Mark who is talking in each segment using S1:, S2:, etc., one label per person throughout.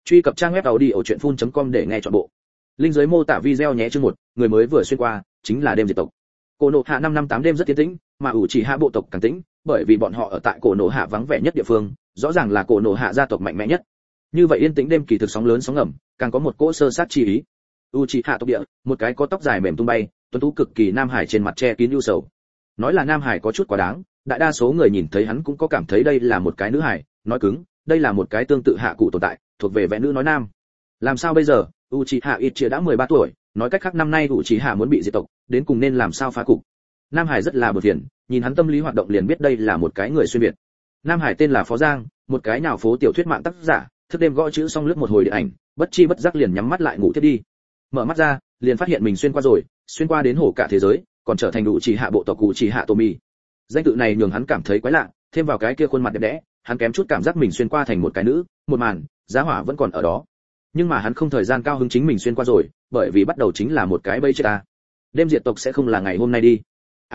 S1: Truy cập trang web audiochuyenphun.com để nghe trọn bộ. Link dưới mô tả video nhé. Chương 1, người mới vừa xuyên qua, chính là đêm diệt tộc. Cổ Nộ Hạ 558 đêm rất tiến tĩnh, mà Uchiha bộ tộc càng tĩnh, bởi vì bọn họ ở tại Cổ Nộ Hạ vắng vẻ nhất địa phương, rõ ràng là Cổ Nộ Hạ gia tộc mạnh mẽ nhất. Như vậy yên tĩnh đêm kỳ thực sóng lớn sóng ngầm, càng có một cỗ sơ sát chi ý. Uchiha tộc địa, một cái có tóc dài mềm tung bay, tuấn tú cực kỳ nam hải trên mặt che kín ưu sầu. Nói là nam hải có chút quá đáng, đại đa số người nhìn thấy hắn cũng có cảm thấy đây là một cái nữ hải, nói cứng, đây là một cái tương tự hạ cụ tồn tại, thuộc về vẽ nữ nói nam. Làm sao bây giờ? Uchiha Itachi đã 13 tuổi, nói cách khác năm nay Uchiha muốn bị diệt tộc, đến cùng nên làm sao phá cục. Nam Hải rất là bực phiền, nhìn hắn tâm lý hoạt động liền biết đây là một cái người xuyên việt. Nam Hải tên là Phó Giang, một cái nhào phố tiểu thuyết mạng tác giả, thức đêm gõ chữ xong lướt một hồi điện ảnh, bất chi bất giác liền nhắm mắt lại ngủ tiếp đi. Mở mắt ra, liền phát hiện mình xuyên qua rồi, xuyên qua đến hổ cả thế giới, còn trở thành Uchiha bộ tộc Uchiha Tomi. Danh tự này nhường hắn cảm thấy quái lạ, thêm vào cái kia khuôn mặt đẹp đẽ, hắn kém chút cảm giác mình xuyên qua thành một cái nữ, một màn, giá hỏa vẫn còn ở đó. Nhưng mà hắn không thời gian cao hứng chính mình xuyên qua rồi, bởi vì bắt đầu chính là một cái bây chết ta. Đêm diệt tộc sẽ không là ngày hôm nay đi.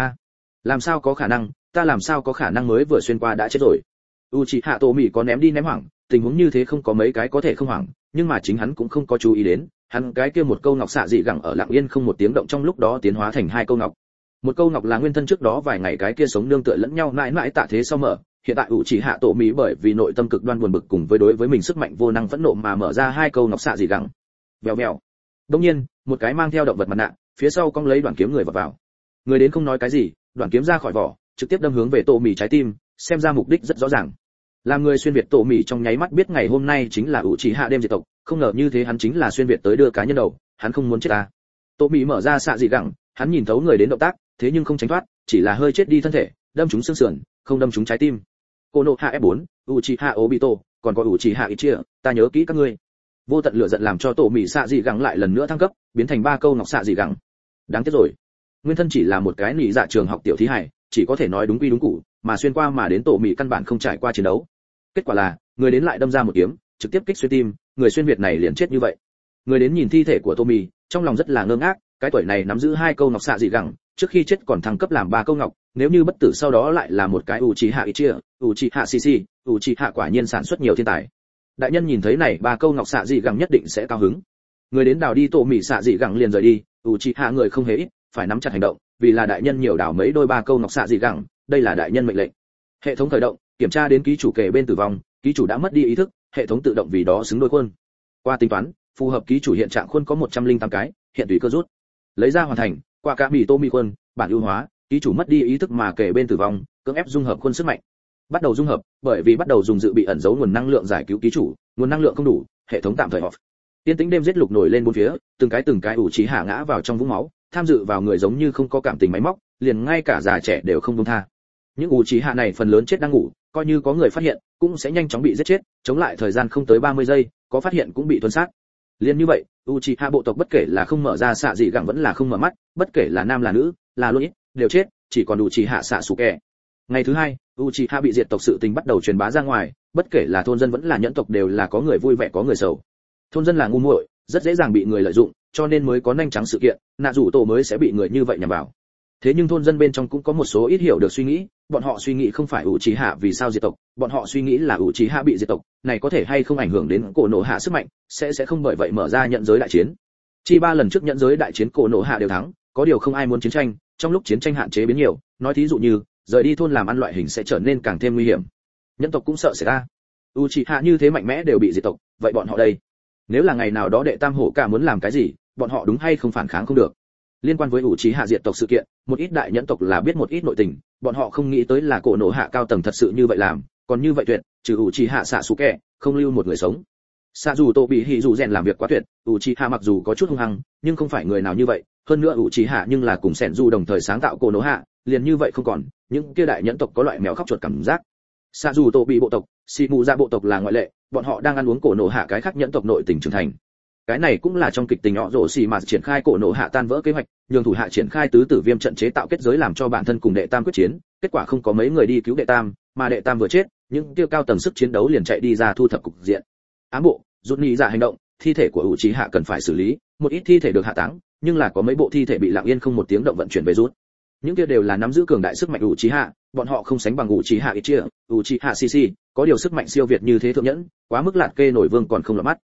S1: Làm sao có khả năng, ta làm sao có khả năng mới vừa xuyên qua đã chết rồi. Uchiha Tomi có ném đi ném hoảng, tình huống như thế không có mấy cái có thể không hoảng, nhưng mà chính hắn cũng không có chú ý đến, hắn cái kia một câu ngọc xạ dị gẳng ở lặng yên không một tiếng động trong lúc đó tiến hóa thành hai câu ngọc. Một câu ngọc là nguyên thân trước đó vài ngày cái kia sống nương tựa lẫn nhau mãi mãi tạ thế sau mở, hiện tại Uchiha Tomi bởi vì nội tâm cực đoan buồn bực cùng với đối với mình sức mạnh vô năng phẫn nộ mà mở ra hai câu ngọc xạ dị gẳng. Vèo vèo. Đương nhiên, một cái mang theo động vật mặt nạ, phía sau cong lấy đoạn kiếm người vào. Người đến không nói cái gì, đoạn kiếm ra khỏi vỏ, trực tiếp đâm hướng về Tomi trái tim, xem ra mục đích rất rõ ràng. Làm người xuyên việt Tomi trong nháy mắt biết ngày hôm nay chính là Uchiha đêm diệt tộc, không ngờ như thế hắn chính là xuyên việt tới đưa cá nhân đầu, hắn không muốn chết ta. Tomi mở ra xạ dị gẳng, hắn nhìn thấu người đến động tác, thế nhưng không tránh thoát, chỉ là hơi chết đi thân thể, đâm trúng xương sườn, không đâm trúng trái tim. Cổ Nộ Hạ F4, Uchiha Obito, còn có Uchiha Itachi, ta nhớ kỹ các ngươi. Vô tận lửa giận làm cho Tomi xạ dị gẳng lại lần nữa thăng cấp, biến thành ba câu ngọc xạ dị gẳng. Đáng tiếc rồi. Nguyên thân chỉ là một cái nị dạ trường học tiểu thí hài, chỉ có thể nói đúng quy đúng củ, mà xuyên qua mà đến Tomi căn bản không trải qua chiến đấu. Kết quả là, người đến lại đâm ra một kiếm, trực tiếp kích xuyên tim, người xuyên việt này liền chết như vậy. Người đến nhìn thi thể của Tomi, trong lòng rất là ngơ ngác, cái tuổi này nắm giữ hai câu ngọc xạ dị gẳng, trước khi chết còn thăng cấp làm ba câu ngọc, nếu như bất tử sau đó lại là một cái Uchiha Itachi, Uchiha Shishi, Uchiha quả nhiên sản xuất nhiều thiên tài. Đại nhân nhìn thấy này ba câu ngọc xạ dị gẳng nhất định sẽ cao hứng. Người đến đào đi Tomi xạ dị gẳng liền rời đi, Uchiha người không hề ít, phải nắm chặt hành động, vì là đại nhân nhiều đào mấy đôi ba câu ngọc xạ dị gẳng, đây là đại nhân mệnh lệnh. Hệ thống khởi động, kiểm tra đến ký chủ kề bên tử vong, ký chủ đã mất đi ý thức, hệ thống tự động vì đó xứng đôi khuôn. Qua tính toán, phù hợp ký chủ hiện trạng khuôn có 108 cái, hiện tùy cơ rút. Lấy ra hoàn thành, qua cả bị Tomi khuôn, bản ưu hóa, ký chủ mất đi ý thức mà kề bên tử vong, cưỡng ép dung hợp khuôn sức mạnh. Bắt đầu dung hợp, bởi vì bắt đầu dùng dự bị ẩn giấu nguồn năng lượng giải cứu ký chủ, nguồn năng lượng không đủ, hệ thống tạm thời off. Tiên tĩnh đêm giết lục nổi lên bốn phía, từng cái Uchiha ngã vào trong vũng máu, tham dự vào người giống như không có cảm tình máy móc, liền ngay cả già trẻ đều không buông tha. Những Uchiha này phần lớn chết đang ngủ, coi như có người phát hiện, cũng sẽ nhanh chóng bị giết chết, chống lại thời gian không tới 30 giây, có phát hiện cũng bị tuân sát. Liên như vậy, Uchiha bộ tộc bất kể là không mở ra xạ dị gẳng vẫn là không mở mắt, bất kể là nam là nữ, là luôn ít, đều chết, chỉ còn Uchiha Sasuke. Ngày thứ hai, Uchiha bị diệt tộc sự tình bắt đầu truyền bá ra ngoài, bất kể là thôn dân vẫn là nhẫn tộc đều là có người vui vẻ có người sầu. Thôn dân là ngu muội, rất dễ dàng bị người lợi dụng, cho nên mới có nhanh trắng sự kiện, nạ rủ tổ mới sẽ bị người như vậy nhằm vào. Thế nhưng thôn dân bên trong cũng có một số ít hiểu được suy nghĩ, bọn họ suy nghĩ không phải Uchiha vì sao diệt tộc, bọn họ suy nghĩ là Uchiha bị diệt tộc, này có thể hay không ảnh hưởng đến Cổ Nộ Hạ sức mạnh, sẽ không bởi vậy mở ra nhận giới đại chiến. Chi 3 lần trước nhận giới đại chiến Cổ Nộ Hạ đều thắng, có điều không ai muốn chiến tranh, trong lúc chiến tranh hạn chế biến nhiều, nói thí dụ như, rời đi thôn làm ăn loại hình sẽ trở nên càng thêm nguy hiểm. Nhân tộc cũng sợ xảy ra. Uchiha như thế mạnh mẽ đều bị diệt tộc, vậy bọn họ đây? Nếu là ngày nào đó đệ tam hổ cả muốn làm cái gì, bọn họ đúng hay không phản kháng không được. Liên quan với Uchiha diệt tộc sự kiện, một ít đại nhẫn tộc là biết một ít nội tình, bọn họ không nghĩ tới là Cổ Nộ Hạ cao tầng thật sự như vậy làm, còn như vậy tuyệt, trừ Uchiha Sasuke, không lưu một người sống. Sasuke bị hỉ dù rèn làm việc quá tuyệt, Uchiha mặc dù có chút hung hăng, nhưng không phải người nào như vậy, hơn nữa Uchiha nhưng là cùng Senju đồng thời sáng tạo Cổ Nộ Hạ, liền như vậy không còn, những kia đại nhẫn tộc có loại mèo khóc chuột cảm giác. Sasuke bị bộ tộc, Shimuya bộ tộc là ngoại lệ, bọn họ đang ăn uống Cổ Nộ Hạ cái khác nhẫn tộc nội tình trưởng thành. Cái này cũng là trong kịch tình họ rồ xì mà triển khai Cổ Nộ Hạ tan vỡ kế hoạch, nhường thủ hạ triển khai tứ tử viêm trận chế tạo kết giới làm cho bản thân cùng đệ tam quyết chiến, kết quả không có mấy người đi cứu đệ tam, mà đệ tam vừa chết, những tiêu cao tầng sức chiến đấu liền chạy đi ra thu thập cục diện. Ám bộ, rút nhị dạ hành động, thi thể của Uchiha cần phải xử lý, một ít thi thể được hạ táng, nhưng là có mấy bộ thi thể bị lặng yên không một tiếng động vận chuyển về rút. Những kia đều là nắm giữ cường đại sức mạnh Uchiha, bọn họ không sánh bằng Uchiha Itachi, Uchiha Shishi, có điều sức mạnh siêu việt như thế thượng nhẫn, quá mức lạt kê nổi vương còn không lọt mắt.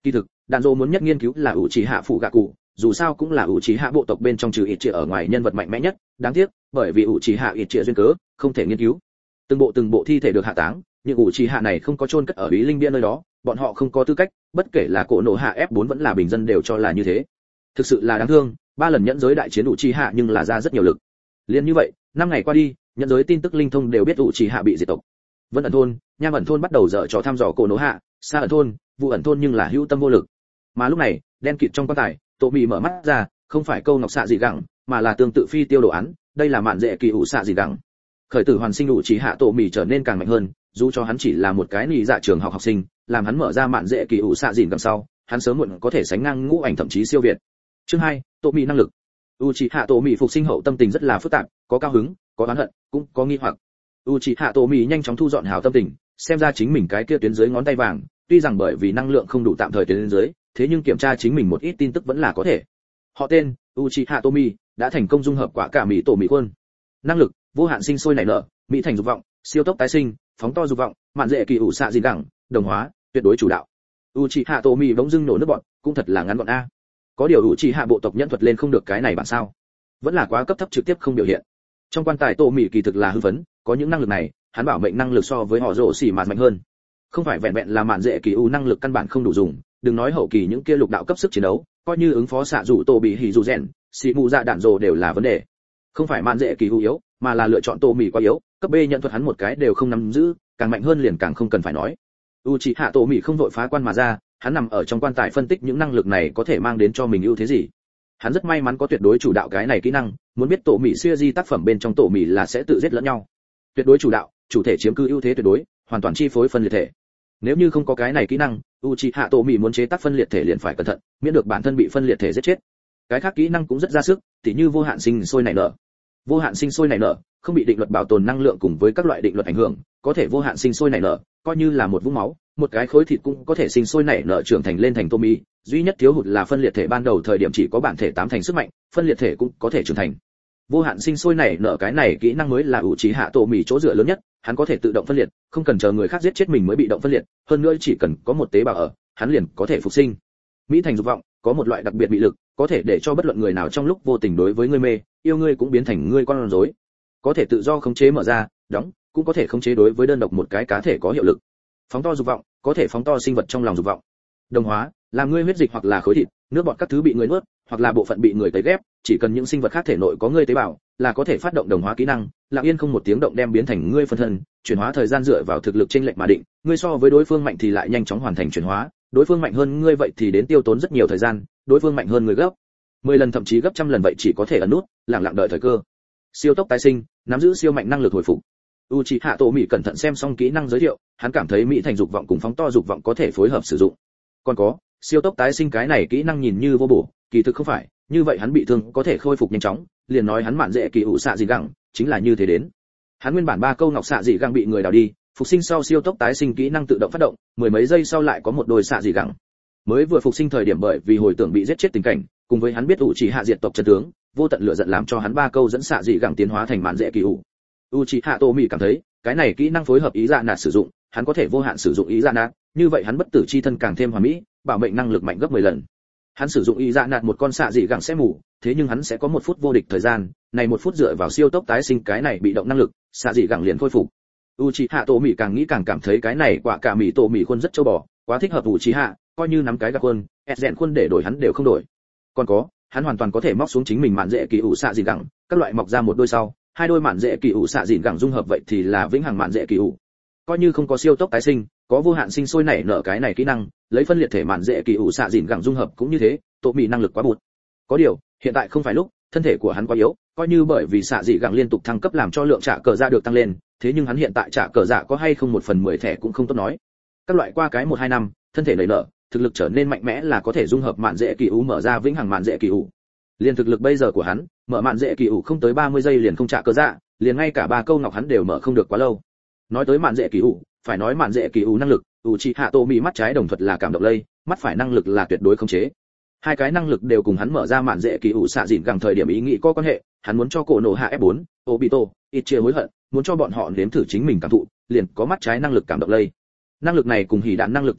S1: Kỳ thực, đạn dỗ muốn nhất nghiên cứu là Uchiha phụ gạ cụ, dù sao cũng là Uchiha bộ tộc bên trong trừ ít ở ngoài nhân vật mạnh mẽ nhất, đáng tiếc, bởi vì Uchiha ít duyên cớ, không thể nghiên cứu. Từng bộ thi thể được hạ táng, nhưng Uchiha này không có chôn cất ở Ý Linh Bia nơi đó, bọn họ không có tư cách, bất kể là cổ nổ hạ F4 vẫn là bình dân đều cho là như thế. Thực sự là đáng thương, 3 lần nhẫn giới đại chiến Uchiha nhưng là ra rất nhiều lực. Liên như vậy, 5 ngày qua đi, nhẫn giới tin tức linh thông đều biết Uchiha bị diệt tộc. Vân ẩn thôn, Nham ẩn thôn bắt đầu dở trò thăm dò cổ nổ hạ, Sa ẩn thôn, Vụ ẩn thôn nhưng là hữu tâm vô lực. Mà lúc này, đen kịt trong quan tài, Tô Mị mở mắt ra, không phải câu ngọc xạ gì gẳng, mà là tương tự phi tiêu đồ án, đây là mạn dễ kỳ ủ xạ gì gẳng. Khởi tử hoàn sinh Uchiha Tô Mị trở nên càng mạnh hơn, dù cho hắn chỉ là một cái nị dạ trường học sinh, làm hắn mở ra mạn dễ kỳ ủ xạ dìn gẳng sau, hắn sớm muộn có thể sánh ngang ngũ ảnh thậm chí siêu việt. Chương 2, Tô Mị năng lực. Uchiha Tô Mị phục sinh hậu tâm tình rất là phức tạp, có cao hứng, có oán hận, cũng có nghi hoặc. Uchiha Tô Mị nhanh chóng thu dọn hảo tâm tình, xem ra chính mình cái kia tuyến dưới ngón tay vàng, tuy rằng bởi vì năng lượng không đủ tạm thời tuyến dưới, thế nhưng kiểm tra chính mình một ít tin tức vẫn là có thể. Họ tên, Uchiha Tô Mị, đã thành công dung hợp quả cả Mị tổ Mị quân. Năng lực, vô hạn sinh sôi nảy nở, Mỹ thành dục vọng, siêu tốc tái sinh, phóng to dục vọng, mạn dễ kỳ ủ xạ gì gẳng, đồng hóa, tuyệt đối chủ đạo. Uchiha Tô Mị bỗng dưng nổ nước bọn, cũng thật là ngắn gọn a. Có điều Uchiha bộ tộc nhân thuật lên không được cái này bản sao? Vẫn là quá cấp thấp trực tiếp không biểu hiện. Trong quan tài Tô Mị kỳ thực là hưng phấn, có những năng lực này, hắn bảo mệnh năng lực so với họ rồ xỉ mà mạnh hơn. Không phải vẹn vẹn là mạn dễ kỳ u năng lực căn bản không đủ dùng, đừng nói hậu kỳ những kia lục đạo cấp sức chiến đấu, coi như ứng phó xạ dụ Tô bị hỉ dù rèn, xì mù dạ đạn rồ đều là vấn đề. Không phải mạn dễ kỳ u yếu, mà là lựa chọn Tô Mị quá yếu, cấp B nhận thuật hắn một cái đều không nắm giữ, càng mạnh hơn liền càng không cần phải nói. Uchiha Tô Mị không vội phá quan mà ra, hắn nằm ở trong quan tài phân tích những năng lực này có thể mang đến cho mình ưu thế gì. Hắn rất may mắn có tuyệt đối chủ đạo cái này kỹ năng, muốn biết Tô Mị series tác phẩm bên trong Tô Mị là sẽ tự giết lẫn nhau. Tuyệt đối chủ đạo, chủ thể chiếm cứ ưu thế tuyệt đối, hoàn toàn chi phối phân liệt thể. Nếu như không có cái này kỹ năng, Uchiha Tô Mị muốn chế tác phân liệt thể liền phải cẩn thận, miễn được bản thân bị phân liệt thể giết chết. Cái khác kỹ năng cũng rất ra sức, tỉ như vô hạn sinh sôi nảy nở. Vô hạn sinh sôi nảy nở, không bị định luật bảo tồn năng lượng cùng với các loại định luật ảnh hưởng, có thể vô hạn sinh sôi nảy nở, coi như là một vũng máu, một cái khối thịt cũng có thể sinh sôi nảy nở trưởng thành lên thành Tô Mị, duy nhất thiếu hụt là phân liệt thể ban đầu thời điểm chỉ có bản thể 8 thành sức mạnh, phân liệt thể cũng có thể trưởng thành. Vô hạn sinh sôi nảy nở cái này kỹ năng mới là Uchiha Tô Mị chỗ dựa lớn nhất, hắn có thể tự động phân liệt, không cần chờ người khác giết chết mình mới bị động phân liệt, hơn nữa chỉ cần có một tế bào ở, hắn liền có thể phục sinh. Mỹ thành dục vọng, có một loại đặc biệt bị lực, có thể để cho bất luận người nào trong lúc vô tình đối với ngươi mê, yêu ngươi cũng biến thành ngươi con rối. Có thể tự do khống chế mở ra, đóng, cũng có thể khống chế đối với đơn độc một cái cá thể có hiệu lực. Phóng to dục vọng, có thể phóng to sinh vật trong lòng dục vọng. Đồng hóa, làm ngươi huyết dịch hoặc là khối thịt, nước bọt các thứ bị người nuốt, hoặc là bộ phận bị người tấy ghép, chỉ cần những sinh vật khác thể nội có ngươi tế bào, là có thể phát động đồng hóa kỹ năng, lặng yên không một tiếng động đem biến thành ngươi phân thân, chuyển hóa thời gian dựa vào thực lực chênh lệch mà định, ngươi so với đối phương mạnh thì lại nhanh chóng hoàn thành chuyển hóa, đối phương mạnh hơn ngươi vậy thì đến tiêu tốn rất nhiều thời gian, đối phương mạnh hơn ngươi gấp 10 lần thậm chí gấp trăm lần vậy chỉ có thể ấn nút, lặng lặng đợi thời cơ. Siêu tốc tái sinh, nắm giữ siêu mạnh năng lực hồi phục. Uchiha Tô Mị cẩn thận xem xong kỹ năng giới thiệu, hắn cảm thấy mỹ thành dục vọng cùng phóng to dục vọng có thể phối hợp sử dụng. Còn có, siêu tốc tái sinh cái này kỹ năng nhìn như vô bổ, kỳ thực không phải, như vậy hắn bị thương có thể khôi phục nhanh chóng, liền nói hắn mạn dễ kỳ ủ xạ dị gẳng, chính là như thế đến. Hắn nguyên bản 3 câu ngọc xạ dị gẳng bị người đào đi, phục sinh sau siêu tốc tái sinh kỹ năng tự động phát động, mười mấy giây sau lại có một đôi xạ dị gẳng. Mới vừa phục sinh thời điểm bởi vì hồi tưởng bị giết chết tình cảnh, cùng với hắn biết Uchiha diệt tộc chân tướng, vô tận lửa giận làm cho hắn 3 câu dẫn xạ dị gẳng tiến hóa thành mạn dễ kỳ ủ. Uchiha Tô Mị cảm thấy, cái này kỹ năng phối hợp ý dạ nạt sử dụng, hắn có thể vô hạn sử dụng ý dạ nạt, như vậy hắn bất tử chi thân càng thêm hoàn mỹ, bảo mệnh năng lực mạnh gấp 10 lần. Hắn sử dụng ý dạ nạt một con xạ dị gẳng sẽ mù, thế nhưng hắn sẽ có 1 phút vô địch thời gian, này 1 phút dựa vào siêu tốc tái sinh cái này bị động năng lực, xạ dị gẳng liền khôi phục. Uchiha Tô Mị càng nghĩ càng cảm thấy cái này quả cả Mị Tô Mị khuôn rất châu bò, quá thích hợp Uchiha, coi như nắm cái gặp khuôn, rèn khuôn để đổi hắn đều không đổi. Còn có, hắn hoàn toàn có thể móc xuống chính mình mạn dễ kỳ ủ xạ dị gẳng, các loại mọc ra một đôi sau, 2 đôi mạn dễ kỳ ủ xạ dị gẳng dung hợp vậy thì là vĩnh hằng mạn dễ kỳ ủ. Coi như không có siêu tốc tái sinh, có vô hạn sinh sôi nảy nở cái này kỹ năng, lấy phân liệt thể mạn dễ kỳ ủ xạ dị gẳng dung hợp cũng như thế, Tô Mị năng lực quá bụt. Có điều, hiện tại không phải lúc, thân thể của hắn quá yếu, coi như bởi vì xạ dị gẳng liên tục thăng cấp làm cho lượng trả cờ dạ được tăng lên, thế nhưng hắn hiện tại trả cờ dạ có hay không 1/10 thẻ cũng không tốt nói. Các loại qua cái 1-2 năm, thân thể nảy nở, thực lực trở nên mạnh mẽ là có thể dung hợp mạn dễ kỳ ủ mở ra vĩnh hằng mạn dễ kỳ ủ. Liên thực lực bây giờ của hắn, mở mạn dễ kỳ ủ không tới 30 giây liền không trả cờ dạ, liền ngay cả 3 câu ngọc hắn đều mở không được quá lâu. Nói tới mạn dễ kỳ ủ, phải nói mạn dễ kỳ ủ năng lực, Uchiha Tô Mị mắt trái đồng thuật là cảm động lây, mắt phải năng lực là tuyệt đối khống chế. 2 cái năng lực đều cùng hắn mở ra mạn dễ kỳ ủ xạ dịn gẳng thời điểm ý nghĩ có quan hệ, hắn muốn cho cổ nổ hạ F4, Obito, Ichia hối hận, muốn cho bọn họ nếm thử chính mình cảm thụ, liền có mắt trái năng lực cảm động lây. Năng lực này cùng hỉ đạn năng lực tương tự,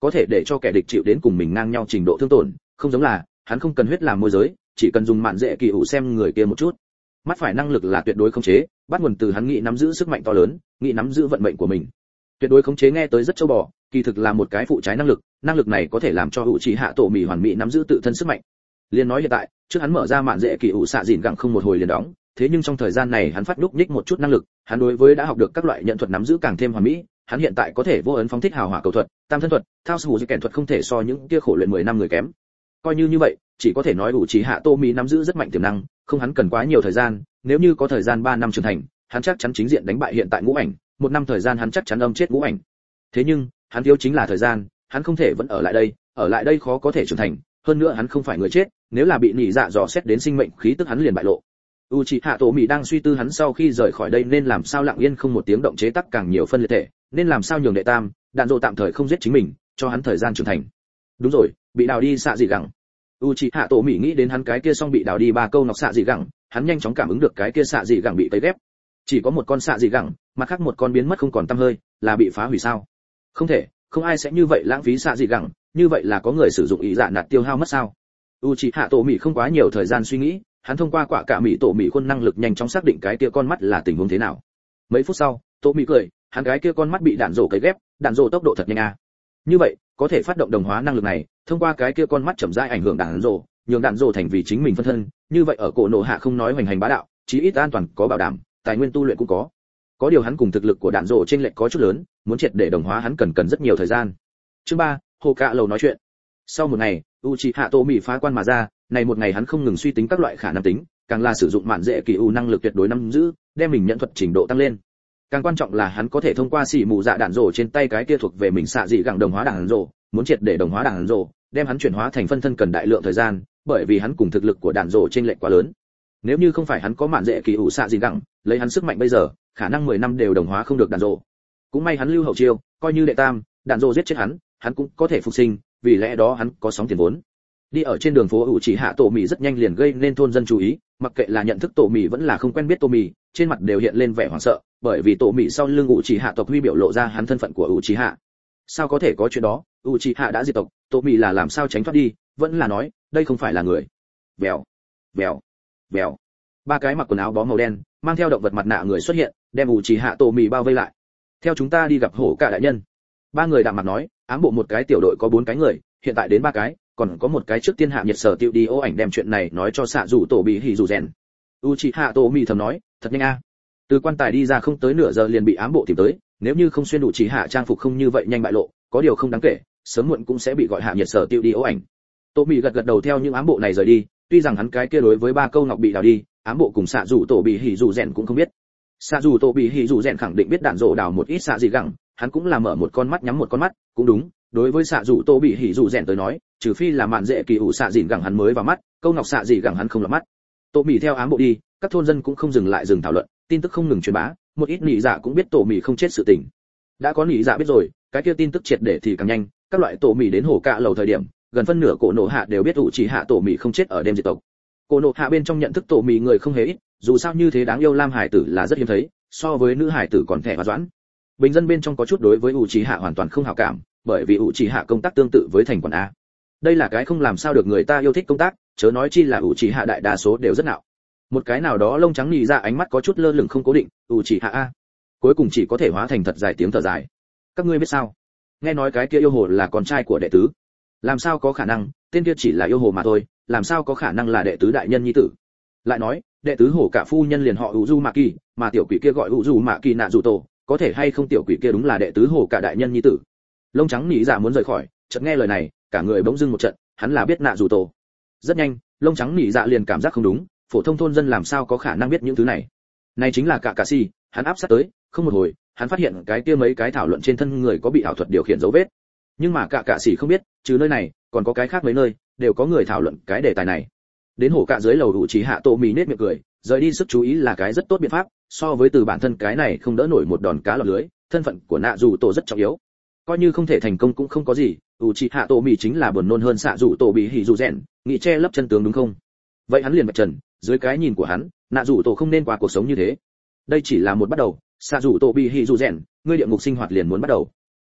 S1: có thể để cho kẻ địch chịu đến cùng mình ngang nhau trình độ thương tổn, không giống là hắn không cần huyết làm môi giới, chỉ cần dùng mạn dễ kỳ ủ xem người kia một chút. Mắt phải năng lực là tuyệt đối khống chế, bắt nguồn từ hắn nghĩ nắm giữ sức mạnh to lớn, nghĩ nắm giữ vận mệnh của mình. Tuyệt đối khống chế nghe tới rất châu bò, kỳ thực là một cái phụ trái năng lực này có thể làm cho hữu trí hạ tổ mì hoàn mỹ nắm giữ tự thân sức mạnh. Liên nói hiện tại, trước hắn mở ra mạn dễ kỳ ủ xạ dịn gặng không một hồi liền đóng, thế nhưng trong thời gian này hắn phát nhúc nhích một chút năng lực, hắn đối với đã học được các loại nhận thuật nắm giữ càng thêm hoàn mỹ, hắn hiện tại có thể vô ấn phóng thích hào hỏa cầu thuật, tam thân thuật, thao sử kèn thuật không thể so những kia khổ luyện 10 năm người kém. Coi như vậy, chỉ có thể nói hữu trí hạ tổ mì nắm giữ rất mạnh tiềm năng, không hắn cần quá nhiều thời gian, nếu như có thời gian 3 năm trưởng thành, hắn chắc chắn chính diện đánh bại hiện tại ngũ ảnh, 1 năm thời gian hắn chắc chắn âm chết ngũ ảnh. Thế nhưng, hắn thiếu chính là thời gian, hắn không thể vẫn ở lại đây khó có thể trưởng thành, hơn nữa hắn không phải người chết, nếu là bị nhị dạ dò xét đến sinh mệnh khí tức hắn liền bại lộ. Uchiha Tomi đang suy tư hắn sau khi rời khỏi đây nên làm sao lặng yên không một tiếng động chế tác càng nhiều phân liệt thể, nên làm sao nhường đệ tam, đạn dộ tạm thời không giết chính mình, cho hắn thời gian trưởng thành. Đúng rồi, bị đào đi xạ dị gẳng. Uchiha Tomi nghĩ đến hắn cái kia xong bị đào đi 3 câu nọc xạ dị gẳng, hắn nhanh chóng cảm ứng được cái kia xạ dị gẳng bị tấy ghép. Chỉ có một con xạ dị gẳng, mặt khác một con biến mất không còn tăm hơi, là bị phá hủy sao? Không thể, không ai sẽ như vậy lãng phí xạ dị gẳng, như vậy là có người sử dụng ý dạ nạt tiêu hao mất sao? Uchiha Tomi không quá nhiều thời gian suy nghĩ, hắn thông qua quả cả mỹ tổ mỹ khuôn năng lực nhanh chóng xác định cái kia con mắt là tình huống thế nào. Mấy phút sau, Tô Mỹ cười, hắn cái kia con mắt bị đạn rổ cấy ghép, đạn rổ tốc độ thật nhanh a. Như vậy, có thể phát động đồng hóa năng lực này, thông qua cái kia con mắt chậm rãi ảnh hưởng đạn rổ, nhường đạn rổ thành vì chính mình phân thân, như vậy ở cổ nổ hạ không nói hoành hành bá đạo, chí ít an toàn có bảo đảm, tài nguyên tu luyện cũng có. Có điều hắn cùng thực lực của đạn rổ trên lệch có chút lớn, muốn triệt để đồng hóa hắn cần rất nhiều thời gian. Chương 3, Hồ Cạ Lầu nói chuyện. Sau một ngày, Uchiha Tomi phá quan mà ra, này một ngày hắn không ngừng suy tính các loại khả năng tính, càng là sử dụng mạn dễ kỳ u năng lực tuyệt đối nắm giữ, đem mình nhận thuật trình độ tăng lên. Càng quan trọng là hắn có thể thông qua xỉ mù dạ đạn rổ trên tay cái kia thuộc về mình xạ dị gẳng đồng hóa đạn rổ, muốn triệt để đồng hóa đạn rổ, đem hắn chuyển hóa thành phân thân cần đại lượng thời gian, bởi vì hắn cùng thực lực của đạn rổ trên lệch quá lớn. Nếu như không phải hắn có mạn dễ kỳ u xạ dị gẳng, lấy hắn sức mạnh bây giờ, khả năng 10 năm đều đồng hóa không được đạn rổ. Cũng may hắn lưu hậu chiêu, coi như đệ tam, đạn rổ giết chết hắn cũng có thể phục sinh, vì lẽ đó hắn có sóng tiền vốn. Đi ở trên đường phố Uchiha Tomi rất nhanh liền gây nên thôn dân chú ý, mặc kệ là nhận thức Tomi vẫn là không quen biết Tomi, trên mặt đều hiện lên vẻ hoảng sợ, bởi vì Tomi sau lưng Uchiha tộc huy biểu lộ ra hắn thân phận của Uchiha. Sao có thể có chuyện đó, Uchiha đã diệt tộc, Tomi là làm sao tránh thoát đi, vẫn là nói, đây không phải là người. Vèo, vèo, vèo. 3 cái mặc quần áo bó màu đen, mang theo động vật mặt nạ người xuất hiện, đem Uchiha Tomi bao vây lại. Theo chúng ta đi gặp Hổ Cả đại nhân. 3 người đạm mặt nói, ám bộ một cái tiểu đội có 4 cái người, hiện tại đến 3 cái, còn có một cái trước tiên hạ nhiệt sở tiêu đi ô ảnh đem chuyện này nói cho xạ rủ tổ bị hỉ rủ rèn. Uchiha Tomi thầm nói, thật nhanh a. Từ quan tài đi ra không tới nửa giờ liền bị ám bộ tìm tới, nếu như không xuyên đủ chỉ hạ trang phục không như vậy nhanh bại lộ, có điều không đáng kể, sớm muộn cũng sẽ bị gọi hạ nhiệt sở tiêu đi ô ảnh. Tomi gật đầu theo những ám bộ này rời đi, tuy rằng hắn cái kia đối với 3 câu ngọc bị đào đi, ám bộ cùng xạ rủ tổ bị hỉ rủ rèn cũng không biết. Xạ rủ tổ bị hỉ rủ rèn khẳng định biết đạn rổ đào một ít xạ gì gẳng, hắn cũng là mở một con mắt nhắm một con mắt, cũng đúng. Đối với xạ rủ tô bị hỉ rủ rèn tới nói, trừ phi là mạn dễ kỳ ủ xạ dịn gẳng hắn mới vào mắt, câu ngọc xạ gì gẳng hắn không lọt mắt. Tô mì theo ám bộ đi, các thôn dân cũng không dừng lại thảo luận, tin tức không ngừng truyền bá, một ít nị dạ cũng biết tổ mì không chết sự tình. Đã có nị dạ biết rồi, cái kia tin tức triệt để thì càng nhanh, các loại tổ mì đến Hồ Cạ Lầu thời điểm, gần phân nửa cổ nổ hạ đều biết Uchiha tổ mì không chết ở đêm diệt tộc. Cổ nổ hạ bên trong nhận thức tổ mì người không hề ít, dù sao như thế đáng yêu lam hải tử là rất hiếm thấy, so với nữ hải tử còn thẻ và doãn. Bình dân bên trong có chút đối với Uchiha hoàn toàn không hảo cảm, bởi vì Uchiha công tác tương tự với thành quản a. Đây là cái không làm sao được người ta yêu thích công tác, chớ nói chi là Uchiha đại đa số đều rất nạo. Một cái nào đó lông trắng nhì ra ánh mắt có chút lơ lửng không cố định, Uchiha a. Cuối cùng chỉ có thể hóa thành thật dài tiếng thở dài. Các ngươi biết sao? Nghe nói cái kia yêu hồ là con trai của đệ tứ. Làm sao có khả năng, tên kia chỉ là yêu hồ mà thôi, làm sao có khả năng là đệ tứ đại nhân nhi tử? Lại nói, đệ tứ hổ cả phu nhân liền họ Uzumaki, mà tiểu quỷ kia gọi Uzumaki Naruto, có thể hay không tiểu quỷ kia đúng là đệ tứ hổ cả đại nhân nhi tử? Lông trắng nỉ dạ muốn rời khỏi, chợt nghe lời này, cả người bỗng dưng một trận, hắn là biết Naruto. Rất nhanh, lông trắng nỉ dạ liền cảm giác không đúng, phổ thông thôn dân làm sao có khả năng biết những thứ này? Này chính là Kakashi, hắn áp sát tới, không một hồi, hắn phát hiện cái kia mấy cái thảo luận trên thân người có bị ảo thuật điều khiển dấu vết. Nhưng mà Kakashi không biết, trừ nơi này, còn có cái khác mấy nơi, đều có người thảo luận cái đề tài này. Đến hổ cạ dưới lầu Uchiha Tomi nết miệng cười, rời đi sức chú ý là cái rất tốt biện pháp, so với từ bản thân cái này không đỡ nổi một đòn cá lọt lưới, thân phận của Naruto rất trọng yếu. Coi như không thể thành công cũng không có gì, Uchiha Tomi chính là buồn nôn hơn xạ rủ tổ bị hỉ rủ rèn, nghĩ che lấp chân tướng đúng không? Vậy hắn liền bạch trần, dưới cái nhìn của hắn, Naruto không nên qua cuộc sống như thế. Đây chỉ là một bắt đầu, xạ rủ tổ bị hỉ rủ rèn, ngươi địa ngục sinh hoạt liền muốn bắt đầu.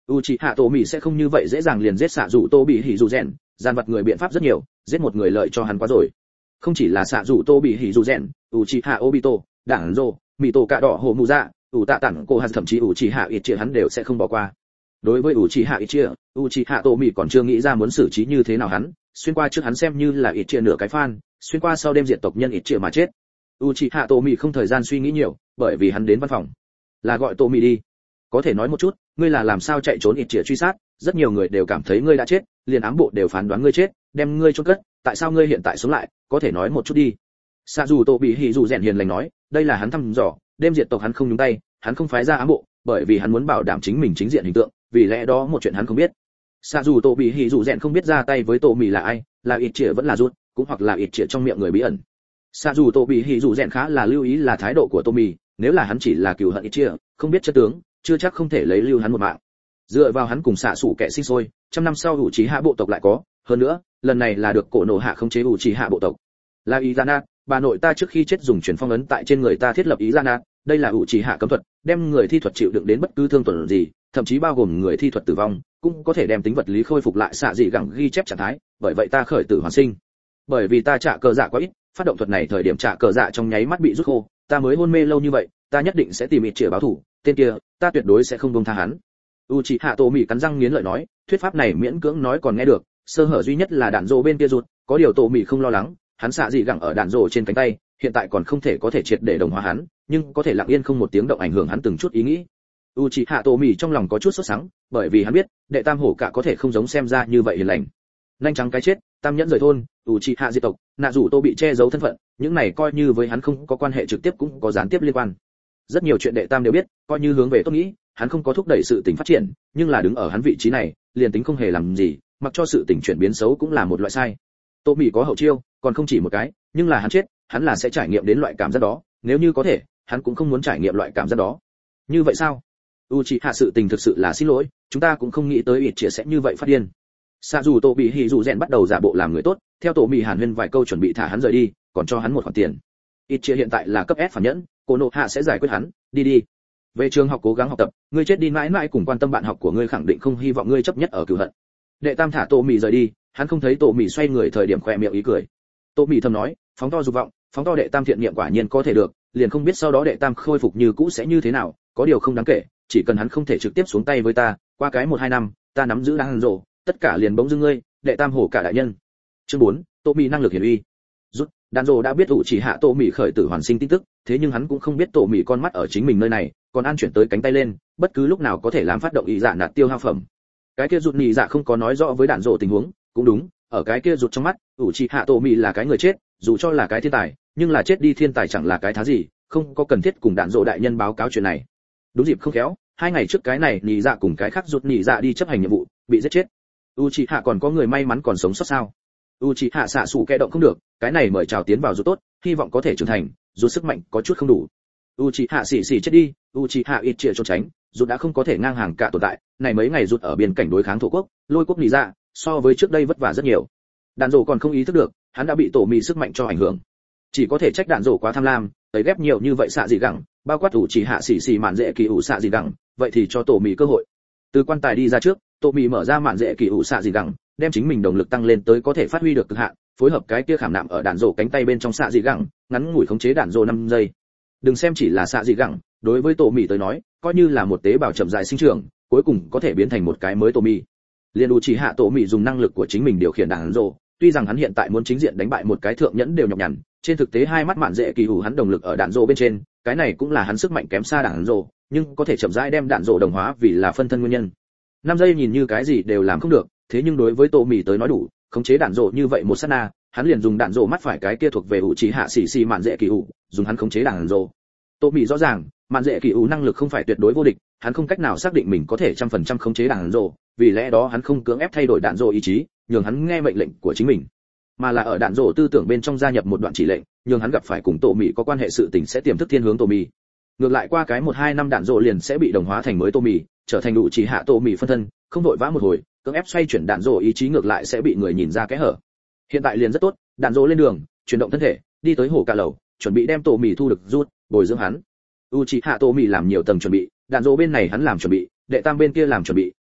S1: Uchiha Tomi sẽ không như vậy dễ dàng liền giết xạ dù tô bị hỉ dù rèn, gian vật người biện pháp rất nhiều, giết một người lợi cho hắn quá rồi. Không chỉ là xạ dù tô bị hỉ dù rèn, Uchiha Obito, Đảng Rồ, Mito Cạ Đỏ Hồ Mù Dạ, Tạ Tản cô hắn thậm chí Uchiha Itachi hắn đều sẽ không bỏ qua. Đối với Uchiha Itachi, Uchiha Tomi còn chưa nghĩ ra muốn xử trí như thế nào hắn, xuyên qua trước hắn xem như là Itachi nửa cái fan, xuyên qua sau đêm diệt tộc nhân Itachi mà chết. Uchiha Tomi không thời gian suy nghĩ nhiều, bởi vì hắn đến văn phòng. Là gọi Tomi đi. Có thể nói một chút, ngươi là làm sao chạy trốn Itachi truy sát, rất nhiều người đều cảm thấy ngươi đã chết, liền ám bộ đều phán đoán ngươi chết, đem ngươi chôn cất, tại sao ngươi hiện tại sống lại, có thể nói một chút đi. Sạ dù Tô bị hỉ dù rèn hiền lành nói, đây là hắn thăm dò, đêm diệt tộc hắn không nhúng tay, hắn không phái ra ám bộ, bởi vì hắn muốn bảo đảm chính mình chính diện hình tượng, vì lẽ đó một chuyện hắn không biết. Sạ dù Tô bị hỉ dù rèn không biết ra tay với Tô Mì là ai, là Itachi vẫn là rút, cũng hoặc là Itachi trong miệng người bí ẩn. Sạ dù Tô bị hỉ dù rèn khá là lưu ý là thái độ của Tô Mì, nếu là hắn chỉ là cừu hận Itachi, không biết chân tướng, chưa chắc không thể lấy lưu hắn một mạng. Dựa vào hắn cùng xạ sủ kẻ sinh sôi, trăm năm sau ủ trí hạ bộ tộc lại có, hơn nữa, lần này là được cổ nổ hạ khống chế ủ trí hạ bộ tộc. Là Izana, bà nội ta trước khi chết dùng truyền phong ấn tại trên người ta thiết lập Izana, đây là ủ trí hạ cấm thuật, đem người thi thuật chịu đựng đến bất cứ thương tổn gì, thậm chí bao gồm người thi thuật tử vong, cũng có thể đem tính vật lý khôi phục lại xạ dị gẳng ghi chép trạng thái, bởi vậy ta khởi tử hoàn sinh. Bởi vì ta trả cờ dạ quá ít, phát động thuật này thời điểm trả cờ dạ trong nháy mắt bị rút khô, ta mới hôn mê lâu như vậy, ta nhất định sẽ tìm ít chĩa báo thủ, tên kia, ta tuyệt đối sẽ không buông tha hắn. Uchiha Tomi cắn răng nghiến lợi nói, thuyết pháp này miễn cưỡng nói còn nghe được, sơ hở duy nhất là đạn rồ bên kia rụt, có điều Tomi không lo lắng, hắn xạ dị gẳng ở đạn rồ trên cánh tay, hiện tại còn không thể có thể triệt để đồng hóa hắn, nhưng có thể lặng yên không một tiếng động ảnh hưởng hắn từng chút ý nghĩ. Uchiha Tomi trong lòng có chút sốt sắng, bởi vì hắn biết, đệ tam hổ cả có thể không giống xem ra như vậy hiền lành. Nhanh trắng cái chết, tam nhẫn rời thôn, Uchiha diệt tộc, nạ rủ Tô bị che giấu thân phận, những này coi như với hắn không có quan hệ trực tiếp cũng có gián tiếp liên quan. Rất nhiều chuyện đệ tam đều biết, coi như hướng về tốt nghĩ, hắn không có thúc đẩy sự tình phát triển, nhưng là đứng ở hắn vị trí này, liền tính không hề làm gì, mặc cho sự tình chuyển biến xấu cũng là một loại sai. Tô Mị có hậu chiêu, còn không chỉ một cái, nhưng là hắn chết, hắn là sẽ trải nghiệm đến loại cảm giác đó, nếu như có thể, hắn cũng không muốn trải nghiệm loại cảm giác đó. Như vậy sao? Uchiha sự tình thực sự là xin lỗi, chúng ta cũng không nghĩ tới ít chia sẽ như vậy phát điên. Sa dù Tô bị hỉ dù rèn bắt đầu giả bộ làm người tốt, theo Tô Mị hàn huyên vài câu chuẩn bị thả hắn rời đi, còn cho hắn một khoản tiền. Ít chia hiện tại là cấp S phản nhẫn, Cô Nộ Hạ sẽ giải quyết hắn, đi đi. Về trường học cố gắng học tập, ngươi chết đi mãi mãi cùng quan tâm bạn học của ngươi khẳng định không hy vọng ngươi chấp nhất ở cửu hận. Đệ tam thả Tô Mị rời đi, hắn không thấy Tô Mị xoay người thời điểm khỏe miệng ý cười. Tô Mị thầm nói, phóng to dục vọng, phóng to đệ tam thiện niệm quả nhiên có thể được, liền không biết sau đó đệ tam khôi phục như cũ sẽ như thế nào, có điều không đáng kể, chỉ cần hắn không thể trực tiếp xuống tay với ta, qua cái 1-2 năm, ta nắm giữ đan rồ, tất cả liền bỗng dưng ngươi, đệ tam hổ cả đại nhân. Chương 4, Tô Mị năng lực hiển uy. Rút, đan rồ đã biết chỉ hạ Tô Mị khởi tử hoàn sinh tin tức, thế nhưng hắn cũng không biết Tô Mị con mắt ở chính mình nơi này, còn an chuyển tới cánh tay lên, bất cứ lúc nào có thể làm phát động ý dạ nạt tiêu hao phẩm. Cái kia rụt nhị dạ không có nói rõ với đạn rồ tình huống, cũng đúng, ở cái kia rụt trong mắt, Uchiha Tô Mị là cái người chết, dù cho là cái thiên tài, nhưng là chết đi thiên tài chẳng là cái thá gì, không có cần thiết cùng đạn rồ đại nhân báo cáo chuyện này. Đúng dịp không khéo, 2 ngày trước cái này nhị dạ cùng cái khác rụt nhị dạ đi chấp hành nhiệm vụ, bị giết chết. Uchiha còn có người may mắn còn sống sót sao? Uchiha xạ sủ kẻ động không được, cái này mời chào tiến vào rụt tốt, hy vọng có thể trưởng thành, dù sức mạnh có chút không đủ. Uchiha xỉ chết đi, Uchiha ít trịa trốn tránh, rụt đã không có thể ngang hàng cả tồn tại, này mấy ngày rụt ở biên cảnh đối kháng thổ quốc, lôi quốc nhị dạ, so với trước đây vất vả rất nhiều. Đạn rồ còn không ý thức được, hắn đã bị Tổ Mị sức mạnh cho ảnh hưởng. Chỉ có thể trách đạn rồ quá tham lam, tấy ghép nhiều như vậy xạ dị gẳng, bao quát Uchiha xỉ mạn dễ kỳ ủ xạ dị gẳng, vậy thì cho Tổ Mị cơ hội. Từ quan tài đi ra trước, Tổ Mị mở ra mạn dễ kỳ ủ xạ dị gẳng, đem chính mình động lực tăng lên tới có thể phát huy được cực hạn, phối hợp cái kia khảm nạm ở đạn rồ cánh tay bên trong xạ dị gẳng, ngắn ngủi khống chế đạn rồ 5 giây. Đừng xem chỉ là xạ dị gẳng, đối với Tổ Mị tới nói, coi như là một tế bào chậm rãi sinh trưởng, cuối cùng có thể biến thành một cái mới Tổ Mị. Liên Uchiha Tổ Mị dùng năng lực của chính mình điều khiển đạn rồ, tuy rằng hắn hiện tại muốn chính diện đánh bại một cái thượng nhẫn đều nhọc nhằn, trên thực tế hai mắt mạn dễ kỳ hủ hắn động lực ở đạn rồ bên trên, cái này cũng là hắn sức mạnh kém xa đạn rồ, nhưng có thể chậm rãi đem đạn rồ đồng hóa vì là phân thân nguyên nhân. 5 giây nhìn như cái gì đều làm không được, thế nhưng đối với Tổ Mị tới nói đủ, khống chế đạn rồ như vậy một sát na, hắn liền dùng đạn rồ mắt phải cái kia thuộc về Uchiha xỉ mạn dễ kỳ hủ, dùng hắn khống chế đạn rồ. Tổ Mị rõ ràng, mạn dễ kỳ hủ năng lực không phải tuyệt đối vô địch, hắn không cách nào xác định mình có thể 100% khống chế đạn rồ, vì lẽ đó hắn không cưỡng ép thay đổi đạn rồ ý chí, nhường hắn nghe mệnh lệnh của chính mình, mà là ở đạn rồ tư tưởng bên trong gia nhập một đoạn chỉ lệnh, nhường hắn gặp phải cùng Tổ Mị có quan hệ sự tình sẽ tiềm thức thiên hướng Tổ Mị. Ngược lại qua cái 1-2 năm đạn rồ liền sẽ bị đồng hóa thành mới Tổ Mị, trở thành đủ chỉ hạ Tổ Mị phân thân, không đội vã một hồi, cưỡng ép xoay chuyển đạn rồ ý chí ngược lại sẽ bị người nhìn ra cái hở. Hiện tại liền rất tốt, đạn rồ lên đường, chuyển động thân thể, đi tới hồ cả lầu, chuẩn bị đem Tổ Mị thu được rút, bồi dưỡng hắn. Uchiha Tổ Mị làm nhiều tầng chuẩn bị, đạn rồ bên này hắn làm chuẩn bị, đệ tam bên kia làm chuẩn bị,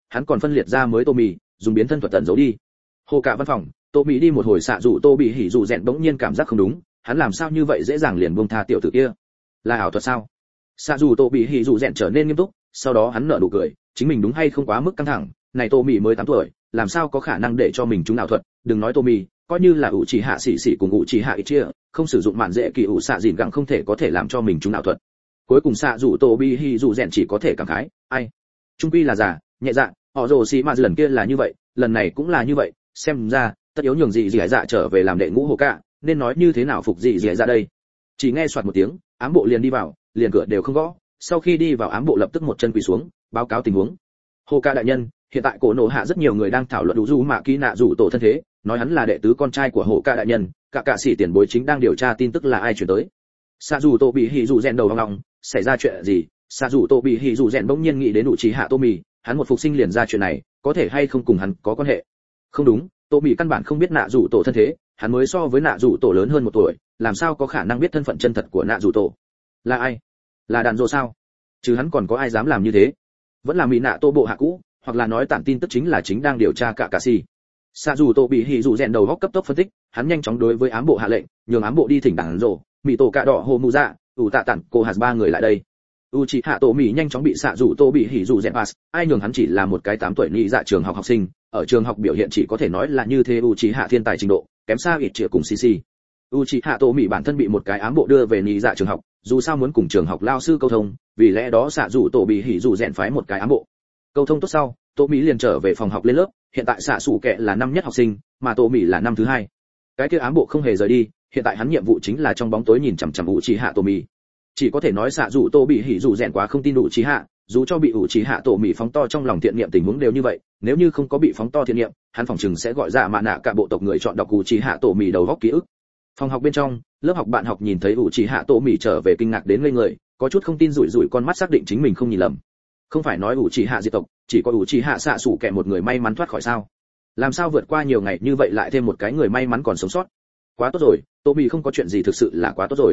S1: hắn còn phân liệt ra mới tô mì, dùng biến thân thuật tận giấu đi. Hồ cả văn phòng, tô mì đi một hồi xạ dụ tô bị hỉ dụ rèn bỗng nhiên cảm giác không đúng, hắn làm sao như vậy dễ dàng liền buông tha tiểu tử kia, là ảo thuật sao? Xạ dù tô bị hỉ dù rèn trở nên nghiêm túc, sau đó hắn nở nụ cười, chính mình đúng hay không quá mức căng thẳng, này tô mì mới 8 tuổi, làm sao có khả năng để cho mình trúng ảo thuật, đừng nói tô mì, coi như là ủ chỉ hạ sĩ sĩ cùng ủ chỉ hạ ít chia, không sử dụng mạn dễ kỳ ủ xạ dịn gặng không thể có thể làm cho mình trúng ảo thuật. Cuối cùng xạ dù tô bị hỉ dù rèn chỉ có thể cảm khái, ai, trung quy là già, nhẹ dạ, họ rồ xì mà lần kia là như vậy, lần này cũng là như vậy, xem ra tất yếu nhường gì dạ trở về làm đệ ngũ hồ cả, nên nói như thế nào phục gì dạ đây. Chỉ nghe soạt một tiếng, ám bộ liền đi vào, liền cửa đều không gõ, sau khi đi vào ám bộ lập tức một chân quỳ xuống, báo cáo tình huống. Hồ ca đại nhân, hiện tại cổ nổ hạ rất nhiều người đang thảo luận đủ dù mạ ký nạ rủ tổ thân thế, nói hắn là đệ tứ con trai của Hồ ca đại nhân, cả sĩ tiền bối chính đang điều tra tin tức là ai chuyển tới. Sa dù tổ bị hỉ dù rèn đầu lòng, xảy ra chuyện gì? Sa dù tổ bị hỉ dù rèn bỗng nhiên nghĩ đến đủ trí hạ tô mì, hắn một phục sinh liền ra chuyện này, có thể hay không cùng hắn có quan hệ? Không đúng, tô mì căn bản không biết nạ rủ tổ thân thế, hắn mới so với nạ rủ tổ lớn hơn 1 tuổi, làm sao có khả năng biết thân phận chân thật của nạ rủ tổ? Là ai? Là đàn rồ sao? Chứ hắn còn có ai dám làm như thế? Vẫn là mỹ nạ tô bộ hạ cũ, hoặc là nói tản tin tức chính là chính đang điều tra cả si. Sa dù tô bị hỉ dù rèn đầu góc cấp tốc phân tích, hắn nhanh chóng đối với ám bộ hạ lệnh, nhường ám bộ đi thỉnh đàn rồ, mỹ tổ cạ đỏ hồ mù dạ, ủ tạ tản cô hạt 3 người lại đây. Uchiha Tô Mị nhanh chóng bị xạ dù tô bị hỉ dù rèn pass, ai nhường hắn chỉ là một cái 8 tuổi nhị dạ trường học học sinh, ở trường học biểu hiện chỉ có thể nói là như thế. Uchiha thiên tài trình độ kém xa ít triệu cùng CC. Uchiha Tô Mị bản thân bị một cái ám bộ đưa về nhị dạ trường học, dù sao muốn cùng trường học lao sư câu thông, vì lẽ đó xạ dù tô bị hỉ dù rèn phái một cái ám bộ. Câu thông tốt sau, Tô Mị liền trở về phòng học lên lớp, hiện tại xạ sủ kệ là năm nhất học sinh, mà Tô Mị là năm thứ 2. Cái kia ám bộ không hề rời đi, hiện tại hắn nhiệm vụ chính là trong bóng tối nhìn chằm chằm Uchiha Tô Mị. Chỉ có thể nói xạ dù tô bị hỉ dù rèn quá không tin đủ trí hạ, dù cho bị ủ trí hạ tổ mì phóng to trong lòng thiện niệm tình huống đều như vậy, nếu như không có bị phóng to thiện niệm, hắn phòng chừng sẽ gọi ra mạ nạ cả bộ tộc người chọn đọc ủ trí hạ tổ mì đầu góc ký ức. Phòng học bên trong, lớp học bạn học nhìn thấy ủ trí hạ tổ mì trở về kinh ngạc đến ngây người, có chút không tin rủi rủi con mắt xác định chính mình không nhìn lầm. Không phải nói ủ trí hạ diệt tộc, chỉ có ủ trí hạ xạ sủ kẻ một người may mắn thoát khỏi sao? Làm sao vượt qua nhiều ngày như vậy lại thêm một cái người may mắn còn sống sót? Quá tốt rồi, tổ mì không có chuyện gì thực sự là quá tốt rồi.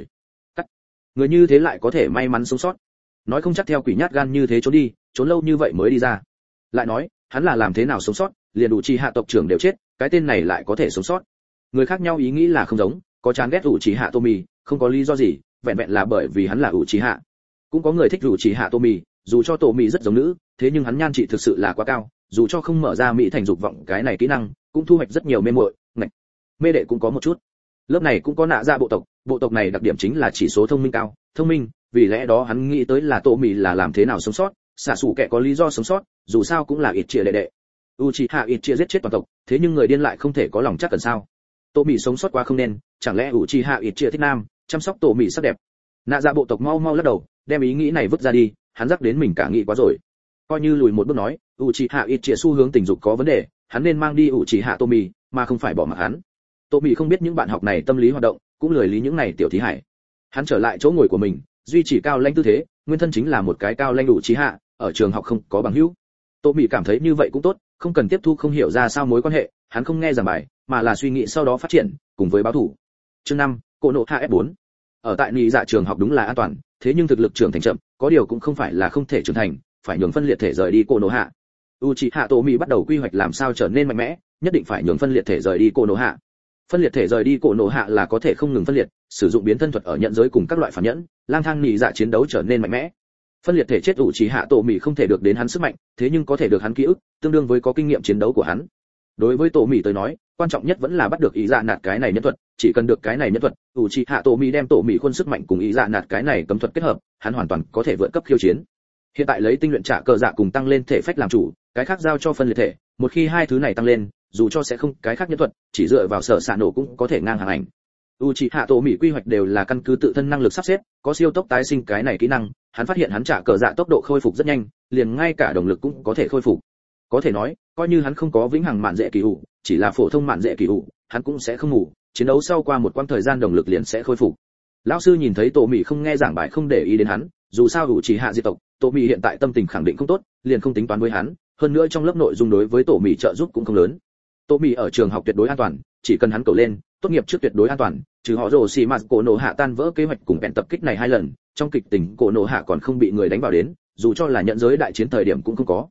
S1: Người như thế lại có thể may mắn sống sót, nói không chắc theo quỷ nhát gan như thế trốn đi, trốn lâu như vậy mới đi ra. Lại nói hắn là làm thế nào sống sót, liền đủ chi hạ tộc trưởng đều chết, cái tên này lại có thể sống sót. Người khác nhau ý nghĩ là không giống, có chán ghét ủ chỉ hạ Tommy, không có lý do gì, vẹn vẹn là bởi vì hắn là ủ chỉ hạ. Cũng có người thích ủ chỉ hạ Tommy, dù cho Tommy rất giống nữ, thế nhưng hắn nhan trị thực sự là quá cao, dù cho không mở ra mỹ thành dục vọng cái này kỹ năng, cũng thu hoạch rất nhiều mê muội, ngạch. Mê đệ cũng có một chút. Lớp này cũng có nạ ra bộ tộc này đặc điểm chính là chỉ số thông minh cao, thông minh, vì lẽ đó hắn nghĩ tới là Tô Mị là làm thế nào sống sót, xạ sủ kẻ có lý do sống sót, dù sao cũng là ít chia đệ đệ. Uchiha ít chia giết chết toàn tộc, thế nhưng người điên lại không thể có lòng chắc cần sao? Tô Mị sống sót quá không nên, chẳng lẽ Uchiha ít chia thích nam, chăm sóc Tô Mị sắc đẹp? Nạ ra bộ tộc mau mau lắc đầu, đem ý nghĩ này vứt ra đi, hắn rắc đến mình cả nghĩ quá rồi. Coi như lùi một bước nói, Uchiha ít chia xu hướng tình dục có vấn đề, hắn nên mang đi Uchiha Tô Mị, mà không phải bỏ mặc hắn. Tô Mị không biết những bạn học này tâm lý hoạt động, cũng lười lý những này tiểu thí hải. Hắn trở lại chỗ ngồi của mình, duy trì cao lãnh tư thế, nguyên thân chính là một cái cao lãnh đủ trí hạ, ở trường học không có bằng hữu. Tô Mị cảm thấy như vậy cũng tốt, không cần tiếp thu không hiểu ra sao mối quan hệ, hắn không nghe giảng bài, mà là suy nghĩ sau đó phát triển, cùng với báo thủ. Chương 5, Cổ nộ hạ F4. Ở tại nhị dạ trường học đúng là an toàn, thế nhưng thực lực trưởng thành chậm, có điều cũng không phải là không thể trưởng thành, phải nhường phân liệt thể rời đi Cổ nộ hạ. Uchiha Tô Mị bắt đầu quy hoạch làm sao trở nên mạnh mẽ, nhất định phải nhường phân liệt thể rời đi Cổ nộ hạ. Phân liệt thể rời đi Cổ nộ hạ là có thể không ngừng phân liệt, sử dụng biến thân thuật ở nhận giới cùng các loại phản nhẫn, lang thang nhị dạ chiến đấu trở nên mạnh mẽ. Phân liệt thể chết Uchiha Tô Mị không thể được đến hắn sức mạnh, thế nhưng có thể được hắn ký ức, tương đương với có kinh nghiệm chiến đấu của hắn. Đối với Tô Mị tới nói, quan trọng nhất vẫn là bắt được ý dạ nạt cái này nhân thuật, chỉ cần được cái này nhân thuật, Uchiha Tô Mị đem Tô Mị khuôn sức mạnh cùng ý dạ nạt cái này cấm thuật kết hợp, hắn hoàn toàn có thể vượt cấp khiêu chiến. Hiện tại lấy tinh luyện trả cờ dạ cùng tăng lên thể phách làm chủ, cái khác giao cho phân liệt thể, một khi hai thứ này tăng lên, dù cho sẽ không cái khác nhân thuật, chỉ dựa vào sở xạ nổ cũng có thể ngang hàng ảnh. Uchiha Tô Mị quy hoạch đều là căn cứ tự thân năng lực sắp xếp, có siêu tốc tái sinh cái này kỹ năng, hắn phát hiện hắn trả cờ dạ tốc độ khôi phục rất nhanh, liền ngay cả động lực cũng có thể khôi phục. Có thể nói, coi như hắn không có vĩnh hằng mạn dễ kỳ hữu, chỉ là phổ thông mạn dễ kỳ hữu, hắn cũng sẽ không ngủ, chiến đấu sau qua một quãng thời gian động lực liền sẽ khôi phục. Lão sư nhìn thấy Tô Mị không nghe giảng bài không để ý đến hắn, dù sao Uchiha diệt tộc, Tô Mị hiện tại tâm tình khẳng định không tốt, liền không tính toán với hắn, hơn nữa trong lớp nội dung đối với Tô Mị trợ giúp cũng không lớn. Tô Mị ở trường học tuyệt đối an toàn, chỉ cần hắn cầu lên, tốt nghiệp trước tuyệt đối an toàn, trừ họ rồ xì mà cổ nổ hạ tan vỡ kế hoạch cùng bèn tập kích này 2 lần, trong kịch tình cổ nổ hạ còn không bị người đánh vào đến, dù cho là nhận giới đại chiến thời điểm cũng không có.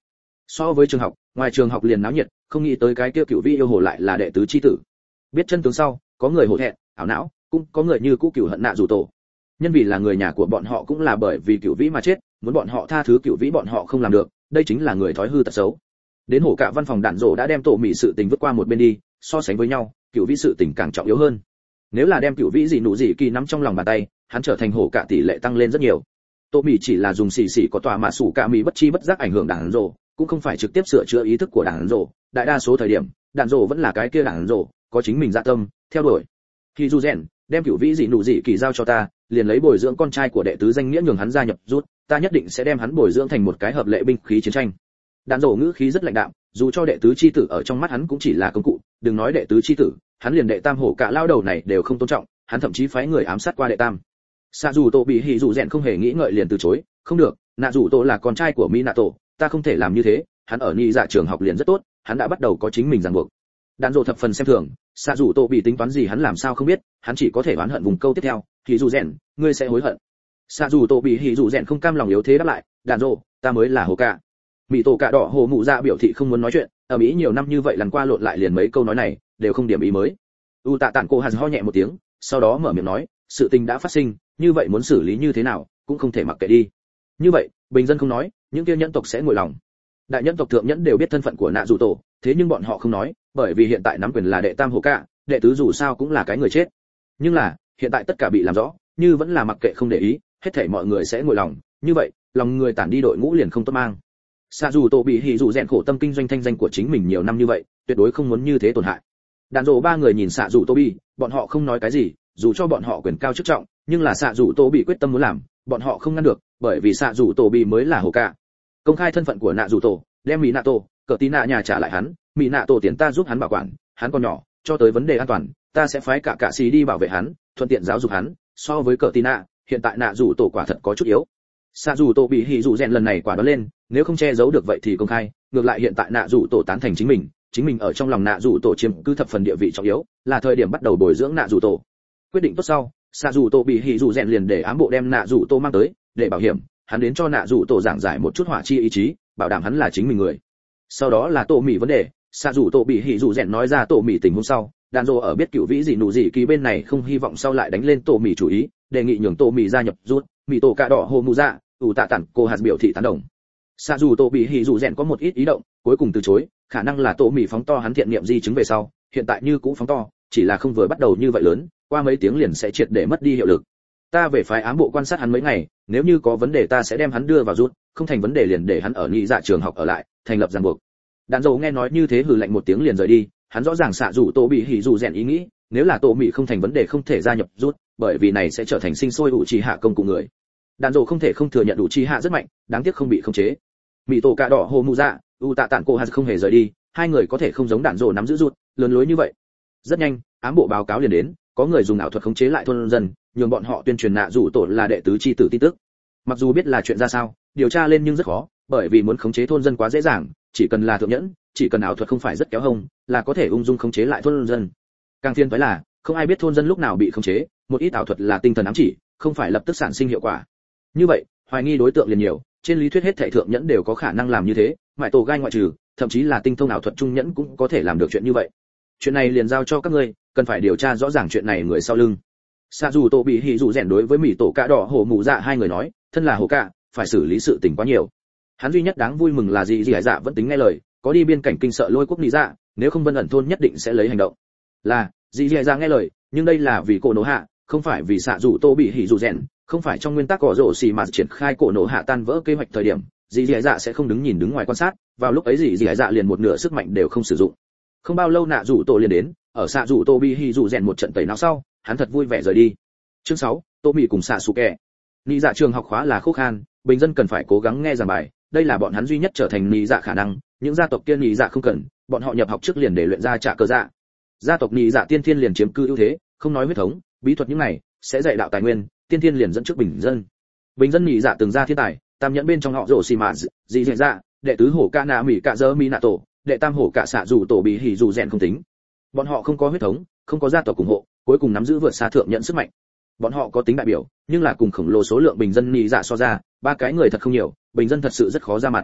S1: So với trường học, ngoài trường học liền náo nhiệt, không nghĩ tới cái kia cựu vĩ yêu hồ lại là đệ tứ chi tử. Biết chân tướng sau, có người hổ thẹn, ảo não, cũng có người như cũ cửu hận nạ dù tổ. Nhân vì là người nhà của bọn họ cũng là bởi vì cựu vĩ mà chết, muốn bọn họ tha thứ cựu vĩ bọn họ không làm được, đây chính là người thói hư tật xấu. Đến hổ cả văn phòng đạn rổ đã đem tổ mị sự tình vứt qua một bên đi, so sánh với nhau, cựu vĩ sự tình càng trọng yếu hơn. Nếu là đem cựu vĩ gì nụ gì kỳ nắm trong lòng bàn tay, hắn trở thành hổ cả tỷ lệ tăng lên rất nhiều. Tổ mị chỉ là dùng xì xì có tòa mà sủ cả mị bất chi bất giác ảnh hưởng đạn rổ, cũng không phải trực tiếp sửa chữa ý thức của đạn rổ, đại đa số thời điểm, đạn rổ vẫn là cái kia đạn rổ, có chính mình dạ tâm, theo đuổi. Khi du rèn, đem cựu vĩ gì nụ gì kỳ giao cho ta, liền lấy bồi dưỡng con trai của đệ tứ danh nghĩa nhường hắn gia nhập rút, ta nhất định sẽ đem hắn bồi dưỡng thành một cái hợp lệ binh khí chiến tranh. Đạn rổ ngữ khí rất lạnh đạm, dù cho đệ tứ chi tử ở trong mắt hắn cũng chỉ là công cụ, đừng nói đệ tứ chi tử, hắn liền đệ tam hổ cả lao đầu này đều không tôn trọng, hắn thậm chí phái người ám sát qua đệ tam. Sa dù tổ bị hỉ dù rèn không hề nghĩ ngợi liền từ chối, không được, nạ dù tổ là con trai của Minato, ta không thể làm như thế, hắn ở nhị dạ trường học liền rất tốt, hắn đã bắt đầu có chính mình ràng buộc. Đạn rổ thập phần xem thường, Sa dù tổ bị tính toán gì hắn làm sao không biết, hắn chỉ có thể oán hận vùng câu tiếp theo, hỉ dù rèn, ngươi sẽ hối hận. Sa dù tổ bị hỉ dù rèn không cam lòng yếu thế đáp lại, đạn rổ, ta mới là hổ cả. Mỹ tổ cả đỏ hồ mụ dạ biểu thị không muốn nói chuyện, ở Mỹ nhiều năm như vậy lần qua lộn lại liền mấy câu nói này đều không điểm ý mới. U tạ tản cô hàn ho nhẹ một tiếng, sau đó mở miệng nói, sự tình đã phát sinh, như vậy muốn xử lý như thế nào cũng không thể mặc kệ đi. Như vậy bình dân không nói, những kia nhẫn tộc sẽ nguội lòng. Đại nhẫn tộc thượng nhẫn đều biết thân phận của nạ dù tổ, thế nhưng bọn họ không nói, bởi vì hiện tại nắm quyền là đệ tam hổ cả, đệ tứ dù sao cũng là cái người chết. Nhưng là hiện tại tất cả bị làm rõ, như vẫn là mặc kệ không để ý, hết thảy mọi người sẽ nguội lòng, như vậy lòng người tản đi đội ngũ liền không tốt mang. Sa dù tổ bị hỉ dù rèn khổ tâm kinh doanh thanh danh của chính mình nhiều năm như vậy, tuyệt đối không muốn như thế tổn hại. Đàn rổ ba người nhìn Sa dù tổ bị, bọn họ không nói cái gì, dù cho bọn họ quyền cao chức trọng, nhưng là Sa dù tổ bị quyết tâm muốn làm, bọn họ không ngăn được, bởi vì Sa dù tổ bị mới là hổ cả. Công khai thân phận của nạ dù tổ, đem mỹ nạ tổ, cờ tí nạ nhà trả lại hắn, mỹ nạ tổ tiền ta giúp hắn bảo quản, hắn còn nhỏ, cho tới vấn đề an toàn, ta sẽ phái cả xì đi bảo vệ hắn, thuận tiện giáo dục hắn. So với cờ tí nạ, hiện tại nạ dù tổ quả thật có chút yếu. Sa dù tổ bị hỉ dù rèn lần này quả đoán lên, nếu không che giấu được vậy thì công khai, ngược lại hiện tại nạ dù tổ tán thành chính mình ở trong lòng nạ dù tổ chiếm cứ thập phần địa vị trọng yếu, là thời điểm bắt đầu bồi dưỡng nạ dù tổ. Quyết định tốt sau, Sa dù tổ bị hỉ dù rèn liền để ám bộ đem nạ dù tổ mang tới, để bảo hiểm, hắn đến cho nạ dù tổ giảng giải một chút hỏa chi ý chí, bảo đảm hắn là chính mình người. Sau đó là tổ mỉ vấn đề, Sa dù tổ bị hỉ dù rèn nói ra tổ mỉ tình huống sau, đàn rồ ở biết cựu vĩ gì nụ gì kỳ bên này không hy vọng sau lại đánh lên tổ mỉ chủ ý, đề nghị nhường tổ mỉ gia nhập rút, mỉ tổ cả đỏ hồ mù dạ, ủ tạ tản cô hạt biểu thị tán đồng. Sa dù tổ bị hỉ dù rèn có một ít ý động, cuối cùng từ chối, khả năng là tổ mỉ phóng to hắn thiện niệm di chứng về sau, hiện tại như cũ phóng to, chỉ là không vừa bắt đầu như vậy lớn, qua mấy tiếng liền sẽ triệt để mất đi hiệu lực. Ta về phái ám bộ quan sát hắn mấy ngày, nếu như có vấn đề ta sẽ đem hắn đưa vào rút, không thành vấn đề liền để hắn ở nhị dạ trường học ở lại, thành lập ràng buộc. Đàn dầu nghe nói như thế hừ lạnh một tiếng liền rời đi, hắn rõ ràng Sa dù tổ bị hỉ dù rèn ý nghĩ, nếu là tổ mỉ không thành vấn đề không thể gia nhập rút, bởi vì này sẽ trở thành sinh sôi ủ trì hạ công cụ người. Đàn dầu không thể không thừa nhận đủ chi hạ rất mạnh, đáng tiếc không bị khống chế. Mỹ tổ cả đỏ hồ mù dạ, u tạ tản cô hạt không hề rời đi, hai người có thể không giống đàn dầu nắm giữ rút, lớn lối như vậy. Rất nhanh, ám bộ báo cáo liền đến, có người dùng ảo thuật khống chế lại thôn dân, nhường bọn họ tuyên truyền nạ dù tổ là đệ tứ chi tử tin tức. Mặc dù biết là chuyện ra sao, điều tra lên nhưng rất khó, bởi vì muốn khống chế thôn dân quá dễ dàng, chỉ cần là thượng nhẫn, chỉ cần ảo thuật không phải rất kéo hông, là có thể ung dung khống chế lại thôn dân. Càng phiền toái là, không ai biết thôn dân lúc nào bị khống chế, một ít ảo thuật là tinh thần ám chỉ, không phải lập tức sản sinh hiệu quả. Như vậy, hoài nghi đối tượng liền nhiều, trên lý thuyết hết thảy thượng nhẫn đều có khả năng làm như thế, mại tổ gai ngoại trừ, thậm chí là tinh thông ảo thuật trung nhẫn cũng có thể làm được chuyện như vậy. Chuyện này liền giao cho các ngươi, cần phải điều tra rõ ràng chuyện này người sau lưng. Sa dù tổ bị hỉ dù rèn đối với mỹ tổ cả đỏ hổ mù dạ hai người nói, thân là hổ cả, phải xử lý sự tình quá nhiều. Hắn duy nhất đáng vui mừng là gì dạ vẫn tính nghe lời, có đi biên cảnh kinh sợ lôi quốc lý dạ, nếu không Vân ẩn thôn nhất định sẽ lấy hành động. Là, gì dạ nghe lời, nhưng đây là vì cổ nổ hạ, không phải vì Sa dù tổ bị hỉ dù rèn, không phải trong nguyên tắc cỏ rổ xì mà triển khai cổ nổ hạ tan vỡ kế hoạch thời điểm, gì dạ sẽ không đứng nhìn đứng ngoài quan sát, vào lúc ấy gì dạ liền một nửa sức mạnh đều không sử dụng. Không bao lâu nạ rủ tổ liền đến, ở Sa dù tổ bị hỉ dù rèn một trận tẩy não sau, hắn thật vui vẻ rời đi. Chương 6, Tô Mị cùng Sasuke. Nị dạ trường học khóa là khô khan, bình dân cần phải cố gắng nghe giảng bài, đây là bọn hắn duy nhất trở thành nị dạ khả năng, những gia tộc kia nị dạ không cần, bọn họ nhập học trước liền để luyện ra trả cơ dạ. Gia tộc nị dạ tiên thiên liền chiếm cư ưu thế, không nói huyết thống, bí thuật những này sẽ dạy đạo tài nguyên, tiên thiên liền dẫn trước bình dân. Bình dân nị dạ từng ra thiên tài, tam nhẫn bên trong họ rồ xì mạ, dị dạ, đệ tứ hổ ca nạ mỉ cả dơ mi nạ tổ, đệ tam hổ cả xạ dù tổ bị hỉ dù rèn không tính. Bọn họ không có huyết thống, không có gia tộc ủng hộ, cuối cùng nắm giữ vượt xa thượng nhận sức mạnh. Bọn họ có tính đại biểu, nhưng là cùng khổng lồ số lượng bình dân nị dạ so ra, ba cái người thật không nhiều, bình dân thật sự rất khó ra mặt.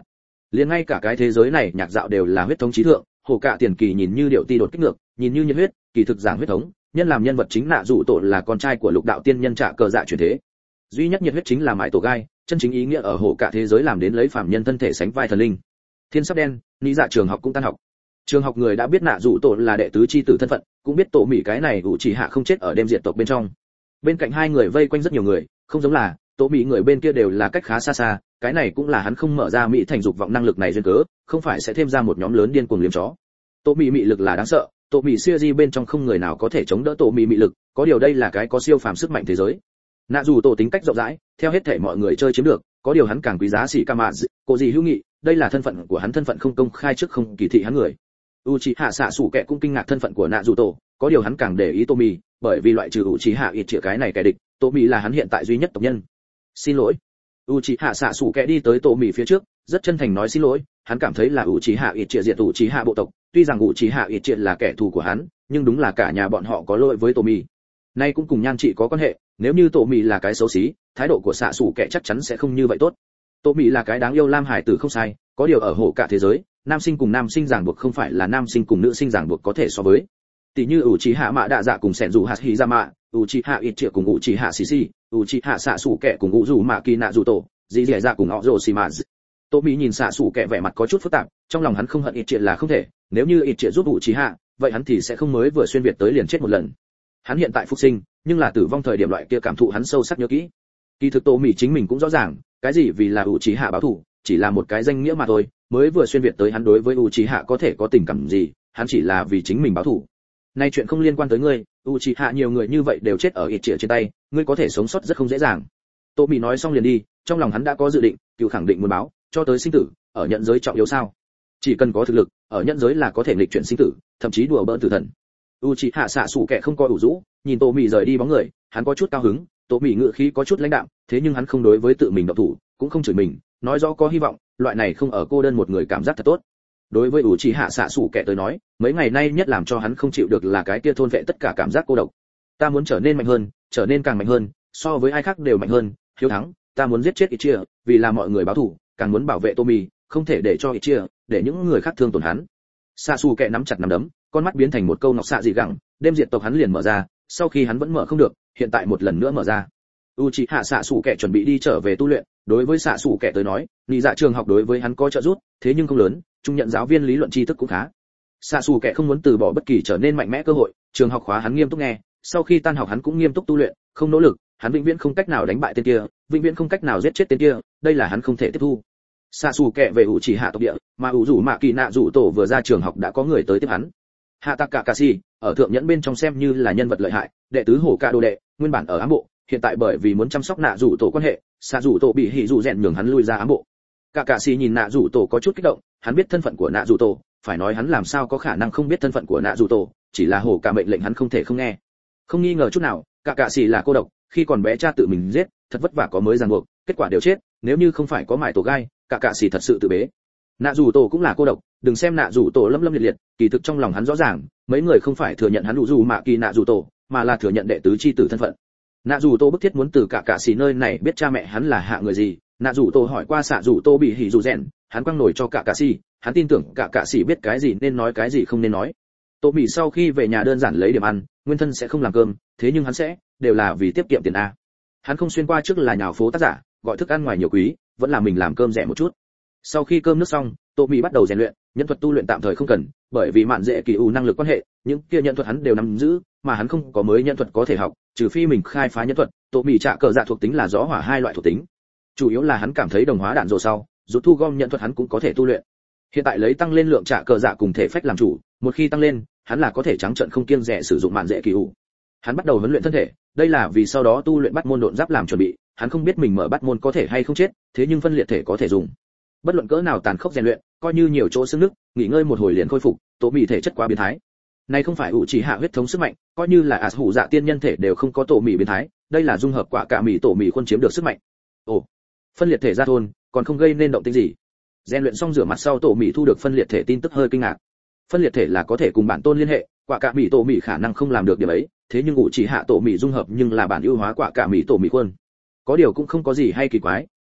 S1: liền ngay cả cái thế giới này nhạc dạo đều là huyết thống trí thượng, hồ cạ tiền kỳ nhìn như điệu ti đột kích ngược, nhìn như nhiệt huyết, kỳ thực giảng huyết thống, nhân làm nhân vật chính nạ dụ tổ là con trai của lục đạo tiên nhân Trạ Cờ Dạ chuyển thế. Duy nhất nhiệt huyết chính là mãi tổ gai, chân chính ý nghĩa ở hồ cạ thế giới làm đến lấy phàm nhân thân thể sánh vai thần linh. Thiên sắp đen, lý dạ trường học cũng tan học. Trường học người đã biết nạ dụ tổ là đệ tứ chi tử thân phận, cũng biết tổ mỹ cái này ủ chỉ hạ không chết ở đêm diệt tộc bên trong. Bên cạnh hai người vây quanh rất nhiều người, không giống là tổ mỹ người bên kia đều là cách khá xa xa, cái này cũng là hắn không mở ra mỹ thành dục vọng năng lực này duyên cớ, không phải sẽ thêm ra một nhóm lớn điên cuồng liếm chó. Tổ mỹ mị lực là đáng sợ, tổ mỹ series bên trong không người nào có thể chống đỡ tổ mỹ mị lực, có điều đây là cái có siêu phàm sức mạnh thế giới. Nạ dù tổ tính cách rộng rãi, theo hết thể mọi người chơi chiếm được, có điều hắn càng quý giá sĩ Kama, cô gì hữu nghị, đây là thân phận của hắn, thân phận không công khai trước không kỳ thị hắn người. Uchiha xạ sủ kẻ cũng kinh ngạc thân phận của nạ dù tổ, có điều hắn càng để ý Tomi, bởi vì loại trừ Uchiha ít triệu cái này kẻ địch, Tomi là hắn hiện tại duy nhất tộc nhân. Xin lỗi. Uchiha xạ sủ kẻ đi tới Tomi phía trước, rất chân thành nói xin lỗi, hắn cảm thấy là Uchiha ít triệu diệt Uchiha bộ tộc, tuy rằng Uchiha ít triệu là kẻ thù của hắn, nhưng đúng là cả nhà bọn họ có lỗi với Tomi. Nay cũng cùng nhan trị có quan hệ, nếu như Tomi là cái xấu xí, thái độ của xạ sủ kẻ chắc chắn sẽ không như vậy tốt. Tomi là cái đáng yêu lam hải tử không sai, có điều ở hổ cả thế giới, nam sinh cùng nam sinh ràng buộc không phải là nam sinh cùng nữ sinh ràng buộc có thể so với. Tỷ như Uchiha Mạ Đạ Dạ cùng Sẻn Dù Hạt Hizama, Uchiha Itchia cùng Uchiha Shishi, Uchiha Xạ Sủ Kẻ cùng Uzu Mạ Kỳ Nạ Dù Tổ, Dì Dẻ Dạ cùng Orochimaru. Tomi nhìn xạ sủ kẻ vẻ mặt có chút phức tạp, trong lòng hắn không hận Itchia là không thể, nếu như Itchia giúp Uchiha, vậy hắn thì sẽ không mới vừa xuyên việt tới liền chết một lần. Hắn hiện tại phục sinh, nhưng là tử vong thời điểm loại kia cảm thụ hắn sâu sắc nhớ kỹ. Kỳ thực Tomi chính mình cũng rõ ràng, cái gì vì là Uchiha báo thù, chỉ là một cái danh nghĩa mà thôi, mới vừa xuyên việt tới hắn đối với Uchiha có thể có tình cảm gì, hắn chỉ là vì chính mình báo thù. Nay chuyện không liên quan tới ngươi, Uchiha nhiều người như vậy đều chết ở Itchia trên tay, ngươi có thể sống sót rất không dễ dàng. Tomi nói xong liền đi, trong lòng hắn đã có dự định, cựu khẳng định muốn báo, cho tới sinh tử, ở nhận giới trọng yếu sao? Chỉ cần có thực lực, ở nhận giới là có thể nghịch chuyển sinh tử, thậm chí đùa bỡn tử thần. Uchiha xạ sủ kẻ không coi ủ rũ, nhìn Tomi rời đi bóng người, hắn có chút cao hứng, Tomi ngữ khí có chút lãnh đạm, thế nhưng hắn không đối với tự mình động thủ, cũng không chửi mình, nói rõ có hy vọng, loại này không ở cô đơn một người cảm giác thật tốt. Đối với Uchiha xạ sủ kẻ tới nói, mấy ngày nay nhất làm cho hắn không chịu được là cái kia thôn vệ tất cả cảm giác cô độc. Ta muốn trở nên mạnh hơn, trở nên càng mạnh hơn, so với ai khác đều mạnh hơn, hiếu thắng, ta muốn giết chết Itchia, vì là mọi người báo thù, càng muốn bảo vệ Tomi, không thể để cho Itchia, để những người khác thương tổn hắn. Xạ sủ kẻ nắm chặt nắm đấm, con mắt biến thành một câu nọc xạ dị gẳng, đêm diệt tộc hắn liền mở ra, sau khi hắn vẫn mở không được, hiện tại một lần nữa mở ra. Uchiha xạ sủ kẻ chuẩn bị đi trở về tu luyện, đối với xạ sủ kẻ tới nói, lý dạ trường học đối với hắn có trợ giúp, thế nhưng không lớn, trung nhận giáo viên lý luận tri thức cũng khá. Xạ sủ kẻ không muốn từ bỏ bất kỳ trở nên mạnh mẽ cơ hội, trường học khóa hắn nghiêm túc nghe, sau khi tan học hắn cũng nghiêm túc tu luyện, không nỗ lực, hắn vĩnh viễn không cách nào đánh bại tên kia, vĩnh viễn không cách nào giết chết tên kia, đây là hắn không thể tiếp thu. Xạ sủ kẻ về Uchiha tộc địa, mà Uzu Mạ Kỳ Nạ Dụ Tổ vừa ra trường học đã có người tới tiếp hắn. Hataka Kashi, ở thượng nhẫn bên trong xem như là nhân vật lợi hại, đệ tứ hổ ca đồ đệ, nguyên bản ở ám bộ, hiện tại bởi vì muốn chăm sóc Nạ Dụ Tổ quan hệ, Xạ Dụ Tổ bị hỉ dụ rèn nhường hắn lui ra ám bộ. Kakashi nhìn Nạ Dụ Tổ có chút kích động, hắn biết thân phận của Nạ Dụ Tổ, phải nói hắn làm sao có khả năng không biết thân phận của Nạ Dụ Tổ, chỉ là hổ ca mệnh lệnh hắn không thể không nghe. Không nghi ngờ chút nào, Kakashi là cô độc, khi còn bé cha tự mình giết, thật vất vả có mới ràng buộc, kết quả đều chết, nếu như không phải có mải tổ gai, Kakashi thật sự tự bế. Nạ Dụ Tổ cũng là cô độc, đừng xem Nạ Dụ Tổ lâm lâm liệt liệt, kỳ thực trong lòng hắn rõ ràng, mấy người không phải thừa nhận hắn Uzu Mạ Kỳ Nạ Dụ Tổ, mà là thừa nhận đệ tứ chi tử thân phận. Nạ Dụ Tổ bức thiết muốn từ Kakashi nơi này biết cha mẹ hắn là hạ người gì. Nạ Dụ Tổ hỏi qua Xạ Dụ Tổ bị hỉ dụ rèn, hắn quăng nổi cho Kakashi, hắn tin tưởng Kakashi biết cái gì nên nói cái gì không nên nói. Tô Mỹ sau khi về nhà đơn giản lấy điểm ăn, nguyên thân sẽ không làm cơm, thế nhưng hắn sẽ, đều là vì tiết kiệm tiền a. Hắn không xuyên qua trước là nhào phố tác giả, gọi thức ăn ngoài nhiều quý, vẫn là mình làm cơm rẻ một chút. Sau khi cơm nước xong, Tô Mỹ bắt đầu rèn luyện, nhân thuật tu luyện tạm thời không cần, bởi vì mạn dễ kỳ u năng lực quan hệ, những kia nhân thuật hắn đều nắm giữ, mà hắn không có mới nhân thuật có thể học, trừ phi mình khai phá nhân thuật. Tô Mỹ Trạ Cờ Dạ thuộc tính là gió hỏa hai loại thuộc tính. Chủ yếu là hắn cảm thấy đồng hóa đạn rồ sau, dù thu gom nhân thuật hắn cũng có thể tu luyện. Hiện tại lấy tăng lên lượng Trạ Cờ Dạ cùng thể phách làm chủ, một khi tăng lên, hắn là có thể trắng trợn không kiêng dè sử dụng mạn dễ kỳ u. Hắn bắt đầu huấn luyện thân thể, đây là vì sau đó tu luyện bắt môn độn giáp làm chuẩn bị, hắn không biết mình mở bắt môn có thể hay không chết, thế nhưng phân liệt thể có thể dùng. Bất luận cỡ nào tàn khốc rèn luyện, coi như nhiều chỗ xương nứt, nghỉ ngơi một hồi liền khôi phục, Tổ Mỹ thể chất quá biến thái. Này không phải Uchiha huyết thống sức mạnh, coi như là ạt hủ dạ tiên nhân thể đều không có Tổ Mỹ biến thái, đây là dung hợp quả cả Mỹ Tổ Mỹ khuôn chiếm được sức mạnh. Ồ, phân liệt thể ra thôn, còn không gây nên động tĩnh gì. Rèn luyện xong rửa mặt sau Tổ Mỹ thu được phân liệt thể tin tức hơi kinh ngạc. Phân liệt thể là có thể cùng bản tôn liên hệ, quả cả Mỹ Tổ Mỹ khả năng không làm được điểm ấy, thế nhưng Uchiha Tổ Mỹ dung hợp nhưng là bản ưu hóa quả cả Mỹ Tổ Mỹ khuôn. Có điều cũng không có gì hay kỳ quái,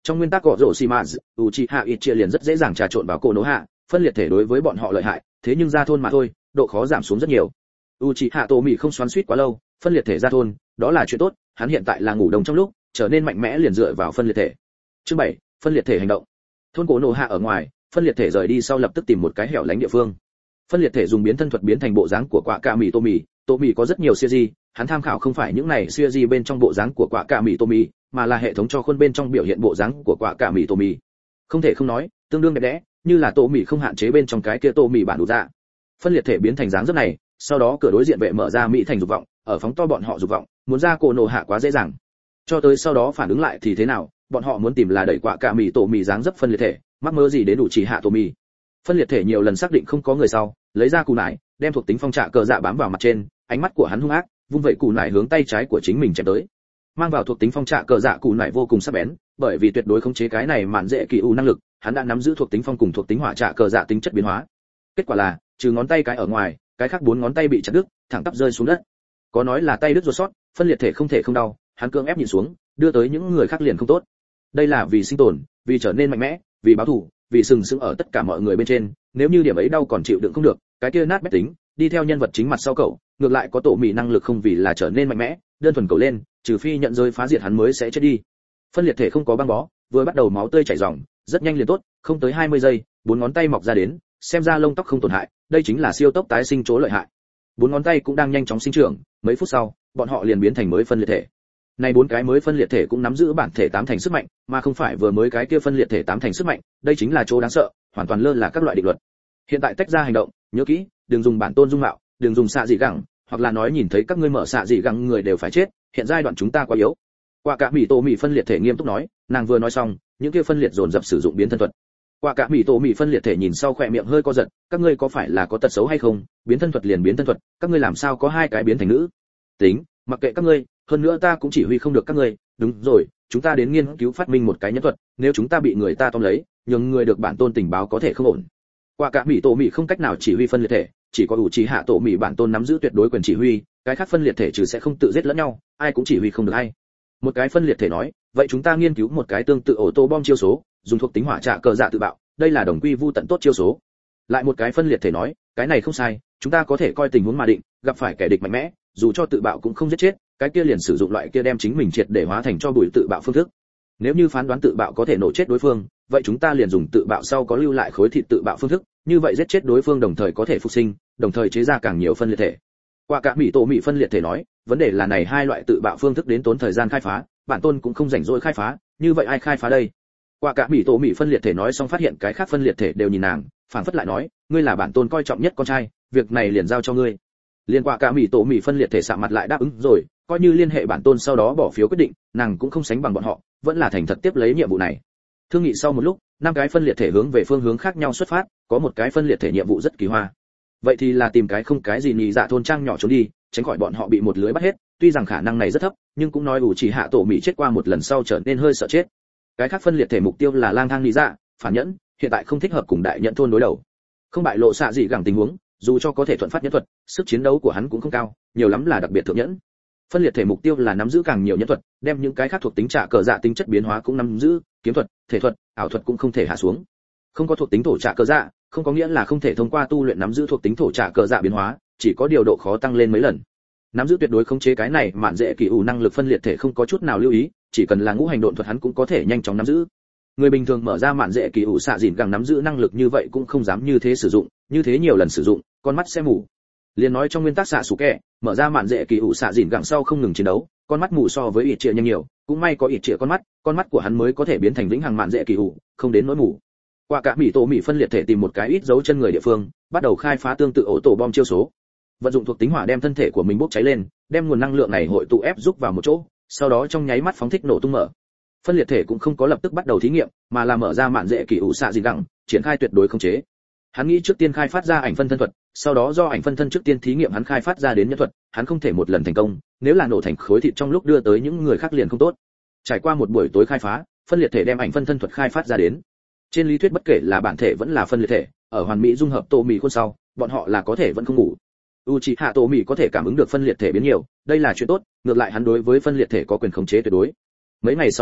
S1: Trong nguyên tắc cọ rổ xì mạt, Uchiha Itachi liền rất dễ dàng trà trộn vào Konoha, phân liệt thể đối với bọn họ lợi hại, thế nhưng ra thôn mà thôi, độ khó giảm xuống rất nhiều. Uchiha Tomi không xoắn xuýt quá lâu, phân liệt thể ra thôn, đó là chuyện tốt, hắn hiện tại là ngủ đông trong lúc, trở nên mạnh mẽ liền dựa vào phân liệt thể. Chương 7, phân liệt thể hành động. Thôn Konoha ở ngoài, phân liệt thể rời đi sau lập tức tìm một cái hẻo lánh địa phương. Phân liệt thể dùng biến thân thuật biến thành bộ dáng của quả cà mì Tomi, Tomi có rất nhiều series, hắn tham khảo không phải những này series bên trong bộ dáng của quả cà mì Tomi, mà là hệ thống cho khuôn bên trong biểu hiện bộ dáng của quả cà mì Tomi. Không thể không nói, tương đương đẹp đẽ, như là Tomi không hạn chế bên trong cái kia Tomi bản đủ ra. Phân liệt thể biến thành dáng dấp này, sau đó cửa đối diện vệ mở ra mỹ thành dục vọng, ở phóng to bọn họ dục vọng, muốn ra Konoha quá dễ dàng. Cho tới sau đó phản ứng lại thì thế nào, bọn họ muốn tìm là đẩy quả cà mì Tomi dáng dấp phân liệt thể, mắc mơ gì đến đủ chỉ hạ Tomi. Phân liệt thể nhiều lần xác định không có người sau, lấy ra cù nải, đem thuộc tính phong trạ cờ dạ bám vào mặt trên, ánh mắt của hắn hung ác, vung vậy cù nải hướng tay trái của chính mình chém tới. Mang vào thuộc tính phong trạ cờ dạ cù nải vô cùng sắc bén, bởi vì tuyệt đối khống chế cái này mạn dễ kỳ u năng lực, hắn đã nắm giữ thuộc tính phong cùng thuộc tính hỏa trạ cờ dạ tính chất biến hóa. Kết quả là, trừ ngón tay cái ở ngoài, cái khác 4 ngón tay bị chặt đứt, thẳng tắp rơi xuống đất. Có nói là tay đứt ruột sót, phân liệt thể không thể không đau, hắn cưỡng ép nhịn xuống, đưa tới những người khác liền không tốt. Đây là vì sinh tồn, vì trở nên mạnh mẽ, vì báo thù, vì sừng sững ở tất cả mọi người bên trên, nếu như điểm ấy đau còn chịu đựng không được, cái kia nát bét tính, đi theo nhân vật chính mặt sau cậu, ngược lại có tổ mì năng lực không vì là trở nên mạnh mẽ, đơn thuần cậu lên, trừ phi nhận rơi phá diệt hắn mới sẽ chết đi. Phân liệt thể không có băng bó, vừa bắt đầu máu tươi chảy ròng, rất nhanh liền tốt, không tới 20 giây, 4 ngón tay mọc ra đến, xem ra lông tóc không tổn hại, đây chính là siêu tốc tái sinh chỗ lợi hại. 4 ngón tay cũng đang nhanh chóng sinh trưởng, mấy phút sau, bọn họ liền biến thành mới phân liệt thể. Này 4 cái mới phân liệt thể cũng nắm giữ bản thể 8 thành sức mạnh, mà không phải vừa mới cái kia phân liệt thể 8 thành sức mạnh, đây chính là chỗ đáng sợ, hoàn toàn lơ là các loại định luật. Hiện tại tách ra hành động, nhớ kỹ, đừng dùng bản tôn dung mạo, đừng dùng xạ dị gẳng, hoặc là nói nhìn thấy các ngươi mở xạ dị gẳng người đều phải chết, hiện giai đoạn chúng ta quá yếu. Quả cả mì tổ mì phân liệt thể nghiêm túc nói, nàng vừa nói xong, những kia phân liệt dồn dập sử dụng biến thân thuật. Quả cả mì tổ mì phân liệt thể nhìn sau khỏe miệng hơi co giật, các ngươi có phải là có tật xấu hay không, biến thân thuật liền biến thân thuật, các ngươi làm sao có 2 cái biến thành nữ? Tính, mặc kệ các ngươi, hơn nữa ta cũng chỉ huy không được các ngươi, đúng rồi, chúng ta đến nghiên cứu phát minh một cái nhân thuật, nếu chúng ta bị người ta tóm lấy, nhưng người được bản tôn tình báo có thể không ổn. Quả cả mì tổ mì không cách nào chỉ huy phân liệt thể, chỉ có Uchiha tổ mì bản tôn nắm giữ tuyệt đối quyền chỉ huy, cái khác phân liệt thể trừ sẽ không tự giết lẫn nhau, ai cũng chỉ huy không được ai. Một cái phân liệt thể nói, vậy chúng ta nghiên cứu một cái tương tự ổ tô bom chiêu số, dùng thuộc tính hỏa trạ cờ dạ tự bạo, đây là đồng quy vu tận tốt chiêu số. Lại một cái phân liệt thể nói, cái này không sai, chúng ta có thể coi tình huống mà định, gặp phải kẻ địch mạnh mẽ, dù cho tự bạo cũng không giết chết, cái kia liền sử dụng loại kia đem chính mình triệt để hóa thành cho bụi tự bạo phương thức. Nếu như phán đoán tự bạo có thể nổ chết đối phương, vậy chúng ta liền dùng tự bạo sau có lưu lại khối thịt tự bạo phương thức, như vậy giết chết đối phương đồng thời có thể phục sinh, đồng thời chế ra càng nhiều phân liệt thể. Quả cả mì tổ mì phân liệt thể nói, vấn đề là này 2 loại tự bạo phương thức đến tốn thời gian khai phá, bản tôn cũng không rảnh rỗi khai phá, như vậy ai khai phá đây? Quả cả mì tổ mì phân liệt thể nói xong phát hiện cái khác phân liệt thể đều nhìn nàng, phảng phất lại nói, ngươi là bản tôn coi trọng nhất con trai, việc này liền giao cho ngươi. Liên quả cả mì tổ mì phân liệt thể sạm mặt lại đáp ứng rồi, coi như liên hệ bản tôn sau đó bỏ phiếu quyết định, nàng cũng không sánh bằng bọn họ, vẫn là thành thật tiếp lấy nhiệm vụ này. Thương nghị sau một lúc, 5 cái phân liệt thể hướng về phương hướng khác nhau xuất phát, có một cái phân liệt thể nhiệm vụ rất kỳ hoa. Vậy thì là tìm cái không cái gì nhì dạ thôn trang nhỏ trốn đi, tránh khỏi bọn họ bị một lưới bắt hết, tuy rằng khả năng này rất thấp, nhưng cũng nói chỉ hạ tổ mì chết qua một lần sau trở nên hơi sợ chết. Cái khác phân liệt thể mục tiêu là lang thang nhì dạ, phản nhẫn, hiện tại không thích hợp cùng đại nhẫn thôn đối đầu. Không bại lộ xạ gì gẳng tình huống, dù cho có thể thuận phát nhẫn thuật, sức chiến đấu của hắn cũng không cao, nhiều lắm là đặc biệt thượng nhẫn. Phân liệt thể mục tiêu là nắm giữ càng nhiều nhẫn thuật, đem những cái khác thuộc tính trả cờ dạ tính chất biến hóa cũng nắm giữ, kiếm thuật, thể thuật, ảo thuật cũng không thể hạ xuống. Không có thuộc tính thổ trả cờ dạ, không có nghĩa là không thể thông qua tu luyện nắm giữ thuộc tính thổ trả cờ dạ biến hóa, chỉ có điều độ khó tăng lên mấy lần. Nắm giữ tuyệt đối khống chế cái này mạn dễ kỳ ủ năng lực phân liệt thể không có chút nào lưu ý, chỉ cần là ngũ hành độn thuật hắn cũng có thể nhanh chóng nắm giữ. Người bình thường mở ra mạn dễ kỳ ủ xạ dìn gẳng nắm giữ năng lực như vậy cũng không dám như thế sử dụng, như thế nhiều lần sử dụng, con mắt sẽ mù. Liên nói trong nguyên tắc xạ sủ kẹ, mở ra mạn dễ kỳ ủ xạ dìn gẳng sau không ngừng chiến đấu, con mắt mù so với ít trịa nhanh nhiều, cũng may có ít trịa con mắt của hắn mới có thể biến thành vĩnh hằng mạn dễ kỳ ủ, không đến nỗi mù. Quả cả mì tổ mì phân liệt thể tìm một cái ít dấu chân người địa phương, bắt đầu khai phá tương tự ổ tổ bom chiêu số. Vận dụng thuộc tính hỏa đem thân thể của mình bốc cháy lên, đem nguồn năng lượng này hội tụ ép giúp vào một chỗ, sau đó trong nháy mắt phóng thích nổ tung mở. Phân liệt thể cũng không có lập tức bắt đầu thí nghiệm, mà là mở ra mạn dễ kỳ ủ xạ gì gẳng, triển khai tuyệt đối khống chế. Hắn nghĩ trước tiên khai phát ra ảnh phân thân thuật, sau đó do ảnh phân thân trước tiên thí nghiệm hắn khai phát ra đến nhân thuật, hắn không thể một lần thành công, nếu là nổ thành khối thịt trong lúc đưa tới những người khác liền không tốt. Trải qua một buổi tối khai phá, phân liệt thể đem ảnh phân thân thuật khai phát ra đến. Trên lý thuyết bất kể là bản thể vẫn là phân liệt thể, ở hoàn mỹ dung hợp tô mì khuôn sau, bọn họ là có thể vẫn không ngủ. Uchiha Tomi có thể cảm ứng được phân liệt thể biến nhiều, đây là chuyện tốt, ngược lại hắn đối với phân liệt thể có quyền khống chế tuyệt đối. Mấy ngày sau đó,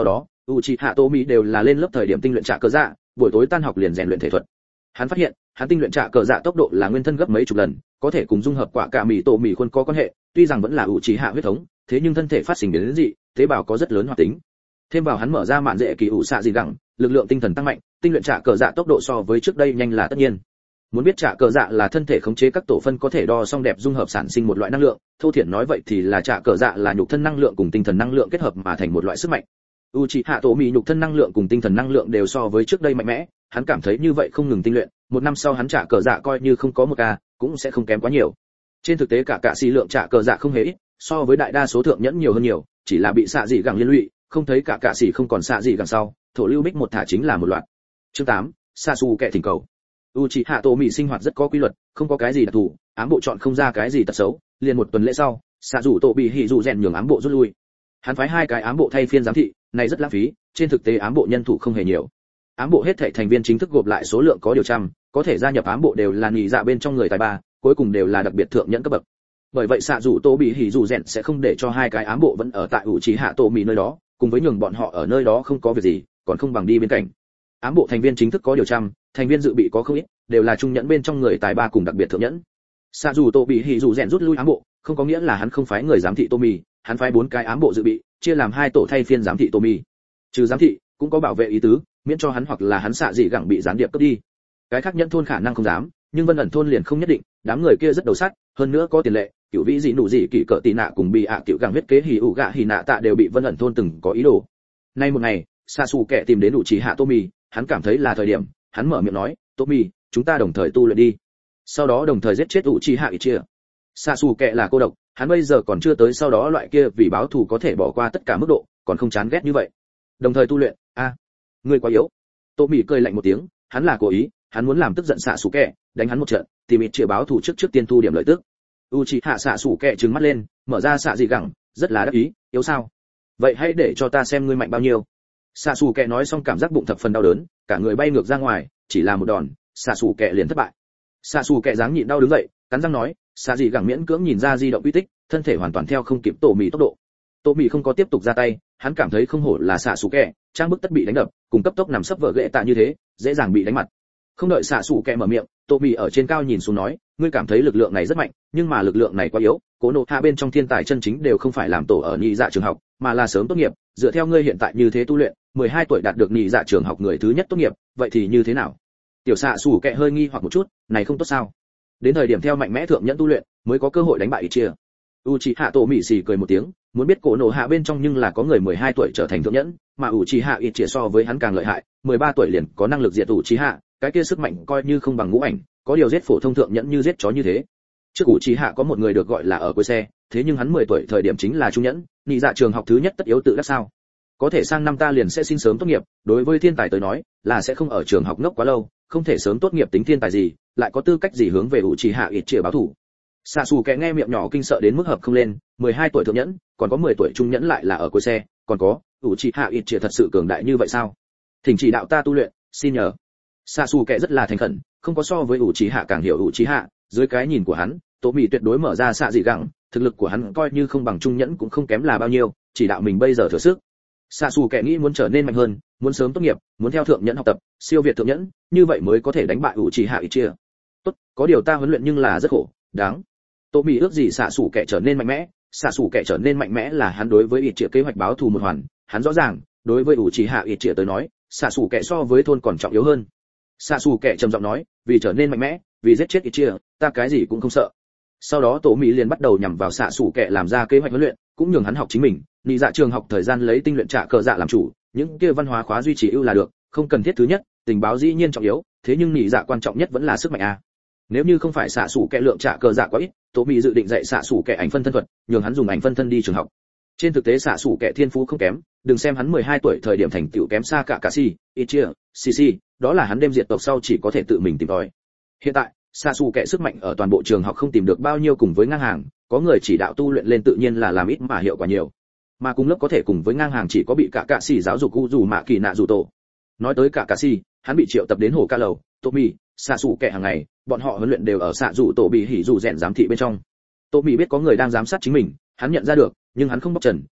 S1: Uchiha Tomi đều là lên lớp thời điểm tinh luyện trả cờ dạ, buổi tối tan học liền rèn luyện thể thuật. Hắn phát hiện, hắn tinh luyện trả cờ dạ tốc độ là nguyên thân gấp mấy chục lần, có thể cùng dung hợp quả cả mì tổ mì khuôn có quan hệ, tuy rằng vẫn là Uchiha huyết thống, thế nhưng thân thể phát sinh biến dị, tế bào có rất lớn hoạt tính. Thêm vào hắn mở ra mạn dễ kỳ ủ xạ gì gẳng, lực lượng tinh thần tăng mạnh, tinh luyện trả cờ dạ tốc độ so với trước đây nhanh là tất nhiên. Muốn biết trả cờ dạ là thân thể khống chế các tổ phân có thể đo song đẹp dung hợp sản sinh một loại năng lượng, thô thiển nói vậy thì là trả cờ dạ là nhục thân năng lượng cùng tinh thần năng lượng kết hợp mà thành một loại sức mạnh. Uchiha Tomi nhục thân năng lượng cùng tinh thần năng lượng đều so với trước đây mạnh mẽ, hắn cảm thấy như vậy không ngừng tinh luyện, một năm sau hắn trả cờ dạ coi như không có một ca, cũng sẽ không kém quá nhiều. Trên thực tế cả xì lượng trả cờ dạ không hề ít, so với đại đa số thượng nhẫn nhiều hơn nhiều, chỉ là bị xạ dị gẳng liên lụy, không thấy cả xì không còn xạ dị gẳng sau, thổ lưu bích một thả chính là một loạt. Chương 8, Sasuke thỉnh cầu. Uchiha Tomi sinh hoạt rất có quy luật, không có cái gì đặc thù, ám bộ chọn không ra cái gì tật xấu, liền một tuần lễ sau, xạ rủ tổ bị hỉ rủ rèn nhường ám bộ rút lui. Hắn phái 2 cái ám bộ thay phiên giám thị, này rất lãng phí, trên thực tế ám bộ nhân thủ không hề nhiều. Ám bộ hết thảy thành viên chính thức gộp lại số lượng có điều trăm, có thể gia nhập ám bộ đều là nhị dạ bên trong người tài ba, cuối cùng đều là đặc biệt thượng nhẫn cấp bậc. Bởi vậy xạ rủ tổ bị hỉ rủ rèn sẽ không để cho 2 cái ám bộ vẫn ở tại Uchiha Tomi nơi đó, cùng với nhường bọn họ ở nơi đó không có việc gì, còn không bằng đi bên cạnh. Ám bộ thành viên chính thức có điều trăm, thành viên dự bị có không ít, đều là trung nhẫn bên trong người tài ba cùng đặc biệt thượng nhẫn. Xạ rủ tổ bị hỉ rủ rèn rút lui ám bộ, không có nghĩa là hắn không phái người giám thị Tomi, hắn phái 4 cái ám bộ dự bị, chia làm 2 tổ thay phiên giám thị Tomi. Trừ giám thị, cũng có bảo vệ ý tứ, miễn cho hắn hoặc là hắn xạ dị gẳng bị gián điệp cướp đi. Cái khác nhẫn thôn khả năng không dám, nhưng Vân ẩn thôn liền không nhất định, đám người kia rất đầu sắt, hơn nữa có tiền lệ, cửu vĩ dị nụ dị kỷ cỡ tì nạ cùng bị cựu gẳng huyết kế hỉ ủ gạ hỉ nạ tạ đều bị Vân ẩn thôn từng có ý đồ. Nay một ngày, Sasuke tìm đến Uchiha Tomi, hắn cảm thấy là thời điểm, hắn mở miệng nói, "Tomi, chúng ta đồng thời tu luyện đi." Sau đó đồng thời giết chết Uchiha Itachi. Sasuke là cô độc, hắn bây giờ còn chưa tới sau đó loại kia vì báo thù có thể bỏ qua tất cả mức độ, còn không chán ghét như vậy. Đồng thời tu luyện, ngươi quá yếu. Tomi cười lạnh một tiếng, hắn là cố ý, hắn muốn làm tức giận Sasuke, đánh hắn một trận, tìm Itachi báo thù trước tiên thu điểm lợi tức. Uchiha Sasuke trừng mắt lên, mở ra xạ dị gẳng, rất là đắc ý, yếu sao? Vậy hãy để cho ta xem ngươi mạnh bao nhiêu. Sasuke nói xong cảm giác bụng thập phần đau đớn, cả người bay ngược ra ngoài, chỉ là một đòn, Sasuke liền thất bại. Sasuke dáng nhịn đau đứng dậy, cắn răng nói, xạ dị gẳng miễn cưỡng nhìn ra di động uy tích, thân thể hoàn toàn theo không kịp Tomi tốc độ. Tomi không có tiếp tục ra tay, hắn cảm thấy không hổ là Sasuke, trang bức tất bị đánh đập, cùng cấp tốc nằm sấp vỡ gậy tạ như thế, dễ dàng bị đánh mặt. Không đợi Sasuke mở miệng, Tomi ở trên cao nhìn xuống nói, ngươi cảm thấy lực lượng này rất mạnh, nhưng mà lực lượng này quá yếu, Cố Nộ Hạ bên trong thiên tài chân chính đều không phải làm tổ ở nhị dạ trường học, mà là sớm tốt nghiệp, dựa theo ngươi hiện tại như thế tu luyện, 12 tuổi đạt được nhị dạ trường học người thứ nhất tốt nghiệp, vậy thì như thế nào? Tiểu Sasuke hơi nghi hoặc một chút, này không tốt sao? Đến thời điểm theo mạnh mẽ thượng nhẫn tu luyện, mới có cơ hội đánh bại Itachi. Uchiha Tomi xì cười một tiếng, muốn biết Cố Nộ Hạ bên trong nhưng là có người 12 tuổi trở thành thượng nhẫn, mà Uchiha Itachi so với hắn càng lợi hại, 13 tuổi liền có năng lực diệt Uchiha, cái kia sức mạnh coi như không bằng ngũ ảnh, có điều giết phổ thông thượng nhẫn như giết chó như thế. Trước Uchiha có một người được gọi là ở cuối xe, thế nhưng hắn 10 tuổi thời điểm chính là trung nhẫn, nhị dạ trường học thứ nhất tất yếu tự đắc sao? Có thể sang năm ta liền sẽ xin sớm tốt nghiệp, đối với thiên tài tới nói, là sẽ không ở trường học ngốc quá lâu, không thể sớm tốt nghiệp tính thiên tài gì, lại có tư cách gì hướng về Uchiha Itachi báo thù. Sasuke nghe miệng nhỏ kinh sợ đến mức hợp không lên, 12 tuổi thượng nhẫn, còn có 10 tuổi trung nhẫn lại là ở cuối xe, còn có, Uchiha Itachi thật sự cường đại như vậy sao? Thỉnh chỉ đạo ta tu luyện, xin nhờ. Sasuke rất là thành khẩn, không có so với Uchiha càng hiểu Uchiha, dưới cái nhìn của hắn, Tomi tuyệt đối mở ra xạ dị gẳng, thực lực của hắn coi như không bằng trung nhẫn cũng không kém là bao nhiêu, chỉ đạo mình bây giờ thừa sức. Sasuke nghĩ muốn trở nên mạnh hơn, muốn sớm tốt nghiệp, muốn theo thượng nhẫn học tập, siêu việt thượng nhẫn, như vậy mới có thể đánh bại Uchiha Itachi. Tốt, có điều ta huấn luyện nhưng là rất khổ, đáng. Tomi ước gì Sasuke trở nên mạnh mẽ, Sasuke trở nên mạnh mẽ là hắn đối với Itachi kế hoạch báo thù một hoàn, hắn rõ ràng, đối với Uchiha Itachi tới nói, Sasuke so với thôn còn trọng yếu hơn. Sasuke trầm giọng nói, vì trở nên mạnh mẽ, vì giết chết Itachi, ta cái gì cũng không sợ. Sau đó Tomi liền bắt đầu nhằm vào Sasuke làm ra kế hoạch huấn luyện, cũng nhường hắn học chính mình, nhị dạ trường học thời gian lấy tinh luyện trả cờ dạ làm chủ, những kia văn hóa khóa duy trì ưu là được, không cần thiết thứ nhất, tình báo dĩ nhiên trọng yếu, thế nhưng nhị dạ quan trọng nhất vẫn là sức mạnh a. Nếu như không phải Sasuke lượng trả cờ dạ quá ít, Tomi dự định dạy Sasuke ảnh phân thân thuật, nhường hắn dùng ảnh phân thân đi trường học. Trên thực tế Sasuke thiên phú không kém, đừng xem hắn 12 tuổi thời điểm thành tựu kém xa cả Kakashi, Itachi, Shishi, đó là hắn đêm diệt tộc sau chỉ có thể tự mình tìm tòi. Hiện tại, Sasuke sức mạnh ở toàn bộ trường học không tìm được bao nhiêu cùng với ngang hàng, có người chỉ đạo tu luyện lên tự nhiên là làm ít mà hiệu quả nhiều. Mà cùng lớp có thể cùng với ngang hàng chỉ có bị Kakashi giáo dục Uzu Mạ Kỳ Nạ Dù Tổ. Nói tới Kakashi, hắn bị triệu tập đến hồ ca lầu, Tomi, Sasuke hàng ngày, bọn họ huấn luyện đều ở xạ Dù Tổ bị hỉ dù rèn giám thị bên trong. Tomi biết có người đang giám sát chính mình, hắn nhận ra được, nhưng hắn không bóc trần,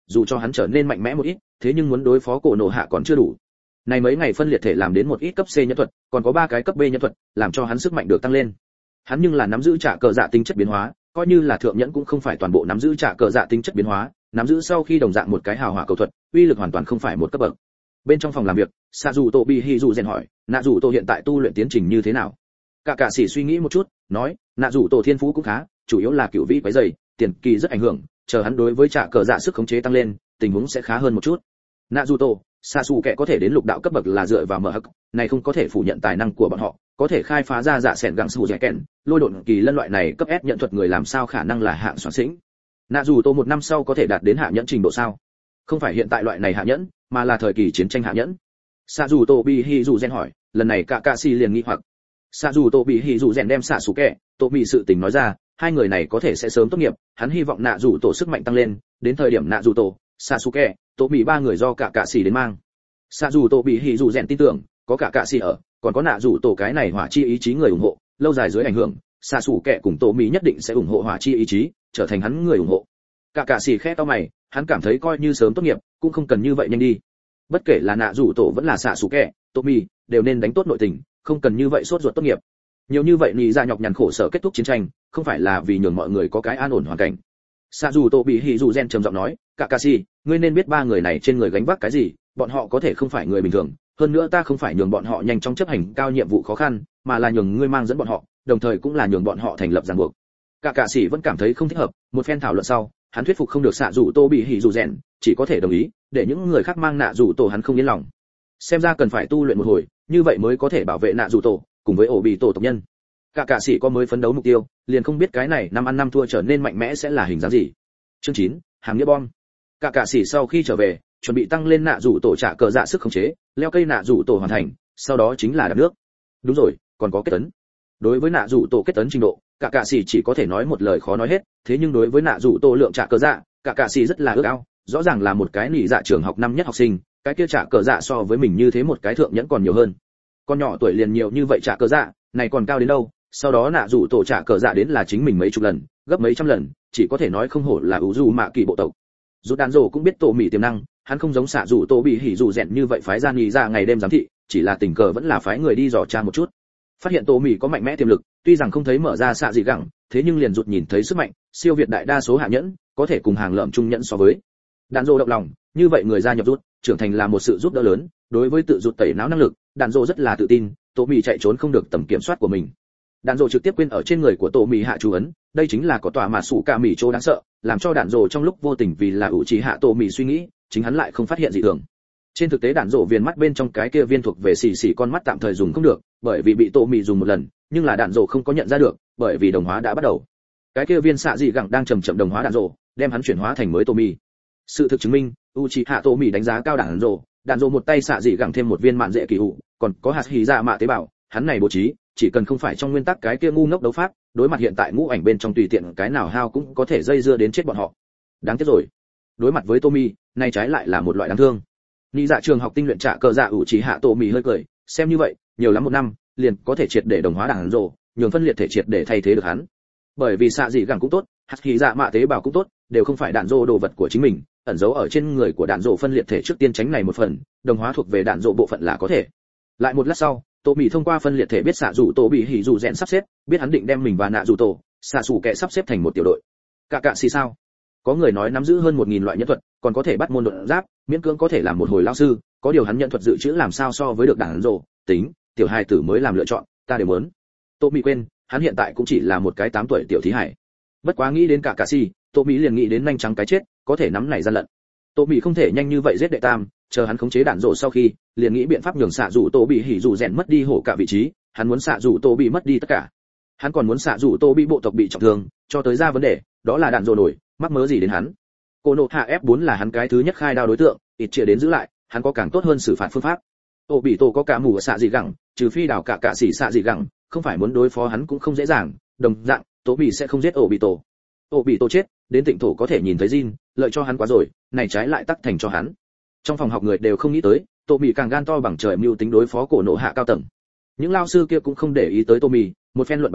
S1: dù cho hắn trở nên mạnh mẽ một ít, thế nhưng muốn đối phó cổ nổ hạ còn chưa đủ. Này mấy ngày phân liệt thể làm đến một ít cấp C nhân thuật, còn có 3 cái cấp B nhân thuật, làm cho hắn sức mạnh được tăng lên. Hắn nhưng là nắm giữ trả cờ dạ tính chất biến hóa, coi như là thượng nhẫn cũng không phải toàn bộ nắm giữ trả cờ dạ tính chất biến hóa, nắm giữ sau khi đồng dạng một cái hào hỏa cầu thuật, uy lực hoàn toàn không phải một cấp bậc. Bên trong phòng làm việc, Sa dù Tô Bi Hi dù rèn hỏi, Nạ dù Tô hiện tại tu luyện tiến trình như thế nào? Cả sĩ suy nghĩ một chút, nói, Nạ dù Tô thiên phú cũng khá, chủ yếu là cửu vĩ quấy dày, tiền kỳ rất ảnh hưởng, chờ hắn đối với trả cờ dạ sức khống chế tăng lên, tình huống sẽ khá hơn một chút. Nạ dù Tô, Sasuke có thể đến lục đạo cấp bậc là dựa vào mở hắc, này không có thể phủ nhận tài năng của bọn họ, có thể khai phá ra dạ sẹn gặng sù dẻ kèn, lôi độn kỳ lân loại này cấp S nhận thuật người làm sao khả năng là hạng soạn sĩnh. Nạ dù Tô 1 năm sau có thể đạt đến hạ nhẫn trình độ sao? Không phải hiện tại loại này hạ nhẫn, mà là thời kỳ chiến tranh hạ nhẫn. Sa dù Tô Bi Hi dù rèn hỏi, lần này cả si liền nghi hoặc. Sa dù Tô Bi Hi dù rèn đem Sasuke, Tô Mị sự tình nói ra, hai người này có thể sẽ sớm tốt nghiệp, hắn hy vọng Nạ dù Tô sức mạnh tăng lên, đến thời điểm Nạ dù Tô, Sasuke, Tô Mị 3 người do cả si đến mang. Sa dù Tô Bi Hi dù rèn tin tưởng, có cả si ở, còn có Nạ dù Tô cái này hỏa chi ý chí người ủng hộ, lâu dài dưới ảnh hưởng, Sasuke cùng Tô Mị nhất định sẽ ủng hộ hỏa chi ý chí, trở thành hắn người ủng hộ. Cả si khẽ cau mày, hắn cảm thấy coi như sớm tốt nghiệp, cũng không cần như vậy nhanh đi. Bất kể là Nạ dù Tổ vẫn là Sasuke, Tô Mị, đều nên đánh tốt nội tình, không cần như vậy sốt ruột tốt nghiệp. Nhiều như vậy nhị ra nhọc nhằn khổ sở kết thúc chiến tranh, không phải là vì nhường mọi người có cái an ổn hoàn cảnh. Sa dù Tô Bị Hỉ dù Gen trầm giọng nói, Kakashi, ngươi nên biết 3 người này trên người gánh vác cái gì, bọn họ có thể không phải người bình thường, hơn nữa ta không phải nhường bọn họ nhanh chóng chấp hành cao nhiệm vụ khó khăn, mà là nhường ngươi mang dẫn bọn họ, đồng thời cũng là nhường bọn họ thành lập ràng buộc. Kakashi vẫn cảm thấy không thích hợp, một phen thảo luận sau, hắn thuyết phục không được Sa dù Tô Bị Hỉ dù Gen, chỉ có thể đồng ý, để những người khác mang Nạ dù Tổ hắn không yên lòng. Xem ra cần phải tu luyện một hồi, như vậy mới có thể bảo vệ Nạ dù Tổ cùng với ổ bị tổ tộc nhân. Cả sĩ có mới phấn đấu mục tiêu, liền không biết cái này năm ăn năm thua trở nên mạnh mẽ sẽ là hình dáng gì. Chương 9, hàng nghĩa bom. Cả sĩ sau khi trở về, chuẩn bị tăng lên Nạ dù Tổ trả cờ dạ sức khống chế, leo cây Nạ dù Tổ hoàn thành, sau đó chính là đạp nước. Đúng rồi, còn có kết tấn. Đối với Nạ dù Tổ kết tấn trình độ, cả sĩ chỉ có thể nói một lời khó nói hết, thế nhưng đối với Nạ dù Tổ lượng trả cờ dạ, cả sĩ rất là ước ao, rõ ràng là một cái nỉ dạ trường học năm nhất học sinh, cái kia trả cờ dạ so với mình như thế một cái thượng nhẫn còn nhiều hơn. Con nhỏ tuổi liền nhiều như vậy trả cờ dạ, này còn cao đến đâu? Sau đó Nạ dù Tổ trả cờ dạ đến là chính mình mấy chục lần, gấp mấy trăm lần, chỉ có thể nói không hổ là ủ dù mạ kỳ bộ tộc. Dù đàn rồ cũng biết Tô Mị tiềm năng, hắn không giống xạ dù Tô Bị Hỉ dù rèn như vậy phái ra nghỉ ra ngày đêm giám thị, chỉ là tình cờ vẫn là phái người đi dò tra một chút. Phát hiện Tô Mị có mạnh mẽ tiềm lực, tuy rằng không thấy mở ra xạ gì gẳng, thế nhưng liền rụt nhìn thấy sức mạnh, siêu việt đại đa số hạ nhẫn, có thể cùng hàng lợm trung nhẫn so với. Đàn rồ động lòng, như vậy người gia nhập rút, trưởng thành là một sự giúp đỡ lớn, đối với tự rụt tẩy não năng lực, đàn rồ rất là tự tin, Tô Mị chạy trốn không được tầm kiểm soát của mình. Đạn rồ trực tiếp quên ở trên người của Tô Mị hạ chú ấn, đây chính là có tòa mà sủ cả mỉ chỗ đáng sợ, làm cho đạn rồ trong lúc vô tình vì là ủ trì hạ Tô Mị suy nghĩ, chính hắn lại không phát hiện gì thường. Trên thực tế đạn rồ viền mắt bên trong cái kia viên thuộc về xì con mắt tạm thời dùng không được, bởi vì bị Tô Mị dùng một lần, nhưng là đạn rồ không có nhận ra được, bởi vì đồng hóa đã bắt đầu. Cái kia viên xạ dị gẳng đang chậm chậm đồng hóa đạn rồ, đem hắn chuyển hóa thành mới Tô Mị. Sự thực chứng minh, Uchiha Tô Mị đánh giá cao đạn rồ một tay xạ dị gẳng thêm một viên mạn dễ kỳ hụ, còn có hạt hỉ dạ mạ tế bào, hắn này bố trí, chỉ cần không phải trong nguyên tắc cái kia ngu ngốc đấu pháp, đối mặt hiện tại ngũ ảnh bên trong tùy tiện cái nào hao cũng có thể dây dưa đến chết bọn họ. Đáng tiếc rồi. Đối mặt với Tô Mị, nay trái lại là một loại đáng thương. Nị dạ trường học tinh luyện trả cờ dạ Uchiha Tô Mị hơi cười, xem như vậy, nhiều lắm 1 năm, liền có thể triệt để đồng hóa đạn rồ, nhường phân liệt thể triệt để thay thế được hắn. Bởi vì xạ dị gẳng cũng tốt, hạt hỉ dạ mạ tế bào cũng tốt, đều không phải đạn rồ đồ vật của chính mình, ẩn giấu ở trên người của đạn rồ phân liệt thể trước tiên tránh này một phần, đồng hóa thuộc về đạn rồ bộ phận là có thể. Lại một lát sau, Tô Mị thông qua phân liệt thể biết xạ dù Tô Bị Hỉ dù rèn sắp xếp, biết hắn định đem mình và Nạ dù Tổ, xạ dù kẻ sắp xếp thành một tiểu đội. Cả sĩ sao? Có người nói nắm giữ hơn 1000 loại nhân thuật, còn có thể bắt môn độn giáp, miễn cưỡng có thể làm một hồi lão sư, có điều hắn nhận thuật dự trữ làm sao so với được đảng rồ, tính, tiểu hài tử mới làm lựa chọn, ta đều muốn. Tô Mị quên, hắn hiện tại cũng chỉ là một cái 8 tuổi tiểu thí hải. Bất quá nghĩ đến cả sĩ, Tô Mị liền nghĩ đến nhanh trắng cái chết, có thể nắm này gian lận. Tô Mị không thể nhanh như vậy giết đệ tam, chờ hắn khống chế đạn rồ sau khi, liền nghĩ biện pháp nhường xạ dù Tô Bị Hỉ dù rèn mất đi hổ cả vị trí, hắn muốn xạ dù Tô Bị mất đi tất cả. Hắn còn muốn xạ dù Tô Bị bộ tộc bị trọng thương, cho tới ra vấn đề, đó là đạn rồ nổi, mắc mớ gì đến hắn. Cô nộ hạ F4 là hắn cái thứ nhất khai đao đối tượng, ít chia đến giữ lại, hắn có càng tốt hơn xử phạt phương pháp. Tô Bị Tô có cả mù xạ gì gẳng, trừ phi đào cả xỉ xạ gì gẳng, không phải muốn đối phó hắn cũng không dễ dàng, đồng dạng, Tô Bị sẽ không giết Tô Bị Tô. Tô Bị Tô chết, đến Tịnh Thổ có thể nhìn thấy Jin, lợi cho hắn quá rồi, này trái lại tắc thành cho hắn. Trong phòng học người đều không nghĩ tới, Tô Mị càng gan to bằng trời mưu tính đối phó cổ nộ hạ cao tầng. Những lao sư kia cũng không để ý tới Tô Mị, một phen luận bàn sau,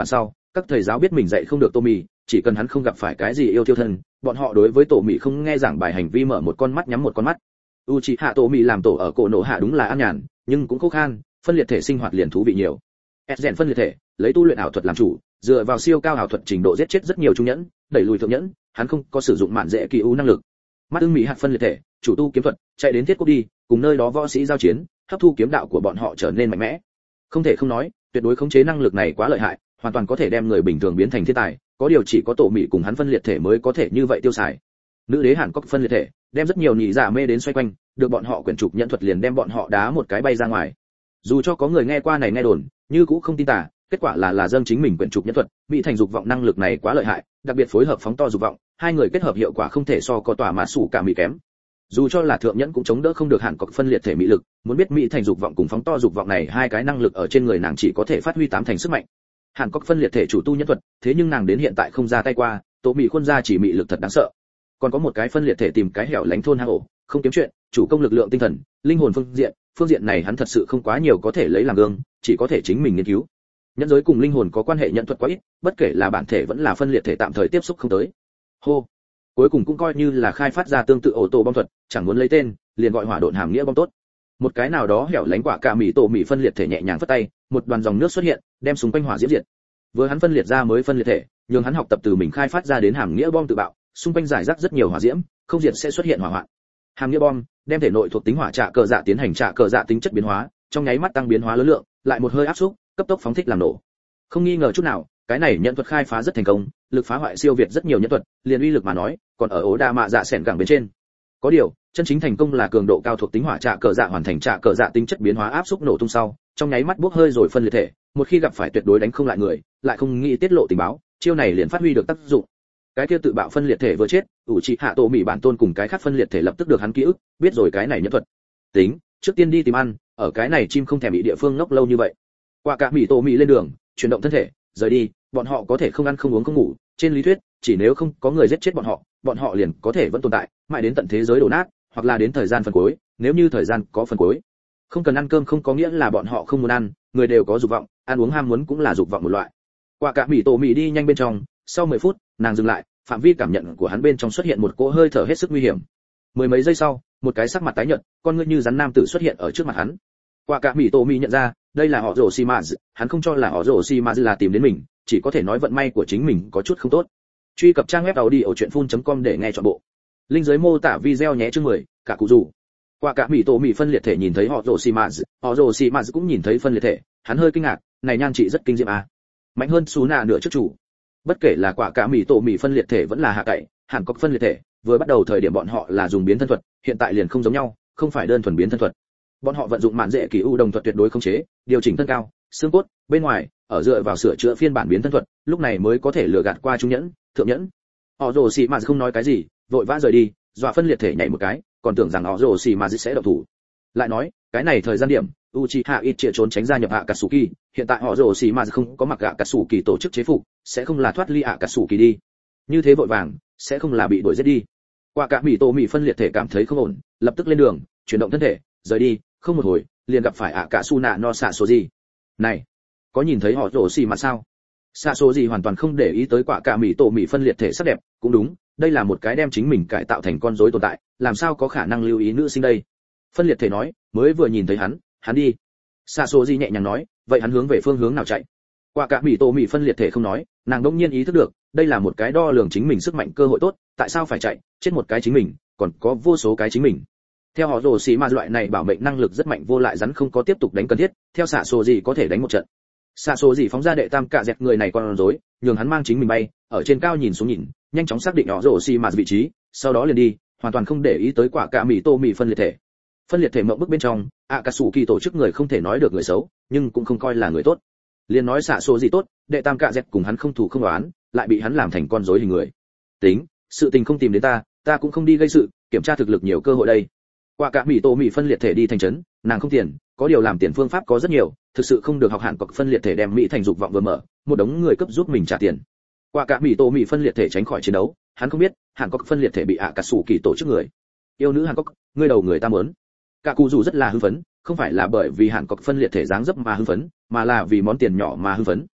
S1: các thầy giáo biết mình dạy không được Tô Mị, chỉ cần hắn không gặp phải cái gì yêu thiêu thân, bọn họ đối với Tô Mị không nghe giảng bài hành vi mở một con mắt nhắm một con mắt. Uchiha Tô Mị làm tổ ở cổ nổ hạ đúng là an nhàn, nhưng cũng khó khăn, phân liệt thể sinh hoạt liền thú vị nhiều. Rèn phân liệt thể, lấy tu luyện ảo thuật làm chủ, dựa vào siêu cao ảo thuật trình độ giết chết rất nhiều trung nhẫn, đẩy lùi thượng nhẫn, hắn không có sử dụng mạn dễ kỳ ưu năng lực. Mắt ưng mỹ hạt phân liệt thể, chủ tu kiếm thuật, chạy đến thiết quốc đi, cùng nơi đó võ sĩ giao chiến, hấp thu kiếm đạo của bọn họ trở nên mạnh mẽ. Không thể không nói, tuyệt đối khống chế năng lực này quá lợi hại, hoàn toàn có thể đem người bình thường biến thành thiên tài, có điều chỉ có tổ mỹ cùng hắn phân liệt thể mới có thể như vậy tiêu xài. Nữ đế Hàn Quốc phân liệt thể, đem rất nhiều nhị giả mê đến xoay quanh, được bọn họ quyển trục nhận thuật liền đem bọn họ đá một cái bay ra ngoài. Dù cho có người nghe qua này nghe đồn, như cũng không tin tả, kết quả là dâng chính mình quyển trục nhân thuật, bị thành dục vọng năng lực này quá lợi hại, đặc biệt phối hợp phóng to dục vọng, hai người kết hợp hiệu quả không thể so có tỏa mà sủ cả mỹ kém. Dù cho là thượng nhẫn cũng chống đỡ không được Hàn Quốc phân liệt thể mỹ lực, muốn biết mỹ thành dục vọng cùng phóng to dục vọng này hai cái năng lực ở trên người nàng chỉ có thể phát huy tám thành sức mạnh. Hàn Quốc phân liệt thể chủ tu nhân thuật, thế nhưng nàng đến hiện tại không ra tay qua, tổ mỹ khuôn ra chỉ mỹ lực thật đáng sợ. Còn có một cái phân liệt thể tìm cái hẻo lánh thôn hang ổ, không kiếm chuyện, chủ công lực lượng tinh thần, linh hồn phương diện này hắn thật sự không quá nhiều có thể lấy làm gương, chỉ có thể chính mình nghiên cứu. Nhân giới cùng linh hồn có quan hệ nhận thuật quá ít, bất kể là bản thể vẫn là phân liệt thể tạm thời tiếp xúc không tới. Hô, cuối cùng cũng coi như là khai phát ra tương tự ổ tổ bom thuật, chẳng muốn lấy tên, liền gọi hỏa độn hàm nghĩa bom tốt. Một cái nào đó hẻo lánh quả cả mỉ tổ mỉ phân liệt thể nhẹ nhàng phất tay, một đoàn dòng nước xuất hiện, đem súng quanh hỏa diễm diệt. Vừa hắn phân liệt ra mới phân liệt thể, nhưng hắn học tập từ mình khai phát ra đến hàm nghĩa bom tự bạo, xung quanh giải rác rất nhiều hỏa diễm, không diệt sẽ xuất hiện hỏa hoạn. Hàm nghĩa bom đem thể nội thuộc tính hỏa trạ cờ dạ tiến hành trạ cờ dạ tính chất biến hóa, trong nháy mắt tăng biến hóa lớn lượng, lại một hơi áp xúc, cấp tốc phóng thích làm nổ. Không nghi ngờ chút nào, cái này nhận thuật khai phá rất thành công, lực phá hoại siêu việt rất nhiều nhận thuật, liền uy lực mà nói, còn ở ố đa mạ dạ sẻn gẳng bên trên. Có điều, chân chính thành công là cường độ cao thuộc tính hỏa trạ cờ dạ hoàn thành trạ cờ dạ tính chất biến hóa áp xúc nổ tung sau, trong nháy mắt bốc hơi rồi phân liệt thể, một khi gặp phải tuyệt đối đánh không lại người, lại không nghĩ tiết lộ tình báo, chiêu này liền phát huy được tác dụng. Cái kia tự bạo phân liệt thể vừa chết, Uchiha Tô Mị bản tôn cùng cái khác phân liệt thể lập tức được hắn ký ức, biết rồi cái này nhân thuật. Tính, trước tiên đi tìm ăn, ở cái này chim không thèm bị địa phương ngốc lâu như vậy. Qua cả Mị Tô Mị lên đường, chuyển động thân thể, rời đi, bọn họ có thể không ăn không uống không ngủ, trên lý thuyết, chỉ nếu không có người giết chết bọn họ liền có thể vẫn tồn tại, mãi đến tận thế giới đổ nát, hoặc là đến thời gian phần cuối, nếu như thời gian có phần cuối. Không cần ăn cơm không có nghĩa là bọn họ không muốn ăn, người đều có dục vọng, ăn uống ham muốn cũng là dục vọng một loại. Qua cả Mị Tô Mị đi nhanh bên trong, sau 10 phút, nàng dừng lại, phạm vi cảm nhận của hắn bên trong xuất hiện một cỗ hơi thở hết sức nguy hiểm. Mười mấy giây sau, một cái sắc mặt tái nhợt, con ngươi như rắn nam tử xuất hiện ở trước mặt hắn. Qua cả Mị Tô Mị nhận ra, đây là họ Rồ Shimaz, hắn không cho là họ Rồ Shimaz là tìm đến mình, chỉ có thể nói vận may của chính mình có chút không tốt. Truy cập trang web audiochuyenphun.com để nghe trọn bộ. Link dưới mô tả video nhé chương 10, cả cụ rủ. Qua cả Mị Tô Mị phân liệt thể nhìn thấy họ Rồ Shimaz cũng nhìn thấy phân liệt thể, hắn hơi kinh ngạc, này nhan trị rất kinh diệm à. Mạnh hơn Suna nửa trước chủ. Bất kể là quả cả Mị Tô Mị phân liệt thể vẫn là hạ cậy, Hàn Quốc phân liệt thể, vừa bắt đầu thời điểm bọn họ là dùng biến thân thuật, hiện tại liền không giống nhau, không phải đơn thuần biến thân thuật. Bọn họ vận dụng mạn dễ kỳ ưu đồng thuật tuyệt đối khống chế, điều chỉnh thân cao, xương cốt, bên ngoài, ở dựa vào sửa chữa phiên bản biến thân thuật, lúc này mới có thể lừa gạt qua trung nhẫn, thượng nhẫn. Họ Rồ Xì Mạt không nói cái gì, vội vã rời đi, dọa phân liệt thể nhảy một cái, còn tưởng rằng họ Rồ Xì Mạt sẽ động thủ. Lại nói, cái này thời gian điểm, Uchiha Itchia trốn tránh gia nhập Akatsuki, hiện tại họ Rồ Xì Mạt không có mặc Akatsuki tổ chức chế phục, sẽ không là thoát ly Akatsuki đi. Như thế vội vàng, sẽ không là bị đuổi giết đi. Qua cả Mị Tô Mị phân liệt thể cảm thấy không ổn, lập tức lên đường, chuyển động thân thể, rời đi, không một hồi, liền gặp phải Akasuna no Sasoji. Này, có nhìn thấy họ Rồ Xì Mạt sao? Sasoji hoàn toàn không để ý tới quả cả Mị Tô Mị phân liệt thể sắc đẹp, cũng đúng, đây là một cái đem chính mình cải tạo thành con rối tồn tại, làm sao có khả năng lưu ý nữ sinh đây? Phân liệt thể nói, mới vừa nhìn thấy hắn đi. Sasoji nhẹ nhàng nói, vậy hắn hướng về phương hướng nào chạy? Quả cả Mị Tô Mị phân liệt thể không nói, nàng đống nhiên ý thức được, đây là một cái đo lường chính mình sức mạnh cơ hội tốt, tại sao phải chạy, chết một cái chính mình, còn có vô số cái chính mình. Theo họ Rồ Xì Mạt loại này bảo mệnh năng lực rất mạnh vô lại rắn không có tiếp tục đánh cần thiết, theo xạ sổ gì có thể đánh một trận. Xạ sổ gì phóng ra đệ tam cả dẹt người này còn rối, nhường hắn mang chính mình bay, ở trên cao nhìn xuống nhìn, nhanh chóng xác định họ Rồ Xì Mạt vị trí, sau đó liền đi, hoàn toàn không để ý tới quả cả Mị Tô Mị phân liệt thể. Phân liệt thể mộng bức bên trong, Akatsuki tổ chức người không thể nói được người xấu, nhưng cũng không coi là người tốt. Liền nói xạ sổ gì tốt, đệ tam cả dẹt cùng hắn không thù không oán, lại bị hắn làm thành con rối hình người. Tính, sự tình không tìm đến ta cũng không đi gây sự, kiểm tra thực lực nhiều cơ hội đây. Qua cả Mị Tô Mị phân liệt thể đi thành trấn, nàng không tiền, có điều làm tiền phương pháp có rất nhiều, thực sự không được học Hàn Quốc phân liệt thể đem Mỹ thành dục vọng vừa mở, một đống người cấp giúp mình trả tiền. Qua cả Mị Tô Mị phân liệt thể tránh khỏi chiến đấu, hắn không biết, Hàn Quốc phân liệt thể bị Akatsuki tổ chức người. Yêu nữ Hàn Quốc, ngươi đầu người ta muốn. Cả cụ dù rất là hưng phấn, không phải là bởi vì Hàn Quốc phân liệt thể dáng dấp mà hưng phấn, mà là vì món tiền nhỏ mà hưng phấn.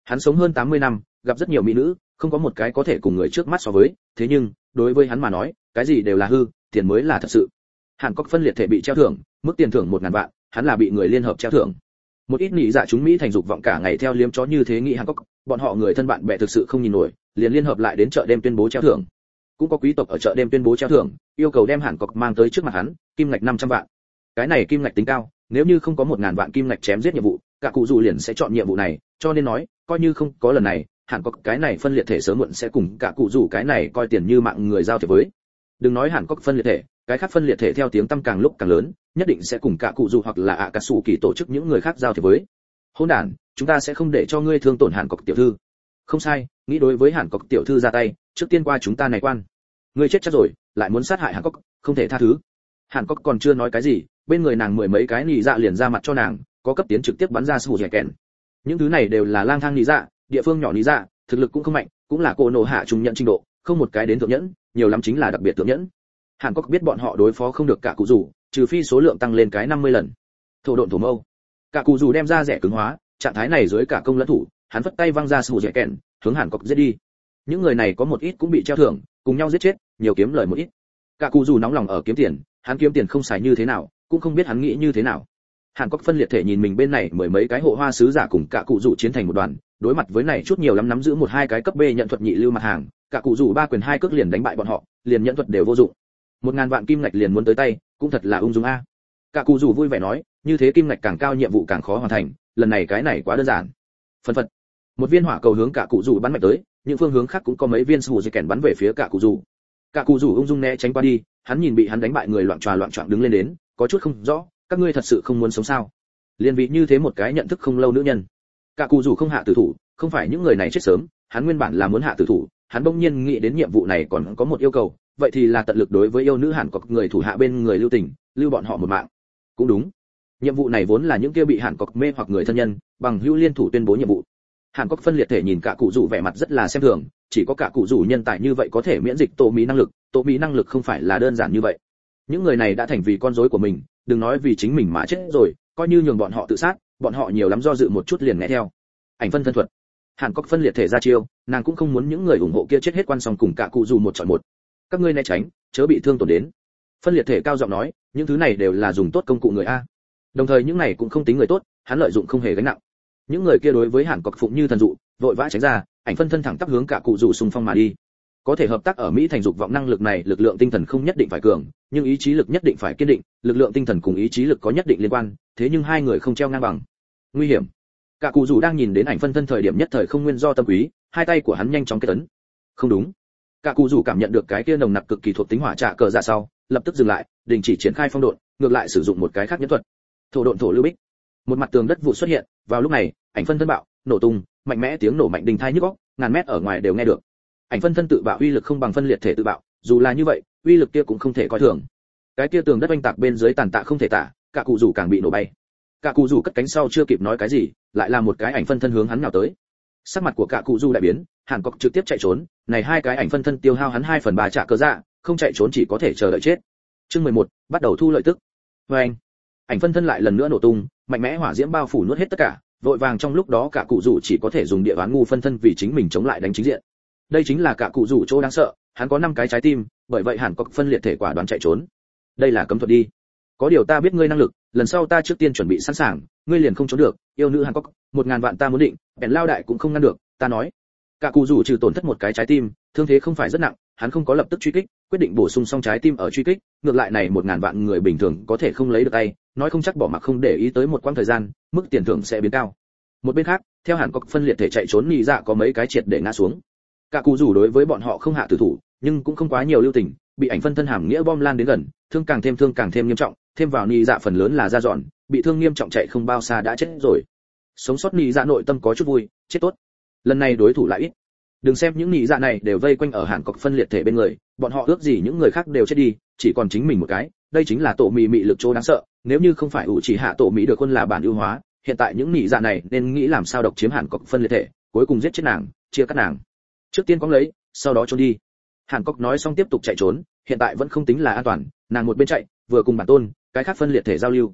S1: Hắn sống hơn 80 năm, gặp rất nhiều mỹ nữ, không có một cái có thể cùng người trước mắt so với, thế nhưng, đối với hắn mà nói, cái gì đều là hư, tiền mới là thật sự. Hàn Quốc phân liệt thể bị treo thưởng, mức tiền thưởng 1000 vạn, hắn là bị người liên hợp treo thưởng. Một ít nhị dạ chúng Mỹ thành dục vọng cả ngày theo liếm chó như thế nghĩ Hàn Quốc, bọn họ người thân bạn bè thực sự không nhìn nổi, liền liên hợp lại đến chợ đêm tuyên bố treo thưởng. Cũng có quý tộc ở chợ đêm tuyên bố treo thưởng, yêu cầu đem Hàn Quốc mang tới trước mặt hắn, kim ngạch 500 vạn. Cái này kim ngạch tính cao, nếu như không có 1000 vạn kim ngạch chém giết nhiệm vụ, cả cụ dù liền sẽ chọn nhiệm vụ này, cho nên nói, coi như không có lần này, Hàn Quốc cái này phân liệt thể sớm muộn sẽ cùng cả cụ dù cái này coi tiền như mạng người giao thiệp với. Đừng nói Hàn Quốc phân liệt thể, cái khác phân liệt thể theo tiếng tăm càng lúc càng lớn, nhất định sẽ cùng cả cụ dù hoặc là Akatsuki tổ chức những người khác giao thiệp với. Hỗn đản, chúng ta sẽ không để cho ngươi thương tổn Hàn Quốc tiểu thư. Không sai, nghĩ đối với Hàn Quốc tiểu thư ra tay, trước tiên qua chúng ta này quan. Ngươi chết chắc rồi, lại muốn sát hại Hàn Quốc, không thể tha thứ. Hàn Quốc còn chưa nói cái gì, bên người nàng mười mấy cái nhị dạ liền ra mặt cho nàng, có cấp tiến trực tiếp bắn ra sủ rẻ kèn. Những thứ này đều là lang thang nhị dạ, địa phương nhỏ nhị dạ, thực lực cũng không mạnh, cũng là cô nộ hạ trung nhận trình độ, không một cái đến thượng nhẫn, nhiều lắm chính là đặc biệt thượng nhẫn. Hàn Quốc biết bọn họ đối phó không được cả cụ rủ, trừ phi số lượng tăng lên cái 50 lần. Thổ độn thổ mâu. Cả cụ rủ đem ra rẻ cứng hóa, trạng thái này dưới cả công lẫn thủ, hắn vất tay văng ra sủ rẻ kèn, hướng Hàn Quốc giết đi. Những người này có một ít cũng bị treo thưởng, cùng nhau giết chết, nhiều kiếm lời một ít. Cả cụ rủ nóng lòng ở kiếm tiền, hắn kiếm tiền không xài như thế nào, cũng không biết hắn nghĩ như thế nào. Hàn Quốc phân liệt thể nhìn mình bên này mười mấy cái hộ hoa sứ giả cùng cả cụ rủ chiến thành một đoàn, đối mặt với này chút nhiều lắm nắm giữ một hai cái cấp B nhận thuật nhị lưu mặt hàng, cả cụ rủ ba quyền hai cước liền đánh bại bọn họ, liền nhận thuật đều vô dụng. 1000 vạn kim ngạch liền muốn tới tay, cũng thật là ung dung a. Cả cụ rủ vui vẻ nói, như thế kim ngạch càng cao nhiệm vụ càng khó hoàn thành, lần này cái này quá đơn giản. Phân phật. Một viên hỏa cầu hướng cả cụ rủ bắn mạnh tới, những phương hướng khác cũng có mấy viên sủ dây kèn bắn về phía cả cụ rủ. Cả cụ rủ ung dung né tránh qua đi, hắn nhìn bị hắn đánh bại người loạn choạng đứng lên đến, có chút không rõ, các ngươi thật sự không muốn sống sao? Liên vị như thế một cái nhận thức không lâu nữ nhân. Cả cụ rủ không hạ tử thủ, không phải những người này chết sớm, hắn nguyên bản là muốn hạ tử thủ, hắn bỗng nhiên nghĩ đến nhiệm vụ này còn có một yêu cầu, vậy thì là tận lực đối với yêu nữ Hàn Quốc người thủ hạ bên người lưu tình, lưu bọn họ một mạng. Cũng đúng. Nhiệm vụ này vốn là những kia bị Hàn Quốc mê hoặc người thân nhân, bằng hữu liên thủ tuyên bố nhiệm vụ. Hàn Quốc phân liệt thể nhìn cả cụ rủ vẻ mặt rất là xem thường, chỉ có cả cụ rủ nhân tài như vậy có thể miễn dịch tổ mỹ năng lực không phải là đơn giản như vậy. Những người này đã thành vì con rối của mình, đừng nói vì chính mình mà chết rồi, coi như nhường bọn họ tự sát, bọn họ nhiều lắm do dự một chút liền nghe theo. Ảnh phân thân thuật. Hàn Quốc phân liệt thể ra chiêu, nàng cũng không muốn những người ủng hộ kia chết hết quan song cùng cả cụ rủ một chọi một. Các ngươi né tránh, chớ bị thương tổn đến. Phân liệt thể cao giọng nói, những thứ này đều là dùng tốt công cụ người a. Đồng thời những này cũng không tính người tốt, hắn lợi dụng không hề gánh nặng. Những người kia đối với Hàn Quốc phụng như thần dụ, vội vã tránh ra, ảnh phân thân thẳng tắp hướng cả cụ rủ xung phong mà đi. Có thể hợp tác ở Mỹ thành dục vọng năng lực này, lực lượng tinh thần không nhất định phải cường, nhưng ý chí lực nhất định phải kiên định, lực lượng tinh thần cùng ý chí lực có nhất định liên quan, thế nhưng hai người không treo ngang bằng. Nguy hiểm. Cả cụ rủ đang nhìn đến ảnh phân thân thời điểm nhất thời không nguyên do tâm quý, hai tay của hắn nhanh chóng kết ấn. Không đúng. Cả cụ rủ cảm nhận được cái kia nồng nặc cực kỳ thuộc tính hỏa trạ cờ dạ sau, lập tức dừng lại, đình chỉ triển khai phong độn, ngược lại sử dụng một cái khác nhẫn thuật. Thổ độn thổ lưu bích. Một mặt tường đất vụ xuất hiện, vào lúc này, ảnh phân thân bạo, nổ tung, mạnh mẽ tiếng nổ mạnh đình thai nhức óc, ngàn mét ở ngoài đều nghe được. Ảnh phân thân tự bạo uy lực không bằng phân liệt thể tự bạo, dù là như vậy, uy lực kia cũng không thể coi thường. Cái kia tường đất oanh tạc bên dưới tàn tạ không thể tả, cả cụ rủ càng bị nổ bay. Cả cụ rủ cất cánh sau chưa kịp nói cái gì, lại là một cái ảnh phân thân hướng hắn nào tới. Sắc mặt của cả cụ rủ đại biến, Hàn Quốc trực tiếp chạy trốn, này hai cái ảnh phân thân tiêu hao hắn 2/3 trả cơ dạ, không chạy trốn chỉ có thể chờ đợi chết. Chương 11, bắt đầu thu lợi tức. Oeng. Ảnh phân thân lại lần nữa nổ tung, mạnh mẽ hỏa diễm bao phủ nuốt hết tất cả, vội vàng trong lúc đó cả cụ rủ chỉ có thể dùng địa đoán ngu phân thân vì chính mình chống lại đánh chính diện. Đây chính là cả cụ rủ chỗ đáng sợ, hắn có 5 cái trái tim, bởi vậy Hàn Quốc phân liệt thể quả đoán chạy trốn. Đây là cấm thuật đi. Có điều ta biết ngươi năng lực, lần sau ta trước tiên chuẩn bị sẵn sàng, ngươi liền không trốn được, yêu nữ Hàn Quốc, 1000 vạn ta muốn định, bèn lao đại cũng không ngăn được, ta nói. Cả cụ rủ trừ tổn thất một cái trái tim, thương thế không phải rất nặng, hắn không có lập tức truy kích, quyết định bổ sung xong trái tim ở truy kích, ngược lại này 1000 vạn người bình thường có thể không lấy được tay, nói không chắc bỏ mặc không để ý tới một quãng thời gian, mức tiền thưởng sẽ biến cao. Một bên khác, theo Hàn Quốc phân liệt thể chạy trốn nhị dạ có mấy cái triệt để ngã xuống. Cả cụ rủ đối với bọn họ không hạ tử thủ, nhưng cũng không quá nhiều lưu tình, bị ảnh phân thân hàm nghĩa bom lan đến gần, thương càng thêm nghiêm trọng, thêm vào nhị dạ phần lớn là da dọn, bị thương nghiêm trọng chạy không bao xa đã chết rồi. Sống sót nhị dạ nội tâm có chút vui, chết tốt. Lần này đối thủ lại ít. Đừng xem những nhị dạ này đều vây quanh ở Hàn Quốc phân liệt thể bên người, bọn họ ước gì những người khác đều chết đi, chỉ còn chính mình một cái, đây chính là tổ mị lực chỗ đáng sợ, nếu như không phải ủ chỉ hạ tổ mỹ được quân là bản ưu hóa, hiện tại những nhị dạ này nên nghĩ làm sao độc chiếm Hàn Quốc phân liệt thể, cuối cùng giết chết nàng, chia cắt nàng. Trước tiên có lấy, sau đó trốn đi. Hàn Quốc nói xong tiếp tục chạy trốn, hiện tại vẫn không tính là an toàn, nàng một bên chạy, vừa cùng bản tôn, cái khác phân liệt thể giao lưu.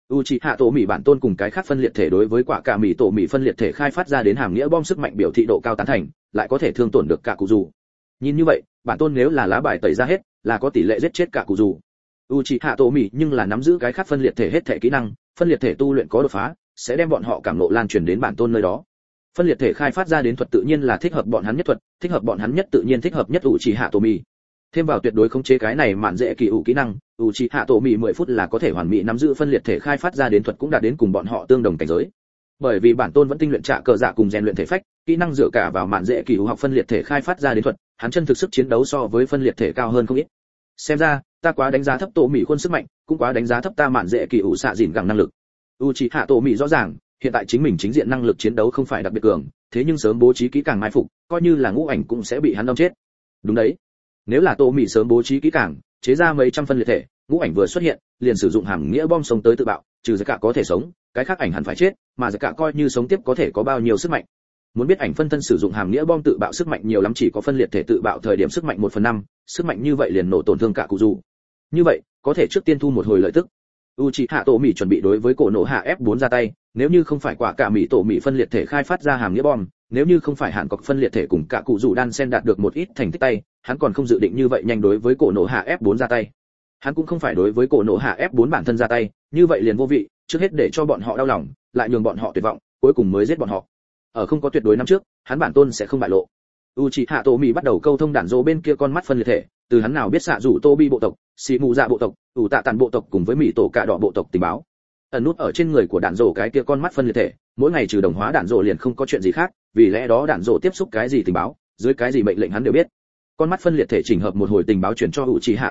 S1: Uchiha Tổ Mị bản tôn cùng cái khác phân liệt thể đối với quả cả mị tổ mị phân liệt thể khai phát ra đến hàm nghĩa bom sức mạnh biểu thị độ cao tán thành, lại có thể thương tổn được cả cụ dù. Nhìn như vậy, bản tôn nếu là lá bài tẩy ra hết, là có tỷ lệ giết chết cả cụ dù. Uchiha Tổ Mị nhưng là nắm giữ cái khác phân liệt thể hết thể kỹ năng, phân liệt thể tu luyện có đột phá, sẽ đem bọn họ cảm ngộ lan truyền đến bản tôn nơi đó. Phân liệt thể khai phát ra đến thuật tự nhiên là thích hợp bọn hắn nhất thuật, thích hợp bọn hắn nhất tự nhiên thích hợp nhất Uchiha Tổ Mị. Thêm vào tuyệt đối khống chế cái này mạn dễ kỳ ủ kỹ năng, Uchiha Tổ Mị 10 phút là có thể hoàn mỹ nắm giữ phân liệt thể khai phát ra đến thuật cũng đạt đến cùng bọn họ tương đồng cảnh giới. Bởi vì bản tôn vẫn tinh luyện trạ cờ dạ cùng rèn luyện thể phách, kỹ năng dựa cả vào mạn dễ kỳ ủ học phân liệt thể khai phát ra đến thuật, hắn chân thực sức chiến đấu so với phân liệt thể cao hơn không ít. Xem ra, ta quá đánh giá thấp Tổ Mị khuôn sức mạnh, cũng quá đánh giá thấp ta mạn dễ kỳ ủ xạ dìn gẳng năng lực. Uchiha Tổ Mị rõ ràng, hiện tại chính mình chính diện năng lực chiến đấu không phải đặc biệt cường, thế nhưng sớm bố trí kỹ càng mai phục, coi như là ngũ ảnh cũng sẽ bị hắn đâm chết. Đúng đấy. Nếu là Tô Mị sớm bố trí kỹ càng, chế ra mấy trăm phân liệt thể, ngũ ảnh vừa xuất hiện, liền sử dụng hàm nghĩa bom sống tới tự bạo, trừ Giải Cả có thể sống, cái khác ảnh hẳn phải chết, mà Giải Cả coi như sống tiếp có thể có bao nhiêu sức mạnh. Muốn biết ảnh phân thân sử dụng hàm nghĩa bom tự bạo sức mạnh nhiều lắm chỉ có phân liệt thể tự bạo thời điểm sức mạnh 1/5, sức mạnh như vậy liền nổ tổn thương cả cụ dù. Như vậy, có thể trước tiên thu một hồi lợi tức. Uchiha Tổ Mị chuẩn bị đối với cổ nổ hạ F4 ra tay, nếu như không phải quả cả Mị Tổ Mị phân liệt thể khai phát ra hàm nghĩa bom, nếu như không phải hạn cọc phân liệt thể cùng cả cụ dù đan sen đạt được một ít thành tích tay, hắn còn không dự định như vậy nhanh đối với cổ nổ hạ F4 ra tay. Hắn cũng không phải đối với cổ nổ hạ F4 bản thân ra tay, như vậy liền vô vị, trước hết để cho bọn họ đau lòng, lại nhường bọn họ tuyệt vọng, cuối cùng mới giết bọn họ. Ở không có tuyệt đối năm trước, hắn bản tôn sẽ không bại lộ. Uchiha Tổ Mị bắt đầu câu thông đạn dỗ bên kia con mắt phân liệt thể, từ hắn nào biết xạ rủ Tobi bộ tộc, xì mù dạ bộ tộc, ủ tạ tàn bộ tộc cùng với Mị tổ cả đỏ bộ tộc tình báo. Ẩn nút ở trên người của đạn dỗ cái kia con mắt phân liệt thể, mỗi ngày trừ đồng hóa đạn dỗ liền không có chuyện gì khác, vì lẽ đó đạn dỗ tiếp xúc cái gì tình báo, dưới cái gì mệnh lệnh hắn đều biết. Con mắt phân liệt thể chỉnh hợp một hồi tình báo chuyển cho Uchiha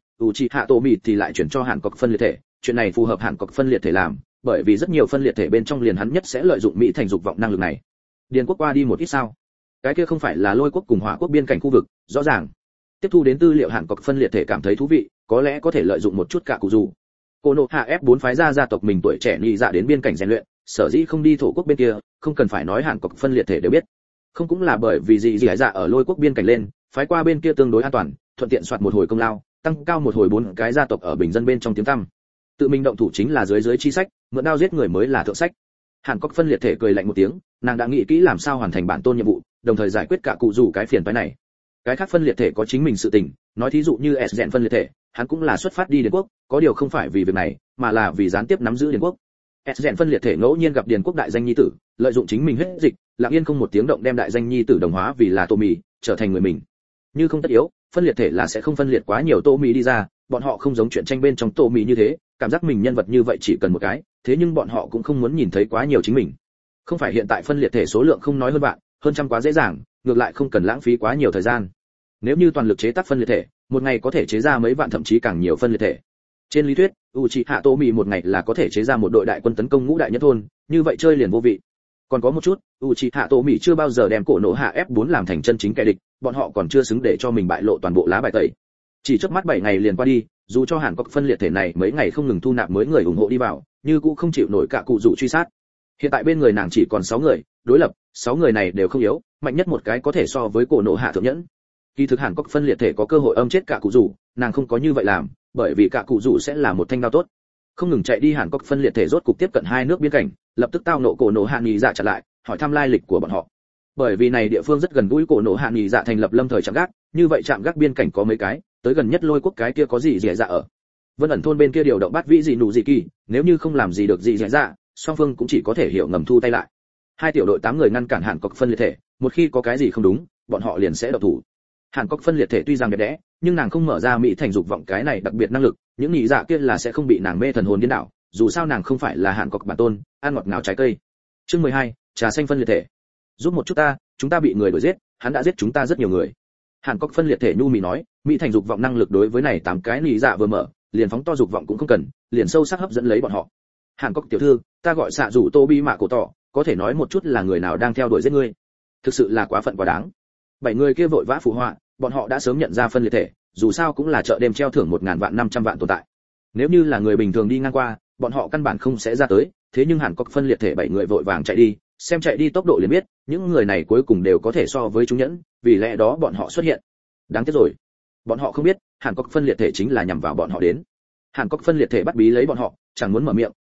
S1: Tổ Mị thì lại chuyển cho Hàn Cọc phân liệt thể, chuyện này phù hợp Hàn Cọc phân liệt thể làm, bởi vì rất nhiều phân liệt thể bên trong liền hắn nhất sẽ lợi dụng mỹ thành dục vọng năng lực này. Điền quốc qua đi một ít sao? Cái kia không phải là Lôi quốc cùng Hỏa quốc biên cảnh khu vực, rõ ràng. Tiếp thu đến tư liệu Hàn Cọc phân liệt thể cảm thấy thú vị, có lẽ có thể lợi dụng một chút cả cụ dù. Cô nộ hạ F4 phái ra gia tộc mình tuổi trẻ nhị dạ đến biên cảnh rèn luyện, sở dĩ không đi thổ quốc bên kia, không cần phải nói Hàn Cọc phân liệt thể đều biết. Không cũng là bởi vì gì dạ ở Lôi quốc biên cảnh lên, phái qua bên kia tương đối an toàn, thuận tiện soạt một hồi công lao, tăng cao một hồi 4 cái gia tộc ở bình dân bên trong tiếng tăm. Tự mình động thủ chính là dưới chi sách, mượn đao giết người mới là thượng sách. Hàn Cọc phân liệt thể cười lạnh một tiếng, nàng đã nghĩ kỹ làm sao hoàn thành bản tôn nhiệm vụ, đồng thời giải quyết cả cụ rủ cái phiền toái này. Cái khác phân liệt thể có chính mình sự tình, nói thí dụ như S-Gen phân liệt thể, hắn cũng là xuất phát đi Điền quốc, có điều không phải vì việc này, mà là vì gián tiếp nắm giữ Điền quốc. S-Gen phân liệt thể ngẫu nhiên gặp Điền quốc đại danh nhi tử, lợi dụng chính mình huyết dịch, lặng yên không một tiếng động đem đại danh nhi tử đồng hóa vì là Tô Mị, trở thành người mình. Như không tất yếu, phân liệt thể là sẽ không phân liệt quá nhiều Tô Mị đi ra, bọn họ không giống chuyện tranh bên trong Tô Mị như thế, cảm giác mình nhân vật như vậy chỉ cần một cái, thế nhưng bọn họ cũng không muốn nhìn thấy quá nhiều chính mình. Không phải hiện tại phân liệt thể số lượng không nói hơn bạn, hơn trăm quá dễ dàng, ngược lại không cần lãng phí quá nhiều thời gian. Nếu như toàn lực chế tác phân liệt thể, một ngày có thể chế ra mấy vạn thậm chí càng nhiều phân liệt thể. Trên lý thuyết, Uchiha Tô Mị một ngày là có thể chế ra một đội đại quân tấn công ngũ đại nhất thôn, như vậy chơi liền vô vị. Còn có một chút, Uchiha Tô Mị chưa bao giờ đem cổ nổ hạ F4 làm thành chân chính kẻ địch, bọn họ còn chưa xứng để cho mình bại lộ toàn bộ lá bài tẩy. Chỉ chớp mắt 7 ngày liền qua đi, dù cho Hàn Quốc phân liệt thể này mấy ngày không ngừng thu nạp mới người ủng hộ đi vào, như cũng không chịu nổi cả cụ dụ truy sát. Hiện tại bên người nàng chỉ còn 6 người, đối lập, 6 người này đều không yếu, mạnh nhất một cái có thể so với cổ nổ hạ thượng nhẫn. Kỳ thực Hàn Quốc phân liệt thể có cơ hội âm chết cả cụ rủ, nàng không có như vậy làm, bởi vì cả cụ rủ sẽ là một thanh đao tốt. Không ngừng chạy đi Hàn Quốc phân liệt thể rốt cục tiếp cận hai nước biên cảnh, lập tức tao nộ cổ nổ hạ nhị dạ trả lại, hỏi thăm lai lịch của bọn họ. Bởi vì này địa phương rất gần gũi cổ nổ hạ nhị dạ thành lập lâm thời trạm gác, như vậy trạm gác biên cảnh có mấy cái, tới gần nhất Lôi quốc cái kia có gì dẻ dạ ở. Vân ẩn thôn bên kia điều động bắt vĩ gì nụ gì kỳ, nếu như không làm gì được gì dẻ dạ, song phương cũng chỉ có thể hiểu ngầm thu tay lại. Hai tiểu đội 8 người ngăn cản Hàn Quốc phân liệt thể, một khi có cái gì không đúng, bọn họ liền sẽ động thủ. Hàn Quốc phân liệt thể tuy rằng đẹp đẽ, nhưng nàng không mở ra mỹ thành dục vọng cái này đặc biệt năng lực, những nhị dạ kia là sẽ không bị nàng mê thần hồn điên đảo, dù sao nàng không phải là Hàn Quốc bản tôn, ăn ngọt ngào trái cây. Chương 12, trà xanh phân liệt thể. Giúp một chút ta, chúng ta bị người đuổi giết, hắn đã giết chúng ta rất nhiều người. Hàn Quốc phân liệt thể nhu mì nói, mỹ thành dục vọng năng lực đối với này 8 cái nhị dạ vừa mở, liền phóng to dục vọng cũng không cần, liền sâu sắc hấp dẫn lấy bọn họ. Hàn Quốc tiểu thư, ta gọi xạ rủ Tobi mạ cổ tỏ, có thể nói một chút là người nào đang theo đuổi giết ngươi? Thực sự là quá phận quá đáng. 7 người kia vội vã phụ họa, bọn họ đã sớm nhận ra phân liệt thể, dù sao cũng là chợ đêm treo thưởng 1000 vạn 500 vạn tồn tại. Nếu như là người bình thường đi ngang qua, bọn họ căn bản không sẽ ra tới, thế nhưng Hàn Quốc phân liệt thể 7 người vội vàng chạy đi, xem chạy đi tốc độ liền biết, những người này cuối cùng đều có thể so với chúng nhẫn, vì lẽ đó bọn họ xuất hiện. Đáng tiếc rồi. Bọn họ không biết, Hàn Quốc phân liệt thể chính là nhằm vào bọn họ đến. Hàn Quốc phân liệt thể bắt bí lấy bọn họ, chẳng muốn mở miệng,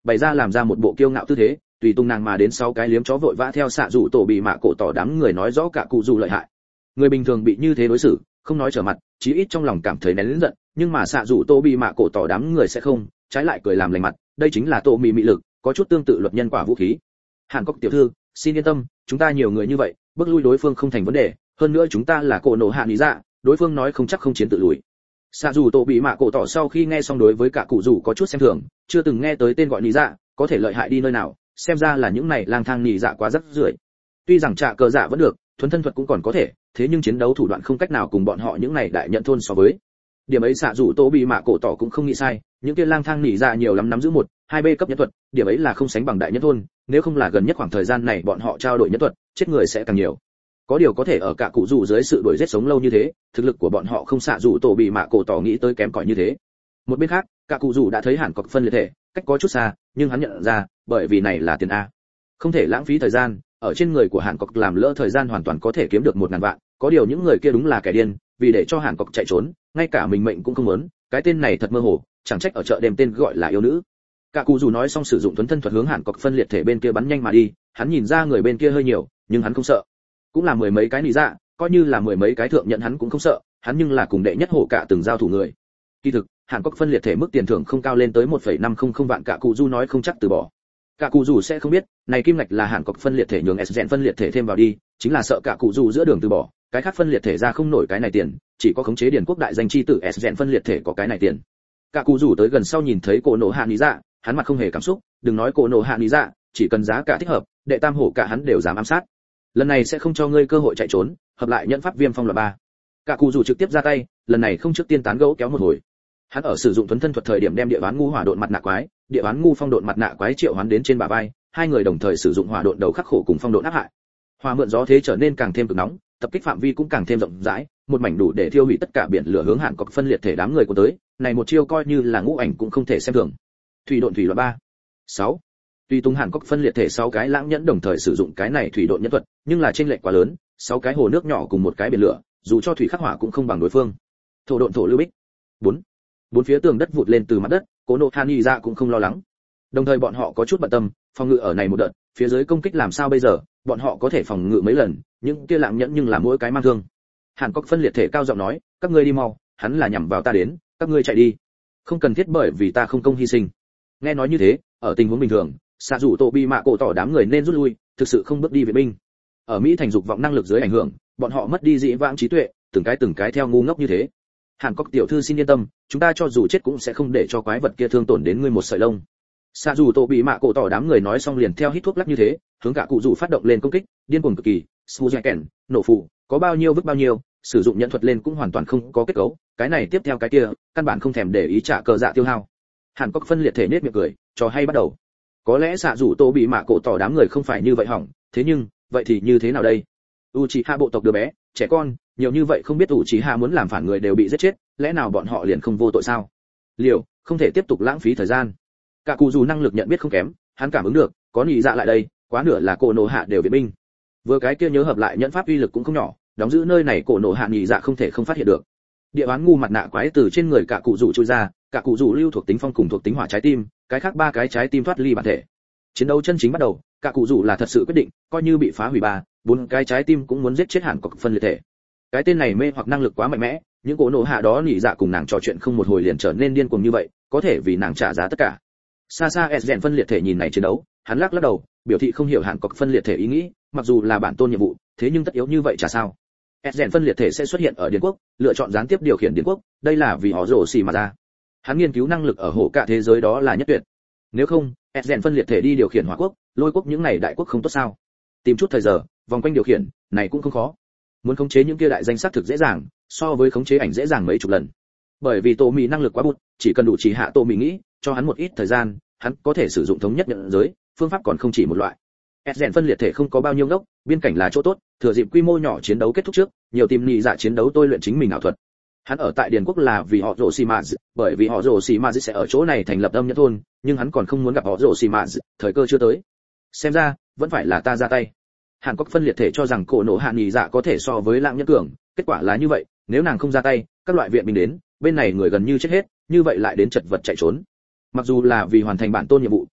S1: bày ra làm ra một bộ kiêu ngạo tư thế, tùy tung nàng mà đến 6 cái liếm chó vội vã theo xạ rủ tổ bị mạ cổ tỏ đám người nói rõ cả cụ dù lợi hại. Người bình thường bị như thế đối xử, không nói trở mặt, chí ít trong lòng cảm thấy nén giận, nhưng mà xạ rủ tổ bị mạ cổ tỏ đám người sẽ không, trái lại cười làm lành mặt, đây chính là tổ mị mị lực, có chút tương tự luật nhân quả vũ khí. Hàn Cốc tiểu thư, xin yên tâm, chúng ta nhiều người như vậy, bước lui đối phương không thành vấn đề, hơn nữa chúng ta là cổ nổ hạ lý dạ, đối phương nói không chắc không chiến tự lùi. Xạ dù tổ bị mạ cổ tỏ sau khi nghe xong đối với cả cụ rủ có chút xem thường, chưa từng nghe tới tên gọi lý dạ, có thể lợi hại đi nơi nào, xem ra là những này lang thang lý dạ quá rất rưởi. Tuy rằng trả cờ dạ vẫn được, thuần thân thuật cũng còn có thể, thế nhưng chiến đấu thủ đoạn không cách nào cùng bọn họ những này đại nhận thôn so với. Điểm ấy xạ dù tổ bị mạ cổ tỏ cũng không nghĩ sai, những kia lang thang nỉ dạ nhiều lắm nắm giữ 1-2 B cấp nhân thuật, điểm ấy là không sánh bằng đại nhân thôn, nếu không là gần nhất khoảng thời gian này bọn họ trao đổi nhân thuật, chết người sẽ càng nhiều. Có điều có thể ở cả cụ rủ dưới sự đuổi giết sống lâu như thế, thực lực của bọn họ không xạ dù tổ bị mạ cổ tỏ nghĩ tới kém cỏi như thế. Một bên khác, cả cụ rủ đã thấy Hàn Cốc phân liệt thể, cách có chút xa, nhưng hắn nhận ra, bởi vì này là tiền a, không thể lãng phí thời gian, ở trên người của Hàn Cốc làm lỡ thời gian hoàn toàn có thể kiếm được 1000 vạn, có điều những người kia đúng là kẻ điên, vì để cho Hàn Cốc chạy trốn, ngay cả mình mệnh cũng không muốn, cái tên này thật mơ hồ, chẳng trách ở chợ đêm tên gọi là yêu nữ. Cả cụ dù nói xong sử dụng thuần thân thuật hướng Hàn Cốc phân liệt thể bên kia bắn nhanh mà đi, hắn nhìn ra người bên kia hơi nhiều, nhưng hắn không sợ. Cũng là 10 mấy cái nị dạ, coi như là 10 mấy cái thượng nhận hắn cũng không sợ, hắn nhưng là cùng đệ nhất hổ cả từng giao thủ người. Kỳ thực, Hàn Cốc phân liệt thể mức tiền thưởng không cao lên tới 1,500 vạn, cả cụ dù nói không chắc từ bỏ. Cả cụ dù sẽ không biết, này kim ngạch là Hàn Cốc phân liệt thể nhường S-gen phân liệt thể thêm vào đi, chính là sợ cả cụ dù giữa đường từ bỏ, cái khác phân liệt thể ra không nổi cái này tiền, chỉ có khống chế điển quốc đại danh chi tử S-gen phân liệt thể có cái này tiền. Cả cụ dù tới gần sau nhìn thấy cổ nổ hạ lý dạ, hắn mặt không hề cảm xúc, đừng nói cổ nổ hạ lý dạ, chỉ cần giá cả thích hợp, đệ tam hổ cả hắn đều dám ám sát. Lần này sẽ không cho ngươi cơ hội chạy trốn, hợp lại nhận pháp viêm phong loại 3. Cả cụ dù trực tiếp ra tay, lần này không trước tiên tán gẫu kéo một hồi. Hắn ở sử dụng thuần thân thuật thời điểm đem địa bán ngu hỏa độn mặt nạ quái, địa bán ngu phong độn mặt nạ quái triệu hoán đến trên bả vai, hai người đồng thời sử dụng hỏa độn đầu khắc khổ cùng phong độn áp hại. Hỏa mượn gió thế trở nên càng thêm cực nóng, tập kích phạm vi cũng càng thêm rộng rãi, một mảnh đủ để thiêu hủy tất cả biển lửa hướng Hàn Cốc phân liệt thể đám người của tới, này một chiêu coi như là ngũ ảnh cũng không thể xem thường. Thủy độn thủy loại 3. 6. Tuy tung Hàn Cốc phân liệt thể 6 cái lãng nhẫn đồng thời sử dụng cái này thủy độn nhân thuật, nhưng là chênh lệch quá lớn, 6 cái hồ nước nhỏ cùng một cái biển lửa, dù cho thủy khắc hỏa cũng không bằng đối phương. Thổ độn thổ lưu bích. 4. Bốn phía tường đất vụt lên từ mặt đất, Cố Nộ Hàn ra cũng không lo lắng. Đồng thời bọn họ có chút bận tâm, phòng ngự ở này một đợt, phía dưới công kích làm sao bây giờ, bọn họ có thể phòng ngự mấy lần, những kia lãng nhẫn nhưng là mỗi cái mang thương. Hàn Cốc phân liệt thể cao giọng nói, các ngươi đi mau, hắn là nhằm vào ta đến, các ngươi chạy đi, không cần thiết bởi vì ta không công hy sinh. Nghe nói như thế, ở tình huống bình thường, xạ rủ tổ bi mạ cổ tỏ đám người nên rút lui, thực sự không bước đi viện binh. Ở Mỹ thành dục vọng năng lực dưới ảnh hưởng, bọn họ mất đi dĩ vãng trí tuệ, từng cái theo ngu ngốc như thế. Hàn Cốc tiểu thư xin yên tâm, chúng ta cho dù chết cũng sẽ không để cho quái vật kia thương tổn đến ngươi một sợi lông. Xạ rủ tổ bị mạ cổ tỏ đám người nói xong liền theo hít thuốc lắc như thế, hướng cả cụ rủ phát động lên công kích, điên cuồng cực kỳ, Smujaken, nổ phụ, có bao nhiêu vứt bao nhiêu, sử dụng nhận thuật lên cũng hoàn toàn không có kết cấu, cái này tiếp theo cái kia, căn bản không thèm để ý trả cờ dạ tiêu hao. Hàn Cốc phân liệt thể nết miệng cười, trò hay bắt đầu. Có lẽ xạ rủ tổ bị mạ cổ tỏ đám người không phải như vậy hỏng, thế nhưng, vậy thì như thế nào đây? Uchiha bộ tộc đứa bé, trẻ con, nhiều như vậy không biết Uchiha muốn làm phản người đều bị giết chết, lẽ nào bọn họ liền không vô tội sao? Liều, không thể tiếp tục lãng phí thời gian. Cả cụ dù năng lực nhận biết không kém, hắn cảm ứng được, có nhị dạ lại đây, quá nửa là cổ nổ hạ đều viện binh. Vừa cái kia nhớ hợp lại nhẫn pháp uy lực cũng không nhỏ, đóng giữ nơi này cổ nổ hạ nhị dạ không thể không phát hiện được. Địa bán ngu mặt nạ quái từ trên người cả cụ dù chui ra, cả cụ dù lưu thuộc tính phong cùng thuộc tính hỏa trái tim, cái khác 3 cái trái tim thoát ly bản thể. Chiến đấu chân chính bắt đầu, cả cụ dù là thật sự quyết định, coi như bị phá hủy 3-4 cái trái tim cũng muốn giết chết Hàn Cốc phân liệt thể. Cái tên này mê hoặc năng lực quá mạnh mẽ, những cổ nổ hạ đó nhị dạ cùng nàng trò chuyện không một hồi liền trở nên điên cuồng như vậy, có thể vì nàng trả giá tất cả. Xa xa S-gen phân liệt thể nhìn này chiến đấu, hắn lắc đầu, biểu thị không hiểu Hàn Cốc phân liệt thể ý nghĩ, mặc dù là bản tôn nhiệm vụ, thế nhưng tất yếu như vậy chả sao? S-gen phân liệt thể sẽ xuất hiện ở Điền quốc, lựa chọn gián tiếp điều khiển Điền quốc, đây là vì họ rồ xì mà ra. Hắn nghiên cứu năng lực ở hổ cả thế giới đó là nhất tuyệt. Nếu không, S-gen phân liệt thể đi điều khiển Hỏa quốc, Lôi quốc những này đại quốc không tốt sao? Tìm chút thời giờ, vòng quanh điều khiển, này cũng không khó. Muốn khống chế những kia đại danh xác thực dễ dàng, so với khống chế ảnh dễ dàng mấy chục lần. Bởi vì Tô Mị năng lực quá bụt, chỉ cần đủ chỉ hạ Tô Mị nghĩ, cho hắn một ít thời gian, hắn có thể sử dụng thống nhất nhận giới, phương pháp còn không chỉ một loại. S-gen phân liệt thể không có bao nhiêu ngốc, biên cảnh là chỗ tốt, thừa dịp quy mô nhỏ chiến đấu kết thúc trước, nhiều tìm nhị dạ chiến đấu tôi luyện chính mình ảo thuật. Hắn ở tại Điền quốc là vì họ rồ xì mạt, bởi vì họ rồ xì mạt sẽ ở chỗ này thành lập âm nhẫn thôn, nhưng hắn còn không muốn gặp họ rồ xì mạt, thời cơ chưa tới. Xem ra, vẫn phải là ta ra tay. Hàn Cốc phân liệt thể cho rằng cổ nổ hạ nhị dạ có thể so với lãng nhẫn cường, kết quả là như vậy, nếu nàng không ra tay, các loại viện binh đến, bên này người gần như chết hết, như vậy lại đến chật vật chạy trốn. Mặc dù là vì hoàn thành bản tôn nhiệm vụ,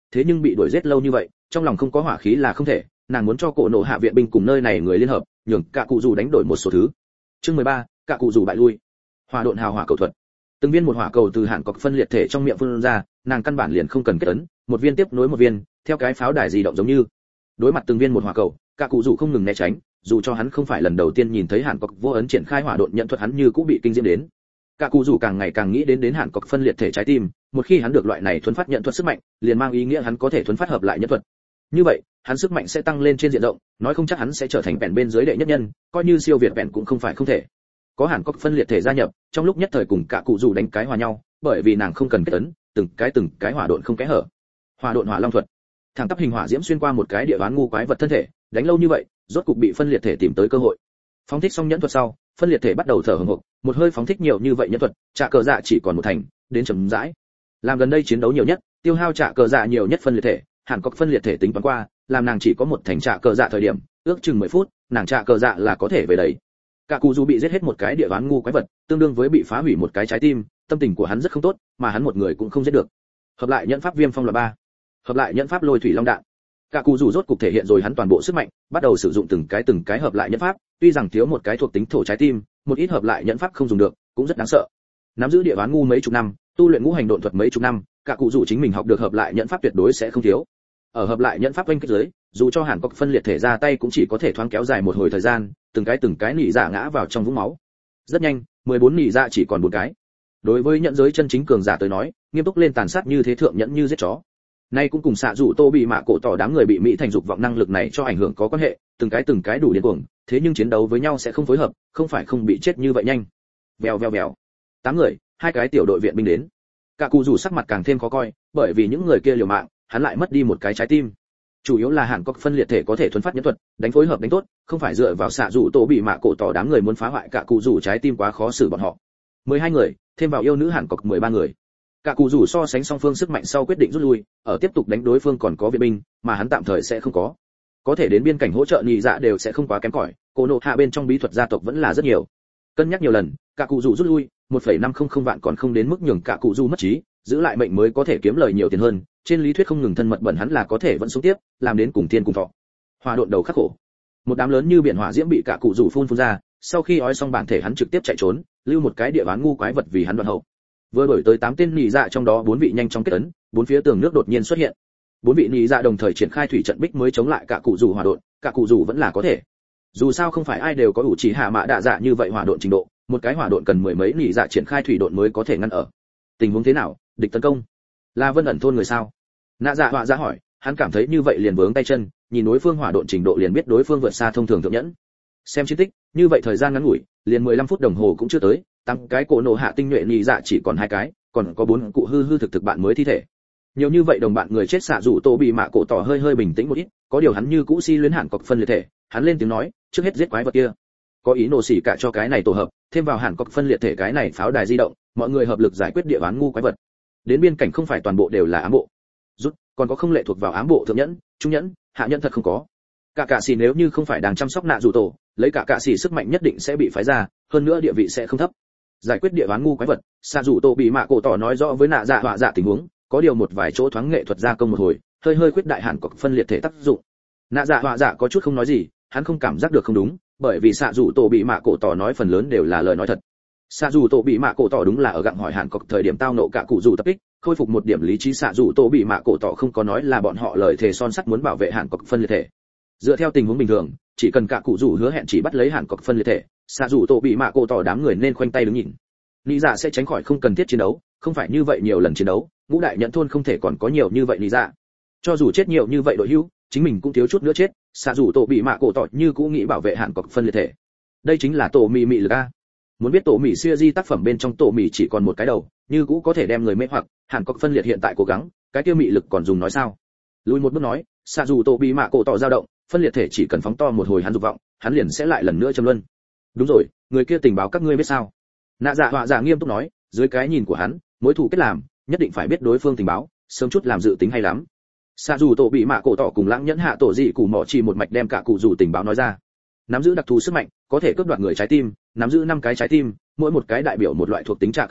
S1: thế nhưng bị đuổi giết lâu như vậy, trong lòng không có hỏa khí là không thể, nàng muốn cho cổ nổ hạ viện binh cùng nơi này người liên hợp, nhường cả cụ dù đánh đổi một số thứ. Chương 13, cả cụ dù bại lui. Hỏa độn hào hỏa cầu thuật. Từng viên một hỏa cầu từ hàn cọc phân liệt thể trong miệng phun ra, nàng căn bản liền không cần kết ấn, một viên tiếp nối một viên, theo cái pháo đài di động giống như. Đối mặt từng viên một hỏa cầu, cả cụ dù không ngừng né tránh, dù cho hắn không phải lần đầu tiên nhìn thấy hàn cọc vô ấn triển khai hỏa độn nhận thuật, hắn như cũng bị kinh diễm đến. Cả cụ dù càng ngày càng nghĩ đến hàn cọc phân liệt thể trái tim, một khi hắn được loại này thuần phát nhận thuật sức mạnh, liền mang ý nghĩa hắn có thể thuần phát hợp lại nhận thuật. Như vậy, hắn sức mạnh sẽ tăng lên trên diện rộng, nói không chắc hắn sẽ trở thành bèn bên dưới đệ nhất nhân, coi như siêu việt bèn cũng không phải không thể. Có hàn cọc phân liệt thể gia nhập, trong lúc nhất thời cùng cả cụ dù đánh cái hòa nhau, bởi vì nàng không cần kết ấn, từng cái hỏa độn không kẽ hở. Hỏa độn hỏa long thuật, thẳng tắp hình hỏa diễm xuyên qua một cái địa đoán ngu quái vật thân thể, đánh lâu như vậy, rốt cục bị phân liệt thể tìm tới cơ hội. Phóng thích xong nhẫn thuật sau, phân liệt thể bắt đầu thở hổn hộc, một hơi phóng thích nhiều như vậy nhẫn thuật, trả cờ dạ chỉ còn một thành, đến chậm rãi. Làm gần đây chiến đấu nhiều nhất, tiêu hao trả cờ dạ nhiều nhất phân liệt thể, hàn cọc phân liệt thể tính toán qua, làm nàng chỉ có một thành trả cờ dạ thời điểm, ước chừng 10 phút, nàng trả cờ dạ là có thể về đấy. Cả cụ dù bị giết hết một cái địa đoán ngu quái vật, tương đương với bị phá hủy một cái trái tim, tâm tình của hắn rất không tốt, mà hắn một người cũng không giết được. Hợp lại nhẫn pháp viêm phong là 3, hợp lại nhẫn pháp lôi thủy long đạn. Cả cụ dù rốt cục thể hiện rồi hắn toàn bộ sức mạnh, bắt đầu sử dụng từng cái hợp lại nhẫn pháp, tuy rằng thiếu một cái thuộc tính thổ trái tim, một ít hợp lại nhẫn pháp không dùng được, cũng rất đáng sợ. Nắm giữ địa đoán ngu mấy chục năm, tu luyện ngũ hành độn thuật mấy chục năm, cả cụ dù chính mình học được hợp lại nhẫn pháp tuyệt đối sẽ không thiếu. Ở hợp lại nhẫn pháp quanh kích dưới, dù cho hàn cọc phân liệt thể ra tay cũng chỉ có thể thoáng kéo dài một hồi thời gian, từng cái nỉ dạ ngã vào trong vũng máu. Rất nhanh, 14 nỉ dạ chỉ còn 4 cái. Đối với nhận giới chân chính cường giả tới nói, nghiêm túc lên tàn sát như thế thượng nhẫn như giết chó. Nay cũng cùng xạ rủ tô bị mạ cổ tỏ đám người bị mỹ thành dục vọng năng lực này cho ảnh hưởng có quan hệ, từng cái đủ điên cuồng, thế nhưng chiến đấu với nhau sẽ không phối hợp, không phải không bị chết như vậy nhanh. Vèo. 8 người, 2 cái tiểu đội viện binh đến. Cả cụ rủ sắc mặt càng thêm khó coi, bởi vì những người kia liều mạng, hắn lại mất đi một cái trái tim. Chủ yếu là hàn cọc phân liệt thể có thể thuần phát nhẫn thuật, đánh phối hợp đánh tốt, không phải dựa vào xạ rủ tô bị mạ cổ tỏ đám người muốn phá hoại cả cụ rủ trái tim quá khó xử bọn họ. 12 người, thêm vào yêu nữ hàn cọc 13 người. Cả cụ rủ so sánh song phương sức mạnh sau quyết định rút lui, ở tiếp tục đánh đối phương còn có viện binh, mà hắn tạm thời sẽ không có. Có thể đến biên cảnh hỗ trợ nhị dạ đều sẽ không quá kém cỏi, cô nộ hạ bên trong bí thuật gia tộc vẫn là rất nhiều. Cân nhắc nhiều lần, cả cụ rủ rút lui, 1,500 vạn còn không đến mức nhường cả cụ rủ mất trí, giữ lại mệnh mới có thể kiếm lời nhiều tiền hơn, trên lý thuyết không ngừng thân mật bẩn hắn là có thể vẫn sống tiếp, làm đến cùng thiên cùng thọ. Hỏa độn đầu khắc khổ. Một đám lớn như biển hỏa diễm bị cả cụ rủ phun ra, sau khi ói xong bản thể hắn trực tiếp chạy trốn, lưu một cái địa ván ngu quái vật vì hắn đoạn hậu. Vừa đổi tới 8 tên nhị dạ trong đó 4 vị nhanh chóng kết ấn, 4 phía tường nước đột nhiên xuất hiện. 4 vị nhị dạ đồng thời triển khai thủy trận bích mới chống lại cả cụ rủ hỏa độn, cả cụ rủ vẫn là có thể. Dù sao không phải ai đều có ủ chỉ hạ mã đạ dạ như vậy hỏa độn trình độ, một cái hỏa độn cần mười mấy nhị dạ triển khai thủy độn mới có thể ngăn ở. Tình huống thế nào, địch tấn công? Là Vân ẩn thôn người sao? Nạ dạ họa dạ hỏi, hắn cảm thấy như vậy liền vướng tay chân, nhìn đối phương hỏa độn trình độ liền biết đối phương vượt xa thông thường thượng nhẫn. Xem chiến tích, như vậy thời gian ngắn ngủi, liền 15 phút đồng hồ cũng chưa tới, tăng cái cổ nổ hạ tinh nhuệ nhị dạ chỉ còn 2 cái, còn có 4 cụ hư thực bạn mới thi thể. Nhiều như vậy đồng bạn người chết xạ rủ tô bị mạ cổ tỏ hơi bình tĩnh một ít, có điều hắn như cũ si luyến hẳn cọc phân liệt thể, hắn lên tiếng nói, trước hết giết quái vật kia. Có ý nổ xỉ cả cho cái này tổ hợp, thêm vào hẳn cọc phân liệt thể cái này pháo đài di động, mọi người hợp lực giải quyết địa bán ngu quái vật. Đến biên cảnh không phải toàn bộ đều là ám bộ, rút, còn có không lệ thuộc vào ám bộ thượng nhẫn, trung nhẫn, hạ nhẫn thật không có. Cả xỉ nếu như không phải đang chăm sóc nạ rủ tổ, lấy cả xỉ sức mạnh nhất định sẽ bị phái ra, hơn nữa địa vị sẽ không thấp. Giải quyết địa bán ngu quái vật, xạ rủ tổ bị mạ cổ tỏ nói rõ với nạ dạ họa dạ tình huống, có điều một vài chỗ thoáng nghệ thuật gia công một hồi, hơi khuyết đại hẳn cọc phân liệt thể tác dụng. Nạ dạ họa dạ có chút không nói gì, hắn không cảm giác được không đúng, bởi vì xạ rủ tổ bị mạ cổ tỏ nói phần lớn đều là lời nói thật. Xạ rủ tổ bị mạ cổ tỏ đúng là ở gặng hỏi hàn cọc thời điểm tao nộ cả cụ rủ tập kích, khôi phục một điểm lý trí. Xạ rủ tổ bị mạ cổ tỏ không có nói là bọn họ lời thề son sắt muốn bảo vệ hàn cọc phân liệt thể. Dựa theo tình huống bình thường, chỉ cần cả cụ rủ hứa hẹn chỉ bắt lấy hàn cọc phân liệt thể, xạ rủ tổ bị mạ cổ tỏ đám người nên khoanh tay đứng nhìn. Lý dạ sẽ tránh khỏi không cần thiết chiến đấu, không phải như vậy nhiều lần chiến đấu, ngũ đại nhận thôn không thể còn có nhiều như vậy lý dạ. Cho dù chết nhiều như vậy đội hữu, chính mình cũng thiếu chút nữa chết, xạ rủ tổ bị mạ cổ tỏ như cũng nghĩ bảo vệ hàn cọc phân liệt thể. Đây chính là tổ mì mị lực a. Muốn biết tổ mì xưa di tác phẩm bên trong tổ mì chỉ còn một cái đầu, như cũ có thể đem người mê hoặc, hàn cọc phân liệt hiện tại cố gắng, cái kia mị lực còn dùng nói sao? Lùi một bước nói, xạ rủ tổ bị mạ cổ tỏ dao động, phân liệt thể chỉ cần phóng to một hồi hắn dục vọng, hắn liền sẽ lại lần nữa châm luân. Đúng rồi, người kia tình báo các ngươi biết sao? Nạ dạ họa dạ nghiêm túc nói, dưới cái nhìn của hắn, mối thù kết làm, nhất định phải biết đối phương tình báo, sớm chút làm dự tính hay lắm. Xạ dù tổ bị mạ cổ tỏ cùng lãng nhẫn hạ tổ dị cụ mỏ chỉ một mạch đem cả cụ dù tình báo nói ra. Nắm giữ đặc thù sức mạnh, có thể cướp đoạt người trái tim, nắm giữ 5 cái trái tim, mỗi một cái đại biểu một loại thuộc tính trả cơ dạ,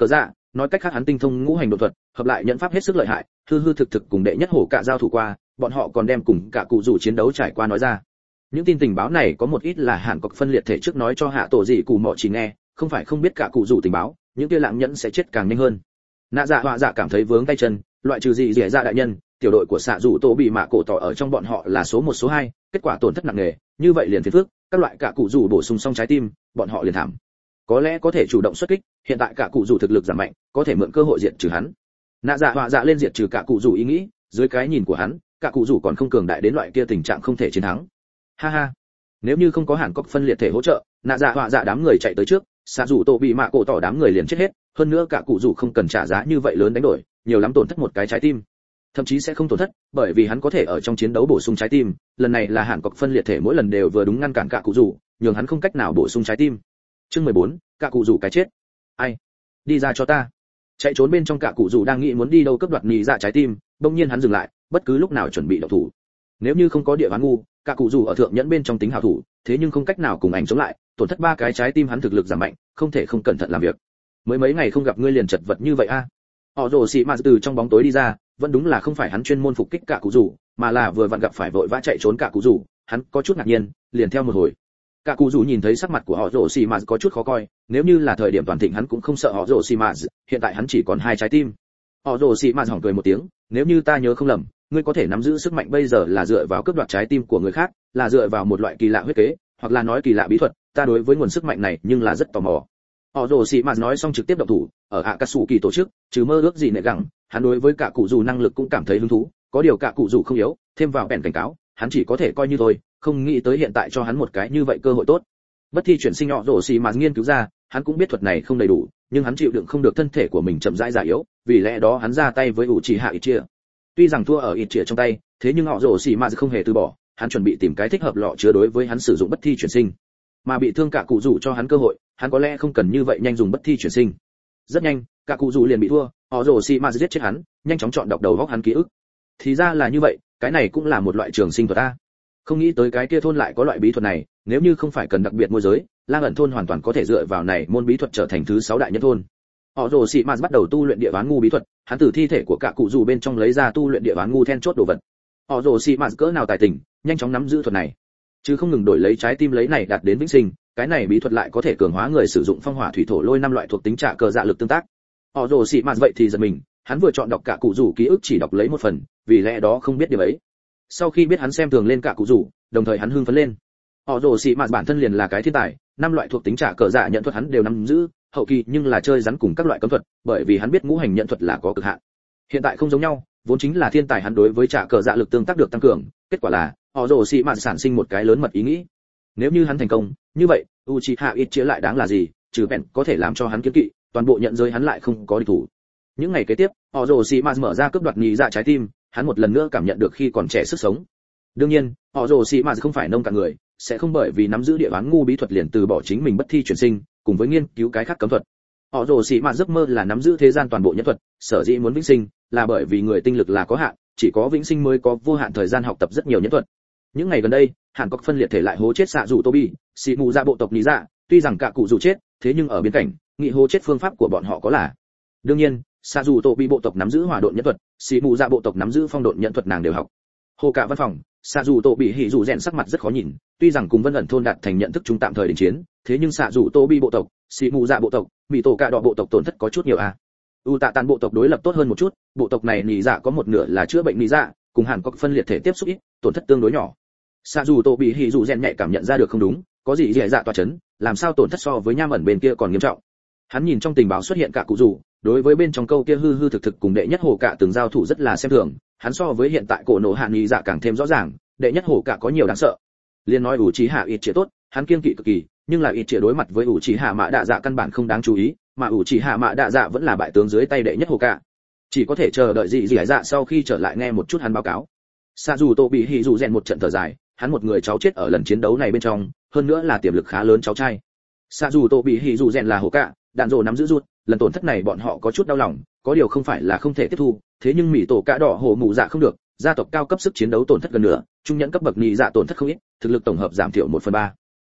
S1: nói cách khác hắn tinh thông ngũ hành độn thuật, hợp lại nhận pháp hết sức lợi hại, hư hư thực thực cùng đệ nhất hổ cạ giao thủ qua, bọn họ còn đem cùng cả cụ rủ chiến đấu trải qua nói ra. Những tin tình báo này có một ít là Hàn Quốc phân liệt thể trước nói cho hạ tổ gì cụ mọ chỉ nghe, không phải không biết cả cụ rủ tình báo, những kia lạng nhẫn sẽ chết càng nhanh hơn. Nạ dạ họa dạ cảm thấy vướng tay chân, loại trừ gì dẻ dạ đại nhân, tiểu đội của xạ rủ tổ bị mạ cổ tỏ ở trong bọn họ là số 1 số 2, kết quả tổn thất nặng nề, như vậy liền phiền phức, các loại cả cụ rủ bổ sung xong trái tim, bọn họ liền thảm. Có lẽ có thể chủ động xuất kích, hiện tại cả cụ rủ thực lực giảm mạnh, có thể mượn cơ hội diệt trừ hắn. Nạ dạ họa dạ lên diệt trừ cả cụ rủ ý nghĩ, dưới cái nhìn của hắn, cả cụ rủ còn không cường đại đến loại kia tình trạng không thể chiến thắng. Ha ha, nếu như không có Hàn Quốc phân liệt thể hỗ trợ, nạ dạ họa dạ đám người chạy tới trước, xạ rủ tổ bị mạ cổ tỏ đám người liền chết hết, hơn nữa cả cụ rủ không cần trả giá như vậy lớn đánh đổi, nhiều lắm tổn thất một cái trái tim, thậm chí sẽ không tổn thất, bởi vì hắn có thể ở trong chiến đấu bổ sung trái tim, lần này là Hàn Quốc phân liệt thể mỗi lần đều vừa đúng ngăn cản cả cụ rủ, nhường hắn không cách nào bổ sung trái tim. Chương 14, cả cụ rủ cái chết. Ai? Đi ra cho ta. Chạy trốn bên trong cả cụ rủ đang nghĩ muốn đi đâu cướp đoạt nhị dạ trái tim, bỗng nhiên hắn dừng lại, bất cứ lúc nào chuẩn bị động thủ. Nếu như không có địa bán ngu, cả cụ rủ ở thượng nhẫn bên trong tính hảo thủ, thế nhưng không cách nào cùng ảnh chống lại, tổn thất 3 cái trái tim hắn thực lực giảm mạnh, không thể không cẩn thận làm việc. Mới mấy ngày không gặp ngươi liền chật vật như vậy a. Họ rồ xì mà từ trong bóng tối đi ra, vẫn đúng là không phải hắn chuyên môn phục kích cả cụ rủ, mà là vừa vặn gặp phải vội vã chạy trốn cả cụ rủ, hắn có chút ngạc nhiên, liền theo một hồi. Cả cụ rủ nhìn thấy sắc mặt của họ rồ xì mà có chút khó coi, nếu như là thời điểm toàn thịnh hắn cũng không sợ họ rồ xì mà, hiện tại hắn chỉ còn 2 trái tim. Họ rồ xì mà hỏng cười một tiếng, nếu như ta nhớ không lầm, ngươi có thể nắm giữ sức mạnh bây giờ là dựa vào cướp đoạt trái tim của người khác, là dựa vào một loại kỳ lạ huyết kế, hoặc là nói kỳ lạ bí thuật, ta đối với nguồn sức mạnh này nhưng là rất tò mò. Họ rồ xì mà nói xong trực tiếp động thủ, ở Akatsuki tổ chức, trừ mơ ước gì nệ gẳng, hắn đối với cả cụ rủ năng lực cũng cảm thấy hứng thú, có điều cả cụ rủ không yếu, thêm vào bèn cảnh cáo, hắn chỉ có thể coi như thôi, không nghĩ tới hiện tại cho hắn một cái như vậy cơ hội tốt. Bất thi chuyển sinh họ rồ xì mà nghiên cứu ra, hắn cũng biết thuật này không đầy đủ, nhưng hắn chịu đựng không được thân thể của mình chậm rãi già yếu, vì lẽ đó hắn ra tay với Uchiha Itachi. Tuy rằng thua ở Itachi trong tay, thế nhưng họ rồ xì mà không hề từ bỏ, hắn chuẩn bị tìm cái thích hợp lọ chứa đối với hắn sử dụng bất thi chuyển sinh. Mà bị thương cả cụ rủ cho hắn cơ hội, hắn có lẽ không cần như vậy nhanh dùng bất thi chuyển sinh. Rất nhanh, cả cụ rủ liền bị thua, họ rồ xì mà giết chết hắn, nhanh chóng chọn đọc đầu góc hắn ký ức. Thì ra là như vậy, cái này cũng là một loại trường sinh thuật ta. Không nghĩ tới cái kia thôn lại có loại bí thuật này, nếu như không phải cần đặc biệt môi giới, Lang ẩn thôn hoàn toàn có thể dựa vào này môn bí thuật trở thành thứ 6 đại nhân thôn. Họ rồ xì mà bắt đầu tu luyện địa ván ngu bí thuật, hắn từ thi thể của cả cụ rủ bên trong lấy ra tu luyện địa ván ngu then chốt đồ vật. Họ rồ xì mà cỡ nào tài tình, nhanh chóng nắm giữ thuật này, chứ không ngừng đổi lấy trái tim lấy này đạt đến vĩnh sinh, cái này bí thuật lại có thể cường hóa người sử dụng phong hỏa thủy thổ lôi 5 loại thuộc tính trả cờ dạ lực tương tác. Họ rồ xì mà vậy thì giật mình, hắn vừa chọn đọc cả cụ rủ ký ức chỉ đọc lấy một phần, vì lẽ đó không biết điều ấy. Sau khi biết hắn xem thường lên cả cụ rủ, đồng thời hắn hưng phấn lên. Họ rồ xì mà bản thân liền là cái thiên tài, 5 loại thuộc tính trả cờ dạ nhận thuật hắn đều nắm giữ, hậu kỳ nhưng là chơi rắn cùng các loại cấm thuật, bởi vì hắn biết ngũ hành nhận thuật là có cực hạn. Hiện tại không giống nhau, vốn chính là thiên tài hắn đối với trả cờ dạ lực tương tác được tăng cường, kết quả là họ rồ xì mà sản sinh một cái lớn mật ý nghĩ. Nếu như hắn thành công, như vậy Uchiha Itachi lại đáng là gì, trừ bèn có thể làm cho hắn kiêng kỵ, toàn bộ nhận giới hắn lại không có địch thủ. Những ngày kế tiếp, họ rồ xì mà mở ra cướp đoạt nhị dạ trái tim, hắn một lần nữa cảm nhận được khi còn trẻ sức sống. Đương nhiên, họ rồ xì mà không phải nông cạn người, sẽ không bởi vì nắm giữ địa ván ngu bí thuật liền từ bỏ chính mình bất thi chuyển sinh, cùng với nghiên cứu cái khác cấm thuật. Họ rồ xì mà giấc mơ là nắm giữ thế gian toàn bộ nhân thuật, sở dĩ muốn vĩnh sinh, là bởi vì người tinh lực là có hạn, chỉ có vĩnh sinh mới có vô hạn thời gian học tập rất nhiều nhân thuật. Những ngày gần đây, Hàn Quốc phân liệt thể lại hố chết xạ rủ Tobi, xì mù ra bộ tộc lý dạ, tuy rằng cả cụ rủ chết, thế nhưng ở bên cạnh, nghị hố chết phương pháp của bọn họ có là. Đương nhiên, xạ rủ Tobi bộ tộc nắm giữ hỏa độn nhân thuật, xì mù ra bộ tộc nắm giữ phong độn nhân thuật nàng đều học. Hồ cả văn phòng, xạ rủ Tobi hỉ rủ rèn sắc mặt rất khó nhìn, tuy rằng cùng Vân ẩn thôn đạt thành nhận thức chung tạm thời đình chiến, thế nhưng xạ rủ Tobi bộ tộc, xì mù ra bộ tộc, bị tổ cả đỏ bộ tộc tổn thất có chút nhiều à. Tạ Tàn bộ tộc đối lập tốt hơn một chút, bộ tộc này nhị dạ có một nửa là chữa bệnh nhị dạ, cùng Hàn Quốc phân liệt thể tiếp xúc ít, tổn thất tương đối nhỏ. Sa dù Tô bị hỉ dù rèn nhạy cảm nhận ra được không đúng, có gì dễ dạ tọa chấn, làm sao tổn thất so với nham ẩn bên kia còn nghiêm trọng. Hắn nhìn trong tình báo xuất hiện cả cụ rủ, đối với bên trong câu kia hư hư thực thực cùng đệ nhất hổ cả từng giao thủ rất là xem thường, hắn so với hiện tại cổ nổ hạ nhị dạ càng thêm rõ ràng, đệ nhất hổ cả có nhiều đáng sợ. Liên nói Uchiha Itachi tốt, hắn kiên kỵ cực kỳ, nhưng là Itachi đối mặt với Uchiha Mạ Đạ Dạ căn bản không đáng chú ý, mà Uchiha Mạ Đạ Dạ vẫn là bại tướng dưới tay đệ nhất hổ cả. Chỉ có thể chờ đợi gì dạ sau khi trở lại nghe một chút hắn báo cáo. Sa dù Tô bị hỉ dù rèn một trận thở dài, hắn một người cháu chết ở lần chiến đấu này bên trong, hơn nữa là tiềm lực khá lớn cháu trai. Sa dù Tô bị hỉ dù rèn là hổ cả, đạn rồ nắm giữ rút, lần tổn thất này bọn họ có chút đau lòng, có điều không phải là không thể tiếp thu, thế nhưng mỹ tổ cả đỏ hổ mù dạ không được, gia tộc cao cấp sức chiến đấu tổn thất gần nữa, trung nhẫn cấp bậc nhị dạ tổn thất không ít, thực lực tổng hợp giảm thiểu 1/3.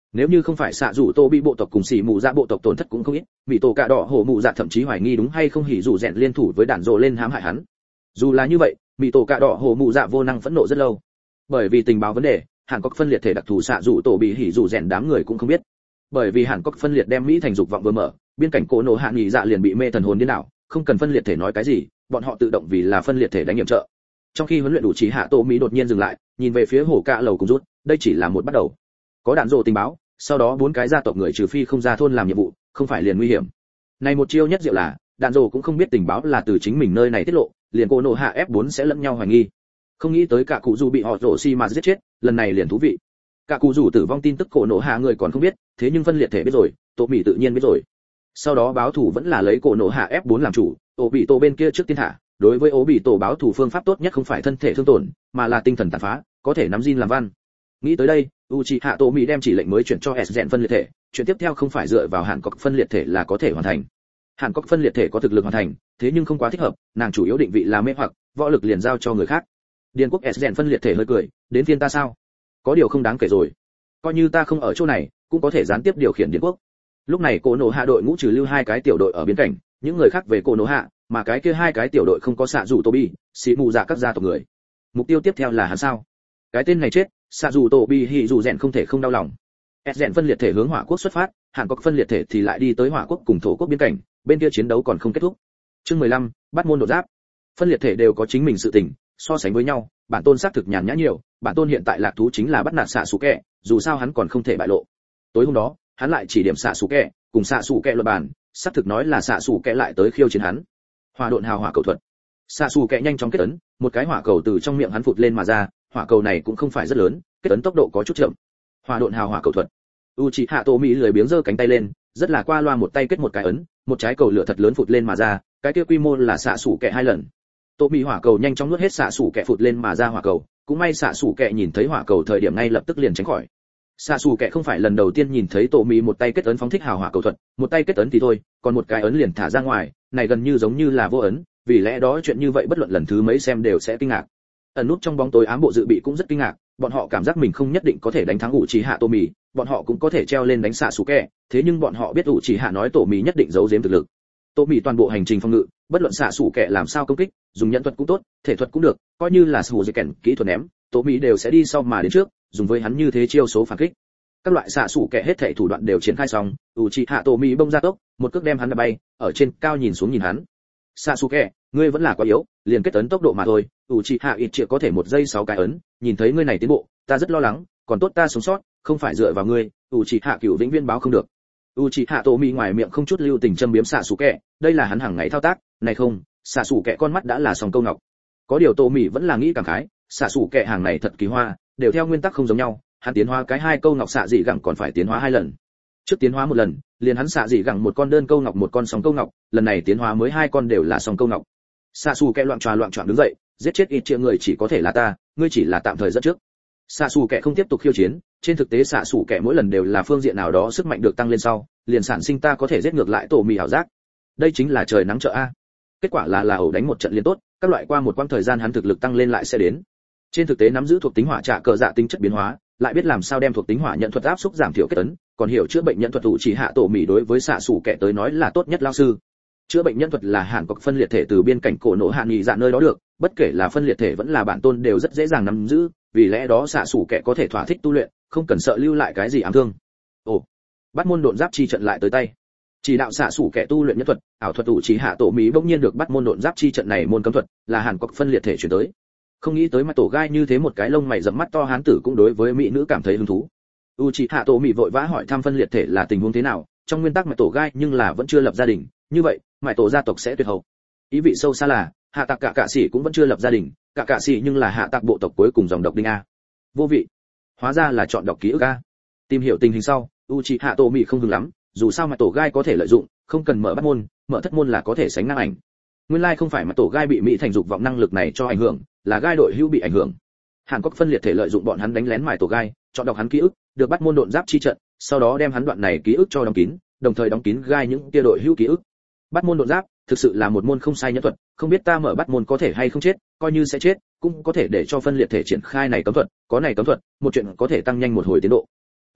S1: Nếu như không phải xạ rủ tô bị bộ tộc cùng xỉ mù dạ bộ tộc tổn thất cũng không ít, bị tổ cạ đỏ hổ mù dạ thậm chí hoài nghi đúng hay không hỉ rủ rèn liên thủ với đạn rồ lên hãm hại hắn. Dù là như vậy, bị tổ cạ đỏ hổ mù dạ vô năng phẫn nộ rất lâu. Bởi vì tình báo vấn đề, Hàn Quốc phân liệt thể đặc thù xạ rủ tổ bị hỉ rủ rèn đám người cũng không biết. Bởi vì Hàn Quốc phân liệt đem Mỹ thành dục vọng vừa mở, biên cảnh cổ nổ hạ nghỉ dạ liền bị mê thần hồn điên đảo, không cần phân liệt thể nói cái gì, bọn họ tự động vì là phân liệt thể đánh nhiệm trợ. Trong khi huấn luyện đủ trí hạ tổ Mỹ đột nhiên dừng lại, nhìn về phía hổ cạ lầu cùng rút, đây chỉ là một bắt đầu. Có đạn rồ tình báo, sau đó 4 cái gia tộc người trừ phi không ra thôn làm nhiệm vụ, không phải liền nguy hiểm. Này một chiêu nhất diệu là, đạn rồ cũng không biết tình báo là từ chính mình nơi này tiết lộ, liền cổ nổ hạ F4 sẽ lẫn nhau hoài nghi. Không nghĩ tới cả cụ dù bị họ rồ xi mà giết chết, lần này liền thú vị. Cả cụ dù tử vong tin tức cổ nổ hạ người còn không biết, thế nhưng phân liệt thể biết rồi, tổ Mỹ tự nhiên biết rồi. Sau đó báo thủ vẫn là lấy cổ nổ hạ F4 làm chủ, ổ bị tổ bên kia trước tiên thả, đối với ổ bị tổ báo thủ phương pháp tốt nhất không phải thân thể thương tổn, mà là tinh thần tàn phá, có thể nắm gin làm văn. Nghĩ tới đây, Uchiha Tomi đem chỉ lệnh mới chuyển cho S-Gen phân liệt thể, chuyện tiếp theo không phải dựa vào Hàn Quốc phân liệt thể là có thể hoàn thành. Hàn Quốc phân liệt thể có thực lực hoàn thành, thế nhưng không quá thích hợp, nàng chủ yếu định vị là mê hoặc, võ lực liền giao cho người khác. Điền Quốc S-Gen phân liệt thể hơi cười, đến phiên ta sao? Có điều không đáng kể rồi. Coi như ta không ở chỗ này, cũng có thể gián tiếp điều khiển Điền Quốc. Lúc này cổ nổ hạ đội ngũ trừ lưu 2 cái tiểu đội ở biên cảnh, những người khác về cổ nổ hạ, mà cái kia 2 cái tiểu đội không có xạ rủ Tobi, xì mù dạ các gia tộc người. Mục tiêu tiếp theo là hắn sao? Cái tên này chết, xạ rủ Tobi hỉ rủ rèn không thể không đau lòng. S-Gen phân liệt thể hướng Hỏa Quốc xuất phát, Hàn Quốc phân liệt thể thì lại đi tới Hỏa Quốc cùng Thổ Quốc biên cảnh, bên kia chiến đấu còn không kết thúc. Chương 15, bắt môn đột giáp. Phân liệt thể đều có chính mình sự tình, so sánh với nhau, bản tôn xác thực nhàn nhã nhiều, bản tôn hiện tại lạc thú chính là bắt nạt xạ sủ kẹ, dù sao hắn còn không thể bại lộ. Tối hôm đó, hắn lại chỉ điểm xạ sủ kẹ, cùng xạ sủ kẹ luận bàn, xác thực nói là xạ sủ kẹ lại tới khiêu chiến hắn. Hỏa độn hào hỏa cầu thuật. Xạ sủ kẹ nhanh chóng kết ấn, một cái hỏa cầu từ trong miệng hắn phụt lên mà ra, hỏa cầu này cũng không phải rất lớn, kết ấn tốc độ có chút chậm. Hỏa độn hào hỏa cầu thuật. Uchiha Tomi lười biếng giơ cánh tay lên, rất là qua loa một tay kết một cái ấn, một trái cầu lửa thật lớn phụt lên mà ra, cái kia quy mô là xạ sủ kẹ 2 lần. Tomi hỏa cầu nhanh chóng nuốt hết xạ sủ kẹ phụt lên mà ra hỏa cầu, cũng may xạ sủ kẹ nhìn thấy hỏa cầu thời điểm ngay lập tức liền tránh khỏi. Xạ xù kệ không phải lần đầu tiên nhìn thấy tổ mì một tay kết ấn phóng thích hào hỏa cầu thuật, một tay kết ấn thì thôi, còn một cái ấn liền thả ra ngoài, này gần như giống như là vô ấn, vì lẽ đó chuyện như vậy bất luận lần thứ mấy xem đều sẽ kinh ngạc. Ẩn nút trong bóng tối ám bộ dự bị cũng rất kinh ngạc, bọn họ cảm giác mình không nhất định có thể đánh thắng Uchiha Tomi, bọn họ cũng có thể treo lên đánh xạ xù kệ, thế nhưng bọn họ biết Uchiha nói tổ mì nhất định giấu giếm thực lực. Tomi toàn bộ hành trình phòng ngự, bất luận xạ xù kệ làm sao công kích, dùng nhận thuật cũng tốt, thể thuật cũng được, coi như là sử dụng kỹ thuật ném, Tomi đều sẽ đi sau mà đến trước, dùng với hắn như thế chiêu số phản kích. Các loại xạ sủ kẻ hết thảy thủ đoạn đều triển khai xong, Uchiha Tomi bông ra tốc, một cước đem hắn đá bay, ở trên cao nhìn xuống nhìn hắn. Sasuke, ngươi vẫn là quá yếu, liền kết ấn tốc độ mà thôi, Uchiha Itachi có thể 1 giây 6 cái ấn, nhìn thấy ngươi này tiến bộ, ta rất lo lắng, còn tốt ta sống sót, không phải dựa vào ngươi, Uchiha Cửu vĩnh viễn báo không được. Uchiha Tomi ngoài miệng không chút lưu tình châm biếm Sasuke, đây là hắn hàng ngày thao tác, này không, Sasuke con mắt đã là sòng câu ngọc. Có điều Tomi vẫn là nghĩ cảm khái, Sasuke hàng này thật kỳ hoa, đều theo nguyên tắc không giống nhau. Hắn tiến hóa cái 2 câu ngọc xạ dị gẳng còn phải tiến hóa 2 lần. Trước tiến hóa 1 lần, liền hắn xạ dị gẳng 1 con đơn câu ngọc 1 con song câu ngọc, lần này tiến hóa mới 2 con đều là song câu ngọc. Sasuke loạn choạng đứng dậy, giết chết ít triệu người chỉ có thể là ta, ngươi chỉ là tạm thời dẫn trước. Sasuke không tiếp tục khiêu chiến, trên thực tế Sasuke mỗi lần đều là phương diện nào đó sức mạnh được tăng lên sau, liền sản sinh ta có thể giết ngược lại tổ mì ảo giác. Đây chính là trời nắng trợ a. Kết quả là ẩu đánh một trận liên tốt, các loại qua một quãng thời gian hắn thực lực tăng lên lại sẽ đến. Trên thực tế nắm giữ thuộc tính hỏa trạ cờ dạ tính chất biến hóa, lại biết làm sao đem thuộc tính hỏa nhận thuật áp xúc giảm thiểu kết ấn, còn hiểu chữa bệnh nhận thuật Uchiha Tomi đối với xạ sủ kẻ tới nói là tốt nhất lao sư. Chữa bệnh nhân thuật là Hàn Quốc phân liệt thể từ biên cảnh cổ nổ hạ nghị dạ nơi đó được, bất kể là phân liệt thể vẫn là bản tôn đều rất dễ dàng nắm giữ, vì lẽ đó xạ sủ kẻ có thể thỏa thích tu luyện, không cần sợ lưu lại cái gì ám thương. Ồ, bắt môn độn giáp chi trận lại tới tay. Chỉ đạo xạ sủ kẻ tu luyện nhân thuật, ảo thuật Uchiha Tomi bỗng nhiên được bắt môn độn giáp chi trận này môn cấm thuật, là Hàn Quốc phân liệt thể chuyển tới. Không nghĩ tới mà tổ gai như thế một cái lông mày rậm mắt to hán tử cũng đối với mỹ nữ cảm thấy hứng thú. Uchiha Tomi vội vã hỏi thăm phân liệt thể là tình huống thế nào, trong nguyên tắc mà tổ gai nhưng là vẫn chưa lập gia đình, như vậy, mại tổ gia tộc sẽ tuyệt hậu. Ý vị sâu xa là, hạ tạc cả sĩ cũng vẫn chưa lập gia đình, cả sĩ nhưng là hạ tạc bộ tộc cuối cùng dòng độc đinh a. Vô vị. Hóa ra là chọn đọc ký ức a. Tìm hiểu tình hình sau, Uchiha Tomi không hứng lắm, dù sao mà tổ gai có thể lợi dụng, không cần mở bắt môn, mở thất môn là có thể sánh ngang ảnh. Nguyên lai không phải mà tổ gai bị mỹ thành dục vọng năng lực này cho ảnh hưởng, là gai đội hữu bị ảnh hưởng. Hàn Quốc phân liệt thể lợi dụng bọn hắn đánh lén mài tổ gai, chọn đọc hắn ký ức, được bắt môn độn giáp chi trận, sau đó đem hắn đoạn này ký ức cho đóng kín, đồng thời đóng kín gai những kia đội hữu ký ức. Bắt môn độn giáp, thực sự là một môn không sai nhẫn thuật, không biết ta mở bắt môn có thể hay không chết, coi như sẽ chết, cũng có thể để cho phân liệt thể triển khai này cấm thuật, có này cấm thuật, một chuyện có thể tăng nhanh một hồi tiến độ.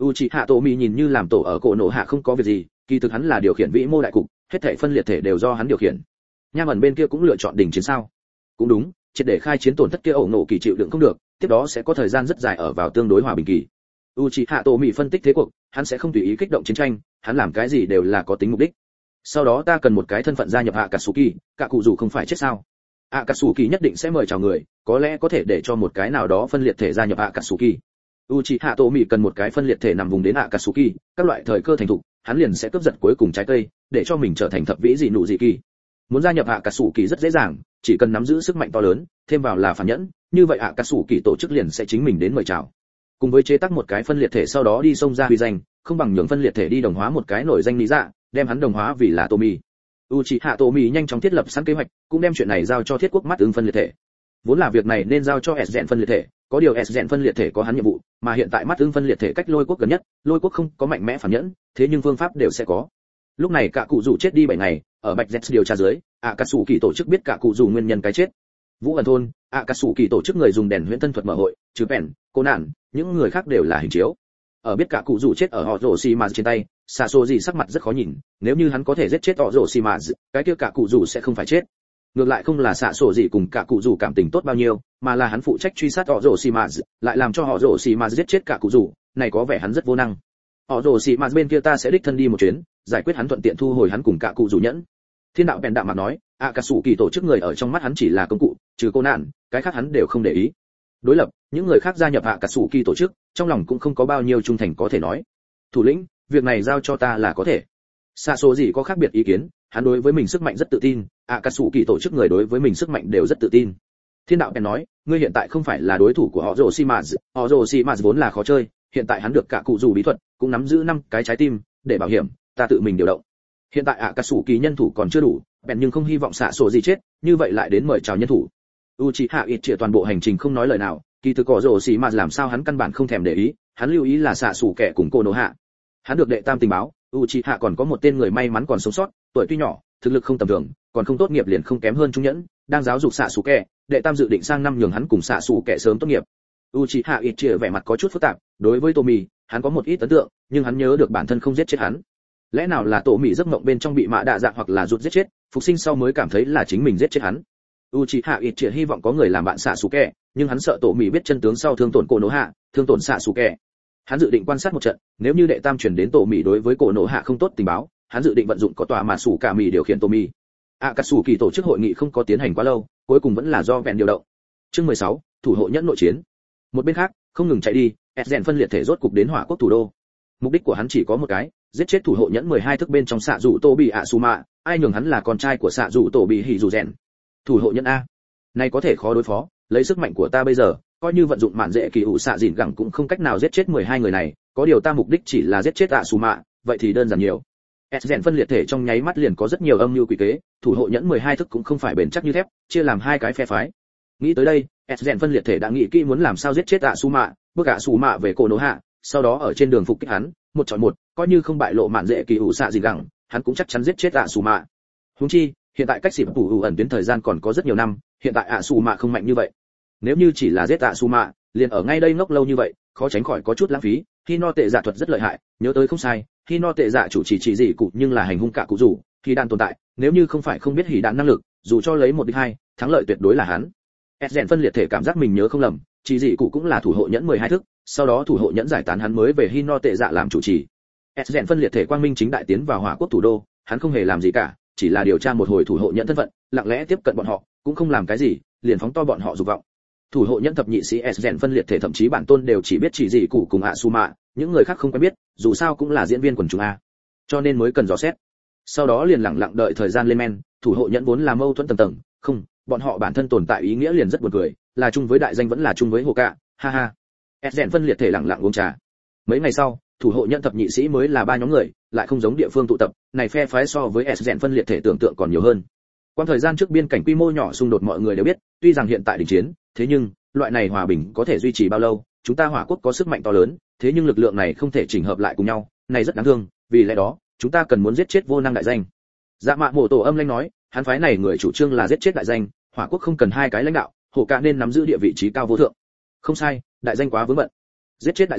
S1: Uchiha Tomi nhìn như làm tổ ở cổ nổ hạ không có việc gì, kỳ thực hắn là điều khiển vĩ mô đại cục, hết thảy phân liệt thể đều do hắn điều khiển. Nham ẩn bên kia cũng lựa chọn đình chiến sao? Cũng đúng, triệt để khai chiến tổn thất kia ổ nổ kỳ chịu đựng không được, tiếp đó sẽ có thời gian rất dài ở vào tương đối hòa bình kỳ. Uchiha Tomi phân tích thế cuộc, hắn sẽ không tùy ý kích động chiến tranh, hắn làm cái gì đều là có tính mục đích. Sau đó ta cần một cái thân phận gia nhập Akatsuki, cả cụ dù không phải chết sao? Akatsuki nhất định sẽ mời chào người, có lẽ có thể để cho một cái nào đó phân liệt thể gia nhập Akatsuki. Uchiha Tomi cần một cái phân liệt thể nằm vùng đến Akatsuki, các loại thời cơ thành thục, hắn liền sẽ cướp giật cuối cùng trái cây, để cho mình trở thành thập vĩ dị nụ dị kỳ. Muốn gia nhập Akatsuki rất dễ dàng, chỉ cần nắm giữ sức mạnh to lớn, thêm vào là phản nhẫn, như vậy Akatsuki tổ chức liền sẽ chính mình đến mời chào. Cùng với chế tác một cái phân liệt thể sau đó đi xông ra huy danh, không bằng nhường phân liệt thể đi đồng hóa một cái nổi danh lý dạ, đem hắn đồng hóa vì là Tomi. Uchiha Tomi nhanh chóng thiết lập sẵn kế hoạch, cũng đem chuyện này giao cho Thiết Quốc mắt ứng phân liệt thể. Vốn là việc này nên giao cho S-Gen phân liệt thể, có điều S-Gen phân liệt thể có hắn nhiệm vụ, mà hiện tại mắt ứng phân liệt thể cách Lôi Quốc gần nhất, Lôi Quốc không có mạnh mẽ phản nhẫn, thế nhưng phương pháp đều sẽ có. Lúc này cả cụ dù chết đi 7 ngày, ở Bạch Zetsu điều tra dưới, Akatsuki tổ chức biết cả cụ dù nguyên nhân cái chết. Vũ ẩn thôn, Akatsuki tổ chức người dùng đèn huyễn thân thuật mở hội, trừ Pen, cô nạn, những người khác đều là hình chiếu. Ở biết cả cụ dù chết ở họ Orochimaru trên tay, Sasori sắc mặt rất khó nhìn, nếu như hắn có thể giết chết Orochimaru, cái kia cả cụ dù sẽ không phải chết. Ngược lại không là Sasori cùng cả cụ dù cảm tình tốt bao nhiêu, mà là hắn phụ trách truy sát Orochimaru, lại làm cho Orochimaru giết chết cả cụ dù, này có vẻ hắn rất vô năng. Orochimaru bên kia ta sẽ đích thân đi một chuyến, giải quyết hắn thuận tiện thu hồi hắn cùng cả cụ dù nhẫn. Thiên đạo bèn đạm mặt nói, Akatsuki tổ chức người ở trong mắt hắn chỉ là công cụ, trừ cô nạn, cái khác hắn đều không để ý. Đối lập, những người khác gia nhập Akatsuki tổ chức, trong lòng cũng không có bao nhiêu trung thành có thể nói. Thủ lĩnh, việc này giao cho ta là có thể. Sasori có khác biệt ý kiến, hắn đối với mình sức mạnh rất tự tin, Akatsuki tổ chức người đối với mình sức mạnh đều rất tự tin. Thiên đạo bèn nói, ngươi hiện tại không phải là đối thủ của Orochimaru, Orochimaru vốn là khó chơi, hiện tại hắn được cả cụ dù bí thuật, cũng nắm giữ 5 cái trái tim, để bảo hiểm, ta tự mình điều động. Hiện tại Akatsuki nhân thủ còn chưa đủ, bèn nhưng không hy vọng Sasori chết, như vậy lại đến mời chào nhân thủ. Uchiha Itchia toàn bộ hành trình không nói lời nào, kỳ thực Orochimaru làm sao hắn căn bản không thèm để ý, hắn lưu ý là Sasuke cùng Konoha. Hắn được đệ tam tình báo, Uchiha còn có một tên người may mắn còn sống sót, tuổi tuy nhỏ, thực lực không tầm thường, còn không tốt nghiệp liền không kém hơn trung nhẫn, đang giáo dục Sasuke, đệ tam dự định sang năm nhường hắn cùng Sasuke sớm tốt nghiệp. Uchiha Itchia vẻ mặt có chút phức tạp, đối với Tomi, hắn có một ít ấn tượng, nhưng hắn nhớ được bản thân không giết chết hắn. Lẽ nào là Tomi giấc mộng bên trong bị mạ đạ dạ hoặc là rụt giết chết, phục sinh sau mới cảm thấy là chính mình giết chết hắn. Uchiha Itchia hy vọng có người làm bạn Sasuke, nhưng hắn sợ Tomi biết chân tướng sau thương tổn Konoha, thương tổn Sasuke. Hắn dự định quan sát một trận, nếu như đệ tam truyền đến Tomi đối với Konoha không tốt tình báo, hắn dự định vận dụng có tòa mà sủ cả mì điều khiển Tomi. Akatsuki tổ chức hội nghị không có tiến hành quá lâu, cuối cùng vẫn là do vẹn điều động. Chương 16, thủ hộ nhẫn nội chiến. Một bên khác, không ngừng chạy đi, S-Gen phân liệt thể rốt cục đến Hỏa Quốc thủ đô. Mục đích của hắn chỉ có một cái, giết chết thủ hộ nhẫn 12 thức bên trong xạ dụ Tobi Asuma, ai nhường hắn là con trai của xạ dụ Tobi Hizuzen. Thủ hộ nhẫn a, này có thể khó đối phó, lấy sức mạnh của ta bây giờ, coi như vận dụng mạn dễ kỳ ủ xạ dịn gẳng cũng không cách nào giết chết 12 người này, có điều ta mục đích chỉ là giết chết Asuma, vậy thì đơn giản nhiều. S-Gen phân liệt thể trong nháy mắt liền có rất nhiều âm mưu quỷ kế, thủ hộ nhẫn 12 thức cũng không phải bền chắc như thép, chia làm 2 cái phe phái. Nghĩ tới đây, S-Gen phân liệt thể đã nghĩ kỹ muốn làm sao giết chết Asuma, bước Asuma về Konoha, sau đó ở trên đường phục kích hắn, 1 chọi 1, coi như không bại lộ mạn dễ kỳ ủ xạ gì gẳng, hắn cũng chắc chắn giết chết Asuma. Huống chi, hiện tại cách xịp tủ ẩn tuyến thời gian còn có rất nhiều năm, hiện tại Asuma không mạnh như vậy. Nếu như chỉ là giết Asuma, liền ở ngay đây ngốc lâu như vậy, khó tránh khỏi có chút lãng phí. Hino tệ dạ thuật rất lợi hại, nhớ tới không sai, Hino tệ dạ chủ chỉ gì cụ nhưng là hành hung cả cụ rủ, thì đạn tồn tại, nếu như không phải không biết hỉ đạn năng lực, dù cho lấy 1 địch 2, thắng lợi tuyệt đối là hắn. S-Gen phân liệt thể cảm giác mình nhớ không lầm, chỉ gì cụ cũng là thủ hộ nhẫn 12 thức, sau đó thủ hộ nhẫn giải tán hắn mới về Hino tệ dạ làm chủ trì. S-Gen phân liệt thể quang minh chính đại tiến vào Hỏa Quốc thủ đô, hắn không hề làm gì cả, chỉ là điều tra một hồi thủ hộ nhẫn thân phận, lặng lẽ tiếp cận bọn họ, cũng không làm cái gì, liền phóng to bọn họ dục vọng. Thủ hộ nhẫn thập nhị sĩ S-Gen phân liệt thể thậm chí bản tôn đều chỉ biết chỉ gì cụ cùng Asuma, những người khác không quen biết, dù sao cũng là diễn viên quần chúng a, cho nên mới cần dò xét. Sau đó liền lặng lặng đợi thời gian lên men, thủ hộ nhẫn vốn là mâu thuẫn tầng tầng, không, bọn họ bản thân tồn tại ý nghĩa liền rất buồn cười, là chung với đại danh vẫn là chung với hồ cạ, ha ha. S-Gen phân liệt thể lặng lặng uống trà. Mấy ngày sau, thủ hộ nhẫn thập nhị sĩ mới là 3 nhóm người, lại không giống địa phương tụ tập, này phe phái so với S-Gen phân liệt thể tưởng tượng còn nhiều hơn. Qua thời gian trước biên cảnh quy mô nhỏ xung đột mọi người đều biết, tuy rằng hiện tại đình chiến, thế nhưng loại này hòa bình có thể duy trì bao lâu? Chúng ta Hỏa Quốc có sức mạnh to lớn, thế nhưng lực lượng này không thể chỉnh hợp lại cùng nhau, này rất đáng thương, vì lẽ đó, chúng ta cần muốn giết chết vô năng đại danh. Dạ Mạ Mộ Tổ âm lãnh nói, hắn phái này người chủ trương là giết chết đại danh, Hỏa Quốc không cần 2 cái lãnh đạo, Hổ Cả nên nắm giữ địa vị trí cao vô thượng. Không sai, đại danh quá vướng bận. Giết chết đại danh,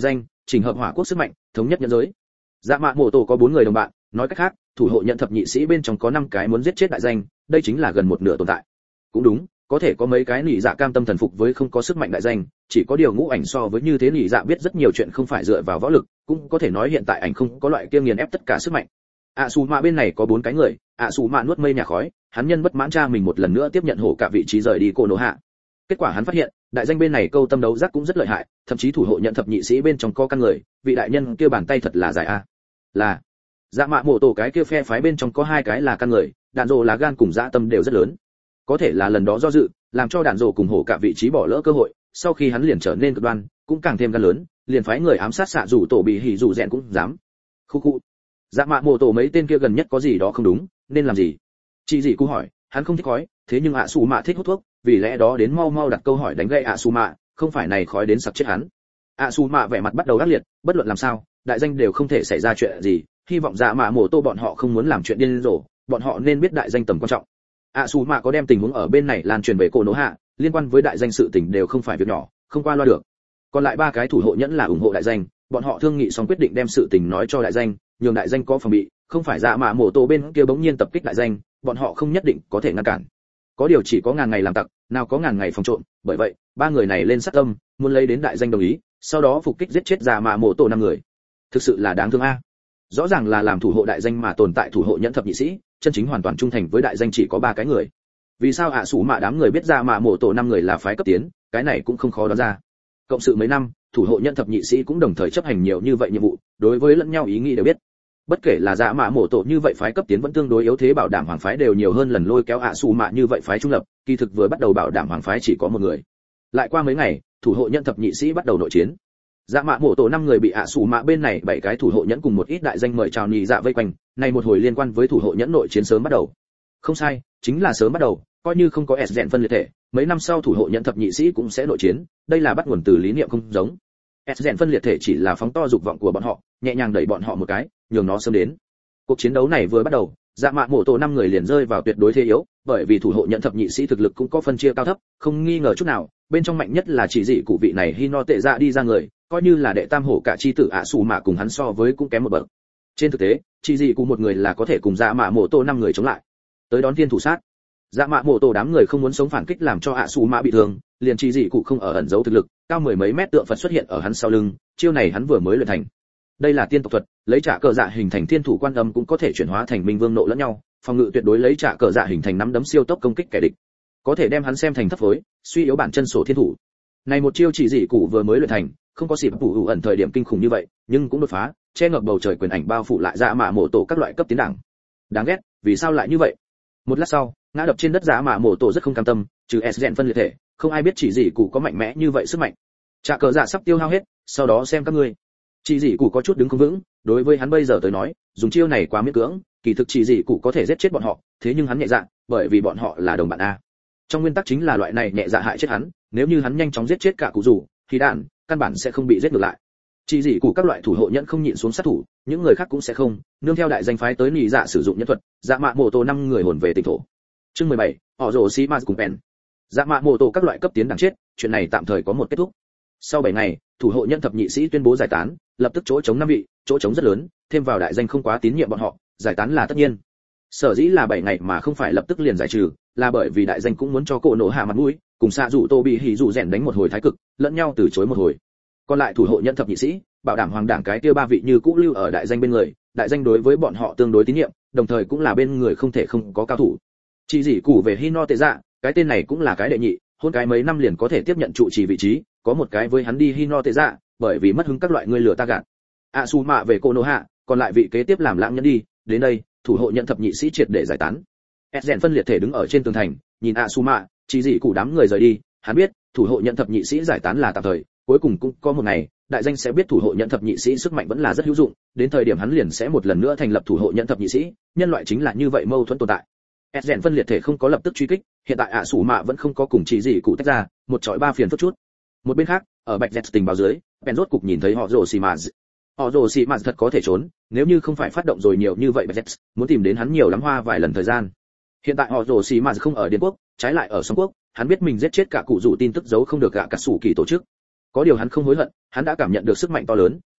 S1: chỉnh hợp hỏa quốc sức mạnh, thống nhất nhân giới. Dạ Mạ Mộ Tổ có 4 người đồng bạn, nói cách khác, thủ hộ nhận thập nhị sĩ bên trong có 5 cái muốn giết chết đại danh, đây chính là gần một nửa tồn tại. Cũng đúng, có thể có mấy cái nỉ dạ cam tâm thần phục với không có sức mạnh đại danh, chỉ có điều Ngũ Ảnh so với như thế nỉ dạ biết rất nhiều chuyện không phải dựa vào võ lực, cũng có thể nói hiện tại ảnh không có loại kia nghiền ép tất cả sức mạnh. Sù Mạ bên này có 4 cái người, Sù Mạ nuốt mây nhà khói, hắn nhân bất mãn cha mình một lần nữa tiếp nhận hổ cả vị trí rời đi Cô Nô Hạ. Kết quả hắn phát hiện, đại danh bên này câu tâm đấu giác cũng rất lợi hại, thậm chí thủ hộ nhận thập nhị sĩ bên trong có căn người, vị đại nhân kia bàn tay thật là dài a. Là Dạ Mạ Mộ Tổ cái kia phe phái bên trong có 2 cái là căn người, đạn rồ là gan cùng dạ tâm đều rất lớn. Có thể là lần đó do dự, làm cho đạn rồ cùng hổ cả vị trí bỏ lỡ cơ hội, sau khi hắn liền trở nên cực đoan, cũng càng thêm gan lớn, liền phái người ám sát xạ rủ tổ bị hỉ rủ rèn cũng dám. Khu khu. Dạ Mạ Mộ Tổ mấy tên kia gần nhất có gì đó không đúng, nên làm gì? Chị gì cũng hỏi, hắn không thích khói, thế nhưng Sù Mạ thích hút thuốc, vì lẽ đó đến mau mau đặt câu hỏi đánh gậy Sù Mạ, không phải này khói đến sặc chết hắn. Sù Mạ vẻ mặt bắt đầu ác liệt, bất luận làm sao, đại danh đều không thể xảy ra chuyện gì, hy vọng Dạ Mạ Mộ Tổ bọn họ không muốn làm chuyện điên rồ, bọn họ nên biết đại danh tầm quan trọng. Sù Mạ có đem tình huống ở bên này lan truyền về Cô Nô Hạ, liên quan với đại danh sự tình đều không phải việc nhỏ, không qua loa được. Còn lại 3 cái thủ hộ nhẫn là ủng hộ đại danh, bọn họ thương nghị xong quyết định đem sự tình nói cho đại danh, nhường đại danh có phòng bị, không phải Dạ Mạ Mộ Tổ bên kia bỗng nhiên tập kích đại danh, bọn họ không nhất định có thể ngăn cản. Có điều chỉ có ngàn ngày làm tặc, nào có ngàn ngày phòng trộm, bởi vậy, 3 người này lên sát tâm, muốn lấy đến đại danh đồng ý, sau đó phục kích giết chết Dạ Mạ Mộ Tổ 5 người. Thực sự là đáng thương a. Rõ ràng là làm thủ hộ đại danh mà tồn tại thủ hộ nhẫn thập nhị sĩ, chân chính hoàn toàn trung thành với đại danh chỉ có 3 cái người. Vì sao Sù Mạ đám người biết Dạ Mạ Mộ Tổ 5 người là phái cấp tiến, cái này cũng không khó đoán ra. Cộng sự mấy năm, thủ hộ nhẫn thập nhị sĩ cũng đồng thời chấp hành nhiều như vậy nhiệm vụ, đối với lẫn nhau ý nghĩ đều biết. Bất kể là Dạ Mạ Mộ Tổ như vậy phái cấp tiến vẫn tương đối yếu thế bảo đảm hoàng phái đều nhiều hơn lần lôi kéo Sù Mạ như vậy phái trung lập, kỳ thực vừa bắt đầu bảo đảm hoàng phái chỉ có 1 người. Lại qua mấy ngày, thủ hộ nhẫn thập nhị sĩ bắt đầu nội chiến. Dạ Mạ Mộ Tổ 5 người bị Sù Mạ bên này 7 cái thủ hộ nhẫn cùng một ít đại danh mời chào nhị dạ vây quanh, này một hồi liên quan với thủ hộ nhẫn nội chiến sớm bắt đầu. Không sai, chính là sớm bắt đầu, coi như không có S-Gen phân liệt thể, mấy năm sau thủ hộ nhẫn thập nhị sĩ cũng sẽ nội chiến, đây là bắt nguồn từ lý niệm không giống. S-Gen phân liệt thể chỉ là phóng to dục vọng của bọn họ, nhẹ nhàng đẩy bọn họ một cái, nhường nó sớm đến. Cuộc chiến đấu này vừa bắt đầu, Dạ Mạ Mộ Tổ 5 người liền rơi vào tuyệt đối thế yếu, bởi vì thủ hộ nhẫn thập nhị sĩ thực lực cũng có phân chia cao thấp, không nghi ngờ chút nào, bên trong mạnh nhất là chỉ dị cụ vị này Hino tệ dạ đi ra người, coi như là đệ tam hổ cả chi tử Sù Mạ cùng hắn so với cũng kém một bậc. Trên thực tế, chỉ dị cụ một người là có thể cùng Dạ Mạ Mộ Tổ 5 người chống lại. Tới đón thiên thủ sát. Dạ Mạ Mộ Tổ đám người không muốn sống phản kích làm cho Sù Mạ bị thương, liền chỉ dị cụ không ở ẩn giấu thực lực, cao 10 mấy mét tượng Phật xuất hiện ở hắn sau lưng, chiêu này hắn vừa mới luyện thành. Đây là tiên tộc thuật, lấy trả cờ dạ hình thành thiên thủ quan âm cũng có thể chuyển hóa thành minh vương nộ lẫn nhau, phòng ngự tuyệt đối lấy trả cờ dạ hình thành nắm đấm siêu tốc công kích kẻ địch, có thể đem hắn xem thành thấp phối, suy yếu bản chân sổ thiên thủ. Này một chiêu chỉ dị cụ vừa mới luyện thành, không có xịp phủ ẩn thời điểm kinh khủng như vậy, nhưng cũng đột phá, che ngập bầu trời quyền ảnh bao phủ lại Dạ Mạ Mộ Tổ các loại cấp tiến đẳng. Đáng ghét, vì sao lại như vậy? Một lát sau, ngã đập trên đất Dạ Mạ Mộ Tổ rất không cam tâm, trừ S-Gen phân liệt thể, không ai biết chỉ dị cụ có mạnh mẽ như vậy sức mạnh. Trả cờ dạ sắp tiêu hao hết, sau đó xem các ngươi. Chỉ dị cụ có chút đứng không vững, đối với hắn bây giờ tới nói, dùng chiêu này quá miễn cưỡng, kỳ thực chỉ dị cụ có thể giết chết bọn họ, thế nhưng hắn nhẹ dạ, bởi vì bọn họ là đồng bạn a. Trong nguyên tắc chính là loại này nhẹ dạ hại chết hắn, nếu như hắn nhanh chóng giết chết cả cụ rủ, thì đạn, căn bản sẽ không bị giết ngược lại. Chỉ dị cụ các loại thủ hộ nhẫn không nhịn xuống sát thủ, những người khác cũng sẽ không, nương theo đại danh phái tới nhị dạ sử dụng nhân thuật, Dạ Mạ Mộ Tổ 5 người hồn về tỉnh thổ. Chương 17, họ rồ xí ma cùng pen. Dạ Mạ Mộ Tổ các loại cấp tiến đẳng chết, chuyện này tạm thời có một kết thúc. Sau 7 ngày, thủ hộ nhân thập nhị sĩ tuyên bố giải tán, lập tức chỗ trống 5 vị, chỗ trống rất lớn, thêm vào đại danh không quá tín nhiệm bọn họ, giải tán là tất nhiên. Sở dĩ là 7 ngày mà không phải lập tức liền giải trừ, là bởi vì đại danh cũng muốn cho Cổ Nộ Hạ mặt mũi, cùng xạ rủ Tô bị hỉ rủ rèn đánh một hồi thái cực, lẫn nhau từ chối một hồi. Còn lại thủ hộ nhân thập nhị sĩ, bảo đảm hoàng đảng cái kia 3 vị như cũ lưu ở đại danh bên người, đại danh đối với bọn họ tương đối tín nhiệm, đồng thời cũng là bên người không thể không có cao thủ. Chỉ dị cụ về Hino tệ dạ, cái tên này cũng là cái đệ nhị, hôn cái mấy năm liền có thể tiếp nhận trụ trì vị trí, có một cái với hắn đi Hino tệ dạ, bởi vì mất hứng các loại người lừa ta gạt. Sù Mạ về Cô Nô Hạ, còn lại vị kế tiếp làm lãng nhân đi, đến đây, thủ hộ nhận thập nhị sĩ triệt để giải tán. S-Gen phân liệt thể đứng ở trên tường thành, nhìn Sù Mạ, chỉ dị cụ đám người rời đi, hắn biết, thủ hộ nhận thập nhị sĩ giải tán là tạm thời, cuối cùng cũng có một ngày, đại danh sẽ biết thủ hộ nhận thập nhị sĩ sức mạnh vẫn là rất hữu dụng, đến thời điểm hắn liền sẽ một lần nữa thành lập thủ hộ nhận thập nhị sĩ, nhân loại chính là như vậy mâu thuẫn tồn tại. S-Gen phân liệt thể không có lập tức truy kích, hiện tại Sù Mạ vẫn không có cùng chỉ dị cụ tách ra, một chọi ba phiền phức chút. Một bên khác, ở Bạch Dẹt tình báo dưới, Ben rốt cục nhìn thấy họ rồ xì mà. Họ rồ xì mà thật có thể trốn, nếu như không phải phát động rồi nhiều như vậy Bạch Dẹt, muốn tìm đến hắn nhiều lắm hoa vài lần thời gian. Hiện tại họ rồ xì mà không ở Điền quốc, trái lại ở Song quốc, hắn biết mình giết chết cả cụ rủ tin tức giấu không được gạ cả sủ kỳ tổ chức. Có điều hắn không hối hận, hắn đã cảm nhận được sức mạnh to lớn,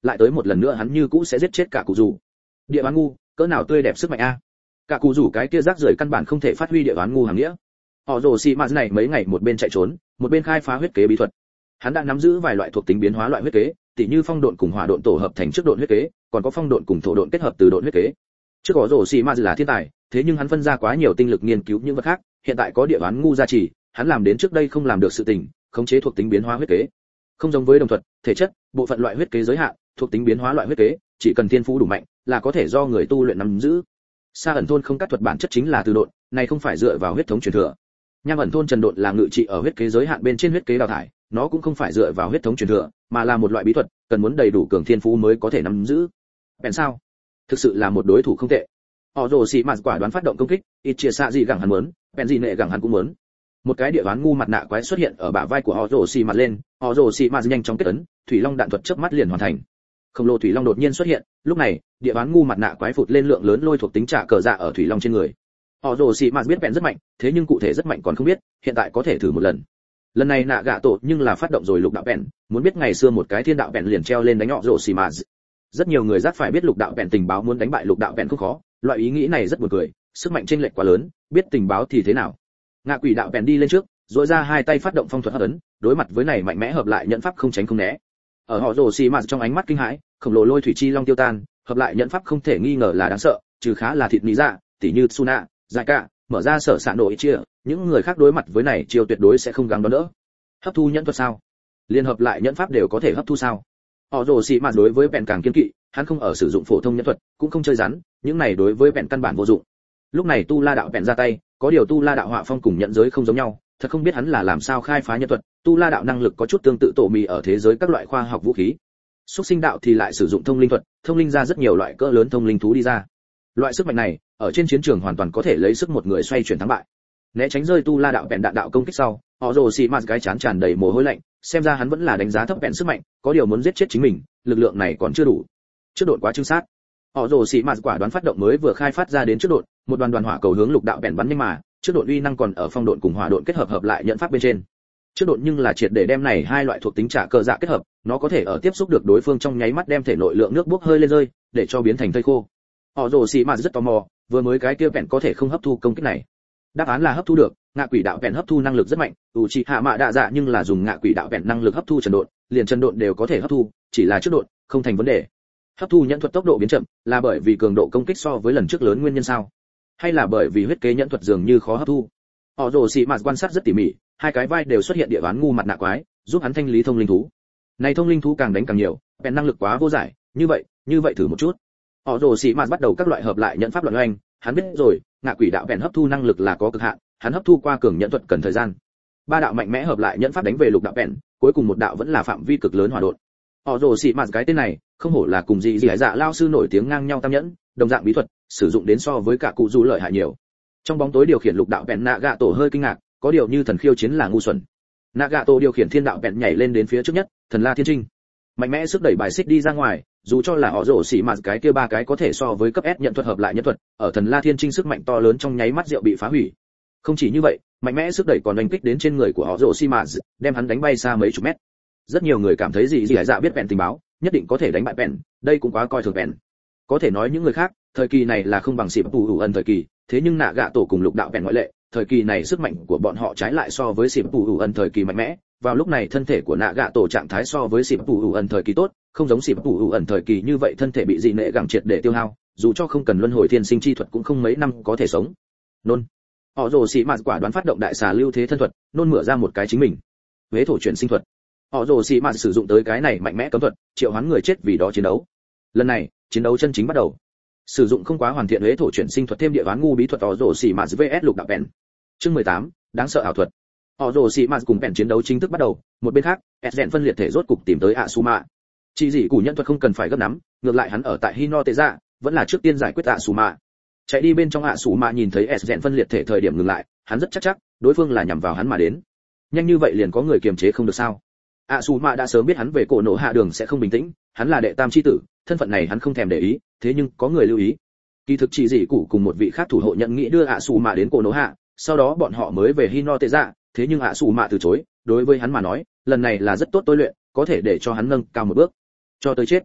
S1: lại tới một lần nữa hắn như cũ sẽ giết chết cả cụ rủ. Địa bán ngu, cỡ nào tươi đẹp sức mạnh a. Cả cụ rủ cái kia rác rưởi căn bản không thể phát huy địa bán ngu hàng nghĩa. Họ rồ xì mạt này mấy ngày một bên chạy trốn, một bên khai phá huyết kế bí thuật. Hắn đã nắm giữ vài loại thuộc tính biến hóa loại huyết kế, tỉ như phong độn cùng hỏa độn tổ hợp thành trước độn huyết kế, còn có phong độn cùng thổ độn kết hợp từ độn huyết kế. Trước có rồ xì mạt là thiên tài, thế nhưng hắn phân ra quá nhiều tinh lực nghiên cứu những vật khác, hiện tại có địa bán ngu gia trì, hắn làm đến trước đây không làm được sự tình, khống chế thuộc tính biến hóa huyết kế. Không giống với đồng thuật, thể chất, bộ phận loại huyết kế giới hạn, thuộc tính biến hóa loại huyết kế, chỉ cần thiên phú đủ mạnh, là có thể do người tu luyện nắm giữ. Sa ẩn thôn không cắt thuật bản chất chính là từ độn, này không phải dựa vào huyết thống truyền thừa. Nham ẩn thôn trần độn là ngự trị ở huyết kế giới hạn bên trên huyết kế đào thải, nó cũng không phải dựa vào huyết thống truyền thừa, mà là một loại bí thuật, cần muốn đầy đủ cường thiên phú mới có thể nắm giữ. Bèn sao? Thực sự là một đối thủ không tệ. Họ rồ xì mạt quả đoán phát động công kích, ít chia xạ gì gẳng hắn muốn, bèn gì nệ gẳng hắn cũng muốn. Một cái địa đoán ngu mặt nạ quái xuất hiện ở bả vai của họ rồ xì mạt lên, họ rồ xì mạt nhanh chóng kết ấn, thủy long đạn thuật chớp mắt liền hoàn thành. Khổng lồ thủy long đột nhiên xuất hiện, lúc này địa đoán ngu mặt nạ quái phụt lên lượng lớn lôi thuộc tính trả cờ dạ ở thủy long trên người. Họ rồ xì mạt biết bèn rất mạnh, thế nhưng cụ thể rất mạnh còn không biết, hiện tại có thể thử một lần. Lần này nạ gạ tổ nhưng là phát động rồi lục đạo bèn, muốn biết ngày xưa một cái thiên đạo bèn liền treo lên đánh họ rồ xì mạt. Rất nhiều người giác phải biết lục đạo bèn tình báo muốn đánh bại lục đạo bèn không khó, loại ý nghĩ này rất buồn cười, sức mạnh chênh lệch quá lớn, biết tình báo thì thế nào. Ngạ quỷ đạo bèn đi lên trước, duỗi ra hai tay phát động phong thuật hấp ấn, đối mặt với này mạnh mẽ hợp lại nhận pháp không tránh không né. Ở họ rồ xì mạt trong ánh mắt kinh hãi, khổng lồ lôi thủy chi long tiêu tan, hợp lại nhận pháp không thể nghi ngờ là đáng sợ, trừ khá là thịt mỹ dạ, tỉ như Suna, Giải Cả, mở ra sở sạn nội chia, những người khác đối mặt với này chiêu tuyệt đối sẽ không gắng đón đỡ. Hấp thu nhẫn thuật sao? Liên hợp lại nhẫn pháp đều có thể hấp thu sao? Họ rồ xì mạt đối với bèn càng kiên kỵ, hắn không ở sử dụng phổ thông nhẫn thuật, cũng không chơi rắn, những này đối với bèn căn bản vô dụng. Lúc này tu la đạo bèn ra tay, có điều tu la đạo họa phong cùng nhận giới không giống nhau, thật không biết hắn là làm sao khai phá nhẫn thuật. Tu la đạo năng lực có chút tương tự tổ mì ở thế giới các loại khoa học vũ khí. Xúc sinh đạo thì lại sử dụng thông linh thuật, thông linh ra rất nhiều loại cỡ lớn thông linh thú đi ra. Loại sức mạnh này, ở trên chiến trường hoàn toàn có thể lấy sức một người xoay chuyển thắng bại. Né tránh rơi tu la đạo bèn đạn đạo công kích sau, họ rồ xì mạt cái chán tràn đầy mồ hôi lạnh, xem ra hắn vẫn là đánh giá thấp bèn sức mạnh, có điều muốn giết chết chính mình, lực lượng này còn chưa đủ. Trước đột quá trưng sát. Họ rồ xì mạt quả đoán phát động mới vừa khai phát ra đến trước đột, một đoàn hỏa cầu hướng lục đạo bèn bắn nhanh mà, trước đột uy năng còn ở phong độn cùng hỏa độn kết hợp lại nhận pháp bên trên. Trước đột nhưng là triệt để đem này hai loại thuộc tính trả cờ dạ kết hợp, nó có thể ở tiếp xúc được đối phương trong nháy mắt đem thể nội lượng nước bốc hơi lên rơi, để cho biến thành thây khô. Họ rồ xì mạt rất tò mò, vừa mới cái kia bèn có thể không hấp thu công kích này. Đáp án là hấp thu được, ngạ quỷ đạo bèn hấp thu năng lực rất mạnh, Uchiha Mạ Đạ Dạ nhưng là dùng ngạ quỷ đạo bèn năng lực hấp thu trần độn, liền trần độn đều có thể hấp thu, chỉ là trước độn, không thành vấn đề. Hấp thu nhẫn thuật tốc độ biến chậm, là bởi vì cường độ công kích so với lần trước lớn nguyên nhân sao? Hay là bởi vì huyết kế nhẫn thuật dường như khó hấp thu? Họ rồ xì mạt quan sát rất tỉ mỉ, hai cái vai đều xuất hiện địa đoán ngu mặt nạ quái, giúp hắn thanh lý thông linh thú. Này thông linh thú càng đánh càng nhiều, bèn năng lực quá vô giải, như vậy thử một chút. Họ rồ xì mạt bắt đầu các loại hợp lại nhận pháp luận oanh, hắn biết rồi, ngạ quỷ đạo bèn hấp thu năng lực là có cực hạn, hắn hấp thu qua cường nhẫn thuật cần thời gian. Ba đạo mạnh mẽ hợp lại nhẫn pháp đánh về lục đạo bèn, cuối cùng một đạo vẫn là phạm vi cực lớn hỏa độn. Họ rồ xì mạt cái tên này, không hổ là cùng gì hải dạ lao sư nổi tiếng ngang nhau tam nhẫn, đồng dạng bí thuật, sử dụng đến so với cả cụ du lợi hại nhiều. Trong bóng tối điều khiển lục đạo bèn nạ gạ tổ hơi kinh ngạc, có điều như thần khiêu chiến là ngu xuẩn. Nạ gạ tổ điều khiển thiên đạo bèn nhảy lên đến phía trước nhất, thần la thiên trinh, mạnh mẽ sức đẩy bài xích đi ra ngoài, dù cho là họ rồ xì mạt cái kia ba cái có thể so với cấp S nhận thuật hợp lại nhận thuật, ở thần la thiên trinh sức mạnh to lớn trong nháy mắt rượu bị phá hủy. Không chỉ như vậy, mạnh mẽ sức đẩy còn đánh kích đến trên người của họ rồ xì mạt, đem hắn đánh bay xa mấy chục mét. Rất nhiều người cảm thấy gì hải dạ biết bèn tình báo, nhất định có thể đánh bại bèn, đây cũng quá coi thường bèn. Có thể nói những người khác, thời kỳ này là không bằng xịp tù ủ ẩn thời kỳ, thế nhưng nạ gạ tổ cùng lục đạo bèn ngoại lệ, thời kỳ này sức mạnh của bọn họ trái lại so với xịp tù ủ ẩn thời kỳ mạnh mẽ. Vào lúc này thân thể của nạ gạ tổ trạng thái so với xịp tù ủ ẩn thời kỳ tốt, không giống xịp tù ủ ẩn thời kỳ như vậy thân thể bị dị nệ gẳng triệt để tiêu hao, dù cho không cần luân hồi thiên sinh chi thuật cũng không mấy năm có thể sống. Nôn. Họ rồ xì mạt quả đoán phát động đại xà lưu thế thân thuật, nôn mửa ra một cái chính mình. Huế thổ chuyển sinh thuật. Họ rồ xì mạt sử dụng tới cái này mạnh mẽ cấm thuật, triệu hoán người chết vì đó chiến đấu. Lần này, chiến đấu chân chính bắt đầu. Sử dụng không quá hoàn thiện huế thổ chuyển sinh thuật thêm địa đoán ngu bí thuật họ rồ xì mạt vs lục đạo bèn. Chương 18, đáng sợ ảo thuật. Họ rồ xì mạt cùng bèn chiến đấu chính thức bắt đầu, một bên khác, Esgen phân liệt thể rốt cục tìm tới Asuma. Chỉ dị củ nhân thuật không cần phải gấp nắm, ngược lại hắn ở tại Hino Tệ Dạ, vẫn là trước tiên giải quyết Asuma. Chạy đi bên trong Asuma nhìn thấy Esgen phân liệt thể thời điểm ngừng lại, hắn rất chắc đối phương là nhằm vào hắn mà đến. Nhanh như vậy liền có người kiềm chế không được sao? Asuma đã sớm biết hắn về cổ nổ hạ đường sẽ không bình tĩnh, hắn là đệ tam chi tử, thân phận này hắn không thèm để ý, thế nhưng có người lưu ý. Kỳ thực chỉ dị củ cùng một vị khác thủ hộ nhận nghĩ đưa Asuma đến cổ nổ hạ, sau đó bọn họ mới về Hino Tệ Dạ, thế nhưng Asuma từ chối, đối với hắn mà nói, lần này là rất tốt tôi luyện, có thể để cho hắn nâng cao một bước. Cho tới chết.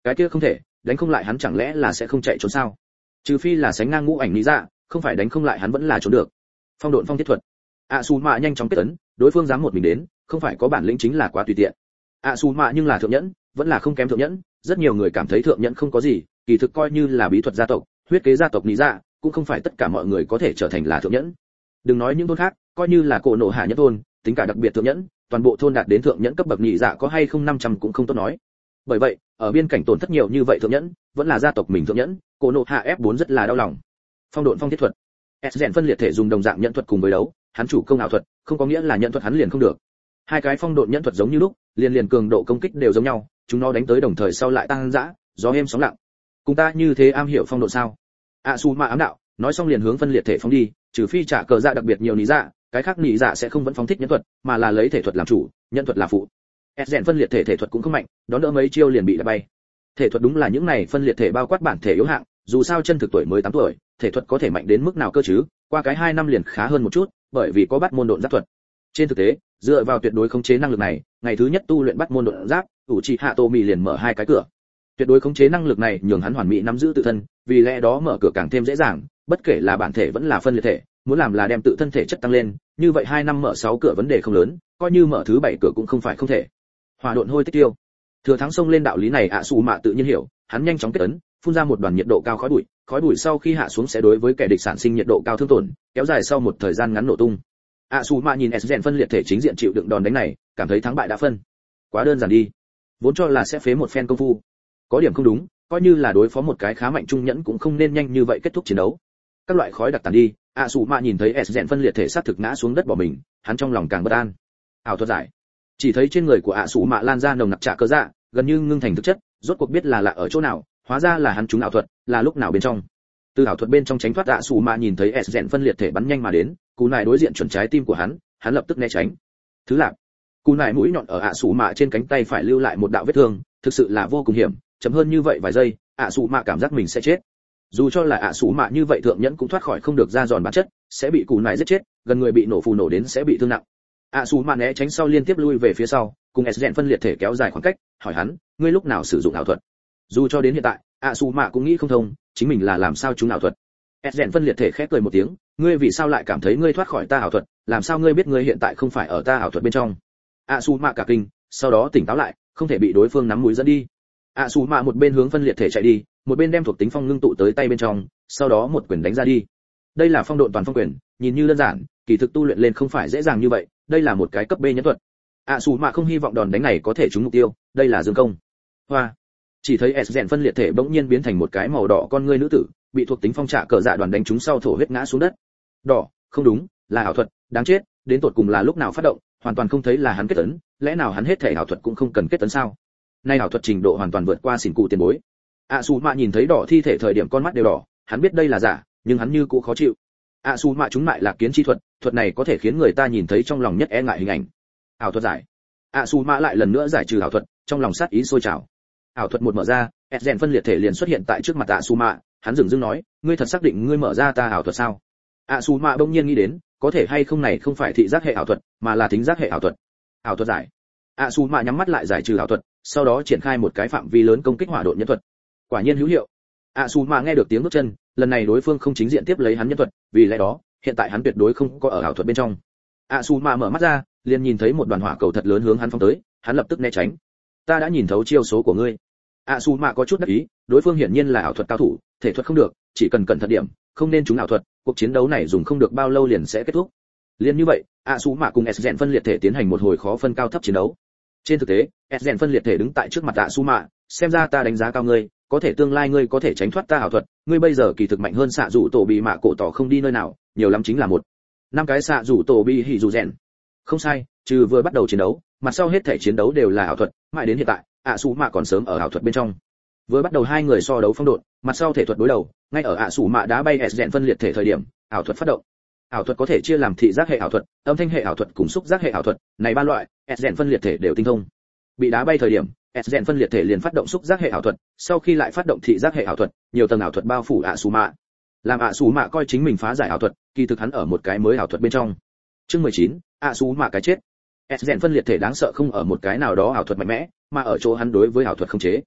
S1: Cái kia không thể, đánh không lại hắn chẳng lẽ là sẽ không chạy trốn sao? Trừ phi là sánh ngang ngũ ảnh lý dạ, không phải đánh không lại hắn vẫn là trốn được. Phong độn phong thiết thuật. Su mạ nhanh chóng kết ấn, đối phương dám một mình đến, không phải có bản lĩnh chính là quá tùy tiện. Su mạ nhưng là thượng nhẫn, vẫn là không kém thượng nhẫn, rất nhiều người cảm thấy thượng nhẫn không có gì, kỳ thực coi như là bí thuật gia tộc, huyết kế gia tộc lý dạ, cũng không phải tất cả mọi người có thể trở thành là thượng nhẫn. Đừng nói những thôn khác, coi như là cổ nộ hạ nhất thôn, tính cả đặc biệt thượng nhẫn, toàn bộ thôn đạt đến thượng nhẫn cấp bậc nhị dạ có hay không 500 cũng không tốt nói. Bởi vậy, ở biên cảnh tổn thất nhiều như vậy thượng nhẫn, vẫn là gia tộc mình thượng nhẫn, cổ nộ hạ F4 rất là đau lòng. Phong độn phong thiết thuật. Rèn phân liệt thể dùng đồng dạng nhận thuật cùng với đấu, hắn chủ công ảo thuật, không có nghĩa là nhận thuật hắn liền không được. Hai cái phong độn nhận thuật giống như lúc, liền cường độ công kích đều giống nhau, chúng nó đánh tới đồng thời sau lại tăng dã, gió êm sóng lặng. Cùng ta như thế am hiểu phong độn sao? Asuma ám đạo, nói xong liền hướng phân liệt thể phóng đi, trừ phi trả cờ dạ đặc biệt nhiều lý dạ, cái khác lý dạ sẽ không vẫn phóng thích nhẫn thuật, mà là lấy thể thuật làm chủ, nhẫn thuật là phụ. Rèn phân liệt thể thuật cũng không mạnh, đón đỡ mấy chiêu liền bị đá bay. Thể thuật đúng là những này phân liệt thể bao quát bản thể yếu hạng, dù sao chân thực tuổi mới 8 tuổi, thể thuật có thể mạnh đến mức nào cơ chứ? Qua cái 2 năm liền khá hơn một chút, bởi vì có bắt môn độn giáp thuật. Trên thực tế, dựa vào tuyệt đối khống chế năng lực này, ngày thứ nhất tu luyện bắt môn độn giáp, Uchiha Tomi liền mở 2 cái cửa. Tuyệt đối khống chế năng lực này nhường hắn hoàn mỹ nắm giữ tự thân, vì lẽ đó mở cửa càng thêm dễ dàng, bất kể là bản thể vẫn là phân liệt thể, muốn làm là đem tự thân thể chất tăng lên, như vậy 2 năm mở 6 cửa vấn đề không lớn, coi như mở thứ 7 cửa cũng không phải không thể. Hỏa độn hôi tích tiêu. Thừa thắng xông lên đạo lý này Asuma tự nhiên hiểu, hắn nhanh chóng kết ấn, phun ra một đoàn nhiệt độ cao khói bụi sau khi hạ xuống sẽ đối với kẻ địch sản sinh nhiệt độ cao thương tổn, kéo dài sau một thời gian ngắn nổ tung. Asuma nhìn Sgen phân liệt thể chính diện chịu đựng đòn đánh này, cảm thấy thắng bại đã phân. Quá đơn giản đi. Vốn cho là sẽ phế một phen công phu. Có điểm không đúng, coi như là đối phó một cái khá mạnh trung nhẫn cũng không nên nhanh như vậy kết thúc chiến đấu. Các loại khói đặc tàn đi, Asuma nhìn thấy Sgen phân liệt thể sát thực ngã xuống đất bỏ mình, hắn trong lòng càng bất an. Ảo thuật giải. Chỉ thấy trên người của Asuma lan ra nồng nặc trả cơ dạ, gần như ngưng thành thực chất, rốt cuộc biết là lạ ở chỗ nào, hóa ra là hắn trúng ảo thuật, là lúc nào bên trong. Từ ảo thuật bên trong tránh thoát Asuma nhìn thấy Sgen phân liệt thể bắn nhanh mà đến, cú này đối diện chuẩn trái tim của hắn lập tức né tránh. Thứ lạc. Cú này mũi nhọn ở Asuma trên cánh tay phải lưu lại một đạo vết thương, thực sự là vô cùng hiểm, chấm hơn như vậy vài giây, Asuma cảm giác mình sẽ chết. Dù cho là Asuma như vậy thượng nhẫn cũng thoát khỏi không được ra giòn bản chất, sẽ bị cú này giết chết, gần người bị nổ phù nổ đến sẽ bị thương nặng. Asuma né tránh sau liên tiếp lui về phía sau, cùng Sgen phân liệt thể kéo dài khoảng cách, hỏi hắn, ngươi lúc nào sử dụng ảo thuật? Dù cho đến hiện tại, Asuma cũng nghĩ không thông, chính mình là làm sao trúng ảo thuật. Sgen phân liệt thể khẽ cười một tiếng, ngươi vì sao lại cảm thấy ngươi thoát khỏi ta ảo thuật, làm sao ngươi biết ngươi hiện tại không phải ở ta ảo thuật bên trong? Asuma cả kinh, sau đó tỉnh táo lại, không thể bị đối phương nắm mũi dẫn đi. Asuma một bên hướng phân liệt thể chạy đi, một bên đem thuộc tính phong ngưng tụ tới tay bên trong, sau đó một quyền đánh ra đi. Đây là phong độn toàn phong quyền, nhìn như đơn giản, kỳ thực tu luyện lên không phải dễ dàng như vậy, đây là một cái cấp B nhẫn thuật. Asuma không hy vọng đòn đánh này có thể trúng mục tiêu, đây là dương công. Hoa. Chỉ thấy Sgen phân liệt thể bỗng nhiên biến thành một cái màu đỏ con ngươi nữ tử, bị thuộc tính phong trả cờ dạ đoàn đánh trúng sau thổ huyết ngã xuống đất. Đỏ, không đúng, là ảo thuật, đáng chết, đến tột cùng là lúc nào phát động, hoàn toàn không thấy là hắn kết ấn, lẽ nào hắn hết thể ảo thuật cũng không cần kết ấn sao? Nay ảo thuật trình độ hoàn toàn vượt qua xỉn cụ tiền bối. Asuma nhìn thấy đỏ thi thể thời điểm con mắt đều đỏ, hắn biết đây là giả, nhưng hắn như cũ khó chịu. Asuma chúng mại là kiến chi thuật, thuật này có thể khiến người ta nhìn thấy trong lòng nhất e ngại hình ảnh. Ảo thuật giải. Asuma lại lần nữa giải trừ ảo thuật, trong lòng sát ý sôi trào. Ảo thuật một mở ra, Sgen phân liệt thể liền xuất hiện tại trước mặt Asuma, hắn dừng dưng nói, ngươi thật xác định ngươi mở ra ta ảo thuật sao? Asuma bỗng nhiên nghĩ đến, có thể hay không này không phải thị giác hệ ảo thuật, mà là thính giác hệ ảo thuật. Ảo thuật giải. Asuma nhắm mắt lại giải trừ ảo thuật, sau đó triển khai một cái phạm vi lớn công kích hỏa độn nhân thuật. Quả nhiên hữu hiệu. Asuma nghe được tiếng bước chân, lần này đối phương không chính diện tiếp lấy hắn nhân thuật, vì lẽ đó, hiện tại hắn tuyệt đối không có ở ảo thuật bên trong. Asuma mở mắt ra, liền nhìn thấy một đoàn hỏa cầu thật lớn hướng hắn phóng tới, hắn lập tức né tránh. Ta đã nhìn thấu chiêu số của ngươi. Asuma có chút đắc ý, đối phương hiển nhiên là ảo thuật cao thủ, thể thuật không được, chỉ cần cẩn thận điểm, không nên trúng ảo thuật, cuộc chiến đấu này dùng không được bao lâu liền sẽ kết thúc. Liên như vậy, Asuma cùng Sgen phân liệt thể tiến hành một hồi khó phân cao thấp chiến đấu. Trên thực tế, Sgen phân liệt thể đứng tại trước mặt Asuma, xem ra ta đánh giá cao ngươi, có thể tương lai ngươi có thể tránh thoát ta ảo thuật, ngươi bây giờ kỳ thực mạnh hơn xạ dụ tổ bị mạ cổ tỏ không đi nơi nào, nhiều lắm chính là năm cái xạ dụ tổ bị hỉ dù rèn. Không sai, trừ vừa bắt đầu chiến đấu, mặt sau hết thể chiến đấu đều là ảo thuật, mãi đến hiện tại, Asuma còn sớm ở ảo thuật bên trong. Vừa bắt đầu hai người so đấu phong độn, mặt sau thể thuật đối đầu, ngay ở Asuma đá bay Sgen phân liệt thể thời điểm, ảo thuật phát động. Ảo thuật có thể chia làm thị giác hệ ảo thuật, âm thanh hệ ảo thuật cùng xúc giác hệ ảo thuật, này ba loại, Sgen phân liệt thể đều tinh thông. Bị đá bay thời điểm, Sgen phân liệt thể liền phát động xúc giác hệ ảo thuật, sau khi lại phát động thị giác hệ ảo thuật, nhiều tầng ảo thuật bao phủ Asuma. Làm Asuma coi chính mình phá giải ảo thuật, kỳ thực hắn ở một cái mới ảo thuật bên trong. Chương 19, Asuma cái chết. Sgen phân liệt thể đáng sợ không ở một cái nào đó ảo thuật mạnh mẽ, mà ở chỗ hắn đối với ảo thuật không chế.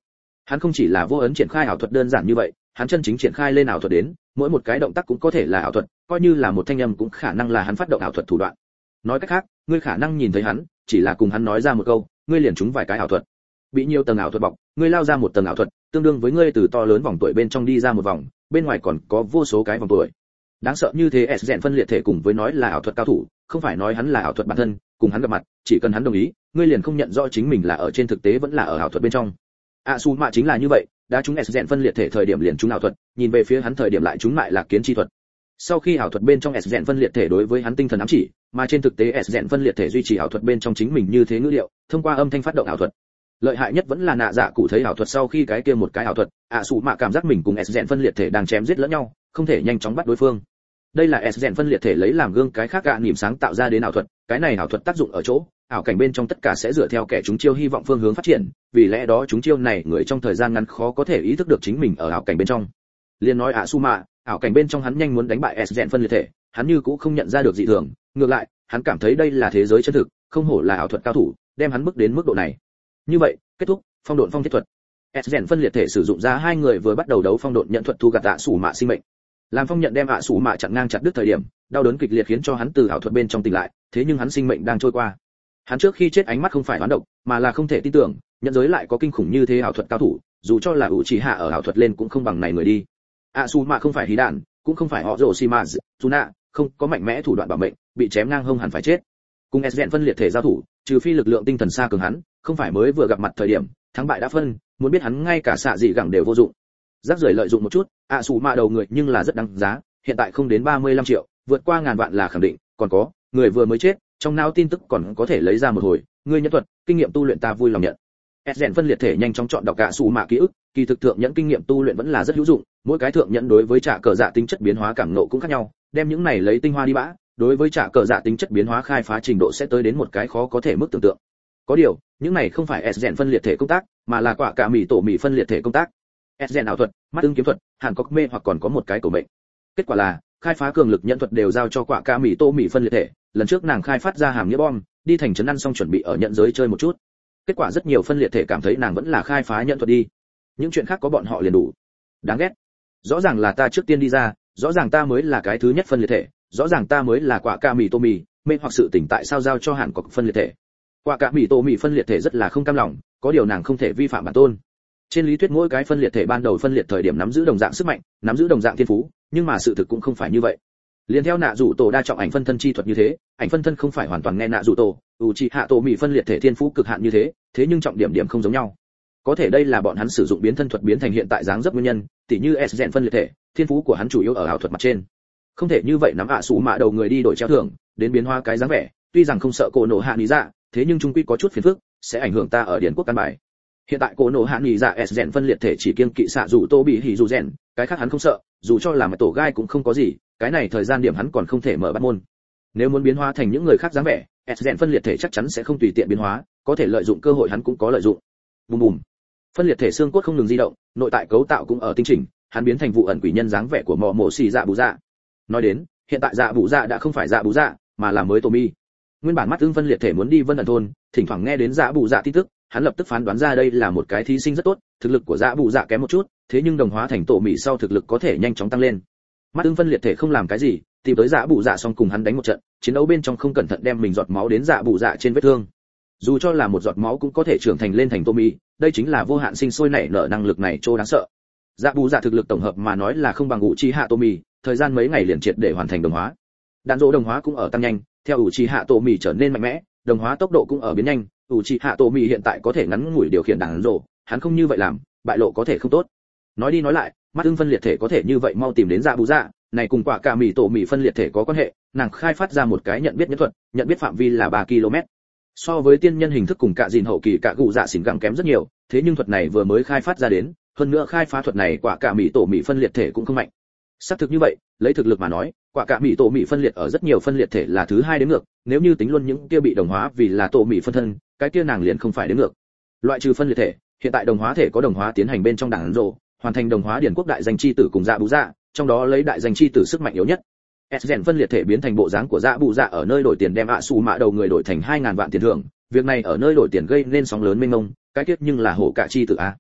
S1: Hắn không chỉ là vô ấn triển khai ảo thuật đơn giản như vậy, hắn chân chính triển khai lên ảo thuật đến, mỗi một cái động tác cũng có thể là ảo thuật, coi như là một thanh âm cũng khả năng là hắn phát động ảo thuật thủ đoạn. Nói cách khác, ngươi khả năng nhìn thấy hắn, chỉ là cùng hắn nói ra một câu, ngươi liền trúng vài cái ảo thuật. Bị nhiều tầng ảo thuật bọc, ngươi lao ra một tầng ảo thuật, tương đương với ngươi từ to lớn vòng tuổi bên trong đi ra một vòng, bên ngoài còn có vô số cái vòng tuổi. Đáng sợ như thế, S phân liệt thể cùng với nói là ảo thuật cao thủ, không phải nói hắn là ảo thuật bản thân, cùng hắn gặp mặt, chỉ cần hắn đồng ý, ngươi liền không nhận rõ chính mình là ở trên thực tế vẫn là ở ảo thuật bên trong. Su mạ chính là như vậy, đã trúng S phân liệt thể thời điểm liền trúng ảo thuật, nhìn về phía hắn thời điểm lại trúng lại là kiến chi thuật. Sau khi ảo thuật bên trong S phân liệt thể đối với hắn tinh thần ám chỉ, mà trên thực tế S phân liệt thể duy trì ảo thuật bên trong chính mình như thế ngữ điệu, thông qua âm thanh phát động ảo thuật. Lợi hại nhất vẫn là nạ dạ cụ thấy ảo thuật sau khi cái kia một cái ảo thuật, Su mạ cảm giác mình cùng S phân liệt thể đang chém giết lẫn nhau, không thể nhanh chóng bắt đối phương. Đây là S phân liệt thể lấy làm gương cái khác gạ niệm sáng tạo ra đến ảo thuật, cái này ảo thuật tác dụng ở chỗ, ảo cảnh bên trong tất cả sẽ dựa theo kẻ chúng chiêu hy vọng phương hướng phát triển, vì lẽ đó chúng chiêu này người trong thời gian ngắn khó có thể ý thức được chính mình ở ảo cảnh bên trong. Liên nói Su mạ, ảo cảnh bên trong hắn nhanh muốn đánh bại S phân liệt thể, hắn như cũng không nhận ra được dị thường, ngược lại, hắn cảm thấy đây là thế giới chân thực, không hổ là ảo thuật cao thủ, đem hắn bước đến mức độ này. Như vậy, kết thúc, phong độn phong thiết thuật. S phân liệt thể sử dụng ra hai người vừa bắt đầu đấu phong độn nhận thuật thu gặt Su mạ sinh mệnh. Làm phong nhận đem Su mạ chặn ngang chặt đứt thời điểm, đau đớn kịch liệt khiến cho hắn từ ảo thuật bên trong tỉnh lại, thế nhưng hắn sinh mệnh đang trôi qua. Hắn trước khi chết ánh mắt không phải hoán độc, mà là không thể tin tưởng, nhận giới lại có kinh khủng như thế ảo thuật cao thủ, dù cho là Uchiha ở ảo thuật lên cũng không bằng này người đi. Su mạ không phải hí đạn, cũng không phải họ Orochimaru, Tsuna, không có mạnh mẽ thủ đoạn bảo mệnh, bị chém ngang hông hẳn phải chết. Cùng S phân liệt thể giao thủ, trừ phi lực lượng tinh thần xa cường hắn, không phải mới vừa gặp mặt thời điểm, thắng bại đã phân, muốn biết hắn ngay cả xạ gì gẳng đều vô dụng. Rác rưởi lợi dụng một chút, Su mạ đầu người nhưng là rất đáng giá, hiện tại không đến 35 triệu, vượt qua ngàn vạn là khẳng định, còn có, người vừa mới chết, trong não tin tức còn có thể lấy ra một hồi, ngươi nhân thuật, kinh nghiệm tu luyện ta vui lòng nhận. S phân liệt thể nhanh chóng chọn đọc cả Su mạ ký ức, kỳ thực thượng nhẫn kinh nghiệm tu luyện vẫn là rất hữu dụng, mỗi cái thượng nhẫn đối với trả cờ dạ tính chất biến hóa cảm ngộ cũng khác nhau, đem những này lấy tinh hoa đi bã, đối với trả cờ dạ tính chất biến hóa khai phá trình độ sẽ tới đến một cái khó có thể mức tưởng tượng. Có điều, những này không phải S phân liệt thể công tác, mà là quả cả mì tổ mì phân liệt thể công tác. S ảo thuật, mắt ưng kiếm thuật, hàn cốc mê hoặc còn có một cái cổ mệnh. Kết quả là, khai phá cường lực nhận thuật đều giao cho quả cả mì tổ mì phân liệt thể, lần trước nàng khai phát ra hàm nghĩa bom, đi thành trấn ăn xong chuẩn bị ở nhận giới chơi một chút. Kết quả rất nhiều phân liệt thể cảm thấy nàng vẫn là khai phá nhận thuật đi. Những chuyện khác có bọn họ liền đủ. Đáng ghét. Rõ ràng là ta trước tiên đi ra, rõ ràng ta mới là cái thứ nhất phân liệt thể, rõ ràng ta mới là quả cả mì tô mì, mê hoặc sự tỉnh tại sao giao cho hàn cốc phân liệt thể. Quả cả mì tô mì phân liệt thể rất là không cam lòng, có điều nàng không thể vi phạm bản tôn. Trên lý thuyết mỗi cái phân liệt thể ban đầu phân liệt thời điểm nắm giữ đồng dạng sức mạnh, nắm giữ đồng dạng thiên phú, nhưng mà sự thực cũng không phải như vậy. Liên theo nạ dụ tổ đa trọng ảnh phân thân chi thuật như thế, ảnh phân thân không phải hoàn toàn nghe nạ dụ tổ, Uchiha tổ mì phân liệt thể thiên phú cực hạn như thế, thế nhưng trọng điểm không giống nhau. Có thể đây là bọn hắn sử dụng biến thân thuật biến thành hiện tại dáng dấp nguyên nhân, tỉ như S phân liệt thể, thiên phú của hắn chủ yếu ở ảo thuật mặt trên. Không thể như vậy nắm Su mạ đầu người đi đổi treo thưởng, đến biến hóa cái dáng vẻ, tuy rằng không sợ cổ nổ hạ lý dạ, thế nhưng trung quy có chút phiền phức, sẽ ảnh hưởng ta ở điển quốc căn bài. Hiện tại cổ nổ hạ nghỉ dạ S phân liệt thể chỉ kiêng kỵ xạ dù tô bị hỉ dù rèn, cái khác hắn không sợ, dù cho là một tổ gai cũng không có gì, cái này thời gian điểm hắn còn không thể mở bắt môn. Nếu muốn biến hóa thành những người khác dáng vẻ, S phân liệt thể chắc chắn sẽ không tùy tiện biến hóa, có thể lợi dụng cơ hội hắn cũng có lợi dụng. Bùm bùm. Phân liệt thể xương cốt không ngừng di động, nội tại cấu tạo cũng ở tinh chỉnh, hắn biến thành vụ ẩn quỷ nhân dáng vẻ của mọ mổ xì dạ bù dạ. Nói đến, hiện tại dạ bù dạ đã không phải dạ bù dạ, mà là mới tổ mi. Nguyên bản mắt ưng phân liệt thể muốn đi Vân ẩn thôn, thỉnh thoảng nghe đến dạ bù dạ tin tức, hắn lập tức phán đoán ra đây là một cái thí sinh rất tốt, thực lực của dạ bù dạ kém một chút, thế nhưng đồng hóa thành tổ mị sau thực lực có thể nhanh chóng tăng lên. Mắt ưng phân liệt thể không làm cái gì, tìm tới dạ bù dạ xong cùng hắn đánh một trận, chiến đấu bên trong không cẩn thận đem mình giọt máu đến dạ bù dạ trên vết thương. Dù cho là một giọt máu cũng có thể trưởng thành lên thành tổ mị, đây chính là vô hạn sinh sôi nảy nở năng lực này trô đáng sợ. Dạ bù dạ thực lực tổng hợp mà nói là không bằng Uchiha Tomi, thời gian mấy ngày liền triệt để hoàn thành đồng hóa. Đạn dỗ đồng hóa cũng ở tăng nhanh, theo Uchiha Tomi trở nên mạnh mẽ, đồng hóa tốc độ cũng ở biến nhanh. Uchiha Tomi hiện tại có thể ngắn ngủi điều khiển đạn dỗ, hắn không như vậy làm, bại lộ có thể không tốt. Nói đi nói lại, mắt ưng phân liệt thể có thể như vậy mau tìm đến dạ bù dạ, này cùng quả cả mì tổ mì phân liệt thể có quan hệ, nàng khai phát ra một cái nhận biết nhân thuật, nhận biết phạm vi là 3 km. So với tiên nhân hình thức cùng cả gìn hậu kỳ cả gù dạ xỉn gẳng kém rất nhiều, thế nhưng thuật này vừa mới khai phát ra đến, hơn nữa khai phá thuật này quả cả mì tổ mì phân liệt thể cũng không mạnh. Xác thực như vậy, lấy thực lực mà nói, quả cả mì tổ mì phân liệt ở rất nhiều phân liệt thể là thứ hai đến ngược, nếu như tính luôn những kia bị đồng hóa vì là tổ mì phân thân, cái kia nàng liền không phải đến ngược. Loại trừ phân liệt thể, hiện tại đồng hóa thể có đồng hóa tiến hành bên trong đảng rồ, hoàn thành đồng hóa điển quốc đại danh chi tử cùng dạ bù dạ, trong đó lấy đại danh chi tử sức mạnh yếu nhất. Sgen phân liệt thể biến thành bộ dáng của dạ bù dạ ở nơi đổi tiền đem Su mạ đầu người đổi thành 2000 vạn tiền thưởng, việc này ở nơi đổi tiền gây nên sóng lớn mênh mông, cái kết nhưng là hổ cả chi tử a.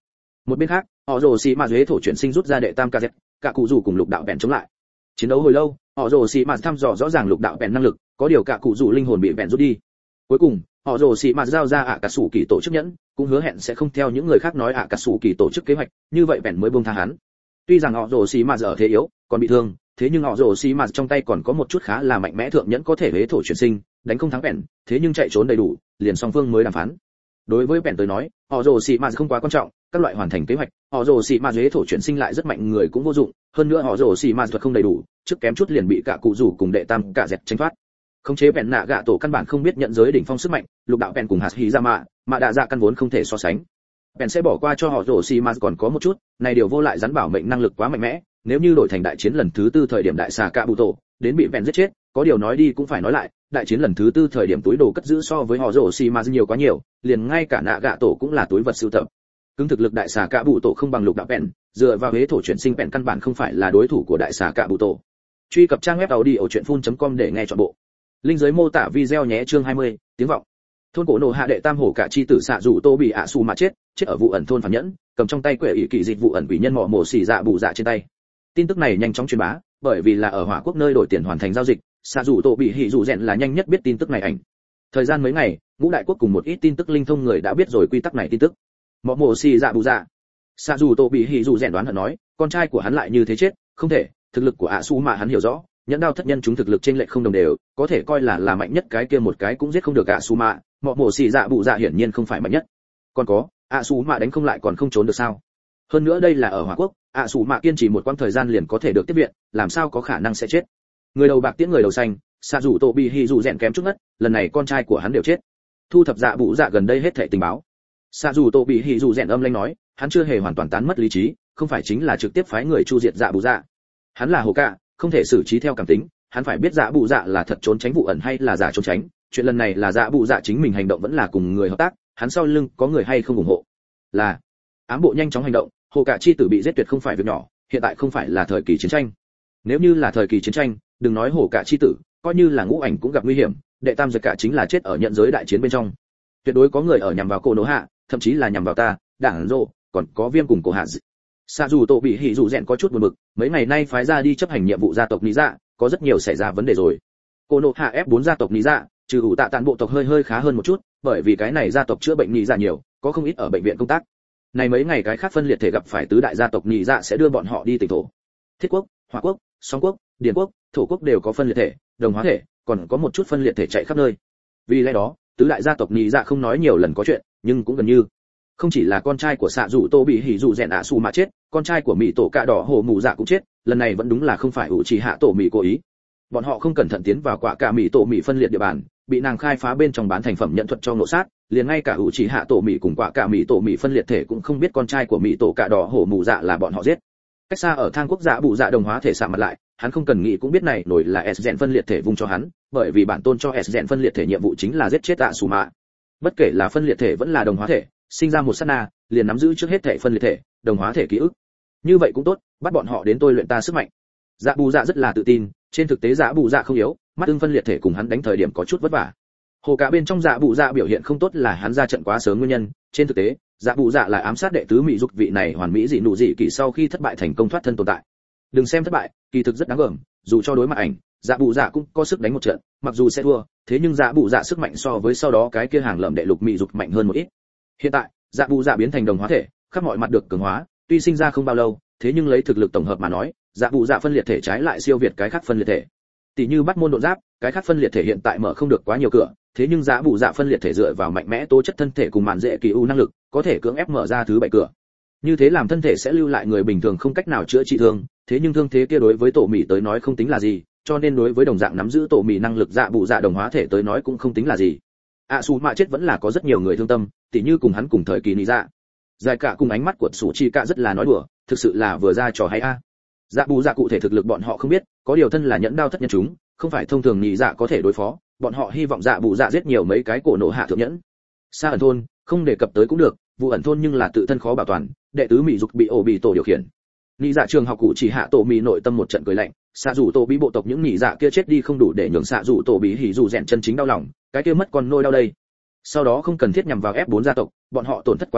S1: Một bên khác, họ rồ xì mà dưới thổ chuyển sinh rút ra đệ tam kz, cả cụ rủ cùng lục đạo bèn chống lại. Chiến đấu hồi lâu, họ rồ xì mà thăm dò rõ ràng lục đạo bèn năng lực, có điều cả cụ rủ linh hồn bị bèn rút đi. Cuối cùng, họ rồ xì mà giao ra cả sủ kỳ tổ chức nhẫn, cũng hứa hẹn sẽ không theo những người khác nói cả sủ kỳ tổ chức kế hoạch, như vậy bèn mới buông tha hắn. Tuy rằng họ rồ xì mà giờ thế yếu, còn bị thương, thế nhưng họ rồ xì mà trong tay còn có một chút khá là mạnh mẽ thượng nhẫn có thể hế thổ chuyển sinh, đánh không thắng bèn, thế nhưng chạy trốn đầy đủ, liền song phương mới đàm phán. Đối với bèn tới nói, họ rồ xì mà không quá quan trọng, các loại hoàn thành kế hoạch, họ rồ xì mà hế thổ chuyển sinh lại rất mạnh người cũng vô dụng, hơn nữa họ rồ xì mà thuật không đầy đủ, trước kém chút liền bị cả cụ rủ cùng đệ tam cả dẹp tranh thoát. Khống chế bèn nạ gạ tổ căn bản không biết nhận giới đỉnh phong sức mạnh, lục đạo bèn cùng hạt hỉ ra mà đạ dạ căn vốn không thể so sánh. Bèn sẽ bỏ qua cho họ rồ xì mà còn có một chút, này điều vô lại rắn bảo mệnh năng lực quá mạnh mẽ, nếu như đổi thành đại chiến lần thứ tư thời điểm đại xà cạ bụ tổ đến bị bèn giết chết, có điều nói đi cũng phải nói lại, đại chiến lần thứ tư thời điểm túi đồ cất giữ so với họ rồ xì mà nhiều quá nhiều, liền ngay cả nạ gạ tổ cũng là túi vật sưu tập. Cứng thực lực đại xà cạ bụ tổ không bằng lục đạo bèn, dựa vào hế thổ chuyển sinh bèn căn bản không phải là đối thủ của đại xà cạ bụ tổ. Truy cập trang web audiochuyenphun.com để nghe trọn bộ. Linh dưới mô tả video nhé. Chương 20, tiếng vọng. Thôn cổ nổ hạ đệ tam hổ cả chi tử xạ rủ tô bị ạ xù mà chết ở vụ ẩn thôn phản nhẫn, cầm trong tay quệ ỷ kỳ dịch vụ ẩn quỷ nhân mỏ mổ xỉ dạ bù dạ trên tay. Tin tức này nhanh chóng truyền bá, bởi vì là ở hỏa quốc nơi đổi tiền hoàn thành giao dịch, xạ rủ tô bị hỉ rủ rèn là nhanh nhất biết tin tức này ảnh. Thời gian mấy ngày, ngũ đại quốc cùng một ít tin tức linh thông người đã biết rồi quy tắc này tin tức. Mỏ mổ xỉ dạ bù dạ. Xạ rủ tô bị hỉ rủ rèn đoán hận nói, con trai của hắn lại như thế chết, không thể, thực lực của ạ xù mà hắn hiểu rõ. Nhẫn đao thất nhân chúng thực lực trên lệch không đồng đều, có thể coi là mạnh nhất cái kia một cái cũng giết không được ạ xù mạ, mọ mổ xì dạ bụ dạ hiển nhiên không phải mạnh nhất. Còn có, ạ xù mạ đánh không lại còn không trốn được sao? Hơn nữa đây là ở hỏa quốc, ạ xù mạ kiên trì một quãng thời gian liền có thể được tiếp viện, làm sao có khả năng sẽ chết? Người đầu bạc tiễn người đầu xanh, xạ rủ tổ bị hỉ rủ rèn kém chút ngất, lần này con trai của hắn đều chết. Thu thập dạ bụ dạ gần đây hết thảy tình báo. Xạ rủ tổ bị hỉ rủ rèn âm lãnh nói, hắn chưa hề hoàn toàn tán mất lý trí, không phải chính là trực tiếp phái người chu diệt dạ bụ dạ. Hắn là hồ cạ, không thể xử trí theo cảm tính, hắn phải biết dạ bụ dạ là thật trốn tránh vụ ẩn hay là giả trốn tránh, chuyện lần này là dạ bụ dạ chính mình hành động vẫn là cùng người hợp tác, hắn sau lưng có người hay không ủng hộ. Là ám bộ nhanh chóng hành động, hồ cả chi tử bị giết tuyệt không phải việc nhỏ, hiện tại không phải là thời kỳ chiến tranh. Nếu như là thời kỳ chiến tranh, đừng nói hồ cả chi tử, coi như là ngũ ảnh cũng gặp nguy hiểm, đệ tam giật cả chính là chết ở nhận giới đại chiến bên trong. Tuyệt đối có người ở nhằm vào cổ nổ hạ, thậm chí là nhằm vào ta, đảng rồ, còn có viêm cùng cổ hạ. Sa dù tổ bị hỉ dù rèn có chút buồn bực, mấy ngày nay phái ra đi chấp hành nhiệm vụ gia tộc lý dạ, có rất nhiều xảy ra vấn đề rồi. Cô nộ hạ F4 gia tộc lý dạ, trừ ủ tạ tàn bộ tộc hơi khá hơn một chút, bởi vì cái này gia tộc chữa bệnh lý dạ nhiều, có không ít ở bệnh viện công tác. Này mấy ngày cái khác phân liệt thể gặp phải tứ đại gia tộc lý dạ sẽ đưa bọn họ đi tỉnh thổ. Thiết quốc, Hỏa quốc, Song quốc, Điền quốc, Thổ quốc đều có phân liệt thể, đồng hóa thể, còn có một chút phân liệt thể chạy khắp nơi. Vì lẽ đó, tứ đại gia tộc lý dạ không nói nhiều lần có chuyện, nhưng cũng gần như không chỉ là con trai của xạ rủ tô bị hỉ rủ rèn ạ xù mà chết, con trai của mỹ tổ cạ đỏ hổ mù dạ cũng chết, lần này vẫn đúng là không phải ủ trì hạ tổ mỹ cố ý. Bọn họ không cẩn thận tiến vào quả cả mỹ tổ mỹ phân liệt địa bàn, bị nàng khai phá bên trong bán thành phẩm nhận thuật cho ngộ sát, liền ngay cả ủ trì hạ tổ mỹ cùng quả cả mỹ tổ mỹ phân liệt thể cũng không biết con trai của mỹ tổ cạ đỏ hổ mù dạ là bọn họ giết. Cách xa ở thang quốc dạ bụ dạ đồng hóa thể sạm mặt lại, hắn không cần nghĩ cũng biết này nổi là s rèn phân liệt thể vung cho hắn, bởi vì bản tôn cho s rèn phân liệt thể nhiệm vụ chính là giết chết ạ xù mạ. Bất kể là phân liệt thể vẫn là đồng hóa thể, sinh ra một sát na liền nắm giữ trước hết thể phân liệt thể đồng hóa thể ký ức, như vậy cũng tốt, bắt bọn họ đến tôi luyện ta sức mạnh. Dạ bù dạ rất là tự tin, trên thực tế dạ bù dạ không yếu, mắt ưng phân liệt thể cùng hắn đánh thời điểm có chút vất vả. Hồ cả bên trong dạ bù dạ biểu hiện không tốt là hắn ra trận quá sớm nguyên nhân, trên thực tế dạ bù dạ là ám sát đệ tứ mỹ dục vị này hoàn mỹ dị nụ dị kỳ sau khi thất bại thành công thoát thân tồn tại. Đừng xem thất bại, kỳ thực rất đáng gờm, dù cho đối mặt ảnh, dạ bù dạ cũng có sức đánh một trận, mặc dù sẽ thua, thế nhưng dạ bù dạ sức mạnh so với sau đó cái kia hàng lợm đệ lục mỹ dục mạnh hơn một ít. Hiện tại, dạ bù dạ biến thành đồng hóa thể, khắp mọi mặt được cường hóa, tuy sinh ra không bao lâu, thế nhưng lấy thực lực tổng hợp mà nói, dạ bù dạ phân liệt thể trái lại siêu việt cái khác phân liệt thể. Tỷ như bắt môn độ giáp, cái khác phân liệt thể hiện tại mở không được quá nhiều cửa, thế nhưng dạ bù dạ phân liệt thể dựa vào mạnh mẽ tố chất thân thể cùng màn dễ kỳ u năng lực, có thể cưỡng ép mở ra thứ 7 cửa. Như thế làm thân thể sẽ lưu lại người bình thường không cách nào chữa trị thương, thế nhưng thương thế kia đối với tổ mỉ tới nói không tính là gì, cho nên đối với đồng dạng nắm giữ tổ mỉ năng lực dạ bù dạ đồng hóa thể tới nói cũng không tính là gì. Su mạ chết vẫn là có rất nhiều người thương tâm, tỉ như cùng hắn cùng thời kỳ nị dạ. Dài cả cùng ánh mắt của Sủ Chi Cả rất là nói đùa, thực sự là vừa ra trò hay a. Dạ bù dạ cụ thể thực lực bọn họ không biết, có điều thân là nhẫn đao thất nhân chúng, không phải thông thường nị dạ có thể đối phó, bọn họ hy vọng dạ bù dạ giết nhiều mấy cái cổ nổ hạ thượng nhẫn. Sa ẩn thôn, không đề cập tới cũng được, vụ ẩn thôn nhưng là tự thân khó bảo toàn, đệ tứ mỹ dục bị ổ bị tổ điều khiển. Nị dạ trường học cụ chỉ hạ tổ mì nội tâm một trận cười lạnh, xạ rủ tổ bí bộ tộc những nị dạ kia chết đi không đủ để nhường xạ rủ tổ bí hỉ rủ rèn chân chính đau lòng, cái kia mất con nôi đau đây. Sau đó không cần thiết nhằm vào F4 gia tộc, bọn họ tổn thất quá nhiều,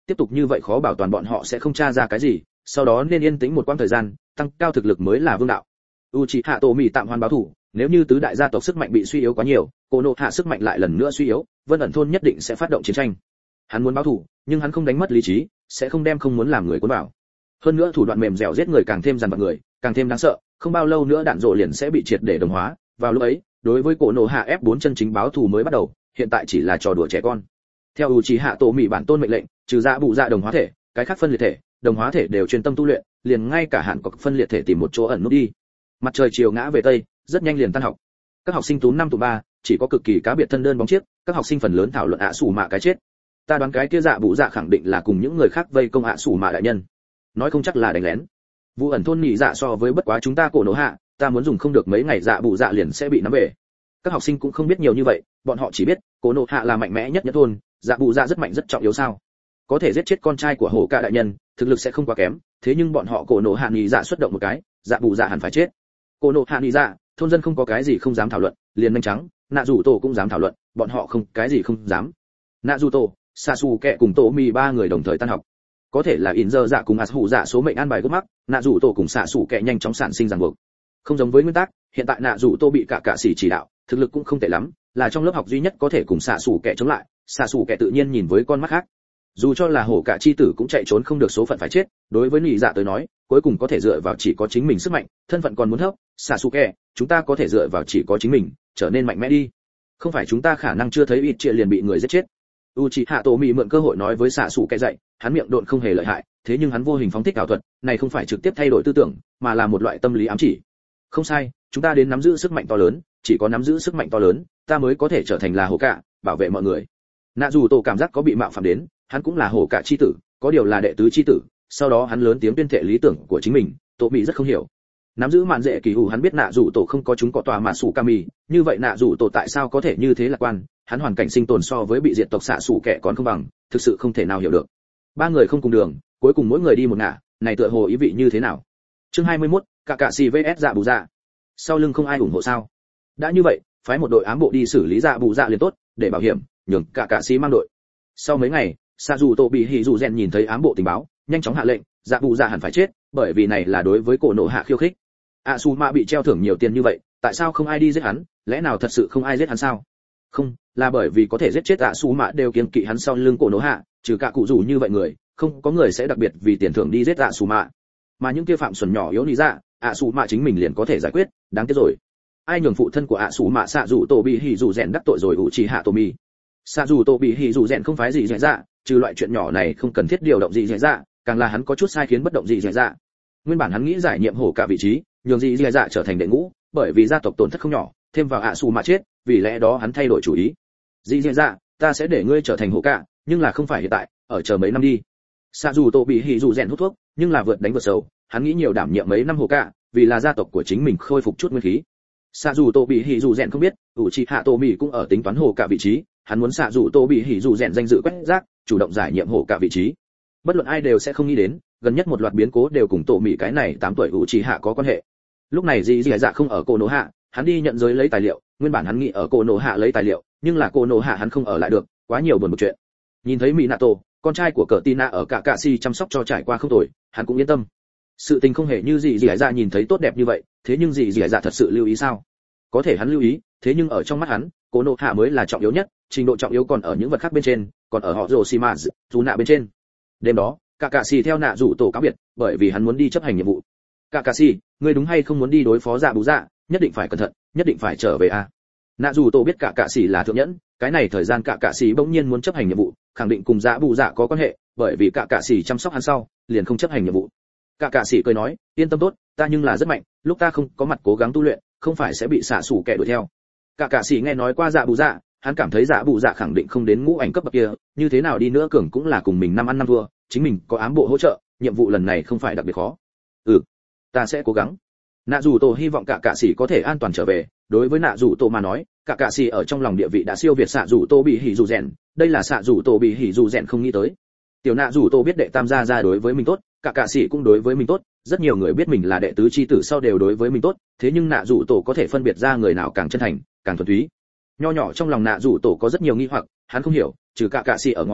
S1: tiếp tục như vậy khó bảo toàn bọn họ sẽ không tra ra cái gì, sau đó nên yên tĩnh một quãng thời gian, tăng cao thực lực mới là vương đạo. Uchiha Tomi tạm hoãn báo thủ, nếu như tứ đại gia tộc sức mạnh bị suy yếu quá nhiều, Konoha sức mạnh lại lần nữa suy yếu, Vân ẩn thôn nhất định sẽ phát động chiến tranh. Hắn muốn báo thủ, nhưng hắn không đánh mất lý trí, sẽ không đem không muốn làm người cuốn vào. Hơn nữa thủ đoạn mềm dẻo giết người càng thêm dằn vặt người, càng thêm đáng sợ, không bao lâu nữa đạn rộ liền sẽ bị triệt để đồng hóa, vào lúc ấy, đối với Konoha F4 chân chính báo thù mới bắt đầu, hiện tại chỉ là trò đùa trẻ con. Theo Uchiha Tomi bản tôn mệnh lệnh, trừ ra bụ dạ đồng hóa thể, cái khác phân liệt thể, đồng hóa thể đều chuyên tâm tu luyện, liền ngay cả hạn cọc phân liệt thể tìm một chỗ ẩn núp đi. Mặt trời chiều ngã về tây, rất nhanh liền tan học. Các học sinh túm 5 tụm 3, chỉ có cực kỳ cá biệt thân đơn bóng chiếc, các học sinh phần lớn thảo luận ạ sủ mạ cái chết. Ta đoán cái kia dạ bụ dạ khẳng định là cùng những người khác vây công ạ sủ mạ đại nhân, nói không chắc là đánh lén. Vụ ẩn thôn nhị dạ so với bất quá chúng ta cổ nổ hạ, ta muốn dùng không được mấy ngày dạ bụ dạ liền sẽ bị nắm về. Các học sinh cũng không biết nhiều như vậy, bọn họ chỉ biết cổ nổ hạ là mạnh mẽ nhất nhất thôn, dạ bụ dạ rất mạnh rất trọng yếu sao? Có thể giết chết con trai của hổ ca đại nhân, thực lực sẽ không quá kém, thế nhưng bọn họ cổ nổ hạ nhị dạ xuất động một cái, dạ bụ dạ hẳn phải chết. Cổ nổ hạ nhị dạ, thôn dân không có cái gì không dám thảo luận, liền nhanh trắng, nạ rủ tổ cũng dám thảo luận, bọn họ không cái gì không dám. Nạ rủ tổ, Sasuke cùng Tô Mi ba người đồng thời tan học. Có thể là in giờ dạ cùng Asu dạ số mệnh an bài gấp mắc, nạ rủ tổ cùng Sasuke nhanh chóng sản sinh ràng buộc. Không giống với nguyên tắc, hiện tại nạ rủ tổ bị cả sĩ chỉ đạo, thực lực cũng không tệ lắm, là trong lớp học duy nhất có thể cùng Sasuke chống lại, Sasuke tự nhiên nhìn với con mắt khác. Dù cho là hổ cả chi tử cũng chạy trốn không được số phận phải chết, đối với nhị dạ tới nói, cuối cùng có thể dựa vào chỉ có chính mình sức mạnh, thân phận còn muốn thấp, Sasuke, chúng ta có thể dựa vào chỉ có chính mình, trở nên mạnh mẽ đi. Không phải chúng ta khả năng chưa thấy ít chuyện liền bị người giết chết. Uchiha Tomi mượn cơ hội nói với Sasuke dạy, hắn miệng độn không hề lợi hại, thế nhưng hắn vô hình phóng thích ảo thuật, này không phải trực tiếp thay đổi tư tưởng, mà là một loại tâm lý ám chỉ. Không sai, chúng ta đến nắm giữ sức mạnh to lớn, chỉ có nắm giữ sức mạnh to lớn, ta mới có thể trở thành là hổ cả, bảo vệ mọi người. Nạ dù tổ cảm giác có bị mạo phạm đến, hắn cũng là hổ cả chi tử, có điều là đệ tứ chi tử, sau đó hắn lớn tiếng tuyên thệ lý tưởng của chính mình, tổ bị rất không hiểu. Nắm giữ mạn dễ kỳ hủ hắn biết nạ dù tổ không có chúng có tòa mà sủ kami, như vậy nạ dù tổ tại sao có thể như thế lạc quan, hắn hoàn cảnh sinh tồn so với bị diệt tộc xạ sủ kẻ còn không bằng, thực sự không thể nào hiểu được. Ba người không cùng đường, cuối cùng mỗi người đi một ngả, này tựa hồ ý vị như thế nào? Chương 21, cả sĩ vs dạ bù dạ. Sau lưng không ai ủng hộ sao? Đã như vậy, phái một đội ám bộ đi xử lý dạ bù dạ liền tốt, để bảo hiểm, nhường cả sĩ mang đội. Sau mấy ngày, Sa dù tổ bị hỉ dù rèn nhìn thấy ám bộ tình báo, nhanh chóng hạ lệnh, dạ bù dạ hẳn phải chết, bởi vì này là đối với cổ nổ hạ khiêu khích. Asuma bị treo thưởng nhiều tiền như vậy, tại sao không ai đi giết hắn, lẽ nào thật sự không ai giết hắn sao? Không, là bởi vì có thể giết chết Asuma đều kiêng kỵ hắn sau lưng cổ nổ hạ, trừ cả cụ rủ như vậy người, không có người sẽ đặc biệt vì tiền thưởng đi giết Asuma. Mà những kia phạm xuẩn nhỏ yếu lý dạ, Asuma chính mình liền có thể giải quyết, đáng tiếc rồi. Ai nhường phụ thân của Asuma Sa dù tổ bị hỉ dù rèn đắc tội rồi Uchiha Tomi. Sa dù tổ bị hỉ dù rèn không phải gì dễ dạ, trừ loại chuyện nhỏ này không cần thiết điều động gì dễ dạ, càng là hắn có chút sai khiến bất động gì dễ dạ. Nguyên bản hắn nghĩ giải nhiệm hổ cả vị trí, nhường gì dễ dạ trở thành đệ ngũ, bởi vì gia tộc tổn thất không nhỏ, thêm vào Asuma chết, vì lẽ đó hắn thay đổi chủ ý. Gì dễ dạ, ta sẽ để ngươi trở thành hổ cả, nhưng là không phải hiện tại, ở chờ mấy năm đi. Sa dù tổ bị hỉ dù rèn hút thuốc, nhưng là vượt đánh vượt xấu, hắn nghĩ nhiều đảm nhiệm mấy năm hổ cả, vì là gia tộc của chính mình khôi phục chút nguyên khí. Sa dù tổ bị hỉ dù rèn không biết, Uchiha Tomi cũng ở tính toán hổ cả vị trí, hắn muốn Sa dù tổ bị hỉ dù rèn danh dự quét rác, chủ động giải nhiệm hổ cả vị trí. Bất luận ai đều sẽ không nghĩ đến, gần nhất một loạt biến cố đều cùng tổ mỹ cái này 8 tuổi Uchiha có quan hệ. Lúc này Dị Dạ không ở Cổ Nổ Hạ, hắn đi nhận giới lấy tài liệu, nguyên bản hắn nghĩ ở Cổ Nổ Hạ lấy tài liệu, nhưng là Cổ Nổ Hạ hắn không ở lại được, quá nhiều buồn một chuyện. Nhìn thấy Minato, con trai của cờ Tina ở cả si chăm sóc cho trải qua không tồi, hắn cũng yên tâm. Sự tình không hề như Dị Dạ nhìn thấy tốt đẹp như vậy, thế nhưng Dị Dạ thật sự lưu ý sao? Có thể hắn lưu ý, thế nhưng ở trong mắt hắn, Cổ Nổ Hạ mới là trọng yếu nhất, trình độ trọng yếu còn ở những vật khác bên trên, còn ở họ Orochimaru, dù nạ bên trên. Đêm đó, cả sĩ theo nạ rủ tổ cáo biệt, bởi vì hắn muốn đi chấp hành nhiệm vụ. Cả sĩ, ngươi đúng hay không muốn đi đối phó dạ bú dạ, nhất định phải cẩn thận, nhất định phải trở về a. Nạ rủ tổ biết cả sĩ là thượng nhẫn, cái này thời gian cả sĩ bỗng nhiên muốn chấp hành nhiệm vụ, khẳng định cùng dạ bú dạ có quan hệ, bởi vì cả sĩ chăm sóc hắn sau, liền không chấp hành nhiệm vụ. Cả sĩ cười nói, yên tâm tốt, ta nhưng là rất mạnh, lúc ta không có mặt cố gắng tu luyện, không phải sẽ bị xạ sủ kẻ đuổi theo. Cả sĩ nghe nói qua dạ bú dạ, hắn cảm thấy dạ bú dạ khẳng định không đến ngũ ảnh cấp bậc kia, như thế nào đi nữa cường cũng là cùng mình năm ăn năm thua, chính mình có ám bộ hỗ trợ, nhiệm vụ lần này không phải đặc biệt khó. Ta sẽ cố gắng. Nạ dù tổ hy vọng cả sĩ có thể an toàn trở về, đối với nạ dù tổ mà nói, cả sĩ ở trong lòng địa vị đã siêu việt xạ dù tô bị hỉ dù rèn, đây là xạ dù tô bị hỉ dù rèn không nghĩ tới. Tiểu nạ dù tô biết đệ tam gia ra đối với mình tốt, cả sĩ cũng đối với mình tốt, rất nhiều người biết mình là đệ tứ chi tử sau đều đối với mình tốt, thế nhưng nạ dù tổ có thể phân biệt ra người nào càng chân thành, càng thuần túy. Nho nhỏ trong lòng nạ dù tổ có rất nhiều nghi hoặc, hắn không hiểu, trừ cả sĩ ở ngoài,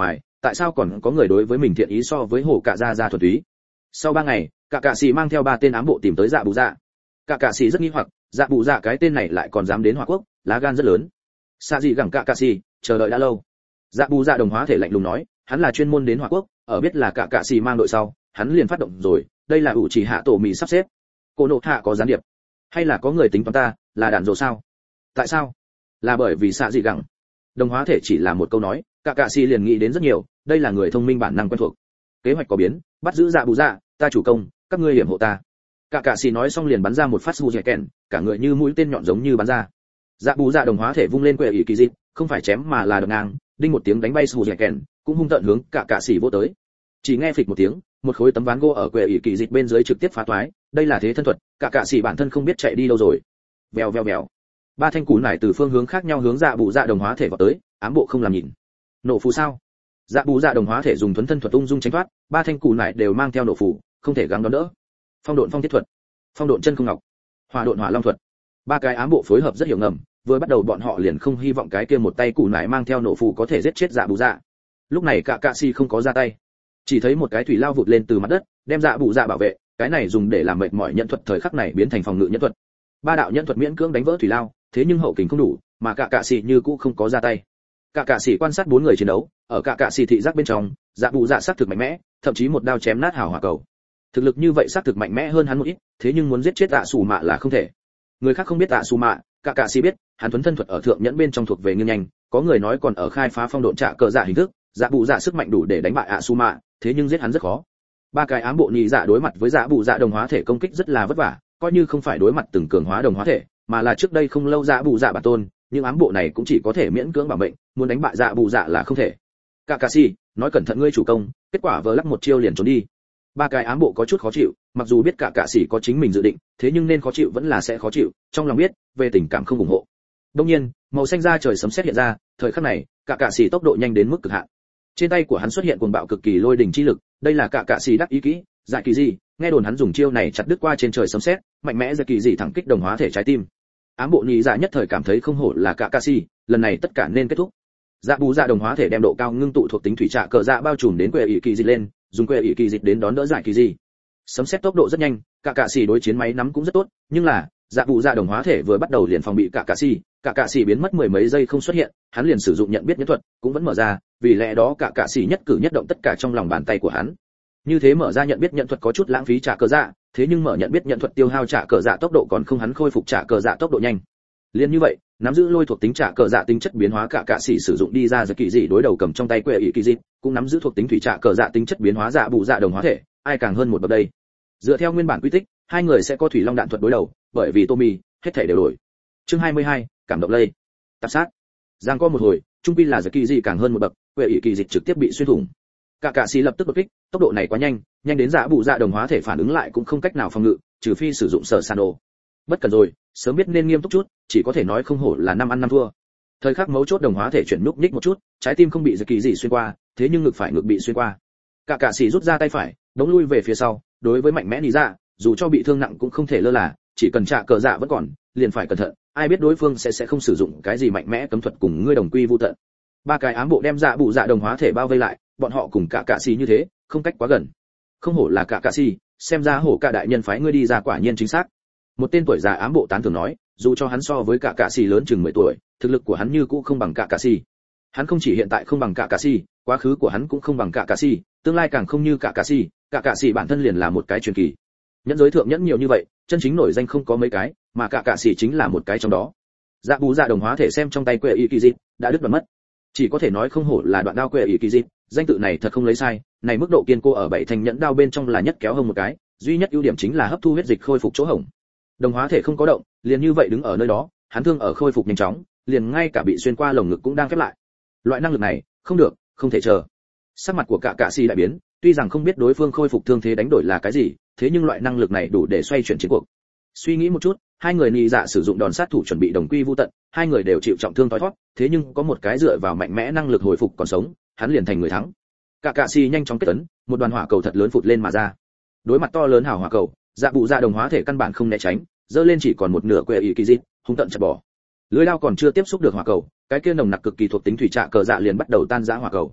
S1: tại sao còn có người đối với mình thiện ý so với hồ cạ ra thuần túy. Sau 3 ngày, cả cạ sĩ mang theo 3 tên ám bộ tìm tới Dạ Bù Dạ. Cả cạ sĩ rất nghi hoặc, Dạ Bù Dạ cái tên này lại còn dám đến Hỏa Quốc, lá gan rất lớn. Xạ gì gẳng cả cạ sĩ, chờ đợi đã lâu. Dạ Bù Dạ đồng hóa thể lạnh lùng nói, hắn là chuyên môn đến Hỏa Quốc, ở biết là cả cạ sĩ mang đội sau, hắn liền phát động rồi, đây là ủ chỉ hạ tổ mì sắp xếp. Cô nộ hạ có gián điệp, hay là có người tính toán ta, là đạn dồ sao? Tại sao? Là bởi vì xạ gì gẳng. Đồng hóa thể chỉ là một câu nói, cả cạ sĩ liền nghĩ đến rất nhiều, đây là người thông minh bản năng quen thuộc. Kế hoạch có biến, bắt giữ Dạ Bù Dạ, ta chủ công, các ngươi hiểm hộ ta. Cả cạ sĩ nói xong liền bắn ra một phát su dẻ kèn, cả người như mũi tên nhọn giống như bắn ra. Dạ Bù Dạ đồng hóa thể vung lên quệ ỷ kỳ dị, không phải chém mà là đập ngang, đinh một tiếng đánh bay su dẻ kèn, cũng hung tợn hướng cả cạ sĩ vô tới. Chỉ nghe phịch một tiếng, một khối tấm ván gỗ ở quệ ỷ kỳ dị bên dưới trực tiếp phá toái, đây là thế thân thuật, cả cạ sĩ bản thân không biết chạy đi đâu rồi. Vèo vèo vèo. 3 thanh cú nải từ phương hướng khác nhau hướng Dạ Bù Dạ đồng hóa thể vào tới, ám bộ không làm nhìn. Nổ phù sao? Dạ Bù Dạ đồng hóa thể dùng thuần thân thuật ung dung tránh thoát, 3 thanh cú nải đều mang theo nổ phù, không thể gắng đón đỡ. Phong độn phong thiết thuật, phong độn chân không ngọc, hỏa độn hỏa long thuật. 3 cái ám bộ phối hợp rất hiểu ngầm, vừa bắt đầu bọn họ liền không hy vọng cái kia một tay cú nải mang theo nổ phù có thể giết chết Dạ Bù Dạ. Lúc này cả cạ sĩ không có ra tay, chỉ thấy một cái thủy lao vụt lên từ mặt đất, đem Dạ Bù Dạ bảo vệ, cái này dùng để làm mệt mỏi nhận thuật thời khắc này biến thành phòng ngự nhận thuật. 3 đạo nhận thuật miễn cưỡng đánh vỡ thủy lao, thế nhưng hậu kình không đủ, mà cả cạ sĩ như cũ không có ra tay. Cả cạ sĩ quan sát 4 người chiến đấu, ở cả cạ sĩ thị giác bên trong, Dạ Bù Dạ xác thực mạnh mẽ, thậm chí một đao chém nát hào hỏa cầu. Thực lực như vậy xác thực mạnh mẽ hơn hắn một ít, thế nhưng muốn giết chết Tạ Sủ Mạ là không thể. Người khác không biết Tạ Sủ Mạ, cả cạ sĩ biết, hắn thuần thân thuật ở thượng nhẫn bên trong thuộc về nghiêng nhanh, có người nói còn ở khai phá phong độn trạ cờ dạ hình thức, Dạ Bù Dạ sức mạnh đủ để đánh bại Tạ Sủ Mạ, thế nhưng giết hắn rất khó. 3 cái ám bộ nhị dạ đối mặt với Dạ Bù Dạ đồng hóa thể công kích rất là vất vả, coi như không phải đối mặt từng cường hóa đồng hóa thể, mà là trước đây không lâu Dạ Bù Dạ bản tôn, nhưng ám bộ này cũng chỉ có thể miễn cưỡng bảo mệnh, muốn đánh bại Dạ Bù Dạ là không thể. Kakashi, nói cẩn thận ngươi chủ công, kết quả vờ lắc một chiêu liền trốn đi. 3 cái ám bộ có chút khó chịu, mặc dù biết Kakashi có chính mình dự định, thế nhưng nên khó chịu vẫn là sẽ khó chịu, trong lòng biết, về tình cảm không ủng hộ. Đương nhiên, màu xanh da trời sấm sét hiện ra, thời khắc này, Kakashi tốc độ nhanh đến mức cực hạn. Trên tay của hắn xuất hiện cuồng bạo cực kỳ lôi đỉnh chi lực, đây là Kakashi đắc ý kỹ, Dạ Kỳ Dị, nghe đồn hắn dùng chiêu này chặt đứt qua trên trời sấm sét, mạnh mẽ Dạ Kỳ Dị thẳng kích đồng hóa thể trái tim. Ám bộ nhị dạ nhất thời cảm thấy không hổ là Kakashi, lần này tất cả nên kết thúc. Dạ Bù Dạ đồng hóa thể đem độ cao ngưng tụ thuộc tính thủy trạ cờ dạ bao trùm đến quệ ỷ kỳ dịch lên, dùng quệ ỷ kỳ dịch đến đón đỡ Dạ Kỳ Dị. Sấm sét tốc độ rất nhanh, Kakashi đối chiến máy nắm cũng rất tốt, nhưng là Dạ Bù Dạ đồng hóa thể vừa bắt đầu liền phòng bị Kakashi biến mất 10 mấy giây không xuất hiện, hắn liền sử dụng nhận biết nhẫn thuật, cũng vẫn mở ra, vì lẽ đó Kakashi nhất cử nhất động tất cả trong lòng bàn tay của hắn. Như thế mở ra nhận biết nhận thuật có chút lãng phí trả cờ dạ, thế nhưng mở nhận biết nhận thuật tiêu hao trả cờ dạ tốc độ còn không hắn khôi phục trả cờ dạ tốc độ nhanh. Liên như vậy, nắm giữ lôi thuộc tính trả cờ dạ tính chất biến hóa cả sĩ sử dụng đi ra Dạ Kỳ Dị đối đầu cầm trong tay quệ ỷ kỳ dị, cũng nắm giữ thuộc tính thủy trả cờ dạ tính chất biến hóa Dạ Bù Dạ đồng hóa thể, ai càng hơn một bậc đây. Dựa theo nguyên bản quy tích, hai người sẽ có thủy long đạn thuật đối đầu, bởi vì Tommy, hết thảy đều đổi. Chương 22, cảm động lây. Tạp sát. Giang có một hồi, trung quy là Dạ Kỳ Dị càng hơn một bậc, quệ ỷ kỳ dị trực tiếp bị xuyên thủng. Cả sĩ lập tức đột kích, tốc độ này quá nhanh, nhanh đến Dạ Bù Dạ đồng hóa thể phản ứng lại cũng không cách nào phòng ngự, trừ phi sử dụng sở san đồ. Bất cần rồi, sớm biết nên nghiêm túc chút, chỉ có thể nói không hổ là 5 ăn 5 thua. Thời khắc mấu chốt đồng hóa thể chuyển núc nhích một chút, trái tim không bị Dạ Kỳ Dị xuyên qua, thế nhưng ngực phải ngực bị xuyên qua. Cả sĩ rút ra tay phải, đống lui về phía sau, đối với mạnh mẽ nỉ dạ, dù cho bị thương nặng cũng không thể lơ là, chỉ cần trả cờ dạ vẫn còn, liền phải cẩn thận, ai biết đối phương sẽ không sử dụng cái gì mạnh mẽ cấm thuật cùng ngươi đồng quy vu tận. 3 cái ám bộ đem Dạ Bù Dạ đồng hóa thể bao vây lại, bọn họ cùng cả sĩ như thế, không cách quá gần. Không hổ là cả sĩ, xem ra hổ cả đại nhân phái ngươi đi ra quả nhiên chính xác. Một tên tuổi già ám bộ tán thưởng nói, dù cho hắn so với cả sĩ lớn chừng 10 tuổi, thực lực của hắn như cũ không bằng cả sĩ. Hắn không chỉ hiện tại không bằng cả sĩ, quá khứ của hắn cũng không bằng cả sĩ, tương lai càng không như cả sĩ bản thân liền là một cái truyền kỳ. Nhẫn giới thượng nhẫn nhiều như vậy, chân chính nổi danh không có mấy cái, mà cả sĩ chính là một cái trong đó. Dạ Bù Dạ đồng hóa thể xem trong tay quệ ỷ kỳ dị, đã đứt đoạn mất. Chỉ có thể nói không hổ là đoạn đao quệ ỷ kỳ dị, danh tự này thật không lấy sai, này mức độ kiên cố ở 7 thành nhẫn đao bên trong là nhất kéo hơn một cái, duy nhất ưu điểm chính là hấp thu huyết dịch khôi phục chỗ hổng. Đồng hóa thể không có động, liền như vậy đứng ở nơi đó, hắn thương ở khôi phục nhanh chóng, liền ngay cả bị xuyên qua lồng ngực cũng đang khép lại. Loại năng lực này, không được, không thể chờ. Sắc mặt của cả sĩ đại biến, tuy rằng không biết đối phương khôi phục thương thế đánh đổi là cái gì, thế nhưng loại năng lực này đủ để xoay chuyển chiến cuộc. Suy nghĩ một chút, hai người nhị dạ sử dụng đòn sát thủ chuẩn bị đồng quy vu tận, hai người đều chịu trọng thương tối thoát, thế nhưng có một cái dựa vào mạnh mẽ năng lực hồi phục còn sống, hắn liền thành người thắng. Cả sĩ nhanh chóng kết tấn, một đoàn hỏa cầu thật lớn phụt lên mà ra. Đối mặt to lớn hào hỏa cầu, Dạ Bù Dạ đồng hóa thể căn bản không né tránh, giơ lên chỉ còn một nửa quệ ỷ kỳ dị, hung tận chặt bỏ. Lưỡi dao còn chưa tiếp xúc được hỏa cầu, cái kia nồng nặc cực kỳ thuộc tính thủy trạ cờ dạ liền bắt đầu tan rã hỏa cầu.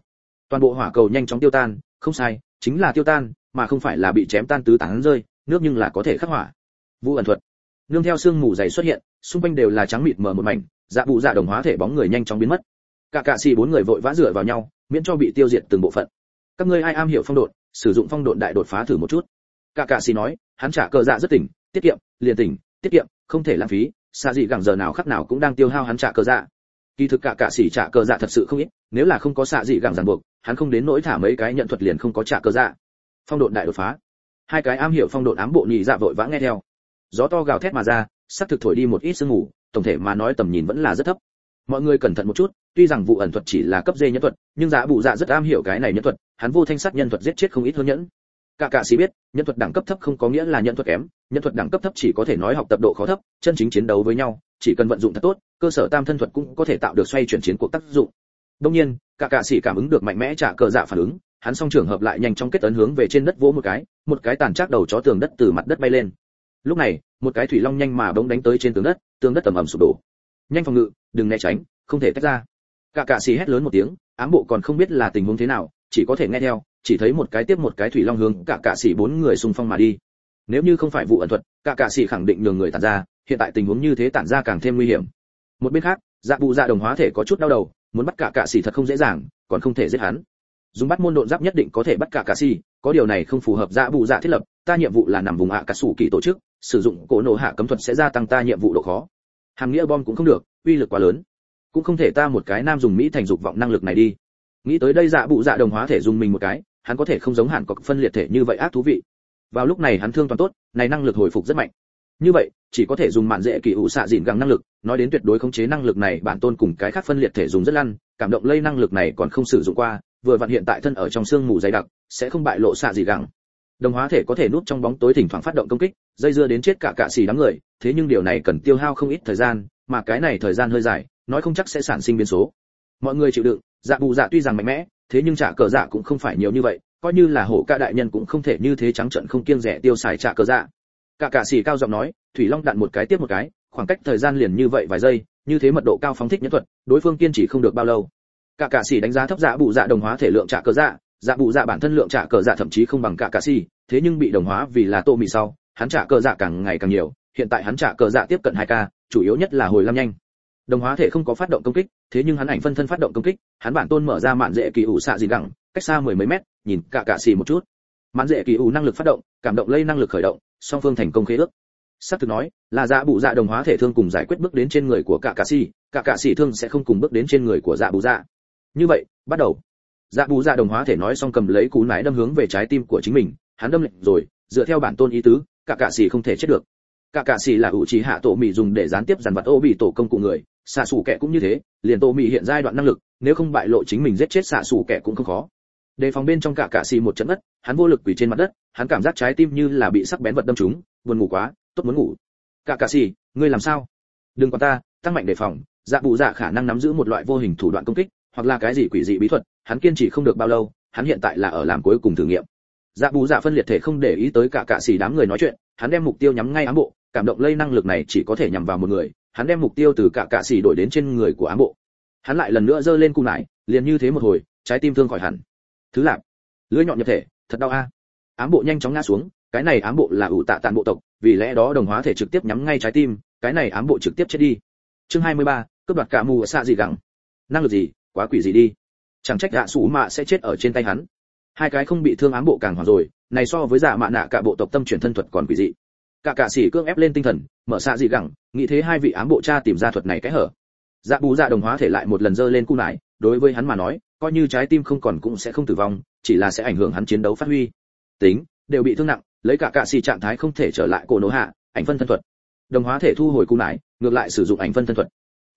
S1: Toàn bộ hỏa cầu nhanh chóng tiêu tan, không sai, chính là tiêu tan, mà không phải là bị chém tan tứ tán rơi, nước nhưng là có thể khắc hỏa. Vu ẩn thuật. Nương theo sương mù dày xuất hiện, xung quanh đều là trắng mịt mờ một mảnh, dạ bụ dạ đồng hóa thể bóng người nhanh chóng biến mất. Cả xì bốn người vội vã dựa vào nhau, miễn cho bị tiêu diệt từng bộ phận. Các ngươi ai am hiểu phong độn, sử dụng phong độn đại đột phá thử một chút. Cả xì nói, hắn trả cờ dạ rất tỉnh, tiết kiệm, liền tỉnh, tiết kiệm, không thể lãng phí, xa gì gẳng giờ nào khắc nào cũng đang tiêu hao hắn trả cờ dạ. Kỳ thực cả xì trả cờ dạ thật sự không ít, nếu là không có xạ gì gẳng ràng buộc, hắn không đến nỗi thả mấy cái nhận thuật liền không có trả cờ dạ. Phong độn đại đột phá. Hai cái am hiểu phong độn ám bộ nhị dạ vội vã nghe theo. Gió to gào thét mà ra, sắp thực thổi đi một ít sương mù, tổng thể mà nói tầm nhìn vẫn là rất thấp. Mọi người cẩn thận một chút, tuy rằng vụ ẩn thuật chỉ là cấp dê nhân thuật, nhưng Dạ Bụ Dạ rất am hiểu cái này nhân thuật, hắn vô thanh sát nhân thuật giết chết không ít hơn nhẫn. Cả sĩ biết, nhân thuật đẳng cấp thấp không có nghĩa là nhân thuật kém, nhân thuật đẳng cấp thấp chỉ có thể nói học tập độ khó thấp, chân chính chiến đấu với nhau, chỉ cần vận dụng thật tốt, cơ sở tam thân thuật cũng có thể tạo được xoay chuyển chiến cuộc tác dụng. Đương nhiên, cả sĩ cảm ứng được mạnh mẽ trả cờ dạ phản ứng, hắn song trường hợp lại nhanh chóng kết ấn hướng về trên đất vỗ một cái tàn trác đầu chó tường đất từ mặt đất bay lên. Lúc này, một cái thủy long nhanh mà bỗng đánh tới trên tường đất ầm ầm sụp đổ. Nhanh phòng ngự, đừng né tránh, không thể tách ra. Cả sĩ hét lớn một tiếng, ám bộ còn không biết là tình huống thế nào, chỉ có thể nghe theo, chỉ thấy một cái tiếp một cái thủy long hướng cả sĩ bốn người xung phong mà đi. Nếu như không phải vụ ẩn thuật, cả sĩ khẳng định nhường người tản ra, hiện tại tình huống như thế tản ra càng thêm nguy hiểm. Một bên khác, Dạ Bụ Dạ đồng hóa thể có chút đau đầu, muốn bắt cả sĩ thật không dễ dàng, còn không thể giết hắn. Dùng bắt môn độn giáp nhất định có thể bắt cả sĩ, có điều này không phù hợp Dạ Bụ Dạ thiết lập, ta nhiệm vụ là nằm vùng hạ cả sủ kỳ tổ chức, sử dụng cổ nổ hạ cấm thuật sẽ gia tăng ta nhiệm vụ độ khó. Hàm nghĩa bom cũng không được, uy lực quá lớn, cũng không thể ta một cái nam dùng mỹ thành dục vọng năng lực này đi. Nghĩ tới đây Dạ Bụ Dạ đồng hóa thể dùng mình một cái, hắn có thể không giống hẳn có phân liệt thể như vậy ác thú vị. Vào lúc này hắn thương toàn tốt, này năng lực hồi phục rất mạnh. Như vậy, chỉ có thể dùng mạn dễ kỳ ủ xạ dịn gắng năng lực, nói đến tuyệt đối khống chế năng lực này bản tôn cùng cái khác phân liệt thể dùng rất lăn, cảm động lây năng lực này còn không sử dụng qua, vừa vặn hiện tại thân ở trong xương mù dày đặc, sẽ không bại lộ xạ gì gắng. Đồng hóa thể có thể núp trong bóng tối thỉnh thoảng phát động công kích, dây dưa đến chết cả xì đám người, thế nhưng điều này cần tiêu hao không ít thời gian, mà cái này thời gian hơi dài, nói không chắc sẽ sản sinh biến số. Mọi người chịu đựng, Dạ Bụ Dạ tuy rằng mạnh mẽ, thế nhưng trả cờ dạ cũng không phải nhiều như vậy, coi như là hổ ca đại nhân cũng không thể như thế trắng trợn không kiêng rẻ tiêu xài trả cờ dạ. Cả xì cao giọng nói, thủy long đạn một cái tiếp một cái, khoảng cách thời gian liền như vậy vài giây, như thế mật độ cao phóng thích nhân thuật, đối phương kiên trì không được bao lâu. Cả xì đánh giá thấp Dạ Bụ Dạ đồng hóa thể lượng trả cờ dạ, Dạ Bụ Dạ bản thân lượng trả cờ dạ thậm chí không bằng cả xì, thế nhưng bị đồng hóa vì là tô mì sau, hắn trả cờ dạ càng ngày càng nhiều, hiện tại hắn trả cờ dạ tiếp cận 2k, chủ yếu nhất là hồi lâm nhanh. Đồng hóa thể không có phát động công kích, thế nhưng hắn ảnh phân thân phát động công kích, hắn bản tôn mở ra mạn dễ kỳ ủ xạ gì gẳng, cách xa mười mấy mét, nhìn cả xì một chút. Mạn dễ kỳ ủ năng lực phát động, cảm động lây năng lực khởi động, song phương thành công khế ước. Sắp thực nói, là Dạ Bụ Dạ đồng hóa thể thương cùng giải quyết bước đến trên người của cả xì thương sẽ không cùng bước đến trên người của Dạ Bụ Dạ. Như vậy, bắt đầu. Dạ Bụ Dạ đồng hóa thể nói xong cầm lấy cú nải đâm hướng về trái tim của chính mình, hắn đâm lệnh rồi, dựa theo bản tôn ý tứ, cả xì không thể chết được. Cả xì là ủ trì hạ tổ mì dùng để gián tiếp dàn vật ô bị tổ công cụ người, xạ xù kẻ cũng như thế, liền tổ mì hiện giai đoạn năng lực, nếu không bại lộ chính mình giết chết xạ xù kẻ cũng không khó. Đề phòng bên trong cả xì một trận ngất, hắn vô lực quỳ trên mặt đất, hắn cảm giác trái tim như là bị sắc bén vật đâm trúng, buồn ngủ quá, tốt muốn ngủ. Cả xì, ngươi làm sao? Đừng quan ta, tăng mạnh đề phòng. Dạ Bụ Dạ khả năng nắm giữ một loại vô hình thủ đoạn công kích, hoặc là cái gì quỷ dị bí thuật, hắn kiên trì không được bao lâu, hắn hiện tại là ở làm cuối cùng thử nghiệm. Dạ Bụ Dạ phân liệt thể không để ý tới cả xì đám người nói chuyện, hắn đem mục tiêu nhắm ngay ám bộ, cảm động lây năng lực này chỉ có thể nhằm vào một người, hắn đem mục tiêu từ cả xì đổi đến trên người của ám bộ. Hắn lại lần nữa giơ lên cung nải, liền như thế một hồi, trái tim thương khỏi hẳn. Thứ lạp, lưỡi nhọn nhập thể, thật đau a. Ám bộ nhanh chóng ngã xuống, cái này ám bộ là ủ tạ tạn bộ tộc, vì lẽ đó đồng hóa thể trực tiếp nhắm ngay trái tim, cái này ám bộ trực tiếp chết đi. Chương 23, cướp đoạt cả mù xạ gì gẳng. Năng lực gì, quá quỷ gì đi. Chẳng trách Dạ Sủ Mạ sẽ chết ở trên tay hắn. Hai cái không bị thương ám bộ càng hoảng rồi, này so với Dạ Mạ Nạ cả bộ tộc tâm chuyển thân thuật còn quỷ dị. Cả sĩ cương ép lên tinh thần, mở xạ gì gẳng, nghĩ thế hai vị ám bộ cha tìm ra thuật này cái hở. Dạ Bú Dạ đồng hóa thể lại một lần giơ lên cung nải, đối với hắn mà nói, coi như trái tim không còn cũng sẽ không tử vong, chỉ là sẽ ảnh hưởng hắn chiến đấu phát huy. Tính, đều bị thương nặng, lấy cả sĩ trạng thái không thể trở lại cổ nổ hạ, ảnh phân thân thuật. Đồng hóa thể thu hồi cung nải, ngược lại sử dụng ảnh phân thân thuật.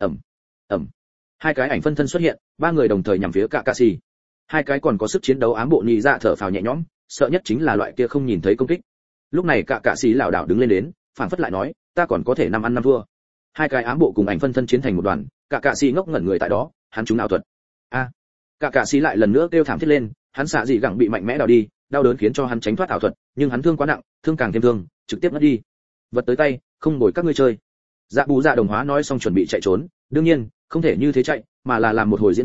S1: Ầm. Hai cái ảnh phân thân xuất hiện, ba người đồng thời nhằm phía cả sĩ. Hai cái còn có sức chiến đấu ám bộ nhị dạ thở phào nhẹ nhõm, sợ nhất chính là loại kia không nhìn thấy công kích. Lúc này cả sĩ lảo đảo đứng lên đến, phảng phất lại nói, ta còn có thể năm ăn năm thua. Hai cái ám bộ cùng ảnh phân thân chiến thành một đoàn, cả sĩ ngốc ngẩn người tại đó, hắn trúng ảo thuật. Cả sĩ lại lần nữa kêu thảm thiết lên, hắn xạ dị gẳng bị mạnh mẽ đào đi, đau đớn khiến cho hắn tránh thoát ảo thuật, nhưng hắn thương quá nặng, thương càng thêm thương, trực tiếp ngất đi. Vật tới tay, không bồi các ngươi chơi. Dạ Bú Dạ đồng hóa nói xong chuẩn bị chạy trốn, đương nhiên không thể như thế chạy, mà là làm một hồi diễn viên,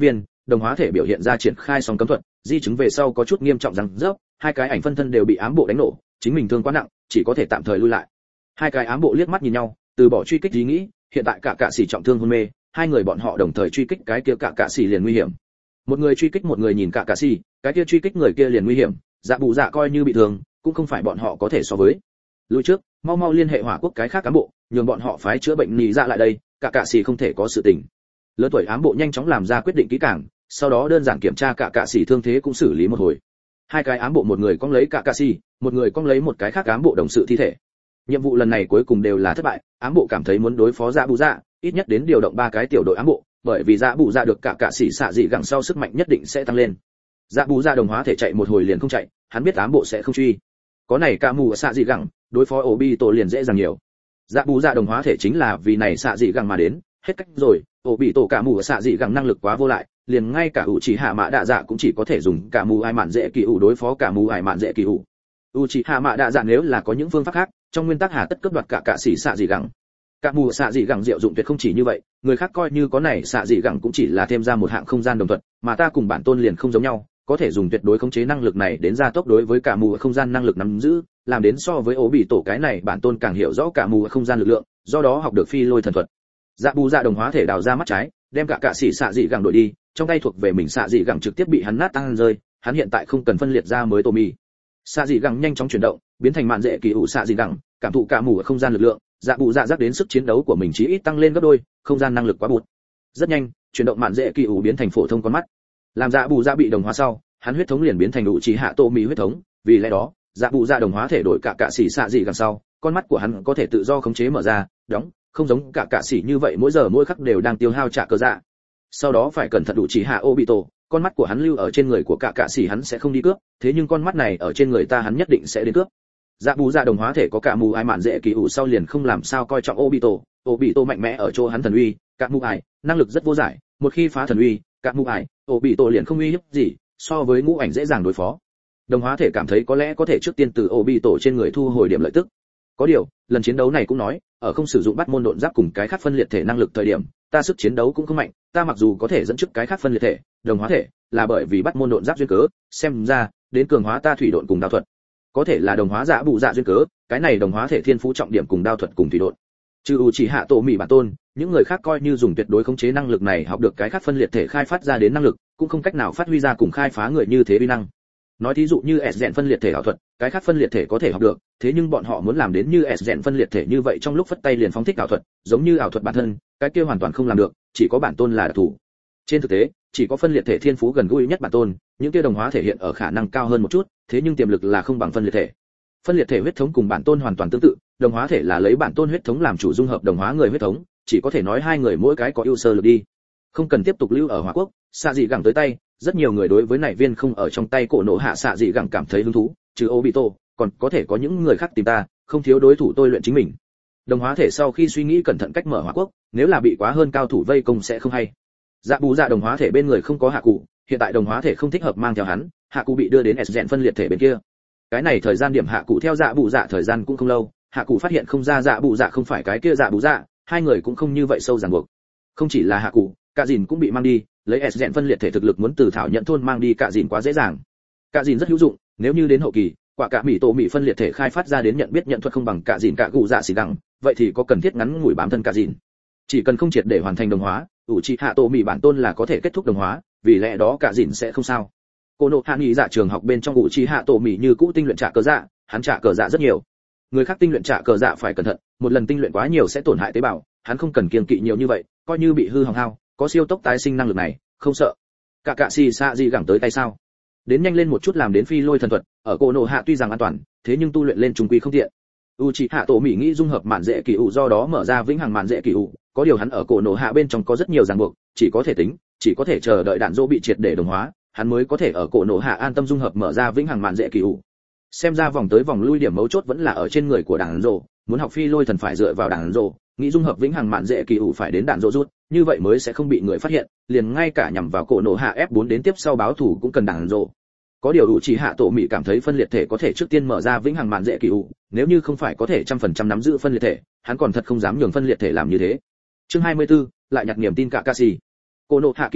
S1: đồng hóa thể biểu hiện ra triển khai song cấm thuật, di chứng về sau có chút nghiêm trọng rằng rớp, hai cái ảnh phân thân đều bị ám bộ đánh nổ, chính mình thương quá nặng, chỉ có thể tạm thời lui lại. Hai cái ám bộ liếc mắt nhìn nhau, từ bỏ truy kích ý nghĩ, hiện tại cả cạ sĩ trọng thương hôn mê, hai người bọn họ đồng thời truy kích cái kia cả cạ sĩ liền nguy hiểm. Một người truy kích một người nhìn cả cạ sĩ, cái kia truy kích người kia liền nguy hiểm, dạ bù dạ coi như bị thương, cũng không phải bọn họ có thể so với. Lùi trước, mau mau liên hệ hỏa quốc cái khác cán bộ, nhường bọn họ phái chữa bệnh nhị dạ lại đây, cả cạ sĩ không thể có sự tình. Lớn tuổi ám bộ nhanh chóng làm ra quyết định kỹ càng, sau đó đơn giản kiểm tra cả cạ sĩ thương thế cũng xử lý một hồi. Hai cái ám bộ một người cong lấy cả cạ sĩ, một người cong lấy một cái khác ám bộ đồng sự thi thể. Nhiệm vụ lần này cuối cùng đều là thất bại, ám bộ cảm thấy muốn đối phó dạ bù dạ, ít nhất đến điều động 3 cái tiểu đội ám bộ, bởi vì dạ bù dạ được cả cạ sĩ xạ dị gẳng sau sức mạnh nhất định sẽ tăng lên. Dạ bù dạ đồng hóa thể chạy một hồi liền không chạy, hắn biết ám bộ sẽ không truy. Có này cả mù xạ dị gẳng, đối phó ổ bị tổ liền dễ dàng nhiều. Dạ bù dạ đồng hóa thể chính là vì này xạ dị gẳng mà đến, hết cách rồi, ổ bị tổ cả mù xạ dị gẳng năng lực quá vô lại, liền ngay cả ủ chỉ hạ mã đạ dạ cũng chỉ có thể dùng cả mù ai mạn dễ kỳ ủ đối phó cả mù ai mạn dễ kỳ ủ. Uchiha Mạ Đạ Dạ nếu là có những phương pháp khác, trong nguyên tắc hà tất cướp đoạt cả cạ sĩ xạ dị gẳng. Cả mù xạ dị gẳng diệu dụng tuyệt không chỉ như vậy, người khác coi như có này xạ dị gẳng cũng chỉ là thêm ra một hạng không gian đồng thuận, mà ta cùng bản tôn liền không giống nhau, có thể dùng tuyệt đối khống chế năng lực này đến gia tốc đối với cả mù không gian năng lực nắm giữ, làm đến so với ố bị tổ cái này bản tôn càng hiểu rõ cả mù không gian lực lượng, do đó học được phi lôi thần thuật. Dạ bù dạ đồng hóa thể đào ra mắt trái, đem cả cạ sĩ xạ dị gẳng đổi đi, trong tay thuộc về mình xạ dị gẳng trực tiếp bị hắn nát tan rơi, hắn hiện tại không cần phân liệt ra mới tô mì. Xạ dị gẳng nhanh chóng chuyển động, biến thành mạn dễ kỳ ủ xạ dị gẳng, cảm thụ cả mù ở không gian lực lượng, dạ bù dạ giác đến sức chiến đấu của mình chí ít tăng lên gấp đôi, không gian năng lực quá bụt. Rất nhanh, chuyển động mạn dễ kỳ ủ biến thành phổ thông con mắt. Làm dạ bù dạ bị đồng hóa sau, hắn huyết thống liền biến thành đủ trí hạ tô mì huyết thống, vì lẽ đó, dạ bù dạ đồng hóa thể đổi cả cạ sĩ xạ dị gẳng sau, con mắt của hắn có thể tự do khống chế mở ra, đóng, không giống cả cạ sĩ như vậy mỗi giờ mỗi khắc đều đang tiêu hao trả cơ dạ. Sau đó phải cẩn thận đủ trí hạ Obito, con mắt của hắn lưu ở trên người của cả cạ sĩ hắn sẽ không đi cướp, thế nhưng con mắt này ở trên người ta hắn nhất định sẽ đến cướp. Dạ bù dạ đồng hóa thể có cả mù ai mạn dễ kỳ ủ sau liền không làm sao coi trọng Obito mạnh mẽ ở chỗ hắn thần uy, cả mù ai, năng lực rất vô giải, một khi phá thần uy, cả mù ai, Obito liền không uy hiếp gì, so với ngũ ảnh dễ dàng đối phó. Đồng hóa thể cảm thấy có lẽ có thể trước tiên từ Obito trên người thu hồi điểm lợi tức. Có điều, lần chiến đấu này cũng nói, ở không sử dụng bắt môn độn giáp cùng cái khác phân liệt thể năng lực thời điểm, ta sức chiến đấu cũng không mạnh, ta mặc dù có thể dẫn trước cái khác phân liệt thể, đồng hóa thể, là bởi vì bắt môn độn giáp duyên cớ, xem ra, đến cường hóa ta thủy độn cùng đao thuật. Có thể là đồng hóa dạ bù dạ duyên cớ, cái này đồng hóa thể thiên phú trọng điểm cùng đao thuật cùng thủy độn. Trừ Uchiha Tổ Mị bản tôn, những người khác coi như dùng tuyệt đối khống chế năng lực này học được cái khác phân liệt thể khai phát ra đến năng lực, cũng không cách nào phát huy ra cùng khai phá người như thế uy năng. Nói thí dụ như S-gen phân liệt thể ảo thuật, cái khác phân liệt thể có thể học được, thế nhưng bọn họ muốn làm đến như S-gen phân liệt thể như vậy trong lúc phất tay liền phóng thích ảo thuật, giống như ảo thuật bản thân, cái kia hoàn toàn không làm được, chỉ có bản tôn là đặc thủ. Trên thực tế, chỉ có phân liệt thể thiên phú gần gũi nhất bản tôn, những kia đồng hóa thể hiện ở khả năng cao hơn một chút, thế nhưng tiềm lực là không bằng phân liệt thể. Phân liệt thể huyết thống cùng bản tôn hoàn toàn tương tự, đồng hóa thể là lấy bản tôn huyết thống làm chủ dung hợp đồng hóa người huyết thống, chỉ có thể nói hai người mỗi cái có ưu sơ lực đi. Không cần tiếp tục lưu ở Hỏa Quốc, xạ dị gẳng tới tay, rất nhiều người đối với này viên không ở trong tay cổ nổ hạ xạ dị gẳng cảm thấy hứng thú, trừ Obito, còn có thể có những người khác tìm ta, không thiếu đối thủ tôi luyện chính mình. Đồng hóa thể sau khi suy nghĩ cẩn thận cách mở Hỏa Quốc, nếu là bị quá hơn cao thủ vây công sẽ không hay. Dạ bù dạ đồng hóa thể bên người không có hạ cụ, hiện tại đồng hóa thể không thích hợp mang theo hắn, hạ cụ bị đưa đến S-gen phân liệt thể bên kia. Cái này thời gian điểm hạ cụ theo dạ bù dạ thời gian cũng không lâu, hạ cụ phát hiện không ra dạ bù dạ không phải cái kia dạ bù dạ, hai người cũng không như vậy sâu ràng buộc. Không chỉ là hạ cụ, cả dìn cũng bị mang đi, lấy S-gen phân liệt thể thực lực muốn từ thảo nhận thôn mang đi cả dìn quá dễ dàng. Cả dìn rất hữu dụng, nếu như đến hậu kỳ, quả cả mỹ tổ mỹ phân liệt thể khai phát ra đến nhận biết nhận thuật không bằng cả dìn cả cụ dạ xì đẳng, vậy thì có cần thiết ngắn ngủi bám thân cả dìn. Chỉ cần không triệt để hoàn thành đồng hóa, Uchiha Tổ Mị bản tôn là có thể kết thúc đồng hóa, vì lẽ đó cả dìn sẽ không sao. Cô nộ hạ nghị dạ trường học bên trong Uchiha Tổ Mị như cũ tinh luyện trả cờ dạ, hắn trả cờ dạ rất nhiều. Người khác tinh luyện trả cờ dạ phải cẩn thận, một lần tinh luyện quá nhiều sẽ tổn hại tế bào, hắn không cần kiêng kỵ nhiều như vậy, coi như bị hư hỏng hao, có siêu tốc tái sinh năng lực này, không sợ. Cả cạ xì xạ gì gẳng tới tay sao? Đến nhanh lên một chút làm đến phi lôi thần thuật, ở cô nộ hạ tuy rằng an toàn, thế nhưng tu luyện lên trùng quy không tiện. Uchiha Tổ Mị nghĩ dung hợp mạn dễ kỳ ủ do đó mở ra vĩnh hằng mạn dễ kỳ ủ, có điều hắn ở cổ nổ hạ bên trong có rất nhiều ràng buộc, chỉ có thể tính, chỉ có thể chờ đợi đạn dỗ bị triệt để đồng hóa, hắn mới có thể ở cổ nổ hạ an tâm dung hợp mở ra vĩnh hằng mạn dễ kỳ ủ. Xem ra vòng tới vòng lui điểm mấu chốt vẫn là ở trên người của đạn dỗ, muốn học phi lôi thần phải dựa vào đạn dỗ, nghĩ dung hợp vĩnh hằng mạn dễ kỳ ủ phải đến đạn dỗ rút, như vậy mới sẽ không bị người phát hiện, liền ngay cả nhằm vào cổ nổ hạ F4 đến tiếp sau báo thủ cũng cần đạn dỗ. Có điều Uchiha Tổ Mị cảm thấy phân liệt thể có thể trước tiên mở ra vĩnh hằng mạn dễ kỳ ủ, nếu như không phải có thể 100% nắm giữ phân liệt thể, hắn còn thật không dám nhường phân liệt thể làm như thế. Chương 24, lại nhặt niềm tin Kakashi. Cổ nộ hạ kỹ sư,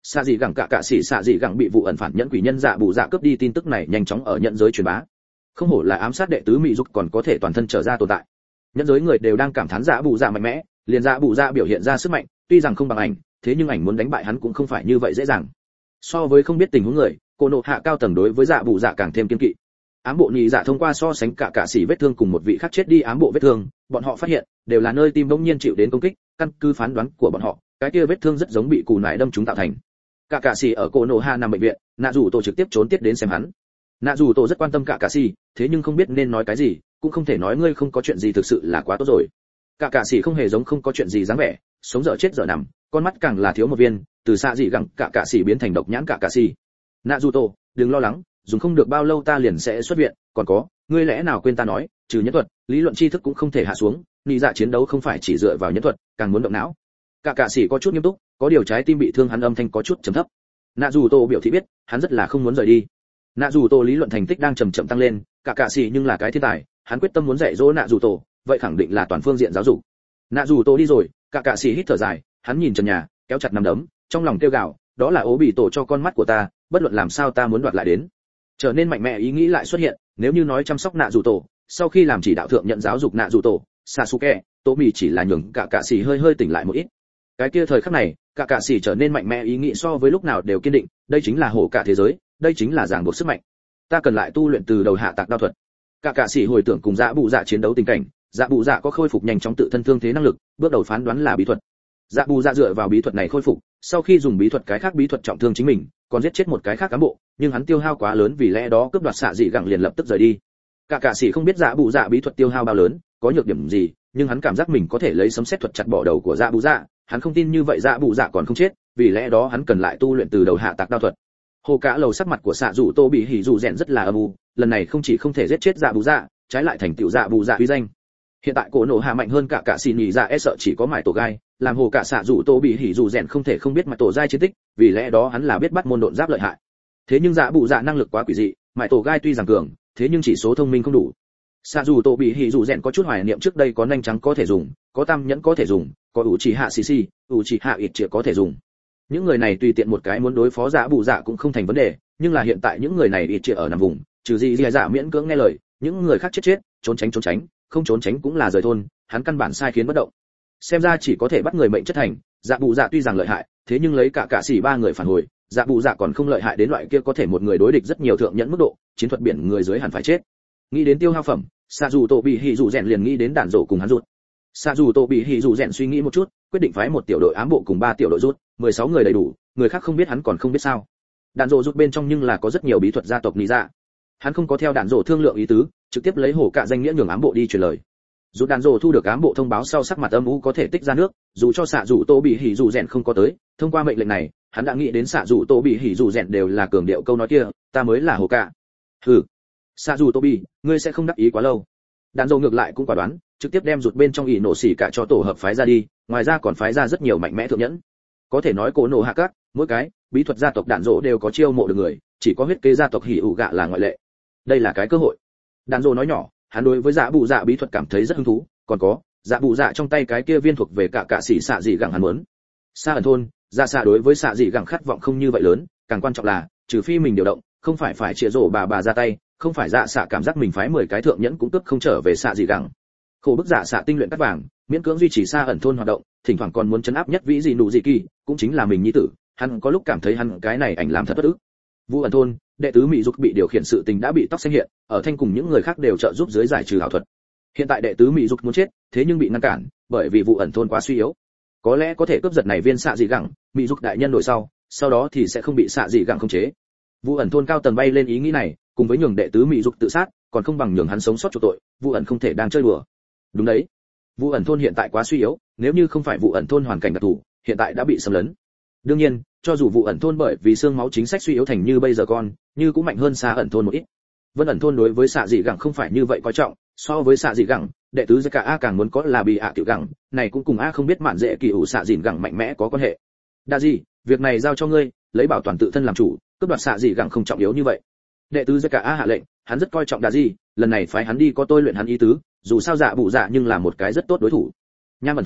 S1: xạ dị gẳng cả sĩ xạ dị gẳng bị vụ ẩn phản nhẫn quỷ nhân dạ bù dạ cướp đi tin tức này nhanh chóng ở nhận giới truyền bá. Không hổ là ám sát đệ tứ mỹ dục còn có thể toàn thân trở ra tồn tại. Nhận giới người đều đang cảm thán dạ bù dạ mạnh mẽ, liền dạ bù dạ biểu hiện ra sức mạnh, tuy rằng không bằng ảnh, thế nhưng ảnh muốn đánh bại hắn cũng không phải như vậy dễ dàng. So với không biết tình huống người, cô nộ hạ cao tầng đối với dạ bù dạ càng thêm kiên kỵ. Ám bộ nhị dạ thông qua so sánh cả sĩ vết thương cùng một vị khác chết đi ám bộ vết thương, bọn họ phát hiện đều là nơi tim bỗng nhiên chịu đến công kích, căn cứ phán đoán của bọn họ, cái kia vết thương rất giống bị cù nải đâm trúng tạo thành. Cả sĩ ở cô nộ hạ nằm bệnh viện, nạ dù tổ trực tiếp trốn tiết đến xem hắn. Nạ dù tổ rất quan tâm cả sĩ, thế nhưng không biết nên nói cái gì, cũng không thể nói ngươi không có chuyện gì thực sự là quá tốt rồi. Cả sĩ không hề giống không có chuyện gì dáng vẻ, sống dở chết dở nằm, con mắt càng là thiếu một viên, từ xạ dị gẳng cả sĩ biến thành độc nhãn cả sĩ. Nạ dù tổ, đừng lo lắng, dùng không được bao lâu ta liền sẽ xuất viện, còn có, ngươi lẽ nào quên ta nói, trừ nhân thuật, lý luận tri thức cũng không thể hạ xuống, nhị dạ chiến đấu không phải chỉ dựa vào nhân thuật, càng muốn động não. Cả sĩ có chút nghiêm túc, có điều trái tim bị thương hắn âm thanh có chút trầm thấp. Nạ dù tổ biểu thị biết, hắn rất là không muốn rời đi. Nạ dù tổ lý luận thành tích đang chậm chậm tăng lên, cả sĩ nhưng là cái thiên tài, hắn quyết tâm muốn dạy dỗ nạ dù tổ, vậy khẳng định là toàn phương diện giáo dục. Nạ dù tổ đi rồi, cả sĩ hít thở dài, hắn nhìn trần nhà, kéo chặt nắm đấm, trong lòng kêu gào, đó là ố bị tổ cho con mắt của ta, bất luận làm sao ta muốn đoạt lại đến. Trở nên mạnh mẽ ý nghĩ lại xuất hiện, nếu như nói chăm sóc nạ dù tổ, sau khi làm chỉ đạo thượng nhận giáo dục nạ dù tổ, Sasuke, Tô Mì chỉ là nhường cả sĩ hơi tỉnh lại một ít. Cái kia thời khắc này, cả sĩ trở nên mạnh mẽ ý nghĩ so với lúc nào đều kiên định, đây chính là hổ cả thế giới, đây chính là ràng buộc sức mạnh. Ta cần lại tu luyện từ đầu hạ tạc đao thuật. Cả sĩ hồi tưởng cùng dạ bụ dạ chiến đấu tình cảnh, dạ bụ dạ có khôi phục nhanh chóng tự thân thương thế năng lực, bước đầu phán đoán là bí thuật. Dạ bụ dạ dựa vào bí thuật này khôi phục, sau khi dùng bí thuật cái khác bí thuật trọng thương chính mình, còn giết chết một cái khác cán bộ, nhưng hắn tiêu hao quá lớn vì lẽ đó cướp đoạt xạ dị gẳng liền lập tức rời đi. Cả sĩ không biết dạ bụ dạ bí thuật tiêu hao bao lớn, có nhược điểm gì, nhưng hắn cảm giác mình có thể lấy sấm sét thuật chặt bỏ đầu của dạ bụ dạ, hắn không tin như vậy dạ bụ dạ còn không chết, vì lẽ đó hắn cần lại tu luyện từ đầu hạ tạc đao thuật. Hồ cả lầu sắc mặt của xạ dù tô bị hỉ dù rèn rất là âm u, lần này không chỉ không thể giết chết dạ bụ dạ, trái lại thành tựu dạ bụ dạ uy danh. Hiện tại cổ nổ hạ mạnh hơn cả sĩ nhị dạ e sợ chỉ có mải tổ gai, làm hồ cả xạ dù tô bị hỉ dù rèn không thể không biết mải tổ giai chiến tích, vì lẽ đó hắn là biết bắt môn độn giáp lợi hại. Thế nhưng dạ bụ dạ năng lực quá quỷ dị, mải tổ gai tuy rằng cường, thế nhưng chỉ số thông minh không đủ. Xạ dù tô bị hỉ dù rèn có chút hoài niệm trước đây có nhanh trắng có thể dùng, có tam nhẫn có thể dùng, có ủ chỉ hạ xì, ủ chỉ hạ ít chỉ có thể dùng. Những người này tùy tiện một cái muốn đối phó dạ bụ dạ cũng không thành vấn đề, nhưng là hiện tại những người này ít chỉ ở nằm vùng, trừ gì dạ miễn cưỡng nghe lời, những người khác chết, trốn tránh, không trốn tránh cũng là rời thôn, hắn căn bản sai khiến bất động. Xem ra chỉ có thể bắt người mệnh chất thành, dạ bụ dạ tuy rằng lợi hại, thế nhưng lấy cả sĩ ba người phản hồi, dạ bụ dạ còn không lợi hại đến loại kia có thể một người đối địch rất nhiều thượng nhẫn mức độ, chiến thuật biển người dưới hẳn phải chết. Nghĩ đến tiêu hao phẩm, xạ dù tổ bị hỉ dù rèn liền nghĩ đến đạn rổ cùng hắn rút. Xạ dù tổ bị hỉ dù rèn suy nghĩ một chút, quyết định phái một tiểu đội ám bộ cùng 3 tiểu đội rút, 16 người đầy đủ, người khác không biết hắn còn không biết sao. Đạn rổ rút bên trong nhưng là có rất nhiều bí thuật gia tộc lý dạ. Hắn không có theo đạn rổ thương lượng ý tứ, trực tiếp lấy hổ cả danh nghĩa nhường ám bộ đi truyền lời. Dù đạn rổ thu được ám bộ thông báo sau sắc mặt âm u có thể tích ra nước, dù cho xạ dù tô bị hỉ dù rèn không có tới, thông qua mệnh lệnh này, hắn đã nghĩ đến xạ dù tô bị hỉ dù rèn đều là cường điệu câu nói kia, ta mới là hổ cả. Hừ, xạ dù tô bị, ngươi sẽ không đắc ý quá lâu. Đạn rổ ngược lại cũng quả đoán, trực tiếp đem rụt bên trong ỷ nổ xỉ cả cho tổ hợp phái ra đi, ngoài ra còn phái ra rất nhiều mạnh mẽ thượng nhẫn. Có thể nói cổ nổ hạ các, mỗi cái bí thuật gia tộc đạn rổ đều có chiêu mộ được người, chỉ có huyết kế gia tộc hỉ ủ gạ là ngoại lệ. Đây là cái cơ hội. Đạn rổ nói nhỏ, hắn đối với dạ bụ dạ bí thuật cảm thấy rất hứng thú, còn có dạ bụ dạ trong tay cái kia viên thuộc về cả sĩ xạ dị gẳng hắn muốn. Xa ẩn thôn, dạ xạ đối với xạ dị gẳng khát vọng không như vậy lớn, càng quan trọng là trừ phi mình điều động, không phải chia rổ bà ra tay, không phải dạ xạ cảm giác mình phái 10 cái thượng nhẫn cũng cướp không trở về xạ dị gẳng. Khổ bức dạ xạ tinh luyện cắt vàng, miễn cưỡng duy trì xa ẩn thôn hoạt động, thỉnh thoảng còn muốn chấn áp nhất vĩ gì nụ dị kỳ, cũng chính là mình nhi tử, hắn có lúc cảm thấy hắn cái này ảnh làm thật bất ức. Vu ẩn thôn, đệ tứ mỹ dục bị điều khiển sự tình đã bị tóc xanh hiện, ở thanh cùng những người khác đều trợ giúp dưới giải trừ ảo thuật. Hiện tại đệ tứ mỹ dục muốn chết, thế nhưng bị ngăn cản, bởi vì vụ ẩn thôn quá suy yếu. Có lẽ có thể cướp giật này viên xạ dị gẳng, mỹ dục đại nhân đổi sau đó thì sẽ không bị xạ dị gẳng khống chế. Vụ ẩn thôn cao tầng bay lên ý nghĩ này, cùng với nhường đệ tứ mỹ dục tự sát, còn không bằng nhường hắn sống sót chỗ tội, vụ ẩn không thể đang chơi đùa. Đúng đấy, vụ ẩn thôn hiện tại quá suy yếu, nếu như không phải vụ ẩn thôn hoàn cảnh đặc thù, hiện tại đã bị xâm lấn. Đương nhiên, cho dù vụ ẩn thôn bởi vì xương máu chính sách suy yếu thành như bây giờ con, như cũng mạnh hơn xa ẩn thôn một ít. Vân ẩn thôn đối với xạ dị gẳng không phải như vậy coi trọng, so với xạ dị gẳng, đệ tứ cả a càng muốn có là bị tiểu gẳng, này cũng cùng a không biết mạn dễ kỳ ủ xạ dịn gẳng mạnh mẽ có quan hệ. Đa gì, việc này giao cho ngươi, lấy bảo toàn tự thân làm chủ, cướp đoạt xạ dị gẳng không trọng yếu như vậy. Đệ tứ cả a hạ lệnh, hắn rất coi trọng Đa gì, lần này phái hắn đi có tôi luyện hắn ý tứ, dù sao dạ bụ dạ nhưng là một cái rất tốt đối thủ. Nham ẩn thôn,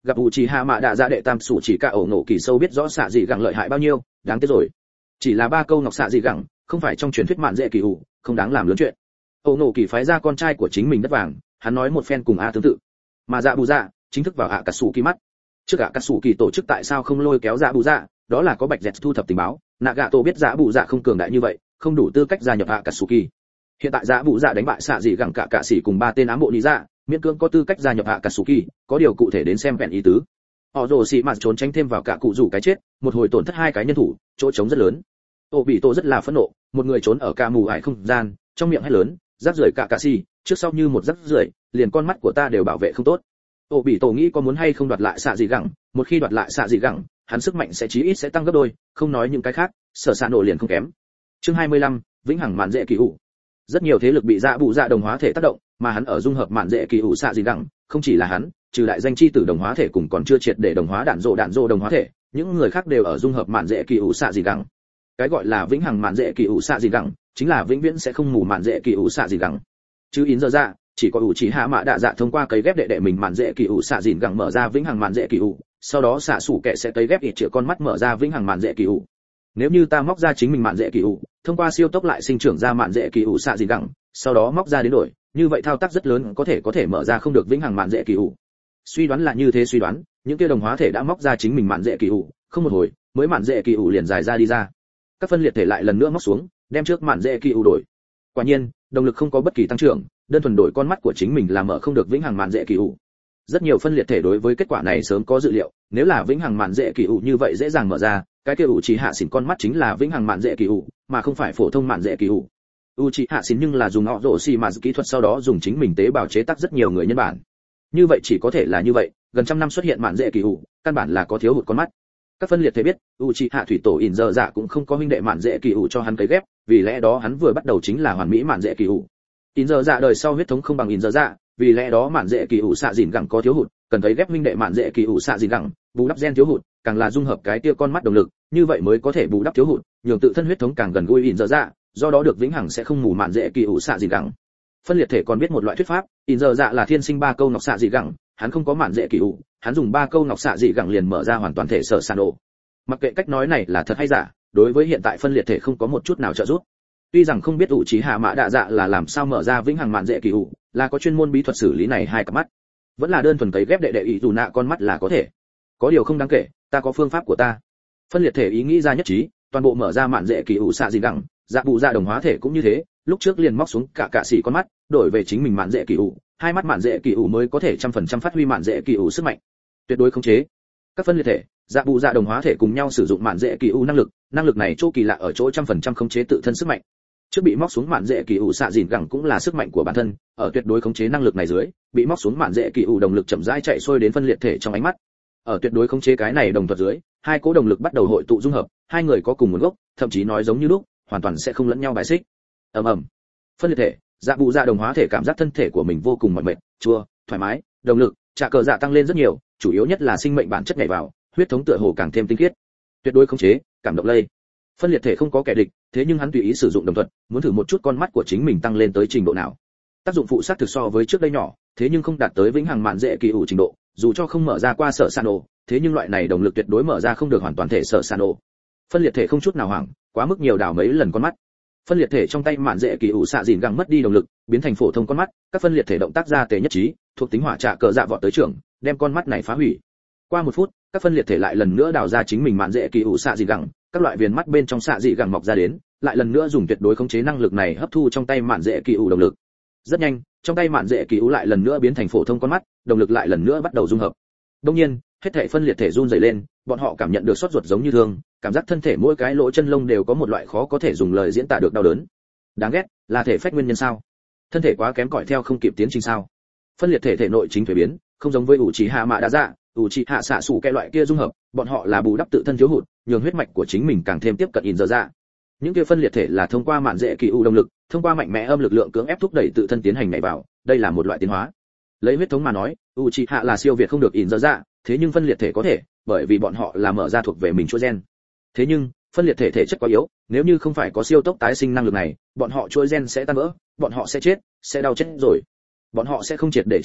S1: gặp Uchiha Mạ Đạ Dạ đệ tam sủ chỉ cả ổ nổ kỳ sâu biết rõ xạ dị gẳng lợi hại bao nhiêu, đáng tiếc rồi. Chỉ là 3 câu ngọc xạ dị gẳng, không phải trong truyền thuyết mạn dễ kỳ ủ, không đáng làm lớn chuyện. Ổ nổ kỳ phái ra con trai của chính mình đất vàng, hắn nói một phen cùng A tương tự. Mà Dạ Bù Dạ chính thức vào ạ cà sủ kỳ mắt. Trước ạ cà sủ kỳ tổ chức tại sao không lôi kéo Dạ Bù Dạ, đó là có Bạch Dẹt thu thập tình báo, Nagato biết Dạ Bù Dạ không cường đại như vậy, không đủ tư cách gia nhập ạ cà sủ kỳ. Hiện tại Dạ Bù Dạ đánh bại xạ dị gẳng cả cạ sĩ cùng 3 tên ám bộ lý dạ, miễn cưỡng có tư cách gia nhập ạ cà sủ kỳ, có điều cụ thể đến xem vẹn ý tứ. Họ rồ xì mạt trốn tránh thêm vào cả cụ rủ cái chết, một hồi tổn thất 2 cái nhân thủ, chỗ trống rất lớn. Ô bị tổ rất là phẫn nộ, một người trốn ở ca mù ải không gian, trong miệng hét lớn, rác rưởi cả cạ sĩ, trước sau như một rác rưởi, liền con mắt của ta đều bảo vệ không tốt. Ô bị tổ nghĩ có muốn hay không đoạt lại xạ dị gẳng, một khi đoạt lại xạ dị gẳng, hắn sức mạnh sẽ chí ít sẽ tăng gấp đôi, không nói những cái khác, sở xạ nổ liền không kém. Chương 25, vĩnh hằng mạn dễ kỳ ủ. Rất nhiều thế lực bị Dạ Bù Dạ đồng hóa thể tác động, mà hắn ở dung hợp mạn dễ kỳ ủ xạ dị gẳng, không chỉ là hắn, trừ đại danh chi tử đồng hóa thể cùng còn chưa triệt để đồng hóa đạn rộ đồng hóa thể, những người khác đều ở dung hợp mạn dễ kỳ ủ xạ dị gẳng. Cái gọi là vĩnh hằng mạn dễ kỳ ủ xạ dị gẳng, chính là vĩnh viễn sẽ không mù mạn dễ kỳ ủ xạ dị gẳng. Chứ in giờ ra, chỉ có Uchiha Mạ Đạ Dạ thông qua cấy ghép đệ đệ mình mạn dễ kỳ ủ xạ dị gẳng mở ra vĩnh hằng mạn dễ kỳ ủ, sau đó xạ sủ kệ sẽ cấy ghép ít triệu con mắt mở ra vĩnh hằng mạn dễ kỳ ủ. Nếu như ta móc ra chính mình mạn dễ kỳ ủ, thông qua siêu tốc lại sinh trưởng ra mạn dễ kỳ ủ xạ dị gẳng, sau đó móc ra đến đổi, như vậy thao tác rất lớn có thể mở ra không được vĩnh hằng mạn dễ kỳ ủ. Suy đoán là như thế suy đoán, những kia đồng hóa thể đã móc ra chính mình mạn dễ kỳ ủ, không một hồi, mới mạn dễ kỳ ủ liền dài ra đi ra. Các phân liệt thể lại lần nữa móc xuống, đem trước mạn dễ kỳ ủ đổi. Quả nhiên, động lực không có bất kỳ tăng trưởng, đơn thuần đổi con mắt của chính mình là mở không được vĩnh hằng mạn dễ kỳ ủ. Rất nhiều phân liệt thể đối với kết quả này sớm có dự liệu, nếu là vĩnh hằng mạn dễ kỳ ủ như vậy dễ dàng mở ra, cái kia Uchiha xỉn con mắt chính là vĩnh hằng mạn dễ kỳ ủ, mà không phải phổ thông mạn dễ kỳ ủ. Uchiha xỉn nhưng là dùng họ rổ xì mà kỹ thuật sau đó dùng chính mình tế bào chế tác rất nhiều người nhân bản. Như vậy chỉ có thể là như vậy, gần trăm năm xuất hiện mạn dễ kỳ ủ, căn bản là có thiếu hụt con mắt. Các phân liệt thể biết, Uchiha thủy tổ ỉn giờ dạ cũng không có huynh đệ mạn dễ kỳ ủ cho hắn cấy ghép, vì lẽ đó hắn vừa bắt đầu chính là hoàn mỹ mạn dễ kỳ ủ. ỉn giờ dạ đời sau huyết thống không bằng ỉn giờ dạ, vì lẽ đó mạn dễ kỳ ủ xạ dìn gẳng có thiếu hụt, cần cấy ghép huynh đệ mạn dễ kỳ ủ xạ dìn gẳng, bù đắp gen thiếu hụt, càng là dung hợp cái tia con mắt động lực, như vậy mới có thể bù đắp thiếu hụt, nhường tự thân huyết thống càng gần gũi ỉn giờ dạ, do đó được vĩnh hằng sẽ không mù mạn dễ kỳ ủ xạ dìn gẳng. Phân liệt thể còn biết một loại thuyết pháp, ỉn giờ dạ là thiên sinh 3 câu ngọc xạ dị gẳng, hắn không có mạn dễ kỳ ủ, hắn dùng 3 câu ngọc xạ dị gẳng liền mở ra hoàn toàn thể sở sản ổ. Mặc kệ cách nói này là thật hay giả, đối với hiện tại phân liệt thể không có một chút nào trợ giúp. Tuy rằng không biết Uchiha Mạ Đạ Dạ là làm sao mở ra vĩnh hằng mạn dễ kỳ ủ, là có chuyên môn bí thuật xử lý này hai cặp mắt, vẫn là đơn thuần cấy ghép đệ đệ ý dù nạ con mắt là có thể. Có điều không đáng kể, ta có phương pháp của ta. Phân liệt thể ý nghĩ ra nhất trí, toàn bộ mở ra mạn dễ kỳ ủ xạ dị gẳng, Dạ Bù Dạ đồng hóa thể cũng như thế, lúc trước liền móc xuống cả xỉ con mắt, đổi về chính mình mạn dễ kỳ ủ, hai mắt mạn dễ kỳ ủ mới có thể 100% phát huy mạn dễ kỳ ủ sức mạnh. Tuyệt đối khống chế. Các phân liệt thể, Dạ Bù Dạ đồng hóa thể cùng nhau sử dụng mạn dễ kỳ ủ năng lực này chỗ kỳ lạ ở chỗ 100% khống chế tự thân sức mạnh. Trước bị móc xuống mạn dễ kỳ ủ xạ dìn gẳng cũng là sức mạnh của bản thân, ở tuyệt đối khống chế năng lực này dưới, bị móc xuống mạn dễ kỳ ủ động lực chậm rãi chạy xuôi đến phân liệt thể trong ánh mắt. Ở tuyệt đối khống chế cái này đồng thuật dưới, hai cỗ động lực bắt đầu hội tụ dung hợp, hai người có cùng nguồn gốc, thậm chí nói giống như lúc, hoàn toàn sẽ không lẫn nhau bài xích. Ầm ầm. Phân liệt thể, Dạ Bù Dạ đồng hóa thể cảm giác thân thể của mình vô cùng mỏi mệt, chua, thoải mái, động lực, trả cờ dạ tăng lên rất nhiều, chủ yếu nhất là sinh mệnh bản chất nhảy vào, huyết thống tựa hồ càng thêm tinh khiết. Tuyệt đối khống chế, cảm động lây. Phân liệt thể không có kẻ địch, thế nhưng hắn tùy ý sử dụng đồng thuật, muốn thử một chút con mắt của chính mình tăng lên tới trình độ nào. Tác dụng phụ sát thực so với trước đây nhỏ, thế nhưng không đạt tới vĩnh hằng mạn dễ kỳ ủ trình độ, dù cho không mở ra qua sở san ổ, thế nhưng loại này động lực tuyệt đối mở ra không được hoàn toàn thể sở san ổ. Phân liệt thể không chút nào hoảng, quá mức nhiều đảo mấy lần con mắt. Phân liệt thể trong tay mạn dễ kỳ ủ xạ dìn gẳng mất đi động lực, biến thành phổ thông con mắt, các phân liệt thể động tác ra tề nhất trí, thuộc tính hỏa trạ cờ dạ vọt tới trưởng, đem con mắt này phá hủy. Qua 1 phút, các phân liệt thể lại lần nữa đào ra chính mình mạn dễ kỳ ủ xạ dìn gẳng, các loại viền mắt bên trong xạ dị gẳng mọc ra đến, lại lần nữa dùng tuyệt đối khống chế năng lực này hấp thu trong tay mạn dễ kỳ ủ động lực. Rất nhanh, trong tay mạn dễ kỳ ủ lại lần nữa biến thành phổ thông con mắt, động lực lại lần nữa bắt đầu dung hợp. Đương nhiên, hết thảy phân liệt thể run rẩy lên, bọn họ cảm nhận được sốt ruột giống như thương, cảm giác thân thể mỗi cái lỗ chân lông đều có một loại khó có thể dùng lời diễn tả được đau đớn. Đáng ghét, là thể phách nguyên nhân sao? Thân thể quá kém cỏi theo không kịp tiến trình sao? Phân liệt thể thể nội chính thuế biến, không giống với Uchiha Mạ Đạ Dạ, Uchiha xạ sủ cái loại kia dung hợp, bọn họ là bù đắp tự thân thiếu hụt, nhường huyết mạch của chính mình càng thêm tiếp cận ỉn giờ dạ. Những kia phân liệt thể là thông qua mạn dễ kỳ u động lực, thông qua mạnh mẽ âm lực lượng cưỡng ép thúc đẩy tự thân tiến hành nhảy vào, đây là một loại tiến hóa. Lấy huyết thống mà nói, Uchiha là siêu việt không được ỉn giờ dạ, thế nhưng phân liệt thể có thể, bởi vì bọn họ là mở ra thuộc về mình chuỗi gen. Thế nhưng, phân liệt thể thể chất quá yếu, nếu như không phải có siêu tốc tái sinh năng lực này, bọn họ chuỗi gen sẽ tan vỡ, bọn họ sẽ chết, sẽ đau chết rồi. Bọn họ sẽ không triệt để chết đi,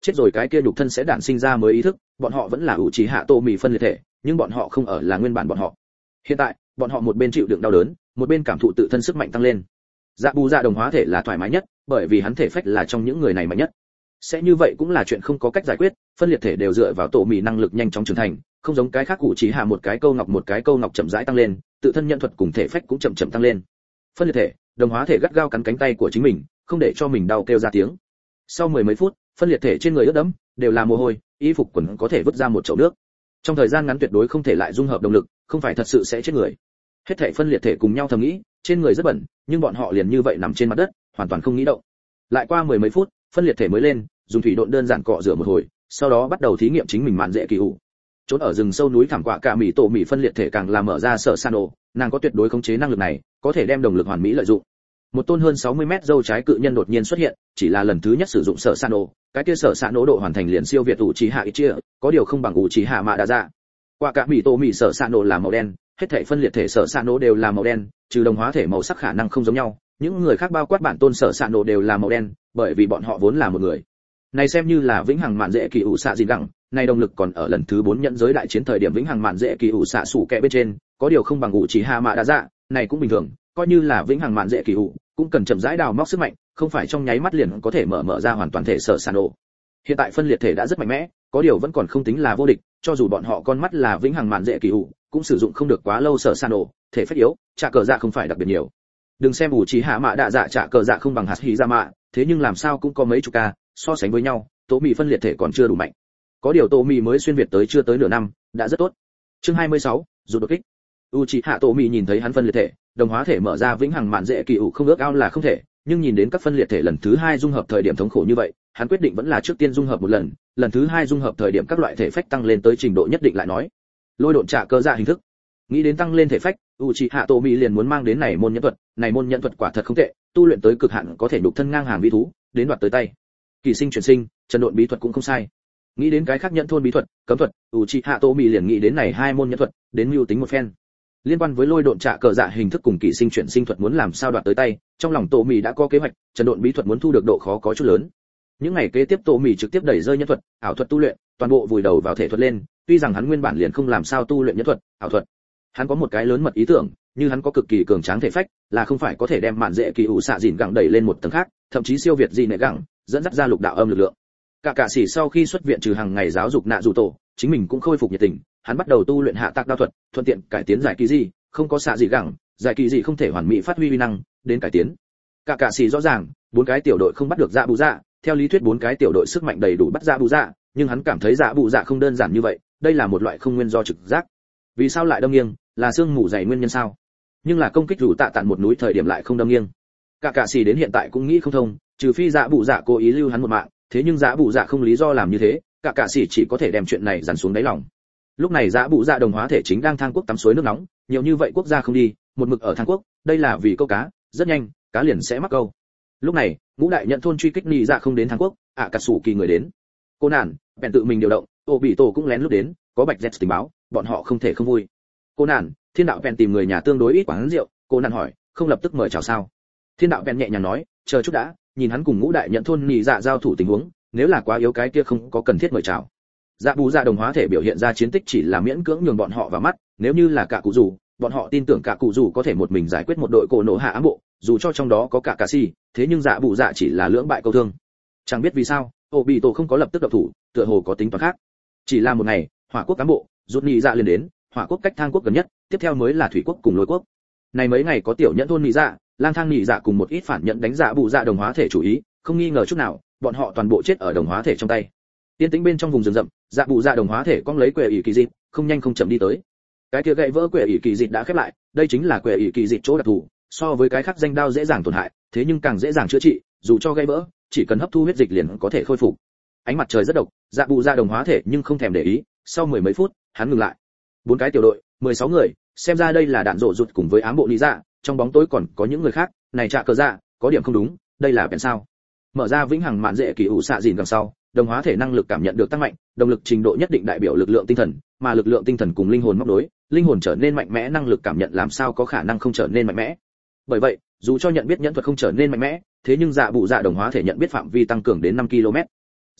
S1: chết rồi cái kia nhục thân sẽ đản sinh ra mới ý thức, bọn họ vẫn là Uchiha Tomi phân liệt thể, nhưng bọn họ không ở là nguyên bản bọn họ. Hiện tại, bọn họ một bên chịu đựng đau đớn, một bên cảm thụ tự thân sức mạnh tăng lên. Dạ bù dạ đồng hóa thể là thoải mái nhất, bởi vì hắn thể phách là trong những người này mạnh nhất. Sẽ như vậy cũng là chuyện không có cách giải quyết, phân liệt thể đều dựa vào tổ mì năng lực nhanh chóng trưởng thành, không giống cái khác cụ chỉ hạ một cái câu ngọc chậm rãi tăng lên, tự thân nhận thuật cùng thể phách cũng chậm chậm tăng lên. Phân liệt thể, đồng hóa thể gắt gao cắn cánh tay của chính mình, không để cho mình đau kêu ra tiếng. Sau mười mấy phút, phân liệt thể trên người ướt đẫm, đều là mồ hôi, y phục quần có thể vứt ra một chậu nước. Trong thời gian ngắn tuyệt đối không thể lại dung hợp động lực, không phải thật sự sẽ chết người. Hết thảy phân liệt thể cùng nhau thầm nghĩ, trên người rất bẩn, nhưng bọn họ liền như vậy nằm trên mặt đất, hoàn toàn không nghĩ động. Lại qua mười mấy phút, phân liệt thể mới lên, dùng thủy độn đơn giản cọ rửa một hồi, sau đó bắt đầu thí nghiệm chính mình mạn dễ kỳ ủ. Trốn ở rừng sâu núi thảm quạ cả mỹ tổ mỹ phân liệt thể càng làm mở ra sở san ổ, nàng có tuyệt đối khống chế năng lực này, có thể đem động lực hoàn mỹ lợi dụng. Một tôn hơn 60 mét dâu trái cự nhân đột nhiên xuất hiện, chỉ là lần thứ nhất sử dụng sở san ổ, cái kia sở san ổ độ hoàn thành liền siêu việt Uchiha Itachi, có điều không bằng Uchiha mà đã ra. Quạ cả mỹ tổ mỹ sở san ổ là màu đen, hết thảy phân liệt thể sở san ổ đều là màu đen, trừ đồng hóa thể màu sắc khả năng không giống nhau, những người khác bao quát bản tôn sở san ổ đều là màu đen, bởi vì bọn họ vốn là một người. Này xem như là vĩnh hằng mạn dễ kỳ ủ xạ gì gẳng, này động lực còn ở lần thứ 4 nhận giới đại chiến thời điểm vĩnh hằng mạn dễ kỳ ủ xạ sủ kẹ bên trên, có điều không bằng Uchiha mà đã dạ, này cũng bình thường, coi như là vĩnh hằng mạn dễ kỳ ủ, cũng cần chậm rãi đào móc sức mạnh, không phải trong nháy mắt liền có thể mở ra hoàn toàn thể sở san ổ. Hiện tại phân liệt thể đã rất mạnh mẽ, có điều vẫn còn không tính là vô địch, cho dù bọn họ con mắt là vĩnh hằng mạn dễ kỳ ủ, cũng sử dụng không được quá lâu sở san ổ, thể phách yếu, trả cờ dạ không phải đặc biệt nhiều. Đừng xem Uchiha mà đã dạ trả cờ dạ không bằng Hashirama, thế nhưng làm sao cũng có mấy chục ca, so sánh với nhau, Tố Mị phân liệt thể còn chưa đủ mạnh. Có điều Tố Mị mới xuyên việt tới chưa tới nửa năm, đã rất tốt. Chương 26, dù đột kích. Uchiha Tố Mị nhìn thấy hắn phân liệt thể, đồng hóa thể mở ra vĩnh hằng mạn dễ kỳ ủ không ước ao là không thể, nhưng nhìn đến các phân liệt thể lần thứ 2 dung hợp thời điểm thống khổ như vậy, hắn quyết định vẫn là trước tiên dung hợp một lần, lần thứ 2 dung hợp thời điểm các loại thể phách tăng lên tới trình độ nhất định lại nói. Lôi độn trả cơ dạ hình thức. Nghĩ đến tăng lên thể phách, Uchiha Tố Mị liền muốn mang đến này môn nhẫn thuật quả thật không tệ, tu luyện tới cực hạn có thể nhục thân ngang hàng vi thú, đến đoạt tới tay. Kỳ sinh chuyển sinh, chân độn bí thuật cũng không sai. Nghĩ đến cái khác nhẫn thôn bí thuật, cấm thuật, Uchiha Tố Mị liền nghĩ đến này hai môn nhẫn thuật, đến mưu tính một phen. Liên quan với lôi độn trả cờ dạ hình thức cùng kỳ sinh chuyển sinh thuật muốn làm sao đoạt tới tay, trong lòng Tố Mị đã có kế hoạch, chân độn bí thuật muốn thu được độ khó có chút lớn. Những ngày kế tiếp Tố Mị trực tiếp đẩy rơi nhẫn thuật, ảo thuật tu luyện, toàn bộ vùi đầu vào thể thuật lên, tuy rằng hắn nguyên bản liền không làm sao tu luyện nhẫn thuật, ảo thuật. Hắn có một cái lớn mật ý tưởng, như hắn có cực kỳ cường tráng thể phách, là không phải có thể đem mạn dễ kỳ ủ xạ dìn gẳng đẩy lên một tầng khác, thậm chí siêu việt gì nệ gẳng, dẫn dắt ra lục đạo âm lực lượng. Cả sĩ sau khi xuất viện trừ hàng ngày giáo dục nạ dù tổ, chính mình cũng khôi phục nhiệt tình, hắn bắt đầu tu luyện hạ tạc đao thuật, thuận tiện cải tiến giải kỳ gì, không có xạ gì gẳng, giải kỳ gì không thể hoàn mỹ phát huy uy năng, đến cải tiến. Cả sĩ rõ ràng, 4 cái tiểu đội không bắt được dạ bù dạ, theo lý thuyết 4 cái tiểu đội sức mạnh đầy đủ bắt dạ bù dạ, nhưng hắn cảm thấy dạ bù dạ không đơn giản như vậy, đây là một loại không nguyên do trực giác. Vì sao lại đâm nghiêng, là xương mù dày nguyên nhân sao? Nhưng là công kích rủ tạ tạn một núi thời điểm lại không đâm nghiêng. Cả sĩ đến hiện tại cũng nghĩ không thông, trừ phi dạ bù dạ cố ý lưu hắn một mạng, thế nhưng dạ bù dạ không lý do làm như thế, cả sĩ chỉ có thể đem chuyện này dằn xuống đáy lòng. Lúc này dạ bù dạ đồng hóa thể chính đang thang quốc tắm suối nước nóng, nhiều như vậy quốc gia không đi, một mực ở thang quốc, đây là vì câu cá, rất nhanh, cá liền sẽ mắc câu. Lúc này, ngũ đại nhận thôn truy kích nhị dạ không đến thang quốc, cả sủ kỳ người đến. Cô nản, bèn tự mình điều động, ô bị tổ cũng lén lút đến, có bạch dẹt tình báo, bọn họ không thể không vui. Cô nản, thiên đạo bèn tìm người nhà tương đối ít quán rượu, cô nản hỏi, không lập tức mời chào sao? Thiên đạo bèn nhẹ nhàng nói, chờ chút đã, nhìn hắn cùng ngũ đại nhận thôn nhị dạ giao thủ tình huống, nếu là quá yếu cái kia không có cần thiết mời chào. Dạ bù dạ đồng hóa thể biểu hiện ra chiến tích chỉ là miễn cưỡng nhường bọn họ vào mắt, nếu như là cả cụ rủ, bọn họ tin tưởng cả cụ rủ có thể một mình giải quyết một đội cổ nổ hạ ám bộ, dù cho trong đó có cả si, thế nhưng dạ bù dạ chỉ là lưỡng bại câu thương. Chẳng biết vì sao, Obito không có lập tức động thủ, tựa hồ có tính toán khác. Chỉ là một ngày, hỏa quốc ám bộ, rút nhị dạ liền đến, hỏa quốc cách thang quốc gần nhất, tiếp theo mới là thủy quốc cùng lôi quốc. Này mấy ngày có tiểu nhẫn thôn nhị dạ, lang thang nhị dạ cùng một ít phản nhận đánh dạ bù dạ đồng hóa thể chủ ý, không nghi ngờ chút nào, bọn họ toàn bộ chết ở đồng hóa thể trong tay. Tiên tĩnh bên trong vùng rừng rậm, dạ bù dạ đồng hóa thể cong lấy quệ ỷ kỳ dịch, không nhanh không chậm đi tới. Cái kia gãy vỡ quệ ỷ kỳ dịch đã khép lại, đây chính là quệ ỷ kỳ dịch chỗ đặc thù, so với cái khác danh đao dễ dàng tổn hại, thế nhưng càng dễ dàng chữa trị, dù cho gãy vỡ, chỉ cần hấp thu huyết dịch liền có thể khôi phục. Ánh mặt trời rất độc, dạ bù dạ đồng hóa thể nhưng không thèm để ý, sau mười mấy phút, hắn ngừng lại. 4 cái tiểu đội, 16 người, xem ra đây là đạn rộ rụt cùng với ám bộ lý dạ, trong bóng tối còn có những người khác, này trạ cờ dạ, có điểm không đúng, đây là bèn sao? Mở ra vĩnh hằng mạn dễ kỳ ủ xạ dìn đằng sau, đồng hóa thể năng lực cảm nhận được tăng mạnh, động lực trình độ nhất định đại biểu lực lượng tinh thần, mà lực lượng tinh thần cùng linh hồn móc đối, linh hồn trở nên mạnh mẽ năng lực cảm nhận làm sao có khả năng không trở nên mạnh mẽ. Bởi vậy, dù cho nhận biết nhẫn thuật không trở nên mạnh mẽ, thế nhưng dạ bù dạ đồng hóa thể nhận biết phạm vi tăng cường đến 5 km.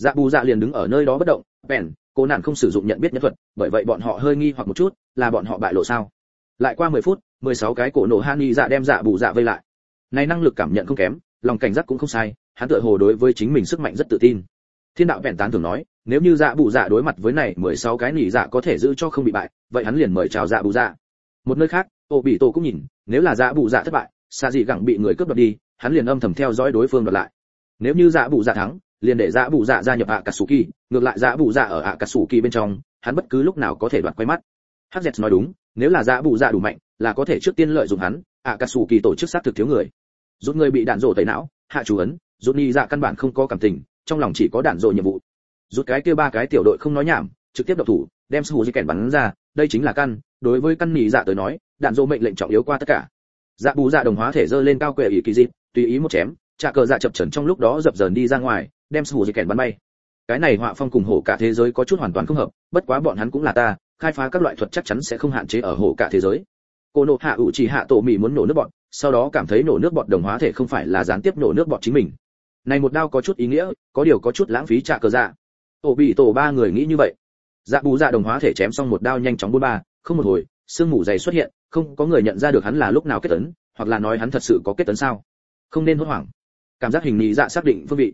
S1: Dạ bù dạ liền đứng ở nơi đó bất động. Bèn, cô nạn không sử dụng nhận biết nhân thuật, bởi vậy bọn họ hơi nghi hoặc một chút, là bọn họ bại lộ sao? Lại qua 10 phút, 16 cái cổ nổ hạ nghi dạ đem dạ bù dạ vây lại. Này năng lực cảm nhận không kém, lòng cảnh giác cũng không sai, hắn tựa hồ đối với chính mình sức mạnh rất tự tin. Thiên đạo bèn tán thưởng nói, nếu như dạ bù dạ đối mặt với này 16 cái nỉ dạ có thể giữ cho không bị bại, vậy hắn liền mời chào dạ bù dạ. Một nơi khác, Ô Bị Tổ cũng nhìn, nếu là dạ bù dạ thất bại, xa gì gặng bị người cướp đoạt đi, hắn liền âm thầm theo dõi đối phương đoạt lại. Nếu như dạ bù dạ thắng, liền để dạ bù dạ gia nhập Akatsuki, ngược lại dạ bù dạ ở Akatsuki bên trong, hắn bất cứ lúc nào có thể đoạt quay mắt. Hz nói đúng, nếu là dạ bù dạ đủ mạnh, là có thể trước tiên lợi dụng hắn. Akatsuki tổ chức xác thực thiếu người. Rút người bị đạn rổ tẩy não, hạ chú ấn, rút ni dạ căn bản không có cảm tình, trong lòng chỉ có đạn rổ nhiệm vụ. Rút cái kia ba cái tiểu đội không nói nhảm, trực tiếp độc thủ, đem sư hữu di kèn bắn ra, đây chính là căn. Đối với căn nỉ dạ tới nói, đạn rổ mệnh lệnh trọng yếu qua tất cả. Dạ bù dạ đồng hóa thể giơ lên cao quệ ý kỳ dị, tùy ý một chém, trả cờ dạ chập chờn trong lúc đó dập dờn đi ra ngoài, đem sư hữu di kèn bắn bay. Cái này họa phong cùng hổ cả thế giới có chút hoàn toàn không hợp, bất quá bọn hắn cũng là ta, khai phá các loại thuật chắc chắn sẽ không hạn chế ở hổ cả thế giới. Cô nộ hạ ủ chỉ hạ tổ mì muốn nổ nước bọt, sau đó cảm thấy nổ nước bọt đồng hóa thể không phải là gián tiếp nổ nước bọt chính mình. Này một đao có chút ý nghĩa, có điều có chút lãng phí trả cờ dạ. Tổ bị tổ ba người nghĩ như vậy. Dạ bù dạ đồng hóa thể chém xong một đao nhanh chóng 43, không một hồi, sương mù dày xuất hiện, không có người nhận ra được hắn là lúc nào kết tấn, hoặc là nói hắn thật sự có kết tấn sao? Không nên hốt hoảng. Cảm giác hình nhị dạ xác định phương vị.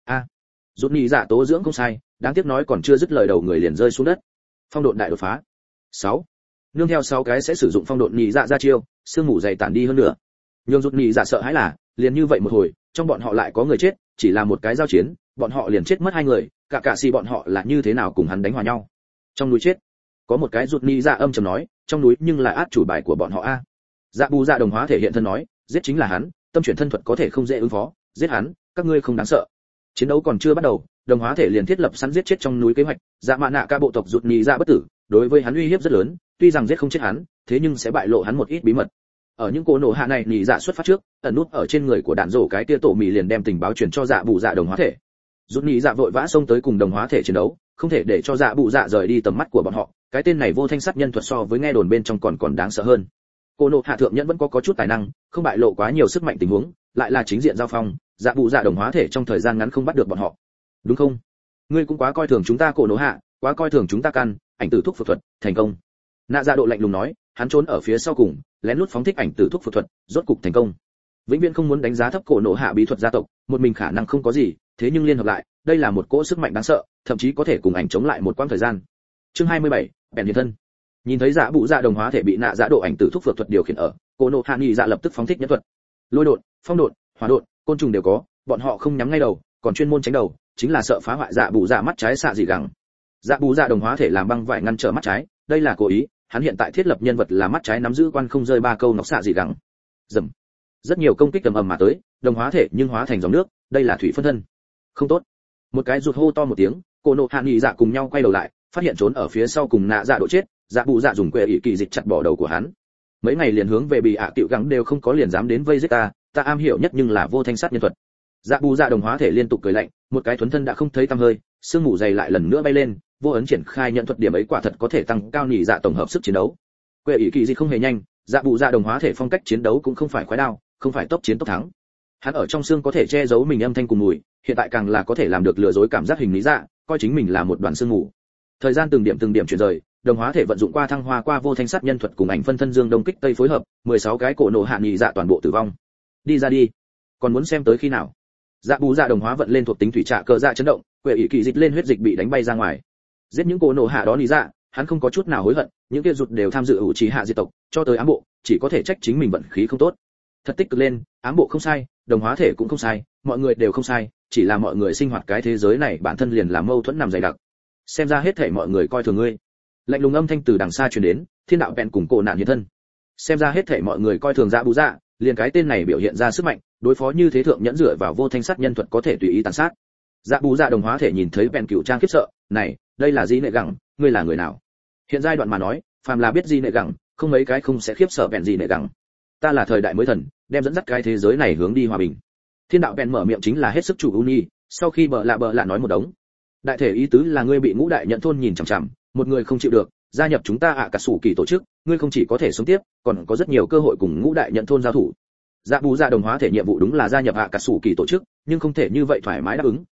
S1: Rút nhị dạ tố dưỡng không sai, đáng tiếc nói còn chưa dứt lời đầu người liền rơi xuống đất. Phong độn đại đột phá. 6. Nương theo 6 cái sẽ sử dụng phong độn nhị dạ ra chiêu, sương mù dày tản đi hơn nữa. Nhưng rút nhị dạ sợ hãi là, liền như vậy một hồi, trong bọn họ lại có người chết, chỉ là một cái giao chiến, bọn họ liền chết mất 2 người, cả xì bọn họ là như thế nào cùng hắn đánh hòa nhau. Trong núi chết, có một cái rút nhị dạ âm trầm nói, trong núi nhưng là át chủ bài của bọn họ a. Dạ bù dạ đồng hóa thể hiện thân nói, giết chính là hắn, tâm chuyển thân thuật có thể không dễ ứng phó, giết hắn, các ngươi không đáng sợ. Chiến đấu còn chưa bắt đầu, đồng hóa thể liền thiết lập sẵn giết chết trong núi kế hoạch, dạ mạ nạ ca bộ tộc rụt nhị dạ bất tử, đối với hắn uy hiếp rất lớn, tuy rằng giết không chết hắn, thế nhưng sẽ bại lộ hắn một ít bí mật. Ở những cô nổ hạ này nhị dạ xuất phát trước, ẩn nút ở trên người của đạn rổ cái kia tổ mì liền đem tình báo truyền cho dạ bù dạ đồng hóa thể. Rụt nhị dạ vội vã xông tới cùng đồng hóa thể chiến đấu, không thể để cho dạ bù dạ rời đi tầm mắt của bọn họ, cái tên này vô thanh sát nhân thuật so với nghe đồn bên trong còn đáng sợ hơn. Cô nộ hạ thượng nhẫn vẫn có chút tài năng, không bại lộ quá nhiều sức mạnh tình huống, lại là chính diện giao phong, dạ bù dạ đồng hóa thể trong thời gian ngắn không bắt được bọn họ. Đúng không? Ngươi cũng quá coi thường chúng ta cổ nổ hạ, quá coi thường chúng ta căn, ảnh tử thuốc phược thuật, thành công. Nạ dạ độ lạnh lùng nói, hắn trốn ở phía sau cùng, lén lút phóng thích ảnh tử thuốc phược thuật, rốt cục thành công. Vĩnh viễn không muốn đánh giá thấp cổ nổ hạ bí thuật gia tộc, một mình khả năng không có gì, thế nhưng liên hợp lại, đây là một cỗ sức mạnh đáng sợ, thậm chí có thể cùng ảnh chống lại một quãng thời gian. Chương 27, bèn hiện thân. Nhìn thấy dạ bù dạ đồng hóa thể bị nạ dạ độ ảnh tử thuốc phược thuật điều khiển ở, cổ nổ hạ nghi dạ lập tức phóng thích nhất thuật. Lôi độn, phong độn, hỏa độn, côn trùng đều có, bọn họ không nhắm ngay đầu, còn chuyên môn tránh đầu, chính là sợ phá hoại dạ bù dạ mắt trái xạ dị gẳng. Dạ bù dạ đồng hóa thể làm băng vải ngăn trở mắt trái, đây là cố ý, hắn hiện tại thiết lập nhân vật là mắt trái nắm giữ quan không rơi 3 câu nọc xạ dị gẳng. Dầm. Rất nhiều công kích ầm ầm mà tới, đồng hóa thể nhưng hóa thành dòng nước, đây là thủy phân thân. Không tốt. Một cái rụt hô to một tiếng, cổ nộ hạ nghị dạ cùng nhau quay đầu lại, phát hiện trốn ở phía sau cùng nạ dạ độ chết, dạ bù dạ dùng quệ ỷ kỳ dịch chặt bỏ đầu của hắn. Mấy ngày liền hướng về bị ạ tiểu gắng đều không có liền dám đến vây giết ta am hiểu nhất nhưng là vô thanh sát nhân thuật. Dạ bù dạ đồng hóa thể liên tục cười lạnh, một cái thuấn thân đã không thấy tăm hơi, sương mù dày lại lần nữa bay lên, vô ấn triển khai nhận thuật điểm ấy quả thật có thể tăng cao nhị dạ tổng hợp sức chiến đấu. Quệ ỷ kỳ dịch không hề nhanh, dạ bù dạ đồng hóa thể phong cách chiến đấu cũng không phải khoái đao, không phải tốc chiến tốc thắng. Hắn ở trong xương có thể che giấu mình âm thanh cùng mùi, hiện tại càng là có thể làm được lừa dối cảm giác hình lý dạ, coi chính mình là một đoàn sương mù. Thời gian từng điểm chuyển rời, đồng hóa thể vận dụng qua thăng hoa qua vô thanh sát nhân thuật cùng ảnh phân thân dương đông kích tây phối hợp, 16 cái cổ nổ hạ nhị dạ toàn bộ tử vong. Đi ra đi, còn muốn xem tới khi nào? Dạ bù dạ đồng hóa vận lên thuộc tính thủy trạ cờ dạ chấn động, quệ ỷ kỳ dịch lên huyết dịch bị đánh bay ra ngoài. Giết những cổ nổ hạ đó nhị dạ, hắn không có chút nào hối hận, những kia rụt đều tham dự ủ trì hạ diệt tộc, cho tới ám bộ, chỉ có thể trách chính mình vận khí không tốt. Thật tích cực lên, ám bộ không sai, đồng hóa thể cũng không sai, mọi người đều không sai, chỉ là mọi người sinh hoạt cái thế giới này bản thân liền là mâu thuẫn nằm dày đặc. Xem ra hết thảy mọi người coi thường ngươi. Lạnh lùng âm thanh từ đằng xa truyền đến, thiên đạo bèn cùng cổ nạn hiện thân. Xem ra hết thảy mọi người coi thường dạ bù dạ, liền cái tên này biểu hiện ra sức mạnh, đối phó như thế thượng nhẫn dựa vào vô thanh sát nhân thuật có thể tùy ý tàn sát. Dạ bù dạ đồng hóa thể nhìn thấy bèn cựu trang khiếp sợ, này, đây là gì nệ gẳng, ngươi là người nào? Hiện giai đoạn mà nói, phàm là biết gì nệ gẳng, không mấy cái không sẽ khiếp sợ bèn gì nệ gẳng. Ta là thời đại mới thần, đem dẫn dắt cái thế giới này hướng đi hòa bình. Thiên đạo bèn mở miệng chính là hết sức chủ uni, sau khi bợ lạ nói một đống. Đại thể ý tứ là ngươi bị ngũ đại nhận thôn nhìn chằm chằm, một người không chịu được, gia nhập chúng ta cả sủ kỳ tổ chức, ngươi không chỉ có thể sống tiếp, còn có rất nhiều cơ hội cùng ngũ đại nhận thôn giao thủ. Dạ bù dạ đồng hóa thể nhiệm vụ đúng là gia nhập cả sủ kỳ tổ chức, nhưng không thể như vậy thoải mái đáp ứng,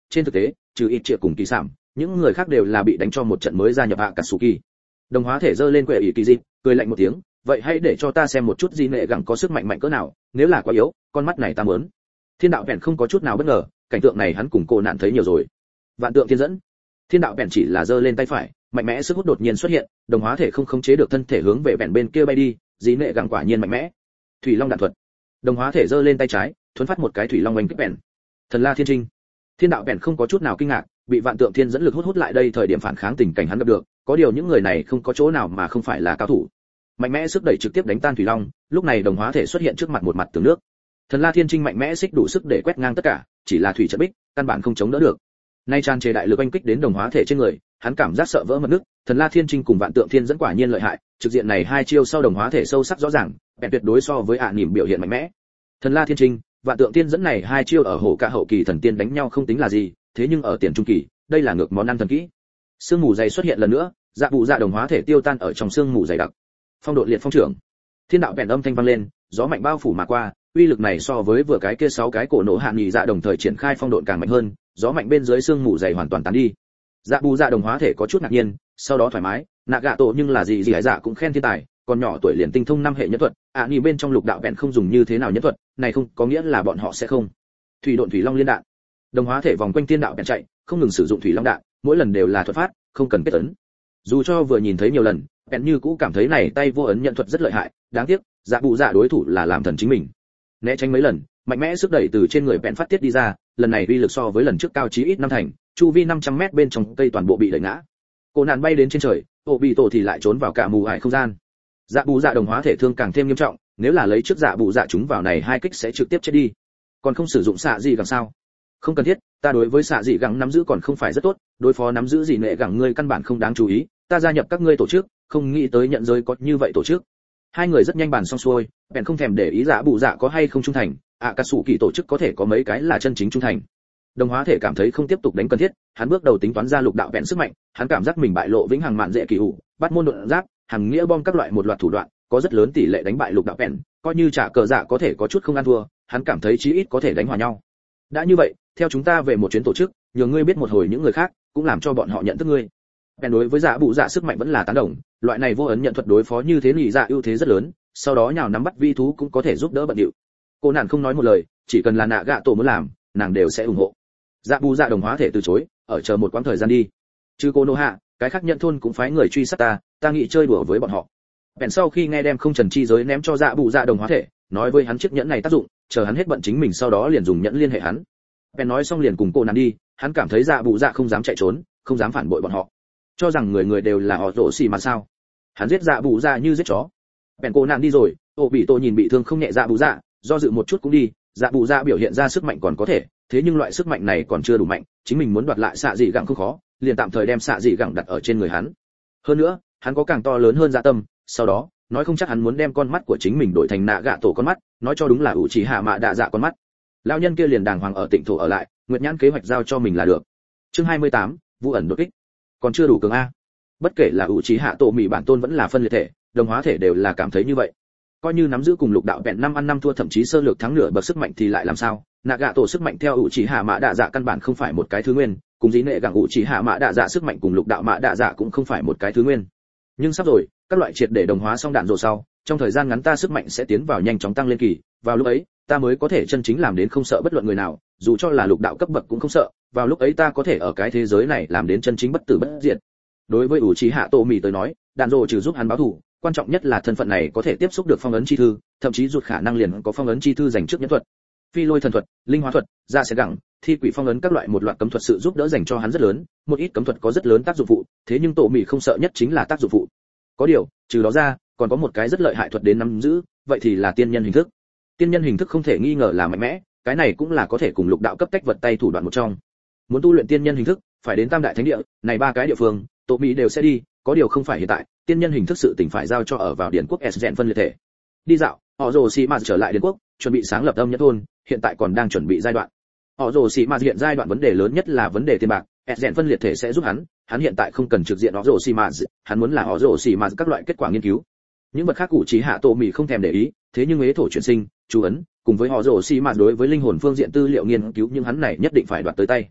S1: trên thực tế trừ ít triệu cùng kỳ sảm, những người khác đều là bị đánh cho một trận mới gia nhập Akatsuki. Đồng hóa thể giơ lên quệ ỷ kỳ dị, cười lạnh một tiếng, vậy hãy để cho ta xem một chút gì nệ gẳng có sức mạnh cỡ nào, nếu là quá yếu, con mắt này ta muốn. Thiên đạo vẹn không có chút nào bất ngờ, cảnh tượng này hắn cùng cô nạn thấy nhiều rồi. Vạn tượng thiên dẫn. Thiên đạo vẹn chỉ là giơ lên tay phải, mạnh mẽ sức hút đột nhiên xuất hiện, đồng hóa thể không khống chế được thân thể hướng về vẹn bên kia bay đi, dí nệ gẳng quả nhiên mạnh mẽ. Thủy long đạn thuật. Đồng hóa thể giơ lên tay trái, thuấn phát một cái thủy long oanh kích vẹn. Thần la thiên trinh. Thiên đạo vẹn không có chút nào kinh ngạc, bị vạn tượng thiên dẫn lực hút lại đây thời điểm phản kháng tình cảnh hắn gặp được, có điều những người này không có chỗ nào mà không phải là cao thủ. Mạnh mẽ sức đẩy trực tiếp đánh tan thủy long, lúc này đồng hóa thể xuất hiện trước mặt một mặt tường nước. Thần la thiên trinh mạnh mẽ xích đủ sức để quét ngang tất cả, chỉ là thủy trận bích, căn bản không chống đỡ được. Nay tràn trề đại lực oanh kích đến đồng hóa thể trên người, hắn cảm giác sợ vỡ mật nước. Thần la thiên trinh cùng vạn tượng thiên dẫn quả nhiên lợi hại, trực diện này hai chiêu sau đồng hóa thể sâu sắc rõ ràng, bèn tuyệt đối so với nỉm biểu hiện mạnh mẽ. Thần la thiên trinh, vạn tượng thiên dẫn này hai chiêu ở hổ ca hậu kỳ thần tiên đánh nhau không tính là gì, thế nhưng ở tiền trung kỳ, đây là ngược món ăn thần kỹ. Sương mù dày xuất hiện lần nữa, dạ bụ dạ đồng hóa thể tiêu tan ở trong sương mù dày đặc. Phong độn liệt phong trưởng. Thiên đạo bèn âm thanh vang lên, gió mạnh bao phủ mà qua, uy lực này so với vừa cái kia 6 cái cổ nổ hạ nghỉ dạ đồng thời triển khai phong độn càng mạnh hơn, gió mạnh bên dưới sương mù dày hoàn toàn tán đi. Dạ bù dạ đồng hóa thể có chút ngạc nhiên, sau đó thoải mái, nạ gạ tổ nhưng là gì gì hải dạ cũng khen thiên tài, còn nhỏ tuổi liền tinh thông 5 hệ nhân thuật, nhìn bên trong lục đạo bèn không dùng như thế nào nhân thuật, này không có nghĩa là bọn họ sẽ không. Thủy độn thủy long liên đạn. Đồng hóa thể vòng quanh thiên đạo bèn chạy, không ngừng sử dụng thủy long đạn, mỗi lần đều là thuật phát, không cần kết ấn. Dù cho vừa nhìn thấy nhiều lần, bèn như cũ cảm thấy này tay vô ấn nhận thuật rất lợi hại, đáng tiếc, dạ bù dạ đối thủ là làm thần chính mình. Né tránh mấy lần, mạnh mẽ sức đẩy từ trên người bèn phát tiết đi ra, lần này uy lực so với lần trước cao chí ít 5 thành, chu vi 500m bên trong cây toàn bộ bị đẩy ngã. Cô nạn bay đến trên trời, ô bị tổ thì lại trốn vào cả mù ải không gian. Dạ bù dạ đồng hóa thể thương càng thêm nghiêm trọng, nếu là lấy trước dạ bù dạ chúng vào này hai kích sẽ trực tiếp chết đi. Còn không sử dụng xạ gì gẳng sao? Không cần thiết, ta đối với xạ dị gẳng nắm giữ còn không phải rất tốt, đối phó nắm giữ gì nệ gẳng ngươi căn bản không đáng chú ý, ta gia nhập các ngươi tổ chức, không nghĩ tới nhận giới có như vậy tổ chức. Hai người rất nhanh bàn xong xuôi, bèn không thèm để ý dạ bù dạ có hay không trung thành, Akatsuki tổ chức có thể có mấy cái là chân chính trung thành. Đồng hóa thể cảm thấy không tiếp tục đánh cần thiết, hắn bước đầu tính toán ra lục đạo bèn sức mạnh, hắn cảm giác mình bại lộ vĩnh hằng mạn dễ kỳ hủ, bắt môn độn giáp, hàng nghĩa bom các loại một loạt thủ đoạn, có rất lớn tỷ lệ đánh bại lục đạo bèn, coi như trả cờ dạ có thể có chút không ăn thua, hắn cảm thấy chí ít có thể đánh hòa nhau. Đã như vậy, theo chúng ta về một chuyến tổ chức, nhờ ngươi biết một hồi những người khác, cũng làm cho bọn họ nhận thức ngươi. Bèn đối với dạ bụ dạ sức mạnh vẫn là tán đồng, loại này vô ấn nhận thuật đối phó như thế lì dạ ưu thế rất lớn, sau đó nhào nắm bắt vi thú cũng có thể giúp đỡ bận điệu. Cô nàng không nói một lời, chỉ cần là nạ gạ tổ muốn làm, nàng đều sẽ ủng hộ. Dạ bù dạ đồng hóa thể từ chối, ở chờ một quãng thời gian đi. Chứ cô nô hạ, cái khác nhận thôn cũng phái người truy sát ta nghĩ chơi đùa với bọn họ. Bèn sau khi nghe đem không trần chi giới ném cho dạ bù dạ đồng hóa thể, nói với hắn chiếc nhẫn này tác dụng, chờ hắn hết bận chính mình sau đó liền dùng nhẫn liên hệ hắn. Bèn nói xong liền cùng cô nàng đi, hắn cảm thấy dạ bù dạ không dám chạy trốn, không dám phản bội bọn họ, cho rằng người người đều là họ rổ xì mà sao? Hắn giết dạ bù dạ như giết chó. Bèn cô nàng đi rồi, ô bị tôi nhìn bị thương không nhẹ dạ bù dạ, do dự một chút cũng đi, dạ bù dạ biểu hiện ra sức mạnh còn có thể, thế nhưng loại sức mạnh này còn chưa đủ mạnh, chính mình muốn đoạt lại xạ dị gẳng không khó, liền tạm thời đem xạ dị gẳng đặt ở trên người hắn. Hơn nữa, hắn có càng to lớn hơn dạ tâm, sau đó, nói không chắc hắn muốn đem con mắt của chính mình đổi thành nạ gạ tổ con mắt, nói cho đúng là ủ chỉ hạ mạ đạ dạ con mắt. Lão nhân kia liền đàng hoàng ở tịnh thổ ở lại, nguyệt nhãn kế hoạch giao cho mình là được. Chương 28, Vu ẩn đột kích. Còn chưa đủ cường a. Bất kể là ủ chỉ hạ tổ mị bản tôn vẫn là phân liệt thể, đồng hóa thể đều là cảm thấy như vậy. Coi như nắm giữ cùng lục đạo vẹn 5 ăn 5 thua thậm chí sơ lược thắng nửa bậc sức mạnh thì lại làm sao? Nạ gạ tổ sức mạnh theo ủ chỉ hạ mạ đạ dạ căn bản không phải một cái thứ nguyên, cùng dĩ nệ gẳng ủ chỉ hạ mạ đạ dạ sức mạnh cùng lục đạo mạ đạ dạ cũng không phải một cái thứ nguyên. Nhưng sắp rồi, các loại triệt để đồng hóa xong đạn rồ sau, trong thời gian ngắn ta sức mạnh sẽ tiến vào nhanh chóng tăng lên kỳ, vào lúc ấy, ta mới có thể chân chính làm đến không sợ bất luận người nào, dù cho là lục đạo cấp bậc cũng không sợ, vào lúc ấy ta có thể ở cái thế giới này làm đến chân chính bất tử bất diệt. Đối với ủ chỉ hạ tổ mì tới nói, đạn rồ trừ giúp hắn báo thù, quan trọng nhất là thân phận này có thể tiếp xúc được phong ấn chi thư, thậm chí rụt khả năng liền có phong ấn chi thư dành trước nhẫn thuật, phi lôi thần thuật, linh hóa thuật, ra sẽ gẳng, thi quỷ phong ấn các loại một loạt cấm thuật sự giúp đỡ dành cho hắn rất lớn, một ít cấm thuật có rất lớn tác dụng phụ, thế nhưng tổ mì không sợ nhất chính là tác dụng phụ. Có điều, trừ đó ra, còn có một cái rất lợi hại thuật đến nắm giữ, vậy thì là tiên nhân hình thức. Tiên nhân hình thức không thể nghi ngờ là mạnh mẽ, cái này cũng là có thể cùng lục đạo cấp tách vật tay thủ đoạn một trong. Muốn tu luyện tiên nhân hình thức, phải đến Tam đại thánh địa, này 3 cái địa phương, tổ mì đều sẽ đi, có điều không phải hiện tại, tiên nhân hình thức sự tình phải giao cho ở vào điển quốc Sgen phân liệt thể. Đi dạo, họ rồ xì mà trở lại điển quốc, chuẩn bị sáng lập âm nhất thôn, hiện tại còn đang chuẩn bị giai đoạn. Họ rồ xì mà hiện giai đoạn vấn đề lớn nhất là vấn đề tiền bạc, Sgen phân liệt thể sẽ giúp hắn hiện tại không cần trực diện họ rồ xì mà, hắn muốn là họ rồ xì mà các loại kết quả nghiên cứu. Những vật khác cụ chỉ hạ tổ mì không thèm để ý, thế nhưng ế thổ chuyển sinh, chú ấn, cùng với họ rồ xì mà đối với linh hồn phương diện tư liệu nghiên cứu nhưng hắn này nhất định phải đoạt tới tay.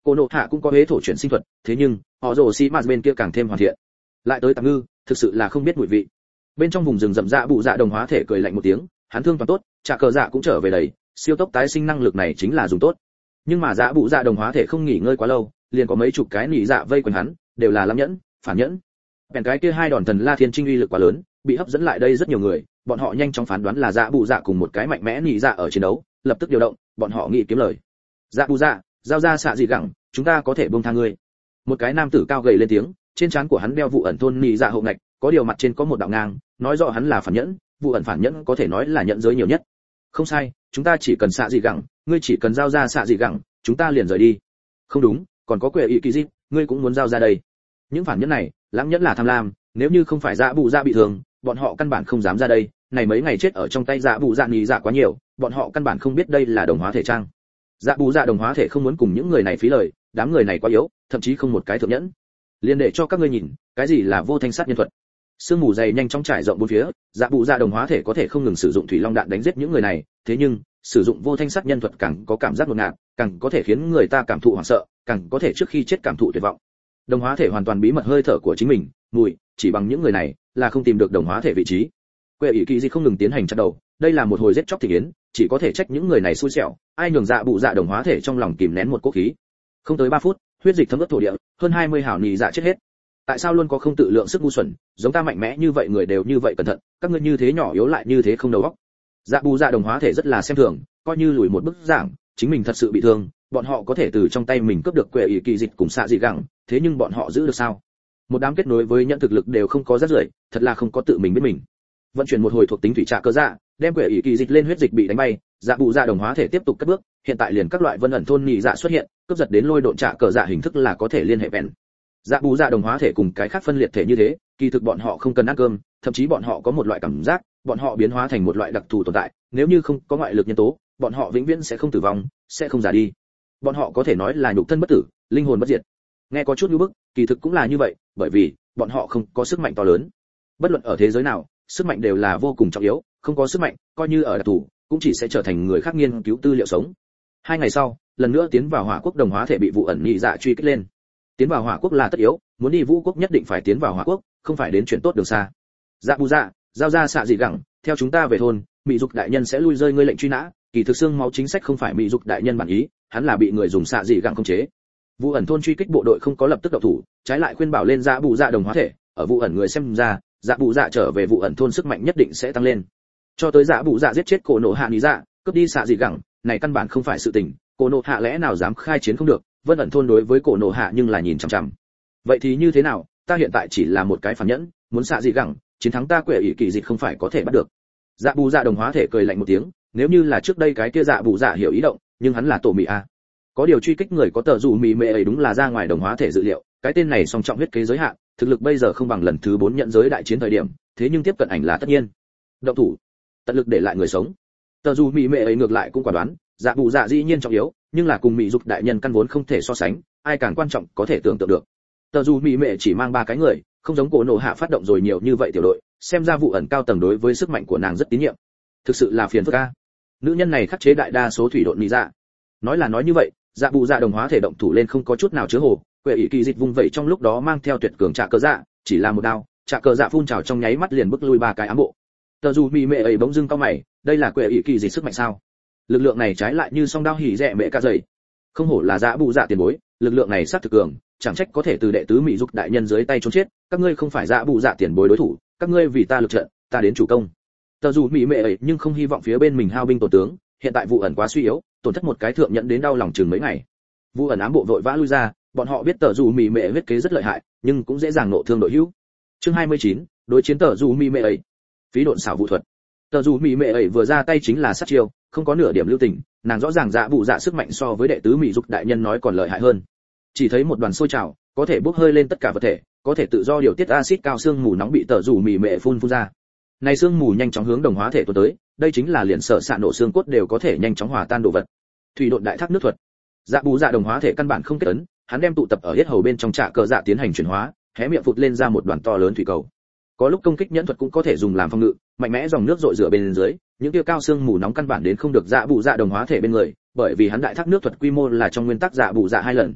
S1: Cô nộ hạ cũng có hế thổ chuyển sinh thuật, thế nhưng họ rồ xi mạt bên kia càng thêm hoàn thiện. Lại tới tạm ngư, thực sự là không biết mùi vị. Bên trong vùng rừng rậm rạ bụ dạ đồng hóa thể cười lạnh một tiếng, hắn thương toàn tốt, trả cờ dạ cũng trở về đầy, siêu tốc tái sinh năng lực này chính là dùng tốt. Nhưng mà dạ bụ dạ đồng hóa thể không nghỉ ngơi quá lâu, liền có mấy chục cái nỉ dạ vây quanh hắn, đều là lắm nhẫn, phản nhẫn. Bèn cái kia hai đòn thần La Thiên Trinh uy lực quá lớn, bị hấp dẫn lại đây rất nhiều người, bọn họ nhanh chóng phán đoán là dạ bụ dạ cùng một cái mạnh mẽ nỉ dạ ở chiến đấu, lập tức điều động, bọn họ nghĩ kiếm lời. Dạ bụ dạ, giao ra xạ gì gẳng, chúng ta có thể buông tha ngươi. Một cái nam tử cao gầy lên tiếng, trên trán của hắn đeo vụ ẩn thôn nỉ dạ hậu ngạch, có điều mặt trên có một đạo ngang, nói rõ hắn là phản nhẫn, vụ ẩn phản nhẫn có thể nói là nhận giới nhiều nhất. Không sai, chúng ta chỉ cần xạ gì gẳng, ngươi chỉ cần giao ra xạ gì gẳng, chúng ta liền rời đi. Không đúng, còn có quệ ý kỳ gì, ngươi cũng muốn giao ra đây. Những phản nhẫn này, lãng nhẫn là tham lam, nếu như không phải dạ bụ dạ bị thương, bọn họ căn bản không dám ra đây. Này mấy ngày chết ở trong tay dạ bụ dạ nỉ dạ quá nhiều, bọn họ căn bản không biết đây là đồng hóa thể trang. Dạ bụ dạ đồng hóa thể không muốn cùng những người này phí lời, đám người này quá yếu, thậm chí không một cái thượng nhẫn. Liên để cho các ngươi nhìn, cái gì là vô thanh sát nhân thuật. Sương mù dày nhanh chóng trải rộng bốn phía, dạ bụ dạ đồng hóa thể có thể không ngừng sử dụng thủy long đạn đánh giết những người này, thế nhưng sử dụng vô thanh sát nhân thuật càng có cảm giác ngột ngạt, càng có thể khiến người ta cảm thụ hoảng sợ, càng có thể trước khi chết cảm thụ tuyệt vọng. Đồng hóa thể hoàn toàn bí mật hơi thở của chính mình, mùi, chỉ bằng những người này là không tìm được đồng hóa thể vị trí. Quệ ỷ kỳ gì không ngừng tiến hành chặt đầu, đây là một hồi giết chóc thị yến, chỉ có thể trách những người này xui xẻo, ai nhường dạ bụ dạ đồng hóa thể trong lòng kìm nén một cỗ khí. Không tới 3 phút, huyết dịch thấm ướt thổ địa, hơn 20 hảo nỉ dạ chết hết. Tại sao luôn có không tự lượng sức ngu xuẩn, giống ta mạnh mẽ như vậy người đều như vậy cẩn thận, các ngươi như thế nhỏ yếu lại như thế không đầu óc. Dạ bù dạ đồng hóa thể rất là xem thường, coi như lùi một bước giảng, chính mình thật sự bị thương, bọn họ có thể từ trong tay mình cướp được quệ ỷ kỳ dịch cùng xạ dị gẳng, thế nhưng bọn họ giữ được sao? Một đám kết nối với nhận thực lực đều không có rất rưởi, thật là không có tự mình biết mình. Vận chuyển một hồi thuộc tính thủy trạ cơ dạ, đem quệ ỷ kỳ dịch lên huyết dịch bị đánh bay, dạ bù dạ đồng hóa thể tiếp tục cất bước, hiện tại liền các loại vân ẩn thôn nhị dạ xuất hiện, cướp giật đến lôi độn trạ cờ dạ hình thức là có thể liên hệ bèn. Dạ bù dạ đồng hóa thể cùng cái khác phân liệt thể như thế, kỳ thực bọn họ không cần ăn cơm, thậm chí bọn họ có một loại cảm giác, bọn họ biến hóa thành một loại đặc thù tồn tại, nếu như không có ngoại lực nhân tố, bọn họ vĩnh viễn sẽ không tử vong, sẽ không già đi. Bọn họ có thể nói là nhục thân bất tử, linh hồn bất diệt. Nghe có chút như bức, kỳ thực cũng là như vậy, bởi vì bọn họ không có sức mạnh to lớn. Bất luận ở thế giới nào, sức mạnh đều là vô cùng trọng yếu, không có sức mạnh, coi như ở đặc thù, cũng chỉ sẽ trở thành người khác nghiên cứu tư liệu sống. 2 ngày sau, lần nữa tiến vào Hỏa Quốc đồng hóa thể bị vụ ẩn nhị dạ truy kích lên. Tiến vào Hỏa Quốc là tất yếu, muốn đi Vũ Quốc nhất định phải tiến vào Hỏa Quốc, không phải đến chuyện tốt đường xa. Dạ bù dạ, giao ra xạ dị gẳng, theo chúng ta về thôn, Mị Dục đại nhân sẽ lui rơi ngươi lệnh truy nã, kỳ thực xương máu chính sách không phải Mị Dục đại nhân bản ý, hắn là bị người dùng xạ dị gẳng khống chế. Vụ ẩn thôn truy kích bộ đội không có lập tức động thủ, trái lại khuyên bảo lên dạ bù dạ đồng hóa thể, ở vụ ẩn người xem ra, dạ bù dạ trở về vụ ẩn thôn sức mạnh nhất định sẽ tăng lên. Cho tới dạ bù dạ giết chết cổ nổ hạ lý dạ, cướp đi xạ dị gẳng, này căn bản không phải sự tình, cổ nổ hạ lẽ nào dám khai chiến không được, vân ẩn thôn đối với cổ nổ hạ nhưng là nhìn chằm chằm. Vậy thì như thế nào, ta hiện tại chỉ là một cái phản nhẫn, muốn xạ dị gẳng, chiến thắng ta quệ ỷ kỳ dịch không phải có thể bắt được. Dạ bù dạ đồng hóa thể cười lạnh một tiếng, nếu như là trước đây cái kia dạ bù dạ hiểu ý động, nhưng hắn là tổ mị a. Có điều truy kích người có tờ dù mị mệ ấy đúng là ra ngoài đồng hóa thể dự liệu, cái tên này song trọng huyết kế giới hạn, thực lực bây giờ không bằng lần thứ 4 nhận giới đại chiến thời điểm, thế nhưng tiếp cận ảnh là tất nhiên. Động thủ, tận lực để lại người sống. Tờ dù mị mệ ấy ngược lại cũng quả đoán, dạ bù dạ dĩ nhiên trọng yếu, nhưng là cùng Mị Dục đại nhân căn vốn không thể so sánh, ai càng quan trọng có thể tưởng tượng được. Tờ dù Mị mệ chỉ mang 3 cái người, không giống cổ nổ hạ phát động rồi nhiều như vậy tiểu đội, xem ra vụ ẩn cao tầng đối với sức mạnh của nàng rất tín nhiệm. Thực sự là phiền phức a. Nữ nhân này khắc chế đại đa số thủy độn nị dạ. Nói là nói như vậy, dạ bù dạ đồng hóa thể động thủ lên không có chút nào chứa hồ, quệ ỷ kỳ dịch vung vẩy trong lúc đó mang theo tuyệt cường trạ cờ dạ, chỉ là một đao, trạ cờ dạ phun trào trong nháy mắt liền bức lui 3 cái ám bộ. Tờ dù Mị mệ ấy bỗng dưng cau mày, đây là quệ ỷ kỳ dịch sức mạnh sao? Lực lượng này trái lại như song đao hỉ rẻ mẹ cả dày. Không hổ là dạ bù dạ tiền bối, lực lượng này sát thực cường, chẳng trách có thể từ đệ tứ Mị Dục đại nhân dưới tay trốn chết, các ngươi không phải dạ bù dạ tiền bối đối thủ, các ngươi vì ta lực trận, ta đến chủ công. Tờ dù Mị mệ ấy nhưng không hy vọng phía bên mình hao binh tổn tướng, hiện tại vụ ẩn quá suy yếu, tổn thất một cái thượng nhận đến đau lòng chừng mấy ngày. Vụ ẩn ám bộ vội vã lui ra, bọn họ biết tờ dù Mị mệ huyết kế rất lợi hại, nhưng cũng dễ dàng nộ thương đội hữu. Chương 29, đối chiến tờ dù Mị mệ ấy. Phí độn xảo vũ thuật. Tờ dù Mị mệ ấy vừa ra tay chính là sát chiêu, không có nửa điểm lưu tình, nàng rõ ràng dạ bù dạ sức mạnh so với đệ tứ Mị Dục đại nhân nói còn lợi hại hơn. Chỉ thấy một đoàn sôi trào, có thể bốc hơi lên tất cả vật thể, có thể tự do điều tiết axit cao xương mù nóng bị tờ dù Mị mệ phun ra. Này xương mù nhanh chóng hướng đồng hóa thể tuôn tới, đây chính là liền sở xạ nổ xương cốt đều có thể nhanh chóng hòa tan đồ vật. Thủy độn đại thác nước thuật. Dạ bù dạ đồng hóa thể căn bản không kết ấn, hắn đem tụ tập ở yết hầu bên trong trạ cờ dạ tiến hành chuyển hóa, hé miệng phụt lên ra một đoàn to lớn thủy cầu. Có lúc công kích nhẫn thuật cũng có thể dùng làm phòng ngự, mạnh mẽ dòng nước rội rửa bên dưới, những kia cao xương mù nóng căn bản đến không được dạ bù dạ đồng hóa thể bên người, bởi vì hắn đại thác nước thuật quy mô là trong nguyên tắc dạ bù dạ 2 lần,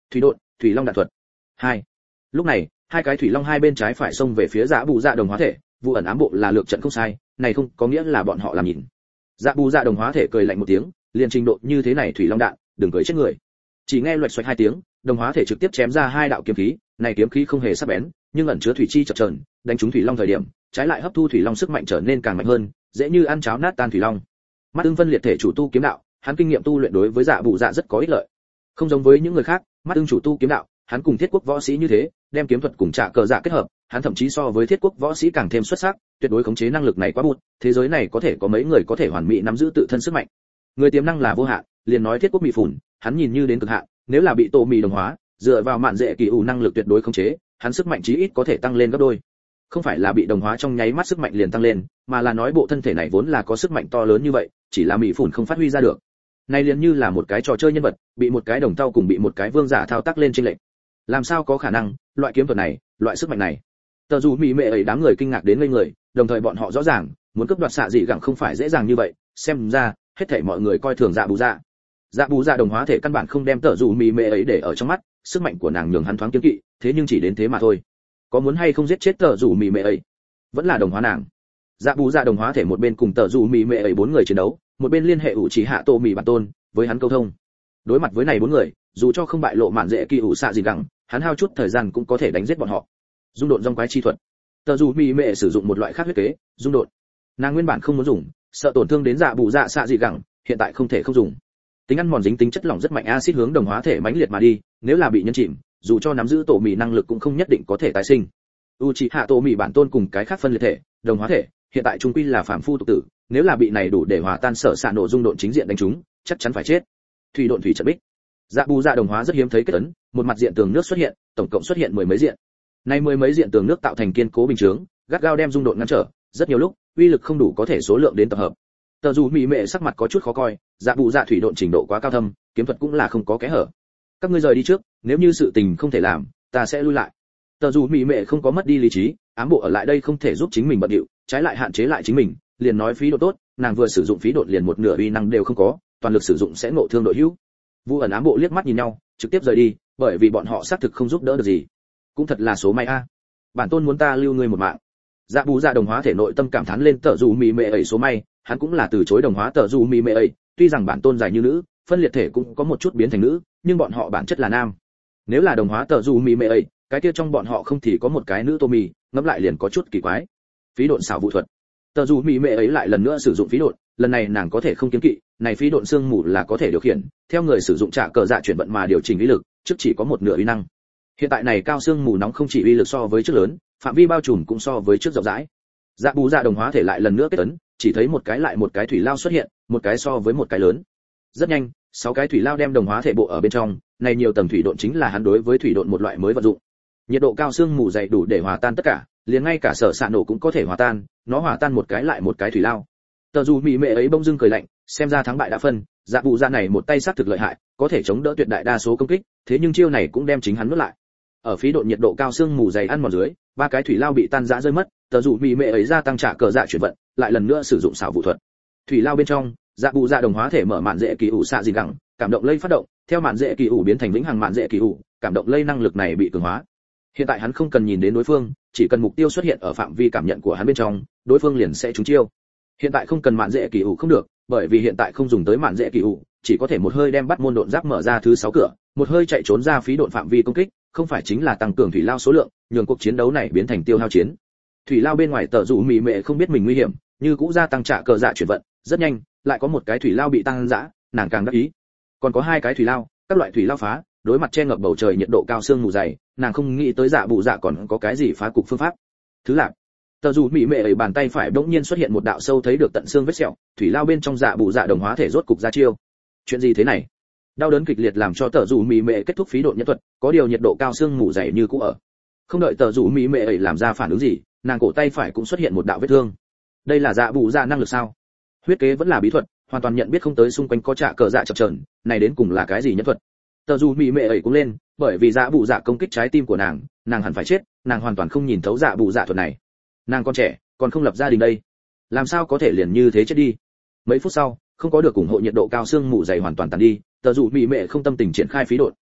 S1: Thủy độn, thủy long đạn thuật. 2. Lúc này, hai cái thủy long hai bên trái phải xông về phía Dạ Bù Dạ đồng hóa thể, vụ ẩn ám bộ là lược trận không sai, này không có nghĩa là bọn họ làm nhìn. Dạ Bù Dạ đồng hóa thể cười lạnh một tiếng, liền trình độ như thế này thủy long đạn, đừng cười chết người. Chỉ nghe loạch xoạch hai tiếng, đồng hóa thể trực tiếp chém ra hai đạo kiếm khí, này kiếm khí không hề sắc bén, nhưng ẩn chứa thủy chi chập chờn, đánh trúng thủy long thời điểm, trái lại hấp thu thủy long sức mạnh trở nên càng mạnh hơn, dễ như ăn cháo nát tan thủy long. Mắt Ưng phân liệt thể chủ tu kiếm đạo, hắn kinh nghiệm tu luyện đối với Dạ Bù Dạ rất có ích lợi. Không giống với những người khác, Mắt Ưng chủ tu kiếm đạo, hắn cùng thiết quốc võ sĩ như thế, đem kiếm thuật cùng trả cờ dạ kết hợp, hắn thậm chí so với thiết quốc võ sĩ càng thêm xuất sắc, tuyệt đối khống chế năng lực này quá bụt, thế giới này có thể có mấy người có thể hoàn mỹ nắm giữ tự thân sức mạnh. Người tiềm năng là vô hạn, liền nói thiết quốc mị phủn, hắn nhìn như đến cực hạn, nếu là bị tổ mì đồng hóa, dựa vào mạn dễ kỳ ủ năng lực tuyệt đối khống chế, hắn sức mạnh chí ít có thể tăng lên gấp đôi. Không phải là bị đồng hóa trong nháy mắt sức mạnh liền tăng lên, mà là nói bộ thân thể này vốn là có sức mạnh to lớn như vậy, chỉ là mị phủn không phát huy ra được. Này liền như là một cái trò chơi nhân vật, bị một cái đồng tao cùng bị một cái vương giả thao tác lên trên lệnh. Làm sao có khả năng, loại kiếm thuật này, loại sức mạnh này. Tờ dù mỹ mệ ấy đám người kinh ngạc đến ngây người, đồng thời bọn họ rõ ràng, muốn cướp đoạt xạ dị gẳng không phải dễ dàng như vậy, xem ra, hết thảy mọi người coi thường Dạ Bù Dạ. Dạ Bù Dạ đồng hóa thể căn bản không đem tờ dù mỹ mệ ấy để ở trong mắt, sức mạnh của nàng nhường hắn thoáng kiêng kỵ, thế nhưng chỉ đến thế mà thôi. Có muốn hay không giết chết tờ dù mỹ mệ ấy, vẫn là đồng hóa nàng. Dạ Bù Dạ đồng hóa thể một bên cùng tờ dù mỹ mệ ấy bốn người chiến đấu, một bên liên hệ ủ chỉ hạ tổ mỹ bản tôn với hắn câu thông. Đối mặt với này bốn người, dù cho không bại lộ mạn dễ kỳ ủ xạ gì gẳng, hắn hao chút thời gian cũng có thể đánh giết bọn họ. Dung độn dòng quái chi thuật. Tờ dù mỹ mệ sử dụng một loại khác huyết kế, dung độn. Nàng nguyên bản không muốn dùng, sợ tổn thương đến Dạ Bù Dạ xạ gì gẳng, hiện tại không thể không dùng. Tính ăn mòn dính tính chất lỏng rất mạnh axit hướng đồng hóa thể mãnh liệt mà đi, nếu là bị nhân chìm, dù cho nắm giữ tổ mì năng lực cũng không nhất định có thể tái sinh. Uchiha tổ mì bản tôn cùng cái khác phân liệt thể, đồng hóa thể, hiện tại trung quy là phàm phu tục tử, nếu là bị này đủ để hòa tan sở xạ nổ dung độn chính diện đánh chúng, chắc chắn phải chết. Thủy độn thủy trận bích. Dạ Bù Dạ đồng hóa rất hiếm thấy kết ấn, một mặt diện tường nước xuất hiện, tổng cộng xuất hiện mười mấy diện. Nay mười mấy diện tường nước tạo thành kiên cố bình chướng, gắt gao đem dung độn ngăn trở, rất nhiều lúc, uy lực không đủ có thể số lượng đến tập hợp. Tờ dù mỹ mệ sắc mặt có chút khó coi, Dạ Bù Dạ thủy độn trình độ quá cao thâm, kiếm thuật cũng là không có kẽ hở. Các ngươi rời đi trước, nếu như sự tình không thể làm, ta sẽ lui lại. Tờ dù mỹ mệ không có mất đi lý trí, ám bộ ở lại đây không thể giúp chính mình bận điệu, trái lại hạn chế lại chính mình, liền nói phí độ tốt, nàng vừa sử dụng phí độn liền một nửa uy năng đều không có, toàn lực sử dụng sẽ ngộ thương đội hữu. Vu ẩn ám bộ liếc mắt nhìn nhau, trực tiếp rời đi, bởi vì bọn họ xác thực không giúp đỡ được gì. Cũng thật là số may a. Bản tôn muốn ta lưu ngươi một mạng. Dạ Bù Dạ đồng hóa thể nội tâm cảm thán lên tờ dù mì mệ ấy số may, hắn cũng là từ chối đồng hóa tờ dù mì mệ ấy, tuy rằng bản tôn dài như nữ, phân liệt thể cũng có một chút biến thành nữ, nhưng bọn họ bản chất là nam. Nếu là đồng hóa tờ dù mì mệ ấy, cái kia trong bọn họ không thì có một cái nữ tô mì, ngẫm lại liền có chút kỳ quái. Phí độn xảo vụ thuật. Tờ dù mì mệ ấy lại lần nữa sử dụng phí độn, lần này nàng có thể không kiêng kỵ, này phí độn xương mù là có thể điều khiển, theo người sử dụng trả cờ dạ chuyển vận mà điều chỉnh uy lực, trước chỉ có một nửa uy năng. Hiện tại này cao xương mù nóng không chỉ uy lực so với trước lớn, phạm vi bao trùm cũng so với trước rộng rãi. Dạ Bù Dạ đồng hóa thể lại lần nữa kết ấn, chỉ thấy một cái lại một cái thủy lao xuất hiện, một cái so với một cái lớn. Rất nhanh, 6 cái thủy lao đem đồng hóa thể bộ ở bên trong, này nhiều tầng thủy độn chính là hắn đối với thủy độn một loại mới vận dụng. Nhiệt độ cao xương mù dày đủ để hòa tan tất cả, liền ngay cả sở xạ nổ cũng có thể hòa tan, nó hòa tan một cái lại một cái thủy lao. Tờ dù mỹ mệ ấy bỗng dưng cười lạnh, xem ra thắng bại đã phân, Dạ Bù Dạ này một tay sát thực lợi hại, có thể chống đỡ tuyệt đại đa số công kích, thế nhưng chiêu này cũng đem chính hắn nuốt lại. Ở phí độn nhiệt độ cao xương mù dày ăn mòn dưới, 3 cái thủy lao bị tan rã rơi mất, tờ dù mỹ mệ ấy gia tăng trả cờ dạ chuyển vận, lại lần nữa sử dụng xảo vụ thuật. Thủy lao bên trong, Dạ Bù Dạ đồng hóa thể mở mạn dễ kỳ ủ xạ gì gẳng, cảm động lây phát động, theo mạn dễ kỳ ủ biến thành vĩnh hằng mạn dễ kỳ ủ, cảm động lây năng lực này bị cường hóa. Hiện tại hắn không cần nhìn đến đối phương, chỉ cần mục tiêu xuất hiện ở phạm vi cảm nhận của hắn bên trong, đối phương liền sẽ trúng chiêu. Hiện tại không cần mạn dễ kỳ ủ không được, bởi vì hiện tại không dùng tới mạn dễ kỳ ủ, chỉ có thể một hơi đem bắt môn độn giáp mở ra thứ 6 cửa, một hơi chạy trốn ra phí độn phạm vi công kích, không phải chính là tăng cường thủy lao số lượng, nhường cuộc chiến đấu này biến thành tiêu hao chiến. Thủy lao bên ngoài tờ dù mì mệ không biết mình nguy hiểm, như cũ gia tăng trả cờ dạ chuyển vận, rất nhanh, lại có một cái thủy lao bị tăng dã, nàng càng đắc ý. Còn có 2 cái thủy lao, các loại thủy lao phá, đối mặt che ngập bầu trời nhiệt độ cao sương mù dày, nàng không nghĩ tới Dạ Bù Dạ còn có cái gì phá cục phương pháp. Thứ lạc, tờ dù mỹ mệ ấy bàn tay phải bỗng nhiên xuất hiện một đạo sâu thấy được tận xương vết sẹo, thủy lao bên trong Dạ Bù Dạ đồng hóa thể rốt cục ra chiêu. Chuyện gì thế này? Đau đớn kịch liệt làm cho tờ dù mỹ mệ kết thúc phí độn nhân thuật, có điều nhiệt độ cao sương mù dày như cũ ở. Không đợi tờ dù mỹ mệ ấy làm ra phản ứng gì, nàng cổ tay phải cũng xuất hiện một đạo vết thương. Đây là Dạ Bù Dạ năng lực sao? Huyết kế vẫn là bí thuật, hoàn toàn nhận biết không tới xung quanh có trả cờ dạ chập chờn, này đến cùng là cái gì nhân thuật? Tờ dù mỹ mệ ấy cũng lên, bởi vì Dạ Bù Dạ công kích trái tim của nàng hẳn phải chết, nàng hoàn toàn không nhìn thấu Dạ Bù Dạ thuật này. Nàng còn trẻ, còn không lập gia đình đây, làm sao có thể liền như thế chết đi? Mấy phút sau, không có được ủng hộ nhiệt độ cao xương mù dày hoàn toàn tàn đi, tờ dù mỹ mệ không tâm tình triển khai phí độn.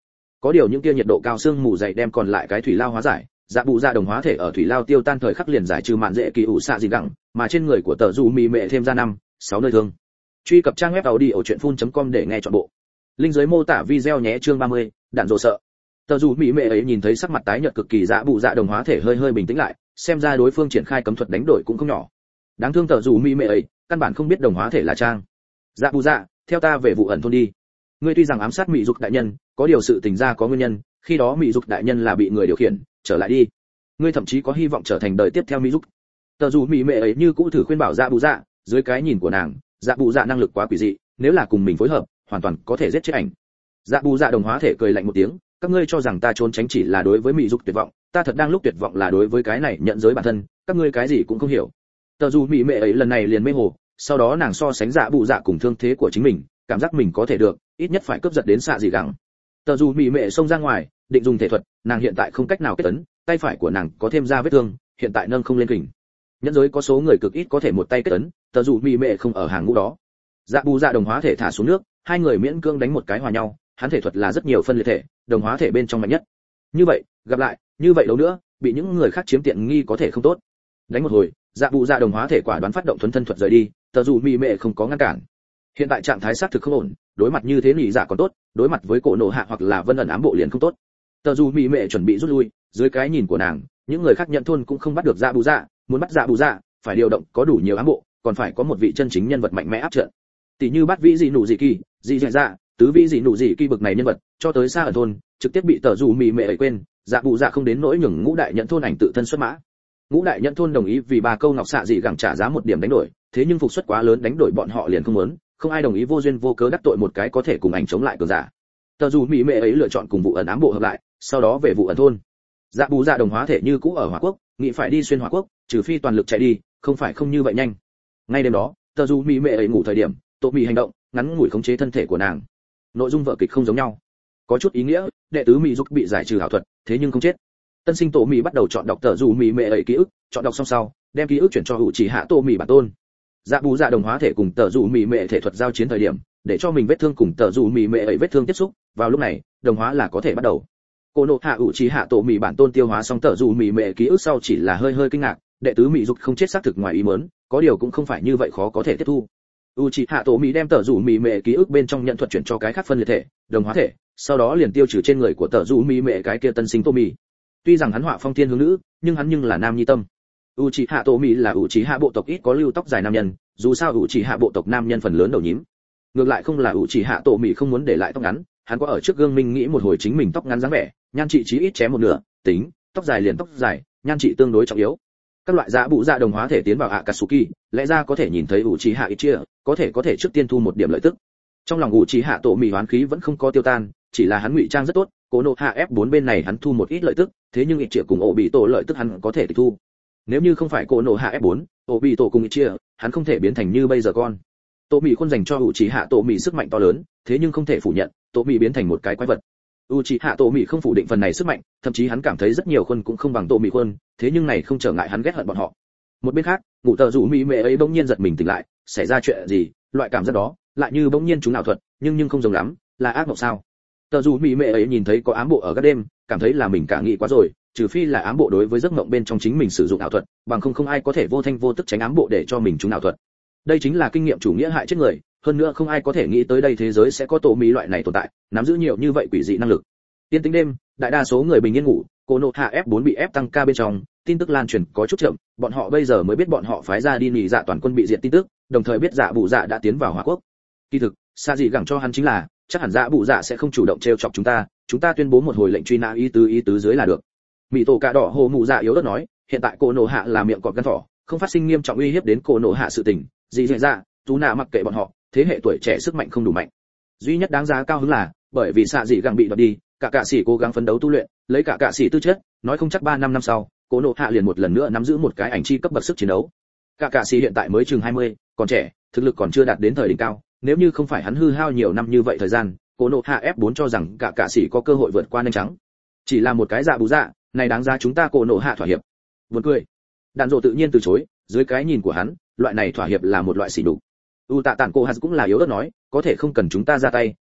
S1: Có điều những kia nhiệt độ cao xương mù dày đem còn lại cái thủy lao hóa giải, dạ bù dạ đồng hóa thể ở thủy lao tiêu tan thời khắc liền giải trừ mạn dễ kỳ ủ xạ gì gẳng, mà trên người của tờ dù mì mệ thêm ra 6 nơi thương. Truy cập trang web audiochuyenphun.com để nghe trọn bộ. Link dưới mô tả video nhé. Chương 30, đạn rồ sợ. Tờ dù mì mệ ấy nhìn thấy sắc mặt tái nhợt cực kỳ dạ bù dạ đồng hóa thể hơi bình tĩnh lại, xem ra đối phương triển khai cấm thuật đánh đổi cũng không nhỏ. Đáng thương tờ dù mì mệ ấy, căn bản không biết đồng hóa thể là trang. Dạ bù dạ, theo ta về vụ ẩn thôn đi. Ngươi tuy rằng ám sát Mị Dục đại nhân, có điều sự tình ra có nguyên nhân, khi đó Mị Dục đại nhân là bị người điều khiển, trở lại đi. Ngươi thậm chí có hy vọng trở thành đời tiếp theo Mị Dục. Tờ dù Mị mệ ấy như cũ thử khuyên bảo dạ bù dạ, dưới cái nhìn của nàng, dạ bù dạ năng lực quá quỷ dị, nếu là cùng mình phối hợp, hoàn toàn có thể giết chết ảnh. Dạ bù dạ đồng hóa thể cười lạnh một tiếng, các ngươi cho rằng ta trốn tránh chỉ là đối với Mị Dục tuyệt vọng, ta thật đang lúc tuyệt vọng là đối với cái này nhận giới bản thân, các ngươi cái gì cũng không hiểu. Tờ dù Mị mệ ấy lần này liền mê hồ, sau đó nàng so sánh dạ bù dạ cùng thương thế của chính mình, cảm giác mình có thể được, ít nhất phải cướp giật đến xạ gì gắng. Tờ dù Mị mệ xông ra ngoài, định dùng thể thuật, nàng hiện tại không cách nào kết ấn, tay phải của nàng có thêm ra vết thương, hiện tại nâng không lên kình. Nhẫn giới có số người cực ít có thể một tay kết ấn, tờ dù Mị mệ không ở hàng ngũ đó. Dạ bù dạ đồng hóa thể thả xuống nước, hai người miễn cưỡng đánh một cái hòa nhau, hắn thể thuật là rất nhiều phân liệt thể, đồng hóa thể bên trong mạnh nhất. Như vậy, gặp lại, như vậy đâu nữa, bị những người khác chiếm tiện nghi có thể không tốt. Đánh một hồi, dạ bù dạ đồng hóa thể quả đoán phát động thuần thân thuật rời đi, tờ dù Mị mệ không có ngăn cản. Hiện tại trạng thái xác thực không ổn, đối mặt như thế nỉ dạ còn tốt, đối mặt với cổ nổ hạ hoặc là vân ẩn ám bộ liền không tốt. Tờ dù Mị mệ chuẩn bị rút lui, dưới cái nhìn của nàng, những người khác nhận thôn cũng không bắt được dạ bù dạ, muốn bắt dạ bù dạ, phải điều động có đủ nhiều ám bộ, còn phải có một vị chân chính nhân vật mạnh mẽ áp trận. Tỷ như bắt vĩ dị nụ dị kỳ, dị dạ, tứ vĩ dị nụ dị kỳ bực này nhân vật, cho tới xa ở thôn, trực tiếp bị tờ dù Mị mệ ấy quên, dạ bù dạ không đến nỗi nhường ngũ đại nhận thôn ảnh tự thân xuất mã. Ngũ đại nhận thôn đồng ý vì 3 câu ngọc xạ dị gẳng trả giá 1 điểm đánh đổi, thế nhưng phục suất quá lớn đánh đổi bọn họ liền không muốn, không ai đồng ý vô duyên vô cớ đắc tội một cái có thể cùng ảnh chống lại cường giả. Tờ dù Mị mệ ấy lựa chọn cùng vụ ẩn ám bộ hợp lại, sau đó về vụ ẩn thôn. Dạ bù dạ đồng hóa thể như cũ ở Hỏa Quốc, nghĩ phải đi xuyên Hỏa Quốc, trừ phi toàn lực chạy đi, không phải không như vậy nhanh. Ngay đêm đó, tờ dù Mị mệ ấy ngủ thời điểm, Tô Mị hành động, ngắn ngủi khống chế thân thể của nàng. Nội dung vở kịch không giống nhau, có chút ý nghĩa, đệ tứ Mị Dục bị giải trừ ảo thuật, thế nhưng không chết. Tân sinh Tô Mị bắt đầu chọn đọc tờ dù Mị mệ ấy ký ức, chọn đọc xong sau, đem ký ức chuyển cho hữu chỉ hạ Tô Mị bản tôn. Dạ bù dạ đồng hóa thể cùng tờ dù Mị mệ thể thuật giao chiến thời điểm, để cho mình vết thương cùng tờ dù Mị mệ ấy vết thương tiếp xúc, vào lúc này, đồng hóa là có thể bắt đầu. Cô nộ hạ hữu chỉ hạ Tô Mị bản tôn tiêu hóa xong tờ dù Mị mệ ký ức sau chỉ là hơi kinh ngạc, đệ tứ Mị Dục không chết xác thực ngoài ý muốn, có điều cũng không phải như vậy khó có thể tiếp thu. Uchiha Tô Mị đem tờ dù Mị mệ ký ức bên trong nhận thuật chuyển cho cái khác phân liệt thể, đồng hóa thể, sau đó liền tiêu trừ trên người của tờ dù Mị mệ cái kia tân sinh Tô Mị. Tuy rằng hắn họa phong thiên hướng nữ, nhưng hắn là nam nhi tâm. Uchiha Tô Mị là Uchiha bộ tộc ít có lưu tóc dài nam nhân, dù sao Uchiha bộ tộc nam nhân phần lớn đầu nhím. Ngược lại không là Uchiha Tô Mị không muốn để lại tóc ngắn, hắn có ở trước gương minh nghĩ một hồi chính mình tóc ngắn dáng vẻ, nhan trị chí ít chém một nửa, tính, tóc dài liền tóc dài, nhan trị tương đối trọng yếu. Các loại dạ bụ dạ đồng hóa thể tiến vào Akatsuki, lẽ ra có thể nhìn thấy Uchiha Itachi, có thể trước tiên thu một điểm lợi tức. Trong lòng Uchiha Tô Mị hoán khí vẫn không có tiêu tan, chỉ là hắn ngụy trang rất tốt, Cố Nộ Hạ F4 bên này hắn thu một ít lợi tức, thế nhưng Itachi cùng Obito lợi tức hắn có thể tịch thu. Nếu như không phải Cố Nộ Hạ F4, Obito cùng Itachi, hắn không thể biến thành như bây giờ con. Tô Mị khuôn dành cho Uchiha Tô Mị sức mạnh to lớn, thế nhưng không thể phủ nhận, Tô Mị biến thành một cái quái vật. Uchiha Tô Mị không phủ định phần này sức mạnh, thậm chí hắn cảm thấy rất nhiều khuôn cũng không bằng Tô Mị khuôn, thế nhưng này không trở ngại hắn ghét hận bọn họ. Một bên khác, ngủ tờ rủ Mị mệ ấy bỗng nhiên giật mình tỉnh lại, xảy ra chuyện gì? Loại cảm giác đó, lại như bỗng nhiên chúng ảo thuật, nhưng không giống lắm, là ác mộng sao? Tờ rủ Mị mệ ấy nhìn thấy có ám bộ ở các đêm, cảm thấy là mình cả nghĩ quá rồi, trừ phi là ám bộ đối với giấc mộng bên trong chính mình sử dụng ảo thuật, bằng không ai có thể vô thanh vô tức tránh ám bộ để cho mình chúng ảo thuật. Đây chính là kinh nghiệm chủ nghĩa hại chết người, hơn nữa không ai có thể nghĩ tới đây thế giới sẽ có Tô Mị loại này tồn tại, nắm giữ nhiều như vậy quỷ dị năng lực. Tiên tính đêm, đại đa số người bình yên ngủ, Cô Nộ Hạ F4 bị ép tăng ca bên trong, tin tức lan truyền có chút chậm, bọn họ bây giờ mới biết bọn họ phái ra đi nghỉ dạ toàn quân bị diệt tin tức, đồng thời biết dạ bụ dạ đã tiến vào Hỏa Quốc. Kỳ thực, xa gì gẳng cho hắn chính là, chắc hẳn dạ bụ dạ sẽ không chủ động trêu chọc chúng ta tuyên bố một hồi lệnh truy nã ý tứ dưới là được. Mị tổ cà đỏ hồ mụ dạ yếu ớt nói, hiện tại Cô Nộ Hạ là miệng cọp gan thỏ, không phát sinh nghiêm trọng uy hiếp đến Cô Nộ Hạ sự tình, gì diễn ra, chú nạ mặc kệ bọn họ, thế hệ tuổi trẻ sức mạnh không đủ mạnh. Duy nhất đáng giá cao hứng là, bởi vì xạ dị gẳng bị đoạt đi, cả sĩ cố gắng phấn đấu tu luyện, lấy cả sĩ tư chất, nói không chắc 3 năm sau, Cố Nộ Hạ liền một lần nữa nắm giữ một cái ảnh chi cấp bậc sức chiến đấu. Cả sĩ hiện tại mới chừng 20, còn trẻ, thực lực còn chưa đạt đến thời đỉnh cao, nếu như không phải hắn hư hao nhiều năm như vậy thời gian, Cố Nộ Hạ F4 cho rằng cả sĩ có cơ hội vượt qua nhanh trắng. Chỉ là một cái dạ bù dạ, này đáng giá chúng ta Cố Nộ Hạ thỏa hiệp. Buồn cười. Đạn Dộ tự nhiên từ chối, dưới cái nhìn của hắn, loại này thỏa hiệp là một loại sỉ nhục. Tạ Tản Cô Hạt cũng là yếu ớt nói, có thể không cần chúng ta ra tay,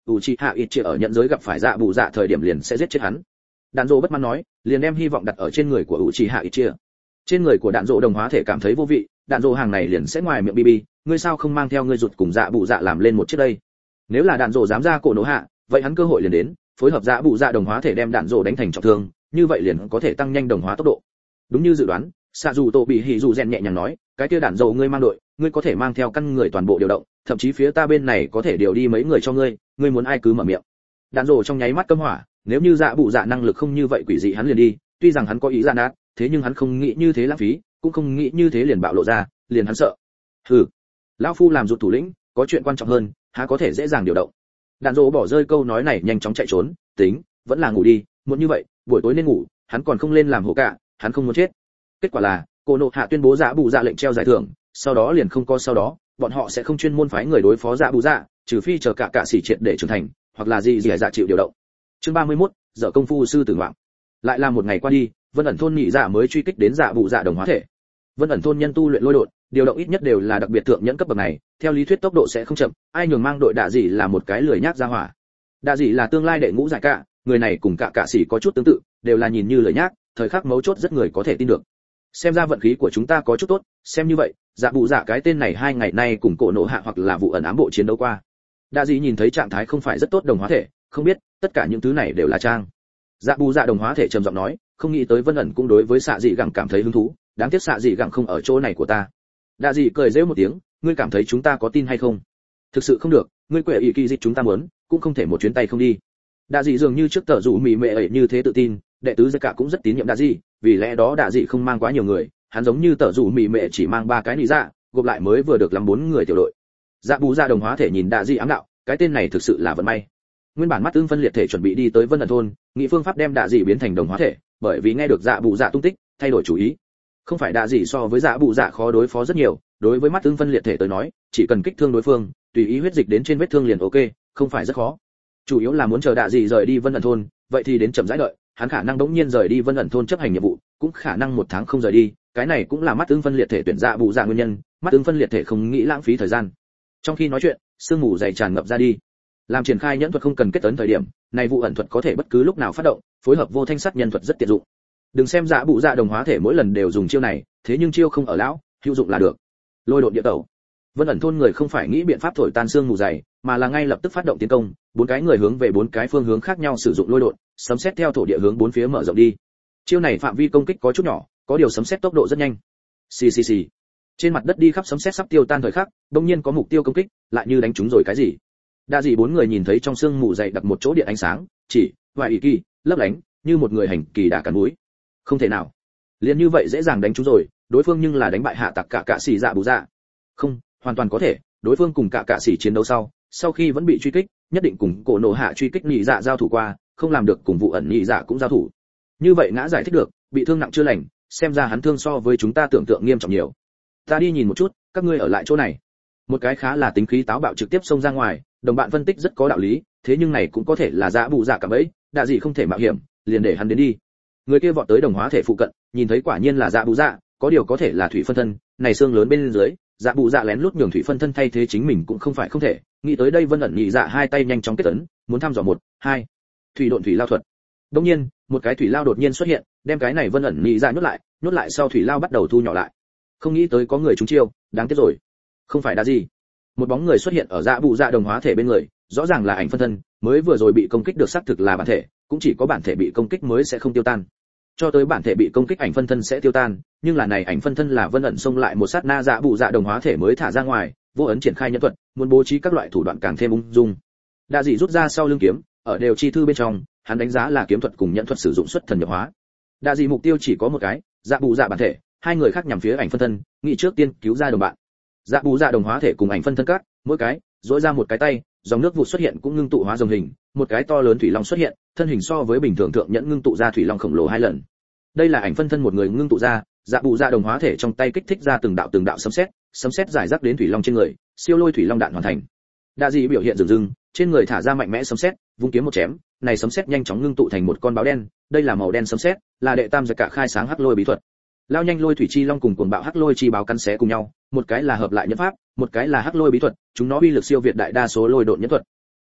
S1: Uchiha Itchia ở nhận giới gặp phải dạ bụ dạ thời điểm liền sẽ giết chết hắn. Đạn Dỗ bất mãn nói, liền đem hy vọng đặt ở trên người của Uchiha Itchia. Trên người của Đạn Dỗ đồng hóa thể cảm thấy vô vị, Đạn Dỗ hàng này liền sẽ ngoài miệng bi, ngươi sao không mang theo ngươi rụt cùng dạ bụ dạ làm lên một chiếc đây? Nếu là Đạn Dỗ dám ra cổ nổ hạ, vậy hắn cơ hội liền đến, phối hợp dạ bụ dạ đồng hóa thể đem Đạn Dỗ đánh thành trọng thương, như vậy liền có thể tăng nhanh đồng hóa tốc độ. Đúng như dự đoán, Sạ Dù Tổ bị Hỉ Dù Rèn nhẹ nhàng nói, cái kia Đạn Dỗ ngươi mang đội, ngươi có thể mang theo căn người toàn bộ điều động, thậm chí phía ta bên này có thể điều đi mấy người cho ngươi, ngươi muốn ai cứ mở miệng. Đạn Dỗ trong nháy mắt cấm hỏa, nếu như dạ bụ dạ năng lực không như vậy quỷ dị hắn liền đi, tuy rằng hắn có ý gian nát, thế nhưng hắn không nghĩ như thế lãng phí, cũng không nghĩ như thế liền bạo lộ ra, liền hắn sợ. Hừ, lão phu làm rụt thủ lĩnh, có chuyện quan trọng hơn, há có thể dễ dàng điều động. Đạn Dỗ bỏ rơi câu nói này nhanh chóng chạy trốn, tính, vẫn là ngủ đi, muốn như vậy, buổi tối nên ngủ, hắn còn không lên làm hộ cả, hắn không muốn chết. Kết quả là, Cổ Nộ Hạ tuyên bố dạ bụ dạ lệnh treo giải thưởng, sau đó liền không có sau đó, bọn họ sẽ không chuyên môn phái người đối phó dạ bụ dạ, trừ phi chờ cả sĩ triệt để trưởng thành, hoặc là gì dạ chịu điều động. Chương 31, dở công phu sư tử ngoạm. Lại là một ngày qua đi, Vân ẩn thôn nhị dạ mới truy kích đến dạ bụ dạ đồng hóa thể. Vân ẩn thôn nhân tu luyện lôi độn, điều động ít nhất đều là đặc biệt thượng nhẫn cấp bậc này, theo lý thuyết tốc độ sẽ không chậm, ai nhường mang đội đạ dị là một cái lười nhác ra hỏa. Đạ dị là tương lai đệ ngũ giải cả, người này cùng cả sĩ có chút tương tự, đều là nhìn như lười nhác, thời khắc mấu chốt rất người có thể tin được. Xem ra vận khí của chúng ta có chút tốt, xem như vậy, dạ bụ dạ cái tên này 2 ngày nay cùng Cổ Nộ Hạ hoặc là vụ ẩn ám bộ chiến đấu qua. Đạ dị nhìn thấy trạng thái không phải rất tốt đồng hóa thể, không biết, tất cả những thứ này đều là trang. Dạ bù dạ đồng hóa thể trầm giọng nói, không nghĩ tới Vân ẩn cũng đối với xạ dị gẳng cảm thấy hứng thú, đáng tiếc xạ dị gẳng không ở chỗ này của ta. Đạ dị cười rêu một tiếng, ngươi cảm thấy chúng ta có tin hay không? Thực sự không được, ngươi quệ ý kỳ dịch chúng ta muốn, cũng không thể một chuyến tay không đi. Đạ dị dường như trước tờ rủ mỉ mệ ấy như thế tự tin, đệ tứ giai cả cũng rất tín nhiệm Đạ dị, vì lẽ đó Đạ dị không mang quá nhiều người, hắn giống như tờ rủ mỉ mệ chỉ mang 3 cái nị dạ, gộp lại mới vừa được làm 4 người tiểu đội. Dạ bù dạ đồng hóa thể nhìn Đạ dị ám đạo, cái tên này thực sự là vận may. Nguyên bản mắt tương phân liệt thể chuẩn bị đi tới Vân ẩn thôn, nghĩ phương pháp đem Đạ dị biến thành đồng hóa thể, bởi vì nghe được dạ bụ dạ tung tích, thay đổi chủ ý. Không phải Đạ dị so với dạ bụ dạ khó đối phó rất nhiều, đối với mắt tương phân liệt thể tới nói, chỉ cần kích thương đối phương, tùy ý huyết dịch đến trên vết thương liền ok, không phải rất khó. Chủ yếu là muốn chờ Đạ dị rời đi Vân ẩn thôn, vậy thì đến chậm rãi đợi, hắn khả năng đống nhiên rời đi Vân ẩn thôn chấp hành nhiệm vụ, cũng khả năng 1 tháng không rời đi, cái này cũng là mắt tương phân liệt thể tuyển dạ bụ dạ nguyên nhân, mắt tương phân liệt thể không nghĩ lãng phí thời gian. Trong khi nói chuyện, sương mù dày tràn ngập ra đi. Làm triển khai nhẫn thuật không cần kết ấn thời điểm, này vụ ẩn thuật có thể bất cứ lúc nào phát động, phối hợp vô thanh sát nhân thuật rất tiện dụng. Đừng xem dạ bụ dạ đồng hóa thể mỗi lần đều dùng chiêu này, thế nhưng chiêu không ở lão, hữu dụng là được. Lôi độn địa tẩu. Vân ẩn thôn người không phải nghĩ biện pháp thổi tan xương mù dày, mà là ngay lập tức phát động tiến công, 4 cái người hướng về 4 cái phương hướng khác nhau sử dụng lôi độn, sấm sét theo thổ địa hướng 4 phía mở rộng đi. Chiêu này phạm vi công kích có chút nhỏ, có điều sấm sét tốc độ rất nhanh. Xì xì xì. Trên mặt đất đi khắp sấm sét sắp tiêu tan thời khắc, đột nhiên có mục tiêu công kích, lại như đánh trúng rồi cái gì. Đa dị 4 người nhìn thấy trong sương mù dày đặc một chỗ điện ánh sáng, chỉ, vài ý kỳ, lấp lánh, như một người hành kỳ đả cắn núi. Không thể nào. Liền như vậy dễ dàng đánh trúng rồi, đối phương nhưng là đánh bại hạ tặc cả sĩ dạ bù dạ. Không, hoàn toàn có thể, đối phương cùng cả sĩ chiến đấu sau khi vẫn bị truy kích, nhất định cùng Cổ Nộ Hạ truy kích nhị dạ giao thủ qua, không làm được cùng vụ ẩn nhị dạ cũng giao thủ. Như vậy ngã giải thích được, bị thương nặng chưa lành, xem ra hắn thương so với chúng ta tưởng tượng nghiêm trọng nhiều. Ta đi nhìn một chút, các ngươi ở lại chỗ này. Một cái khá là tính khí táo bạo trực tiếp xông ra ngoài, đồng bạn phân tích rất có đạo lý, thế nhưng này cũng có thể là dạ bù dạ cả bẫy, Đạ dị không thể mạo hiểm, liền để hắn đến đi. Người kia vọt tới đồng hóa thể phụ cận, nhìn thấy quả nhiên là dạ bù dạ, có điều có thể là thủy phân thân, này xương lớn bên dưới, dạ bù dạ lén lút nhường thủy phân thân thay thế chính mình cũng không phải không thể. Nghĩ tới đây Vân ẩn nhị dạ 2 tay nhanh chóng kết ấn, muốn thăm dò 1, 2. Thủy độn thủy lao thuật. Đương nhiên, một cái thủy lao đột nhiên xuất hiện, đem cái này Vân ẩn nhị dạ nhốt lại sau thủy lao bắt đầu thu nhỏ lại. Không nghĩ tới có người trúng chiêu, đáng tiếc rồi. Không phải đã gì. Một bóng người xuất hiện ở dạ bụ dạ đồng hóa thể bên người, rõ ràng là ảnh phân thân, mới vừa rồi bị công kích được xác thực là bản thể, cũng chỉ có bản thể bị công kích mới sẽ không tiêu tan. Cho tới bản thể bị công kích ảnh phân thân sẽ tiêu tan, nhưng là này ảnh phân thân là Vân ẩn xông lại một sát na dạ bụ dạ đồng hóa thể mới thả ra ngoài, vô ấn triển khai nhân thuật, muốn bố trí các loại thủ đoạn càng thêm ung dung. Đa dị rút ra sau lưng kiếm, ở đều chi thư bên trong, hắn đánh giá là kiếm thuật cùng nhận thuật sử dụng xuất thần nhập hóa. Đa dị mục tiêu chỉ có một cái, dạ bụ dạ bản thể, 2 người khác nhằm phía ảnh phân thân, nghĩ trước tiên cứu ra đồng bạn. Dạ bù dạ đồng hóa thể cùng ảnh phân thân cắt, mỗi cái dỗi ra một cái tay, dòng nước vụt xuất hiện cũng ngưng tụ hóa rồng hình, một cái to lớn thủy long xuất hiện, thân hình so với bình thường thượng nhẫn ngưng tụ ra thủy long khổng lồ 2 lần. Đây là ảnh phân thân một người ngưng tụ ra, dạ bù dạ đồng hóa thể trong tay kích thích ra từng đạo sấm sét giải rác đến thủy long trên người, siêu lôi thủy long đạn hoàn thành. Đa dị biểu hiện dừng, trên người thả ra mạnh mẽ sấm sét, vung kiếm một chém, này sấm sét nhanh chóng ngưng tụ thành một con báo đen, đây là màu đen sấm sét, là đệ tam giặc cả khai sáng hắc lôi bí thuật. Lao nhanh lôi thủy chi long cùng cuồng bạo hắc lôi chi báo cắn xé cùng nhau, một cái là hợp lại nhẫn pháp, một cái là hắc lôi bí thuật, chúng nó uy lực siêu việt đại đa số lôi độn nhẫn thuật.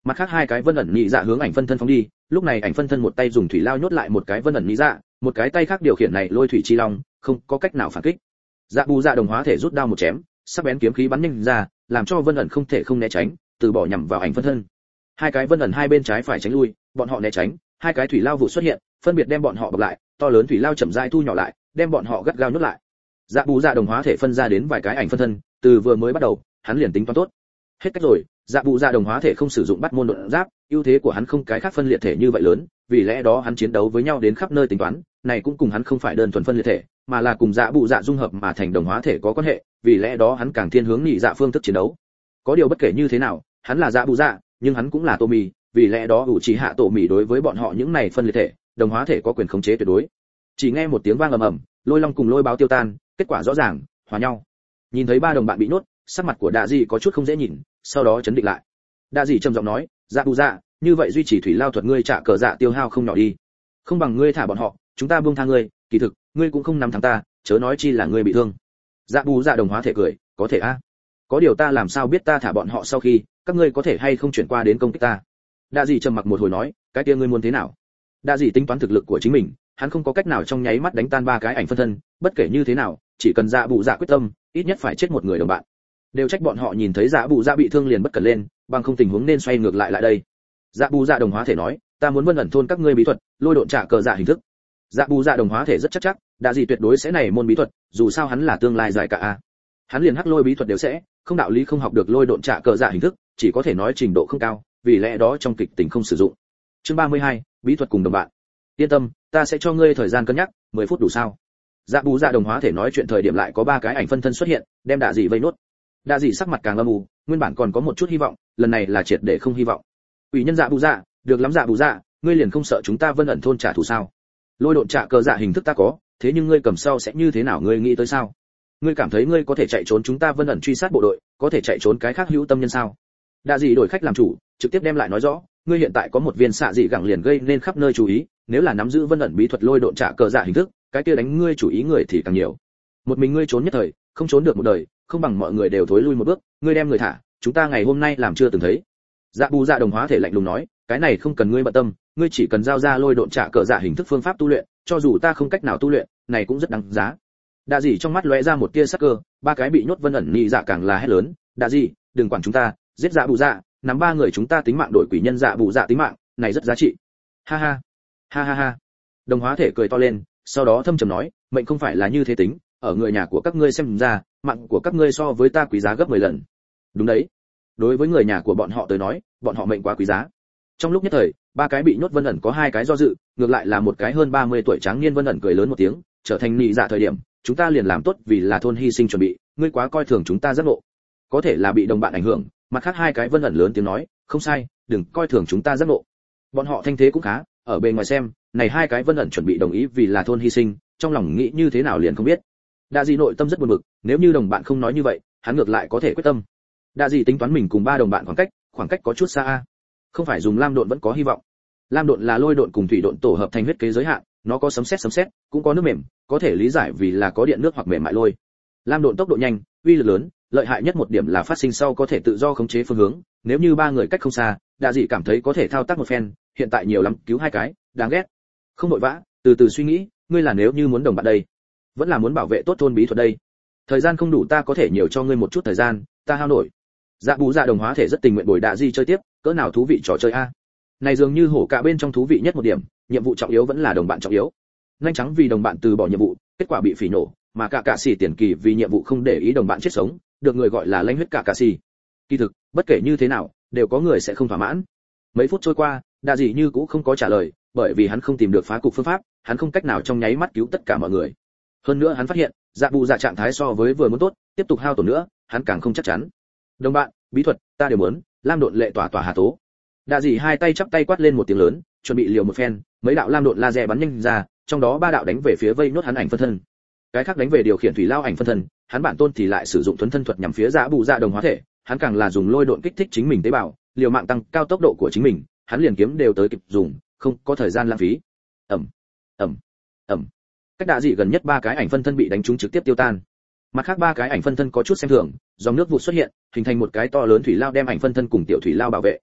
S1: Mặt khác hai cái vân ẩn nhị dạ hướng ảnh phân thân phóng đi, lúc này ảnh phân thân một tay dùng thủy lao nhốt lại một cái vân ẩn nhị dạ, một cái tay khác điều khiển này lôi thủy chi long, không có cách nào phản kích. Dạ bù dạ đồng hóa thể rút đao một chém, sắc bén kiếm khí bắn nhanh ra, làm cho vân ẩn không thể không né tránh, từ bỏ nhằm vào ảnh phân thân. Hai cái vân ẩn hai bên trái phải tránh lui, bọn họ né tránh, hai cái thủy lao vụ xuất hiện, phân biệt đem bọn họ bọc lại, to lớn thủy lao chậm rãi thu nhỏ lại, đem bọn họ gắt gao nhốt lại. Dạ bù dạ đồng hóa thể phân ra đến vài cái ảnh phân thân, từ vừa mới bắt đầu, hắn liền tính toán tốt. Hết cách rồi, dạ bù dạ đồng hóa thể không sử dụng bắt môn độn giáp, ưu thế của hắn không cái khác phân liệt thể như vậy lớn, vì lẽ đó hắn chiến đấu với nhau đến khắp nơi tính toán, này cũng cùng hắn không phải đơn thuần phân liệt thể, mà là cùng dạ bù dạ dung hợp mà thành đồng hóa thể có quan hệ, vì lẽ đó hắn càng thiên hướng nhị dạ phương thức chiến đấu. Có điều bất kể như thế nào, hắn là dạ bù dạ, nhưng hắn cũng là tô mì, vì lẽ đó ủ trì hạ tổ mì đối với bọn họ những này phân liệt thể, đồng hóa thể có quyền khống chế tuyệt đối. Chỉ nghe một tiếng vang ầm ầm, lôi long cùng lôi báo tiêu tan, kết quả rõ ràng, hòa nhau. Nhìn thấy ba đồng bạn bị nhốt, sắc mặt của Đạ Dị có chút không dễ nhìn, sau đó chấn định lại. Đạ Dị trầm giọng nói, dạ bù dạ, như vậy duy trì thủy lao thuật ngươi trả cờ dạ tiêu hao không nhỏ đi. Không bằng ngươi thả bọn họ, chúng ta buông tha ngươi, kỳ thực, ngươi cũng không nắm thắng ta, chớ nói chi là ngươi bị thương. Dạ bù dạ đồng hóa thể cười, có thể a. Có điều ta làm sao biết ta thả bọn họ sau khi, các ngươi có thể hay không chuyển qua đến công kích ta. Đạ Dị trầm mặc một hồi nói, cái kia ngươi muốn thế nào? Đạ Dị tính toán thực lực của chính mình, hắn không có cách nào trong nháy mắt đánh tan ba cái ảnh phân thân, bất kể như thế nào, chỉ cần dạ bù dạ quyết tâm, ít nhất phải chết một người đồng bạn. Đều trách bọn họ nhìn thấy dạ bù dạ bị thương liền bất cẩn lên, bằng không tình huống nên xoay ngược lại đây. Dạ bù dạ đồng hóa thể nói, ta muốn vân ẩn thôn các ngươi bí thuật, lôi độn trả cờ dạ hình thức. Dạ bù dạ đồng hóa thể rất chắc, Đạ Dị tuyệt đối sẽ này môn bí thuật, dù sao hắn là tương lai giải cả a. Hắn liền hắc lôi bí thuật đều sẽ, không đạo lý không học được lôi độn trả cờ dạ hình thức, chỉ có thể nói trình độ không cao, vì lẽ đó trong kịch tình không sử dụng. Chương 32, bí thuật cùng đồng bạn. Yên tâm, ta sẽ cho ngươi thời gian cân nhắc, 10 phút đủ sao? Dạ bù dạ đồng hóa thể nói chuyện thời điểm lại có ba cái ảnh phân thân xuất hiện, đem Đạ Dị vây nốt. Đạ Dị sắc mặt càng âm u, nguyên bản còn có một chút hy vọng, lần này là triệt để không hy vọng. Ủy nhân dạ bù dạ, được lắm dạ bù dạ, ngươi liền không sợ chúng ta vân ẩn thôn trả thù sao? Lôi độn trả cờ dạ hình thức ta có, thế nhưng ngươi cầm sau sẽ như thế nào ngươi nghĩ tới sao? Ngươi cảm thấy ngươi có thể chạy trốn chúng ta vân ẩn truy sát bộ đội, có thể chạy trốn cái khác hữu tâm nhân sao? Đạ Dị đổi khách làm chủ, trực tiếp đem lại nói rõ, ngươi hiện tại có một viên xạ dị gẳng liền gây nên khắp nơi chú ý, nếu là nắm giữ vân ẩn bí thuật lôi độn trả cờ dạ hình thức, cái kia đánh ngươi chủ ý người thì càng nhiều. Một mình ngươi trốn nhất thời, không trốn được một đời, không bằng mọi người đều thối lui một bước, ngươi đem người thả, chúng ta ngày hôm nay làm chưa từng thấy. Dạ bù dạ đồng hóa thể lạnh lùng nói, cái này không cần ngươi bận tâm, ngươi chỉ cần giao ra lôi độn trả cờ dạ hình thức phương pháp tu luyện, cho dù ta không cách nào tu luyện, này cũng rất đáng giá. Đạ Dị trong mắt lóe ra một tia sắc cơ, ba cái bị nhốt vân ẩn nhị dạ càng là hét lớn, Đạ Dị, đừng quản chúng ta, giết dạ bù dạ, nắm ba người chúng ta tính mạng đổi quỷ nhân dạ bù dạ tính mạng, này rất giá trị. Ha ha, ha ha ha. Đồng hóa thể cười to lên, sau đó thâm trầm nói, mệnh không phải là như thế tính, ở người nhà của các ngươi xem ra, mạng của các ngươi so với ta quý giá gấp 10 lần. Đúng đấy. Đối với người nhà của bọn họ tới nói, bọn họ mệnh quá quý giá. Trong lúc nhất thời, ba cái bị nhốt vân ẩn có hai cái do dự, ngược lại là một cái hơn 30 tuổi tráng niên vân ẩn cười lớn một tiếng, trở thành nhị dạ thời điểm, chúng ta liền làm tốt vì là thôn hy sinh chuẩn bị, ngươi quá coi thường chúng ta rất ngộ. Có thể là bị đồng bạn ảnh hưởng, mặt khác hai cái vân ẩn lớn tiếng nói, không sai, đừng coi thường chúng ta rất ngộ. Bọn họ thanh thế cũng khá, ở bề ngoài xem, này hai cái vân ẩn chuẩn bị đồng ý vì là thôn hy sinh, trong lòng nghĩ như thế nào liền không biết. Đạ Dị nội tâm rất buồn bực, nếu như đồng bạn không nói như vậy, hắn ngược lại có thể quyết tâm. Đạ Dị tính toán mình cùng ba đồng bạn khoảng cách có chút xa a. Không phải dùng lam độn vẫn có hy vọng. Lam độn là lôi độn cùng thủy độn tổ hợp thành huyết kế giới hạn, nó có sấm sét, cũng có nước mềm, có thể lý giải vì là có điện nước hoặc mềm mại lôi. Lam độn tốc độ nhanh, uy lực lớn, lợi hại nhất một điểm là phát sinh sau có thể tự do khống chế phương hướng, nếu như ba người cách không xa, Đạ Dị cảm thấy có thể thao tác một phen, hiện tại nhiều lắm cứu hai cái, đáng ghét. Không vội vã, từ từ suy nghĩ, ngươi là nếu như muốn đồng bạn đây, vẫn là muốn bảo vệ tốt thôn bí thuật đây. Thời gian không đủ ta có thể nhiều cho ngươi một chút thời gian, ta hao nổi. Dạ bù dạ đồng hóa thể rất tình nguyện bồi Đạ Dị chơi tiếp, cỡ nào thú vị trò chơi a. Này dường như hổ cả bên trong thú vị nhất một điểm, nhiệm vụ trọng yếu vẫn là đồng bạn trọng yếu. Nhanh trắng vì đồng bạn từ bỏ nhiệm vụ, kết quả bị phỉ nổ, mà cả xỉ tiền kỳ vì nhiệm vụ không để ý đồng bạn chết sống, được người gọi là lãnh huyết cả xỉ. Kỳ thực, bất kể như thế nào, đều có người sẽ không thỏa mãn. Mấy phút trôi qua, Đạ Dị như cũ không có trả lời, bởi vì hắn không tìm được phá cục phương pháp, hắn không cách nào trong nháy mắt cứu tất cả mọi người. Hơn nữa hắn phát hiện, dạ bù dạ trạng thái so với vừa muốn tốt, tiếp tục hao tổn nữa, hắn càng không chắc chắn. Đồng bạn, bí thuật, ta đều muốn, lam độn lệ tỏa hà tố. Đạ Dị hai tay chắp tay quát lên một tiếng lớn, chuẩn bị liều một phen, mấy đạo lam độn laser bắn nhanh ra, trong đó ba đạo đánh về phía vây nốt hắn ảnh phân thân, cái khác đánh về điều khiển thủy lao ảnh phân thân, hắn bản tôn thì lại sử dụng thuần thân thuật nhằm phía dạ bù dạ đồng hóa thể, hắn càng là dùng lôi độn kích thích chính mình tế bào, liều mạng tăng cao tốc độ của chính mình, hắn liền kiếm đều tới kịp dùng, không có thời gian lãng phí. ầm ầm ầm. Cách Đạ Dị gần nhất ba cái ảnh phân thân bị đánh trúng trực tiếp tiêu tan. Mặt khác ba cái ảnh phân thân có chút xem thường, dòng nước vụ xuất hiện, hình thành một cái to lớn thủy lao đem ảnh phân thân cùng tiểu thủy lao bảo vệ.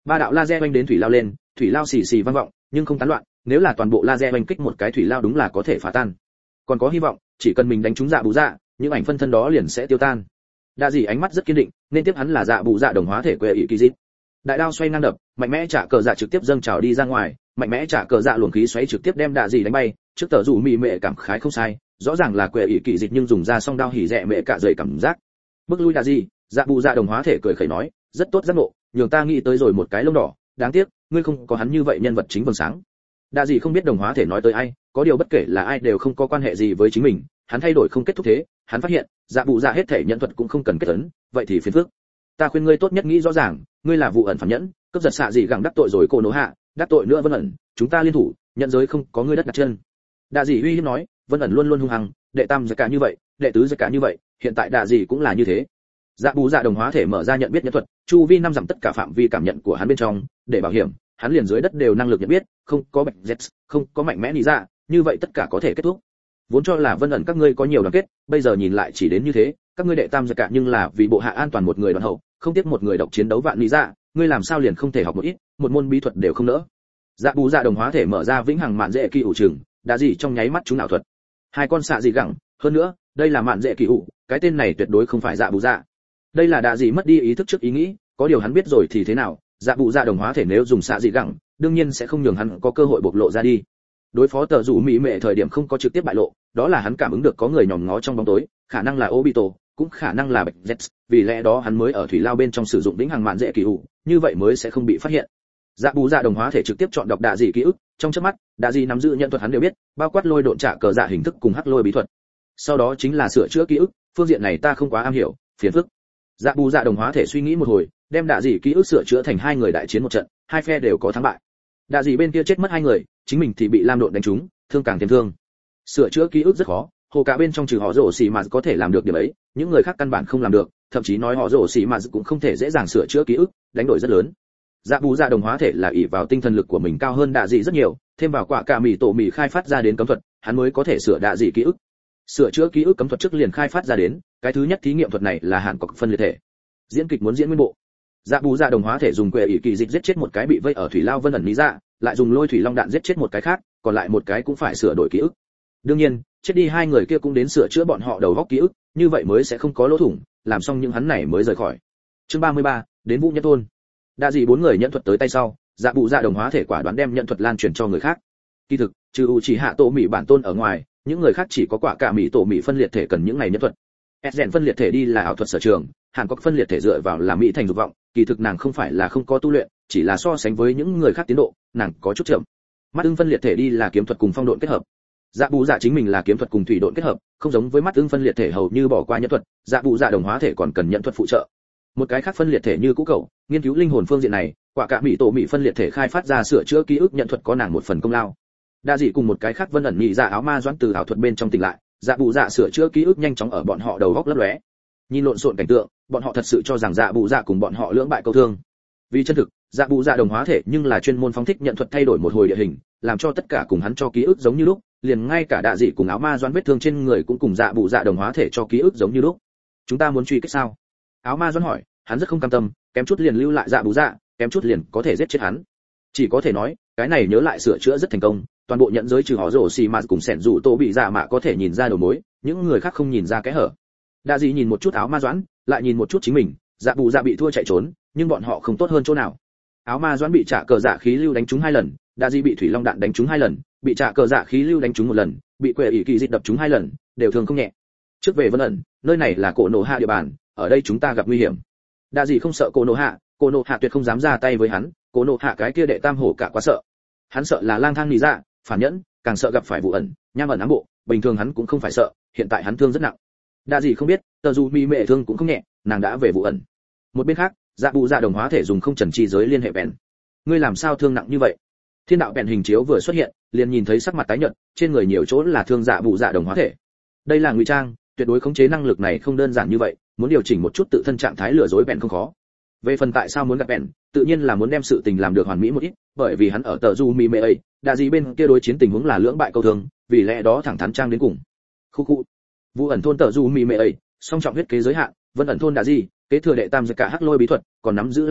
S1: Ba đạo laser oanh đến thủy lao lên, thủy lao xì xì vang vọng, nhưng không tán loạn, nếu là toàn bộ laser oanh kích một cái thủy lao đúng là có thể phá tan. Còn có hy vọng, chỉ cần mình đánh trúng dạ bù dạ, những ảnh phân thân đó liền sẽ tiêu tan. Đa dị ánh mắt rất kiên định, nên tiếp hắn là dạ bù dạ đồng hóa thể quê ỷ kỳ dít. Đại đao xoay ngang đập, mạnh mẽ trả cờ dạ trực tiếp dâng trào đi ra ngoài, mạnh mẽ trả cờ dạ luồng khí xoáy trực tiếp đem đa dị đánh bay. Trước tờ rủ mị mệ cảm khái không sai, rõ ràng là quê ỷ kỳ dít nhưng dùng ra song đao hỉ rẻ mệ cả rời cảm giác. Bước lui đa dị, dạ bù dạ đồng hóa thể cười khẩy nói, rất tốt giác ngộ, nhường ta nghĩ tới rồi một cái lông đỏ, đáng tiếc ngươi không có hắn như vậy nhân vật chính vầng sáng. Đa dị không biết đồng hóa thể nói tới ai, có điều bất kể là ai đều không có quan hệ gì với chính mình, hắn thay đổi không kết thúc thế, hắn phát hiện dạ bù dạ hết thể nhận thuật cũng không cần kết ấn, vậy thì phiền phức. Ta khuyên ngươi tốt nhất nghĩ rõ ràng, ngươi là vụ ẩn phản nhẫn, cướp giật xạ gì gặng đắc tội rồi cô nỗ hạ, đắc tội nữa Vân ẩn, chúng ta liên thủ, nhận giới không có ngươi đất đặt chân. Đa dị uy hiếp nói, Vân ẩn luôn luôn hung hăng, đệ tam giặc cả như vậy, đệ tứ giặc cả như vậy, hiện tại đa dị cũng là như thế. Dạ bù dạ đồng hóa thể mở ra nhận biết nhẫn thuật, chu vi năm dặm tất cả phạm vi cảm nhận của hắn bên trong, để bảo hiểm, hắn liền dưới đất đều năng lực nhận biết, không có bệnh Z, không có mạnh mẽ lý dạ, như vậy tất cả có thể kết thúc. Vốn cho là Vân ẩn các ngươi có nhiều đoàn kết, bây giờ nhìn lại chỉ đến như thế, các ngươi đệ tam giặc cả nhưng là vì bộ hạ an toàn một người đoàn hậu, không tiếc một người độc chiến đấu vạn lý dạ, ngươi làm sao liền không thể học một ít, một môn bí thuật đều không nỡ. Dạ bù dạ đồng hóa thể mở ra vĩnh hằng mạn dễ kỳ ủ trường, đã gì trong nháy mắt chúng ảo thuật. Hai con xạ dị gẳng, hơn nữa, đây là mạn dễ kỳ ủ, cái tên này tuyệt đối không phải dạ bù dạ. Đây là đã gì mất đi ý thức trước ý nghĩ, có điều hắn biết rồi thì thế nào, dạ bù dạ đồng hóa thể nếu dùng xạ dị gẳng, đương nhiên sẽ không nhường hắn có cơ hội bộc lộ ra đi. Đối phó tờ rủ mỹ mệ thời điểm không có trực tiếp bại lộ, đó là hắn cảm ứng được có người nhòm ngó trong bóng tối, khả năng là Obito, cũng khả năng là Bạch Z, vì lẽ đó hắn mới ở thủy lao bên trong sử dụng vĩnh hằng mạn dễ kỳ ủ, như vậy mới sẽ không bị phát hiện. Dạ bù dạ đồng hóa thể trực tiếp chọn đọc đạ dị ký ức, trong chớp mắt, đạ dị nắm giữ nhận thuật hắn đều biết, bao quát lôi độn trả cờ dạ hình thức cùng hắc lôi bí thuật. Sau đó chính là sửa chữa ký ức, phương diện này ta không quá am hiểu, phiền phức. Dạ bù dạ đồng hóa thể suy nghĩ một hồi, đem đạ dị ký ức sửa chữa thành hai người đại chiến một trận, hai phe đều có thắng bại. Đạ dị bên kia chết mất hai người, chính mình thì bị lam độn đánh trúng, thương càng thêm thương. Sửa chữa ký ức rất khó, hồ cả bên trong trừ họ rổ xì mà có thể làm được điểm ấy, những người khác căn bản không làm được, thậm chí nói họ rổ xì mà cũng không thể dễ dàng sửa chữa ký ức, đánh đổi rất lớn. Dạ bù dạ đồng hóa thể là ỷ vào tinh thần lực của mình cao hơn đạ dị rất nhiều, thêm vào quả cả mì tổ mì khai phát ra đến cấm thuật, hắn mới có thể sửa đạ dị ký ức. Sửa chữa ký ức cấm thuật trước liền khai phát ra đến, cái thứ nhất thí nghiệm thuật này là hạn cọc phân liệt thể. Diễn kịch muốn diễn nguyên bộ. Dạ bù dạ đồng hóa thể dùng quệ ỷ kỳ dịch giết chết một cái bị vây ở thủy lao Vân ẩn lý dạ, lại dùng lôi thủy long đạn giết chết một cái khác, còn lại một cái cũng phải sửa đổi ký ức. Đương nhiên, chết đi hai người kia cũng đến sửa chữa bọn họ đầu góc ký ức, như vậy mới sẽ không có lỗ thủng, làm xong những hắn này mới rời khỏi. Chương 33, đến Vũ Nhất thôn. Đã gì bốn người nhận thuật tới tay sau, dạ bù dạ đồng hóa thể quả đoán đem nhận thuật lan truyền cho người khác. Kỳ thực, trừ chỉ hạ tổ mỹ bản tôn ở ngoài, những người khác chỉ có quả cả mỹ tổ mỹ phân liệt thể cần những này nhận thuật. Esgen phân liệt thể đi là ảo thuật sở trường, Hàn Quốc phân liệt thể dựa vào là mỹ thành dục vọng, kỳ thực nàng không phải là không có tu luyện, chỉ là so sánh với những người khác tiến độ, nàng có chút chậm. Mắt ưng phân liệt thể đi là kiếm thuật cùng phong độn kết hợp. Dạ bù dạ chính mình là kiếm thuật cùng thủy độn kết hợp, không giống với mắt ưng phân liệt thể hầu như bỏ qua nhận thuật, dạ bù dạ đồng hóa thể còn cần nhận thuật phụ trợ. Một cái khác phân liệt thể như cũ cậu, nghiên cứu linh hồn phương diện này, quả cả mỹ tổ mỹ phân liệt thể khai phát ra sửa chữa ký ức nhận thuật có nàng một phần công lao. Đa dị cùng một cái khác Vân ẩn nhị dạ áo ma doãn từ ảo thuật bên trong tỉnh lại, dạ bù dạ sửa chữa ký ức nhanh chóng ở bọn họ đầu góc lấp lóe. Nhìn lộn xộn cảnh tượng, bọn họ thật sự cho rằng dạ bù dạ cùng bọn họ lưỡng bại câu thương. Vì chân thực, dạ bù dạ đồng hóa thể nhưng là chuyên môn phóng thích nhận thuật thay đổi một hồi địa hình, làm cho tất cả cùng hắn cho ký ức giống như lúc, liền ngay cả đa dị cùng áo ma doãn vết thương trên người cũng cùng dạ bù dạ đồng hóa thể cho ký ức giống như lúc. Chúng ta muốn truy kích sao? Áo ma doãn hỏi, hắn rất không cam tâm, kém chút liền lưu lại dạ bù dạ, kém chút liền có thể giết chết hắn. Chỉ có thể nói, cái này nhớ lại sửa chữa rất thành công, toàn bộ nhận giới trừ họ rổ xì mà cùng sẻn rủ tô bị dạ mạ có thể nhìn ra đầu mối, những người khác không nhìn ra cái hở. Đa dị nhìn một chút áo ma doãn, lại nhìn một chút chính mình, dạ bù dạ bị thua chạy trốn, nhưng bọn họ không tốt hơn chỗ nào. Áo ma doãn bị trả cờ dạ khí lưu đánh trúng 2 lần, đa dị bị thủy long đạn đánh trúng 2 lần, bị trả cờ dạ khí lưu đánh trúng 1 lần, bị quệ ỷ kỳ dịch đập trúng 2 lần, đều thương không nhẹ. Trước về Vân ẩn, nơi này là cổ nổ hạ địa bàn, ở đây chúng ta gặp nguy hiểm. Đa dị không sợ cổ nổ hạ tuyệt không dám ra tay với hắn, cổ nổ hạ cái kia đệ tam hổ cả quá sợ. Hắn sợ là lang thang nị dạ, phản nhẫn, càng sợ gặp phải vụ ẩn, nham ẩn ám bộ, bình thường hắn cũng không phải sợ, hiện tại hắn thương rất nặng. Đa dị không biết, tờ dù mỹ mệ thương cũng không nhẹ, nàng đã về vụ ẩn. Một bên khác, dạ bù dạ đồng hóa thể dùng không trần chi giới liên hệ bèn. Ngươi làm sao thương nặng như vậy? Thiên đạo bèn hình chiếu vừa xuất hiện, liền nhìn thấy sắc mặt tái nhợt, trên người nhiều chỗ là thương dạ bù dạ đồng hóa thể. Đây là ngụy trang, tuyệt đối khống chế năng lực này không đơn giản như vậy, muốn điều chỉnh một chút tự thân trạng thái lừa dối bèn không khó. Về phần tại sao muốn gặp bèn, tự nhiên là muốn đem sự tình làm được hoàn mỹ một ít, bởi vì hắn ở tờ du mi mê ấy, đa dị bên kia đối chiến tình huống là lưỡng bại câu thương, vì lẽ đó thẳng thắn trang đến cùng. Khu vụ ẩn thôn tờ du mi mê ấy, song trọng huyết kế giới hạn, Vân ẩn thôn đa dị kế thừa đệ tam giật cả hắc lôi bí thuật, còn nắm giữ lam đột,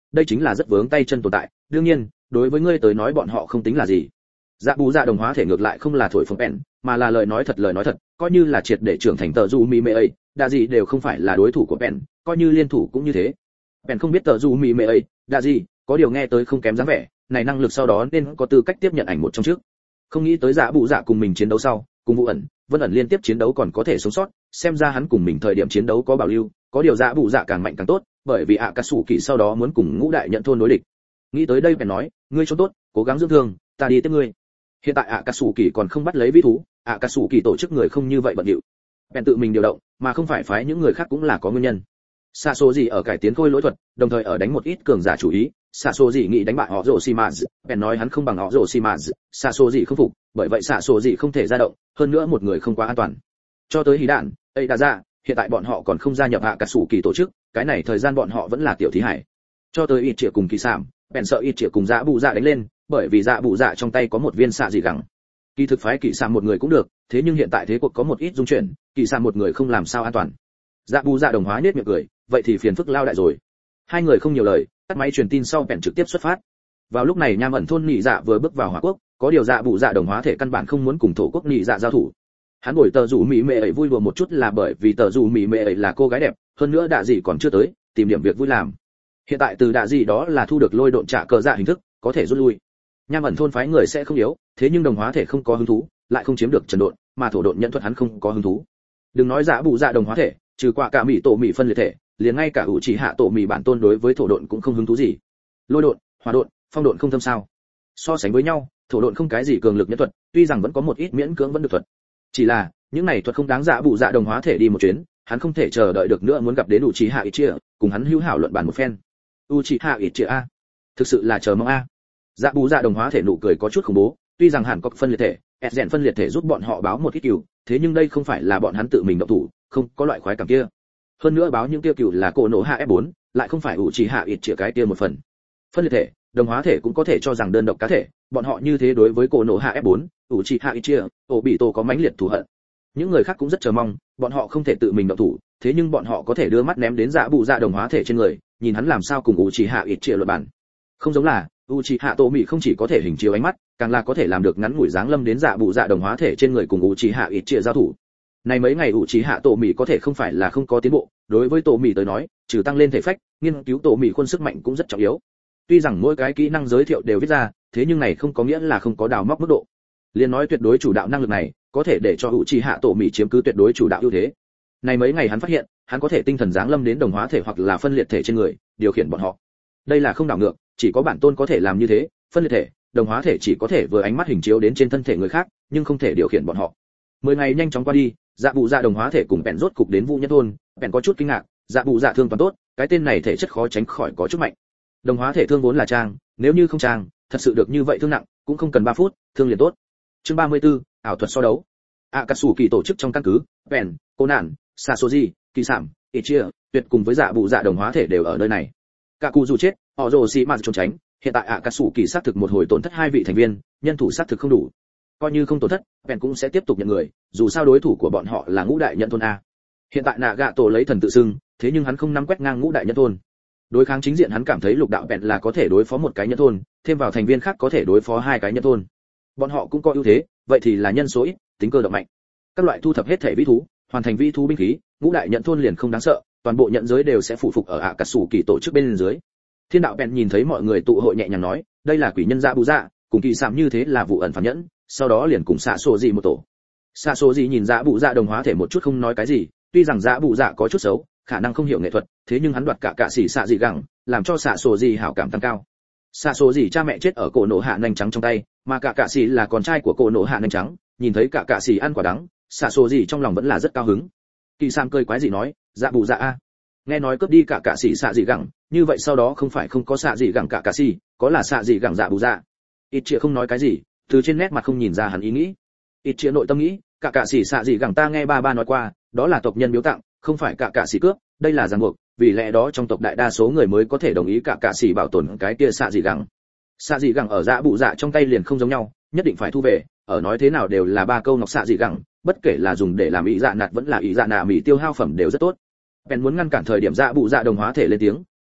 S1: đây chính là rất vướng tay chân tồn tại, đương nhiên đối với ngươi tới nói bọn họ không tính là gì. Dạ bù dạ đồng hóa thể ngược lại không là thổi phồng bèn, mà là lời nói thật, coi như là triệt để trưởng thành tờ du mi mê ấy, đa gì đều không phải là đối thủ của bèn, coi như liên thủ cũng như thế. Bèn không biết tờ du mi mê ấy, đa gì, có điều nghe tới không kém dáng vẻ, này năng lực sau đó nên có tư cách tiếp nhận ảnh một trong trước. Không nghĩ tới dạ bù dạ cùng mình chiến đấu sau, cùng Vũ ẩn, Vân ẩn liên tiếp chiến đấu còn có thể sống sót, xem ra hắn cùng mình thời điểm chiến đấu có bảo lưu, có điều dạ bù dạ càng mạnh càng tốt, bởi vì ạ cà sủ kỳ sau đó muốn cùng ngũ đại nhận thôn đối địch. Nghĩ tới đây bèn nói, ngươi trốn tốt, cố gắng dưỡng thương, ta đi tiếp ngươi. Hiện tại ạ cà sủ kỳ còn không bắt lấy vĩ thú, ạ cà sủ kỳ tổ chức người không như vậy bận rộn. Bèn tự mình điều động, mà không phải phái những người khác cũng là có nguyên nhân. Xạ số gì ở cải tiến khôi lỗi thuật, đồng thời ở đánh một ít cường giả chủ ý. Xạ số gì nghĩ đánh bại họ rồ xì mà, bèn nói hắn không bằng họ rồ xì mà, xạ số gì không phục, bởi vậy xạ số gì không thể ra động, hơn nữa một người không quá an toàn. Cho tới hí đạn, ấy đã ra, hiện tại bọn họ còn không gia nhập hạ cả sủ kỳ tổ chức, cái này thời gian bọn họ vẫn là tiểu thí hải. Cho tới ít triệu cùng kỳ sảm, bèn sợ ít triệu cùng dạ bù dạ đánh lên, bởi vì dạ bù dạ trong tay có một viên xạ dị gẳng. Kỳ thực phái kỳ sảm một người cũng được, thế nhưng hiện tại thế cuộc có một ít dung chuyển, kỳ sảm một người không làm sao an toàn. Dạ bù dạ đồng hóa nết miệng cười, vậy thì phiền phức lao đại rồi. Hai người không nhiều lời, tắt máy truyền tin sau bèn trực tiếp xuất phát. Vào lúc này Nham ẩn thôn nhị dạ vừa bước vào Hỏa Quốc, có điều dạ bù dạ đồng hóa thể căn bản không muốn cùng thổ quốc nhị dạ giao thủ. Hắn bồi tờ rủ mỹ mẹ ấy vui đùa một chút là bởi vì tờ rủ mỹ mẹ ấy là cô gái đẹp, hơn nữa đạ dị còn chưa tới, tìm điểm việc vui làm. Hiện tại từ đạ dị đó là thu được lôi độn trả cờ dạ hình thức, có thể rút lui. Nham ẩn thôn phái người sẽ không yếu, thế nhưng đồng hóa thể không có hứng thú, lại không chiếm được trần độn, mà thổ độn nhận thuật hắn không có hứng thú. Đừng nói dạ bù dạ đồng hóa thể, trừ qua cả mỹ tổ mỹ phân liệt thể, liền ngay cả ủ chỉ hạ tổ mỹ bản tôn đối với thổ độn cũng không hứng thú gì. Lôi độn, hỏa độn, phong độn không thâm sao? So sánh với nhau, thổ độn không cái gì cường lực nhất thuật, tuy rằng vẫn có một ít miễn cưỡng vẫn được thuật. Chỉ là, những này thuật không đáng dạ bù dạ đồng hóa thể đi một chuyến, hắn không thể chờ đợi được nữa muốn gặp đến Uchiha Itachi, cùng hắn hữu hảo luận bàn một phen. Uchiha Itachi a, thực sự là chờ mong a. Dạ bù dạ đồng hóa thể nụ cười có chút khủng bố, tuy rằng hẳn có phân liệt thể, rèn phân liệt thể giúp bọn họ báo một ít cừu, thế nhưng đây không phải là bọn hắn tự mình động thủ, không có loại khoái cảm kia. Hơn nữa báo những tiêu cừu là cổ nổ hạ F4, lại không phải Uchiha Itachi cái kia một phần. Phân liệt thể, đồng hóa thể cũng có thể cho rằng đơn độc cá thể, bọn họ như thế đối với cổ nổ hạ F4, Uchiha Itachi, Obito có mãnh liệt thù hận. Những người khác cũng rất chờ mong, bọn họ không thể tự mình động thủ, thế nhưng bọn họ có thể đưa mắt ném đến dạ bù dạ đồng hóa thể trên người, nhìn hắn làm sao cùng Uchiha Itachi luận bàn. Không giống là Uchiha Tomi không chỉ có thể hình chiếu ánh mắt, càng là có thể làm được ngắn ngủi dáng lâm đến dạ bù dạ đồng hóa thể trên người cùng Uchiha Itachi giao thủ. Này mấy ngày Uchiha Tomi có thể không phải là không có tiến bộ, đối với Tomi tới nói, trừ tăng lên thể phách, nghiên cứu Tomi khuôn sức mạnh cũng rất trọng yếu. Tuy rằng mỗi cái kỹ năng giới thiệu đều viết ra, thế nhưng này không có nghĩa là không có đào móc mức độ. Liên nói tuyệt đối chủ đạo năng lực này, có thể để cho Uchiha Tomi chiếm cứ tuyệt đối chủ đạo ưu thế. Này mấy ngày hắn phát hiện, hắn có thể tinh thần giáng lâm đến đồng hóa thể hoặc là phân liệt thể trên người, điều khiển bọn họ. Đây là không đảo ngược, chỉ có bản tôn có thể làm như thế, phân liệt thể, đồng hóa thể chỉ có thể vừa ánh mắt hình chiếu đến trên thân thể người khác, nhưng không thể điều khiển bọn họ. 10 ngày nhanh chóng qua đi, dạ bù dạ đồng hóa thể cùng bèn rốt cục đến Vũ Nhất thôn, bèn có chút kinh ngạc, dạ bù dạ thương toàn tốt, cái tên này thể chất khó tránh khỏi có chút mạnh. Đồng hóa thể thương vốn là trang, nếu như không trang, thật sự được như vậy thương nặng, cũng không cần 3 phút, thương liền tốt. Chương 34, ảo thuật so đấu. Akatsuki tổ chức trong căn cứ, bèn, cô nạn, Sasoji, Kỳ Sảm, Ichia, tuyệt cùng với dạ bù dạ đồng hóa thể đều ở nơi này. Cả cụ dù chết, họ rồ xì mà trốn tránh, hiện tại Akatsuki xác thực một hồi tổn thất 2 vị thành viên, nhân thủ xác thực không đủ. Coi như không tổn thất, bèn cũng sẽ tiếp tục nhận người, dù sao đối thủ của bọn họ là ngũ đại nhận thôn a. Hiện tại Nagato lấy thần tự xưng, thế nhưng hắn không nắm quét ngang ngũ đại nhận thôn. Đối kháng chính diện hắn cảm thấy lục đạo bèn là có thể đối phó một cái nhận thôn, thêm vào thành viên khác có thể đối phó 2 cái nhận thôn. Bọn họ cũng có ưu thế, vậy thì là nhân số ít, tính cơ động mạnh. Các loại thu thập hết thể vĩ thú, hoàn thành vĩ thú binh khí, ngũ đại nhận thôn liền không đáng sợ, toàn bộ nhận giới đều sẽ phụ phục ở Akatsuki tổ chức bên dưới. Thiên đạo bèn nhìn thấy mọi người tụ hội nhẹ nhàng nói, đây là quỷ nhân dạ bù dạ, cùng Kỳ Sảm như thế là vụ ẩn phản nhẫn, sau đó liền cùng xạ sổ gì một tổ. Xạ sổ gì nhìn dạ bù dạ đồng hóa thể một chút không nói cái gì, tuy rằng dạ bù dạ có chút xấu, khả năng không hiểu nghệ thuật, thế nhưng hắn đoạt cả xỉ xạ gì gẳng, làm cho xạ sổ gì hảo cảm tăng cao. Xạ sổ gì cha mẹ chết ở cổ nổ hạ nanh trắng trong tay, mà cả xỉ là con trai của cổ nổ hạ nanh trắng, nhìn thấy cả xỉ ăn quả đắng, xạ sổ gì trong lòng vẫn là rất cao hứng. Kỳ Sam cười quái gì nói, dạ bù dạ a, nghe nói cướp đi cả xỉ xạ gì gẳng, như vậy sau đó không phải không có xạ gì gẳng cả xỉ, có là xạ gì gẳng dạ bù dạ. Ít chia không nói cái gì, từ trên nét mặt không nhìn ra hắn ý nghĩ. Ít chia nội tâm nghĩ, cả xỉ xạ gì gẳng ta nghe ba nói qua, đó là tộc nhân biếu tặng, không phải cả xỉ cướp, đây là ràng buộc, vì lẽ đó trong tộc đại đa số người mới có thể đồng ý cả xỉ bảo tồn cái kia xạ gì gẳng. Xạ gì gẳng ở dạ bù dạ trong tay liền không giống nhau, nhất định phải thu về, ở nói thế nào đều là 3 câu ngọc xạ gì gẳng, bất kể là dùng để làm ý dạ nạt vẫn là ý dạ nạ mỹ tiêu hao phẩm đều rất tốt. Bèn muốn ngăn cản thời điểm dạ bù dạ đồng hóa thể lên tiếng,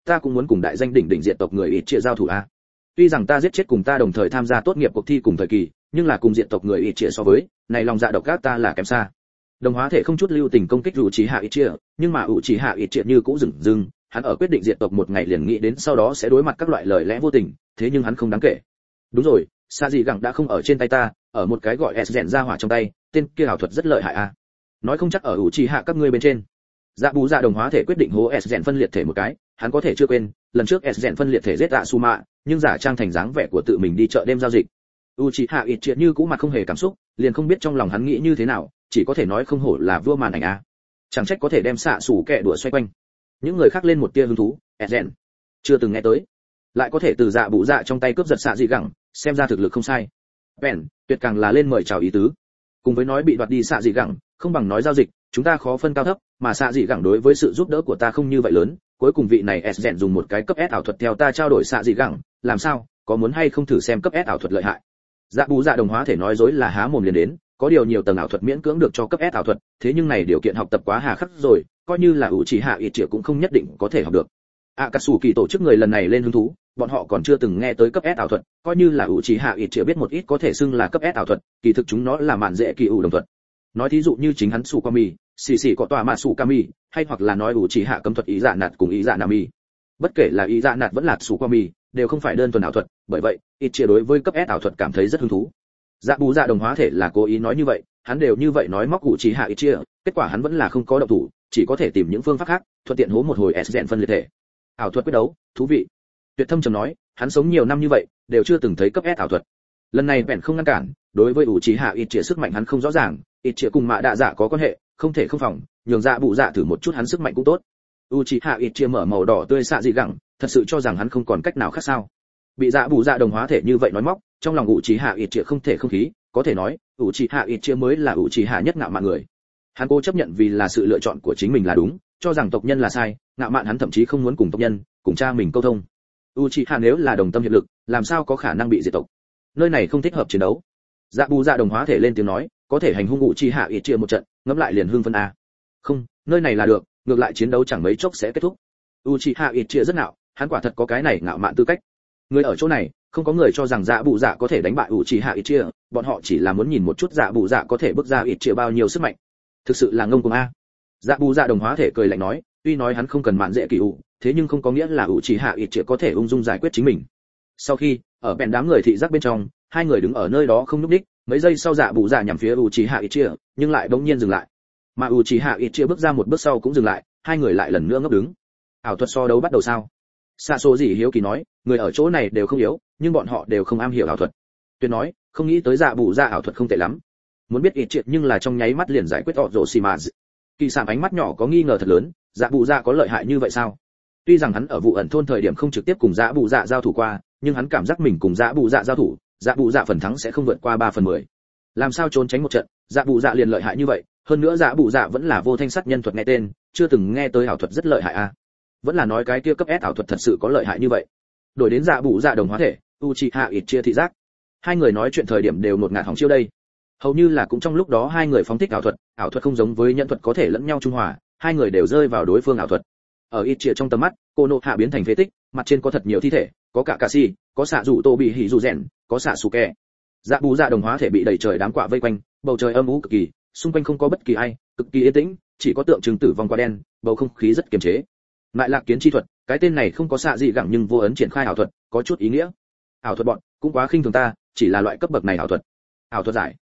S1: ta cũng muốn cùng đại danh đỉnh đỉnh diện tộc người ít chia giao thủ a. Tuy rằng ta giết chết cùng ta đồng thời tham gia tốt nghiệp cuộc thi cùng thời kỳ, nhưng là cùng diện tộc người ít chia so với, này lòng dạ độc ác ta là kém xa. Đồng hóa thể không chút lưu tình công kích Uchiha Itachi, nhưng mà Uchiha Itachi như cũ dửng dưng, hắn ở quyết định diệt tộc một ngày liền nghĩ đến sau đó sẽ đối mặt các loại lời lẽ vô tình, thế nhưng hắn không đáng kể. Đúng rồi, Sa Dị Gẳng đã không ở trên tay ta, ở một cái gọi Sgen ra hỏa trong tay, tên kia ảo thuật rất lợi hại a. Nói không chắc ở Uchiha các ngươi bên trên. Dạ Bú Dạ đồng hóa thể quyết định hố Sgen phân liệt thể một cái, hắn có thể chưa quên, lần trước Sgen phân liệt thể giết Asuma, nhưng giả trang thành dáng vẻ của tự mình đi chợ đêm giao dịch. Uchiha Itachi như cũ mặt không hề cảm xúc, liền không biết trong lòng hắn nghĩ như thế nào, chỉ có thể nói không hổ là vua màn ảnh a. Chẳng trách có thể đem xạ sủ kẹ đùa xoay quanh. Những người khác lên một tia hứng thú, Sgen chưa từng nghe tới, lại có thể từ Dạ Bú Dạ trong tay cướp giật Sa Dị Gẳng, xem ra thực lực không sai. Bèn, tuyệt càng là lên mời chào ý tứ. Cùng với nói bị đoạt đi Sa Dị Gẳng, không bằng nói giao dịch, chúng ta khó phân cao thấp, mà Sa Dị Gẳng đối với sự giúp đỡ của ta không như vậy lớn, cuối cùng vị này Sgen dùng một cái cấp S ảo thuật theo ta trao đổi Sa Dị Gẳng, làm sao, có muốn hay không thử xem cấp S ảo thuật lợi hại. Dạ Bú Dạ đồng hóa thể nói dối là há mồm liền đến, có điều nhiều tầng ảo thuật miễn cưỡng được cho cấp S ảo thuật, thế nhưng này điều kiện học tập quá hà khắc rồi, coi như là Uchiha Itachi cũng không nhất định có thể học được. Akatsuki tổ chức người lần này lên hứng thú, bọn họ còn chưa từng nghe tới cấp S ảo thuật, coi như là Uchiha Itachi biết một ít có thể xưng là cấp S ảo thuật, kỳ thực chúng nó là mạn dễ kỳ ủ đồng thuật. Nói thí dụ như chính hắn Tsukami, xì có tòa mà Tsukami, hay hoặc là nói Uchiha cấm thuật ý dạ nạt cùng ý dạ nami. Bất kể là ý dạ nạt vẫn là Tsukami, đều không phải đơn thuần ảo thuật, bởi vậy, Itachi đối với cấp S ảo thuật cảm thấy rất hứng thú. Dạ Bú Dạ đồng hóa thể là cố ý nói như vậy, hắn đều như vậy nói móc Uchiha Itachi, kết quả hắn vẫn là không có động thủ, chỉ có thể tìm những phương pháp khác, thuận tiện hố một hồi Sgen phân liệt thể. Ảo thuật quyết đấu, thú vị. Tuyệt Thâm trầm nói, hắn sống nhiều năm như vậy, đều chưa từng thấy cấp S ảo thuật. Lần này bèn không ngăn cản, đối với Uchiha Itachi sức mạnh hắn không rõ ràng, Itachi cùng Mạ Đạ Dạ có quan hệ, không thể không phòng, nhường Dạ Bú Dạ thử một chút hắn sức mạnh cũng tốt. Uchiha Itachi mở màu đỏ tươi Sa Dị Gẳng, thật sự cho rằng hắn không còn cách nào khác sao? Bị Dạ Bú Dạ đồng hóa thể như vậy nói móc, trong lòng Uchiha Itachi không thể không khí, có thể nói, Uchiha Itachi mới là Uchiha nhất ngạo mạn người. Hắn cố chấp nhận vì là sự lựa chọn của chính mình là đúng, cho rằng tộc nhân là sai, ngạo mạn hắn thậm chí không muốn cùng tộc nhân, cùng cha mình câu thông. Uchiha nếu là đồng tâm hiệp lực, làm sao có khả năng bị diệt tộc? Nơi này không thích hợp chiến đấu. Dạ Bú Dạ đồng hóa thể lên tiếng nói, có thể hành hung Uchiha Itachi một trận, ngẫm lại liền hưng phấn a. Không, nơi này là được, ngược lại chiến đấu chẳng mấy chốc sẽ kết thúc. Uchiha Itachi rất ngạo, hắn quả thật có cái này ngạo mạn tư cách. Người ở chỗ này, không có người cho rằng Dạ Bú Dạ có thể đánh bại Uchiha Itachi, bọn họ chỉ là muốn nhìn một chút Dạ Bú Dạ có thể bước ra Itachi bao nhiêu sức mạnh. Thực sự là ngông cuồng a. Dạ Bú Dạ đồng hóa thể cười lạnh nói, tuy nói hắn không cần mạn dễ kỳ ủ, thế nhưng không có nghĩa là Uchiha Itachi có thể ung dung giải quyết chính mình. Sau khi, ở bèn đám người thị giác bên trong, hai người đứng ở nơi đó không nhúc nhích, mấy giây sau Dạ Bú Dạ nhằm phía Uchiha Itachi, nhưng lại bỗng nhiên dừng lại. Mà Uchiha Itachi bước ra một bước sau cũng dừng lại, hai người lại lần nữa ngấp đứng. Ảo thuật so đấu bắt đầu sao? Sasori hiếu kỳ nói, người ở chỗ này đều không yếu, nhưng bọn họ đều không am hiểu ảo thuật. Tuyệt nói, không nghĩ tới Dạ Bú Dạ ảo thuật không tệ lắm. Muốn biết ít triệt nhưng là trong nháy mắt liền giải quyết Orochimaru. Kỳ Sạm ánh mắt nhỏ có nghi ngờ thật lớn, Dạ Bú Dạ có lợi hại như vậy sao? Tuy rằng hắn ở vụ ẩn thôn thời điểm không trực tiếp cùng Dạ Bú Dạ giao thủ qua, nhưng hắn cảm giác mình cùng Dạ Bú Dạ giao thủ, Dạ Bú Dạ phần thắng sẽ không vượt qua 3/10. Làm sao trốn tránh một trận, Dạ Bú Dạ liền lợi hại như vậy, hơn nữa Dạ Bú Dạ vẫn là vô thanh sát nhân thuật nghe tên, chưa từng nghe tới ảo thuật rất lợi hại a. Vẫn là nói cái kia cấp S ảo thuật thật sự có lợi hại như vậy. Đổi đến Dạ Bú Dạ đồng hóa thể, Uchiha Itachi thị giác. Hai người nói chuyện thời điểm đều ngột ngạt hỏng chiêu đây. Hầu như là cũng trong lúc đó hai người phóng thích ảo thuật không giống với nhân thuật có thể lẫn nhau trung hòa, hai người đều rơi vào đối phương ảo thuật. Ở Itachi trong tầm mắt, Konoha biến thành phế tích, mặt trên có thật nhiều thi thể, có cả Kakashi, có xạ dụ tô bị hỉ dụ rèn, có xạ Sasuke. Dạ Bú Dạ đồng hóa thể bị đầy trời đám quạ vây quanh, bầu trời âm u cực kỳ, xung quanh không có bất kỳ ai, cực kỳ yên tĩnh, chỉ có tượng trưng tử vong qua đen, bầu không khí rất kiềm chế. Lại lạc kiến chi thuật, cái tên này không có xạ gì gẳng nhưng vô ấn triển khai ảo thuật, có chút ý nghĩa. Ảo thuật bọn cũng quá khinh thường ta, chỉ là loại cấp bậc này ảo thuật. Ảo thuật giải.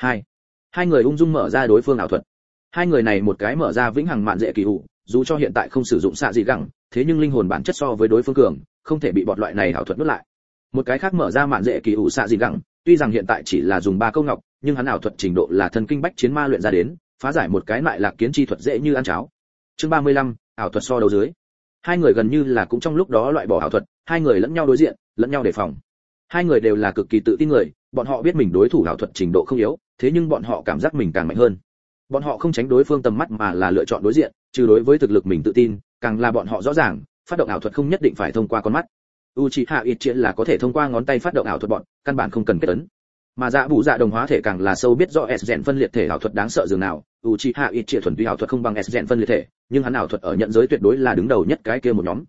S1: Hai người ung dung mở ra đối phương ảo thuật. Hai người này một cái mở ra vĩnh hằng mạn dễ kỳ hữu, dù cho hiện tại không sử dụng xạ gì gẳng, thế nhưng linh hồn bản chất so với đối phương cường, không thể bị bọt loại này ảo thuật nuốt lại. Một cái khác mở ra mạn dễ kỳ hữu xạ gì gẳng, tuy rằng hiện tại chỉ là dùng 3 câu ngọc, nhưng hắn ảo thuật trình độ là thần kinh bách chiến ma luyện ra đến, phá giải một cái lại lạc kiến chi thuật dễ như ăn cháo. Chương 35, ảo thuật so đấu dưới. Hai người gần như là cũng trong lúc đó loại bỏ ảo thuật, hai người lẫn nhau đối diện, lẫn nhau đề phòng. Hai người đều là cực kỳ tự tin người, bọn họ biết mình đối thủ ảo thuật trình độ không yếu, thế nhưng bọn họ cảm giác mình càng mạnh hơn. Bọn họ không tránh đối phương tầm mắt mà là lựa chọn đối diện, trừ đối với thực lực mình tự tin, càng là bọn họ rõ ràng, phát động ảo thuật không nhất định phải thông qua con mắt. Uchiha Itachi là có thể thông qua ngón tay phát động ảo thuật bọn, căn bản không cần kết ấn. Mà Dạ Bú Dạ đồng hóa thể càng là sâu biết rõ S-gen phân liệt thể ảo thuật đáng sợ dường nào, Uchiha Itachi thuần túy ảo thuật không bằng S-gen phân liệt thể, nhưng hắn ảo thuật ở nhận giới tuyệt đối là đứng đầu nhất cái kia một nhóm.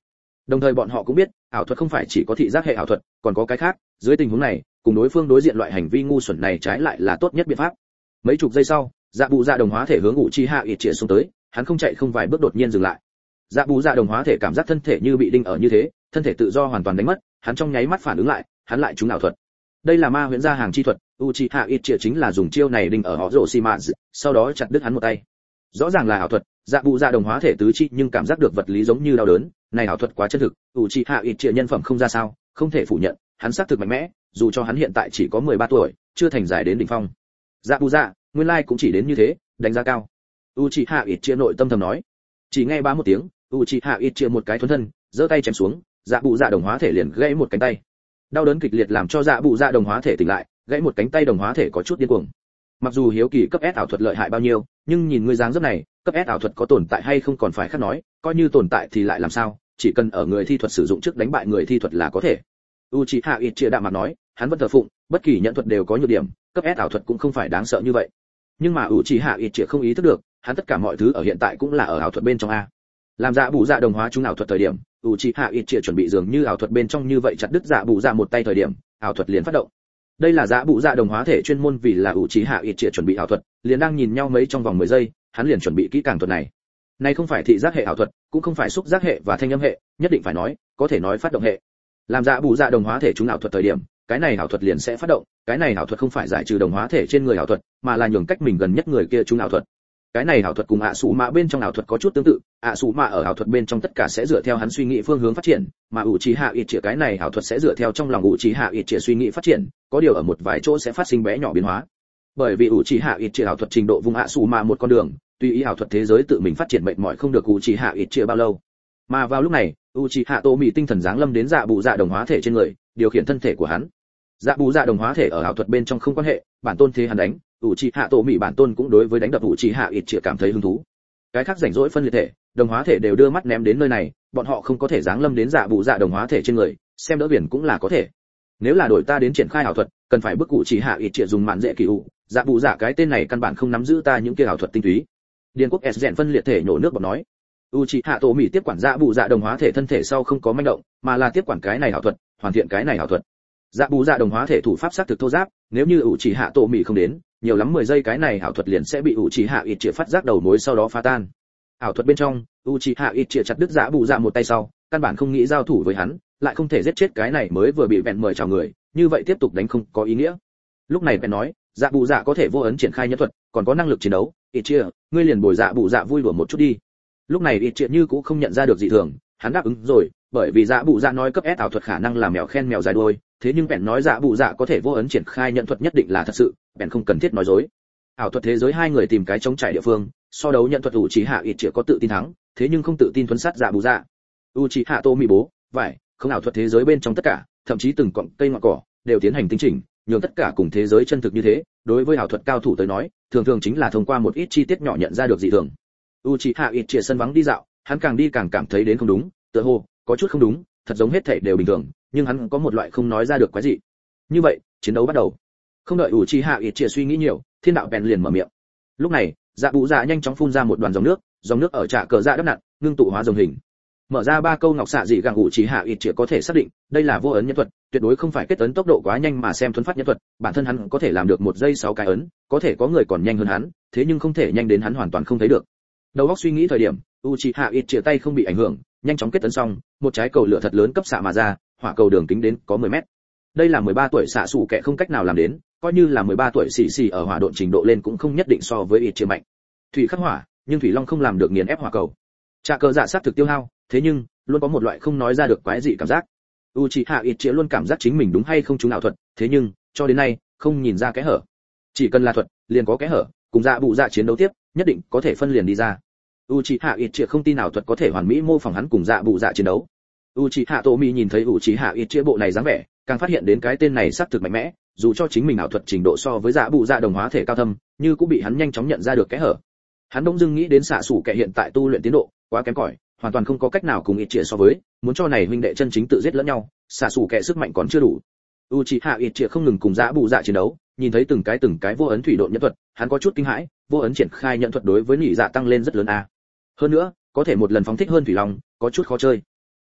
S1: Đồng thời bọn họ cũng biết, ảo thuật không phải chỉ có thị giác hệ ảo thuật, còn có cái khác, dưới tình huống này, cùng đối phương đối diện loại hành vi ngu xuẩn này trái lại là tốt nhất biện pháp. Mấy chục giây sau, dạ bù dạ đồng hóa thể hướng Uchiha Itchia xuống tới, hắn không chạy không vài bước đột nhiên dừng lại. Dạ bù dạ đồng hóa thể cảm giác thân thể như bị đinh ở như thế, thân thể tự do hoàn toàn đánh mất, hắn trong nháy mắt phản ứng lại, hắn lại trúng ảo thuật. Đây là ma huyễn gia hàng chi thuật, Uchiha Itchia chính là dùng chiêu này đinh ở họ Orochimaru, sau đó chặt đứt hắn một tay. Rõ ràng là ảo thuật, dạ bù dạ đồng hóa thể tứ chi nhưng cảm giác được vật lý giống như đau đớn, này ảo thuật quá chân thực, Uchiha Itchia nhân phẩm không ra sao, không thể phủ nhận, hắn xác thực mạnh mẽ, dù cho hắn hiện tại chỉ có 13 tuổi, chưa thành giải đến đỉnh phong. Dạ bù dạ, nguyên lai cũng chỉ đến như thế, đánh giá cao. Uchiha Itchia nội tâm thầm nói. Chỉ nghe bá một tiếng, Uchiha Itchia một cái thuần thân, giơ tay chém xuống, dạ bù dạ đồng hóa thể liền gãy một cánh tay. Đau đớn kịch liệt làm cho dạ bù dạ đồng hóa thể tỉnh lại, gãy một cánh tay đồng hóa thể có chút điên cuồng. Mặc dù hiếu kỳ cấp S ảo thuật lợi hại bao nhiêu, nhưng nhìn người dáng dấp này, cấp S ảo thuật có tồn tại hay không còn phải khác nói, coi như tồn tại thì lại làm sao, chỉ cần ở người thi thuật sử dụng trước đánh bại người thi thuật là có thể. Uchiha Itchia đạm mặt nói, hắn vẫn thờ phụng, bất kỳ nhận thuật đều có nhược điểm, cấp S ảo thuật cũng không phải đáng sợ như vậy. Nhưng mà Uchiha Itchia không ý thức được, hắn tất cả mọi thứ ở hiện tại cũng là ở ảo thuật bên trong a. Làm dạ bù dạ đồng hóa chúng ảo thuật thời điểm, Uchiha Itchia chuẩn bị dường như ảo thuật bên trong như vậy chặt đứt dạ bù dạ một tay thời điểm, ảo thuật liền phát động. Đây là dạ bù dạ đồng hóa thể chuyên môn vì là Uchiha Itchia chuẩn bị ảo thuật, liền đang nhìn nhau mấy trong vòng 10 giây, hắn liền chuẩn bị kỹ càng thuật này. Này không phải thị giác hệ ảo thuật, cũng không phải xúc giác hệ và thanh âm hệ, nhất định phải nói, có thể nói phát động hệ. Làm dạ bù dạ đồng hóa thể chúng ảo thuật thời điểm, cái này ảo thuật liền sẽ phát động, cái này ảo thuật không phải giải trừ đồng hóa thể trên người ảo thuật, mà là nhường cách mình gần nhất người kia chúng ảo thuật. Cái này ảo thuật cùng ạ sủ mạ bên trong ảo thuật có chút tương tự, ạ sủ mạ ở ảo thuật bên trong tất cả sẽ dựa theo hắn suy nghĩ phương hướng phát triển, mà Uchiha Itchia cái này ảo thuật sẽ dựa theo trong lòng Uchiha Itchia suy nghĩ phát triển, có điều ở một vài chỗ sẽ phát sinh bé nhỏ biến hóa. Bởi vì Uchiha Itchia ảo thuật trình độ vùng ạ sủ mạ một con đường, tùy ý ảo thuật thế giới tự mình phát triển mệt mỏi không được Uchiha Itchia bao lâu. Mà vào lúc này, Uchiha Tomi tinh thần giáng lâm đến dạ bù dạ đồng hóa thể trên người, điều khiển thân thể của hắn. Dạ bù dạ đồng hóa thể ở ảo thuật bên trong không quan hệ, bản tôn thế hắn đánh, Uchiha Tomi bản tôn cũng đối với đánh đập Uchiha Itchia cảm thấy hứng thú. Cái khác rảnh rỗi phân liệt thể, đồng hóa thể đều đưa mắt ném đến nơi này, bọn họ không có thể giáng lâm đến dạ bù dạ đồng hóa thể trên người, xem đỡ biển cũng là có thể. Nếu là đổi ta đến triển khai ảo thuật, cần phải bức Uchiha Itchia dùng mạn dễ kỳ ủ, dạ bù dạ cái tên này căn bản không nắm giữ ta những kia ảo thuật tinh túy. Điền Quốc S rèn phân liệt thể nhổ nước bọt nói. Uchiha Tomi tiếp quản dạ bù dạ đồng hóa thể thân thể sau không có manh động, mà là tiếp quản cái này ảo thuật, hoàn thiện cái này ảo thuật. Dạ bù dạ đồng hóa thể thủ pháp sát thực thô giáp, nếu như Uchiha Tomi không đến, nhiều lắm 10 giây cái này ảo thuật liền sẽ bị Uchiha Itchia phát giác đầu mối sau đó phá tan. Ảo thuật bên trong, Uchiha Itchia chặt đứt dạ bù dạ một tay sau, căn bản không nghĩ giao thủ với hắn, lại không thể giết chết cái này mới vừa bị bèn mời chào người, như vậy tiếp tục đánh không có ý nghĩa. Lúc này bèn nói, dạ bù dạ có thể vô ấn triển khai nhân thuật, còn có năng lực chiến đấu, Itchia, ngươi liền bồi dạ bù dạ vui đùa một chút đi. Lúc này Itchia như cũng không nhận ra được dị thường, hắn đáp ứng rồi, bởi vì dạ bù dạ nói cấp S ảo thuật khả năng là mèo khen mèo dài đuôi, thế nhưng bèn nói dạ bù dạ có thể vô ấn triển khai nhận thuật nhất định là thật sự, bèn không cần thiết nói dối. Ảo thuật thế giới hai người tìm cái chống trải địa phương, so đấu nhận thuật Uchiha Itchia có tự tin thắng, thế nhưng không tự tin thuấn sát dạ bù dạ. Uchiha Tomi bố, vải, không ảo thuật thế giới bên trong tất cả, thậm chí từng cọng cây ngọn cỏ đều tiến hành tinh chỉnh, nhường tất cả cùng thế giới chân thực như thế, đối với ảo thuật cao thủ tới nói, thường thường chính là thông qua một ít chi tiết nhỏ nhận ra được dị thường. Uchiha Itchia sân vắng đi dạo, hắn càng đi càng cảm thấy đến không đúng, tựa hồ có chút không đúng, thật giống hết thảy đều bình thường, nhưng hắn có một loại không nói ra được quái dị. Như vậy, chiến đấu bắt đầu. Không đợi Uchiha Itchia suy nghĩ nhiều, thiên đạo bèn liền mở miệng. Lúc này, dạ bù dạ nhanh chóng phun ra một đoàn dòng nước ở trạ cờ dạ đắp nặn, ngưng tụ hóa rồng hình. Mở ra ba câu ngọc xạ dị gàng Uchiha Itchia có thể xác định, đây là vô ấn nhân thuật, tuyệt đối không phải kết ấn tốc độ quá nhanh mà xem thuấn phát nhân thuật, bản thân hắn có thể làm được 1 giây 6 cái ấn, có thể có người còn nhanh hơn hắn, thế nhưng không thể nhanh đến hắn hoàn toàn không thấy được. Đầu óc suy nghĩ thời điểm, Uchiha Itchia tay không bị ảnh hưởng, nhanh chóng kết ấn xong, một trái cầu lửa thật lớn cấp xạ mà ra, hỏa cầu đường kính đến có 10 mét. Đây là 13 tuổi xạ sủ kẻ không cách nào làm đến, coi như là 13 tuổi xì ở hỏa độn trình độ lên cũng không nhất định so với Itchia mạnh. Thủy khắc hỏa, nhưng thủy long không làm được nghiền ép hỏa cầu. Trạ cờ dạ sát thực tiêu hao, thế nhưng luôn có một loại không nói ra được quái dị cảm giác. Uchiha Itchia luôn cảm giác chính mình đúng hay không trúng ảo thuật, thế nhưng cho đến nay không nhìn ra cái hở. Chỉ cần là thuật, liền có cái hở, cùng dạ bù dạ chiến đấu tiếp, nhất định có thể phân liền đi ra. Uchiha Itchia không tin ảo thuật có thể hoàn mỹ mô phỏng hắn cùng dạ bù dạ chiến đấu. Uchiha Tomi nhìn thấy Uchiha Itchia bộ này dáng vẻ, càng phát hiện đến cái tên này xác thực mạnh mẽ, dù cho chính mình ảo thuật trình độ so với dạ bù dạ đồng hóa thể cao thâm, như cũng bị hắn nhanh chóng nhận ra được cái hở. Hắn bỗng dưng nghĩ đến xạ sủ kẻ hiện tại tu luyện tiến độ quá kém cỏi, hoàn toàn không có cách nào cùng Itchia so với, muốn cho này huynh đệ chân chính tự giết lẫn nhau, xạ sủ kẻ sức mạnh còn chưa đủ. Uchiha Itchia không ngừng cùng dạ bù dạ chiến đấu, nhìn thấy từng cái vô ấn thủy độn nhẫn thuật, hắn có chút kinh hãi, vô ấn triển khai nhẫn thuật đối với nhị dạ tăng lên rất lớn a. Hơn nữa, có thể một lần phóng thích hơn thủy long, có chút khó chơi.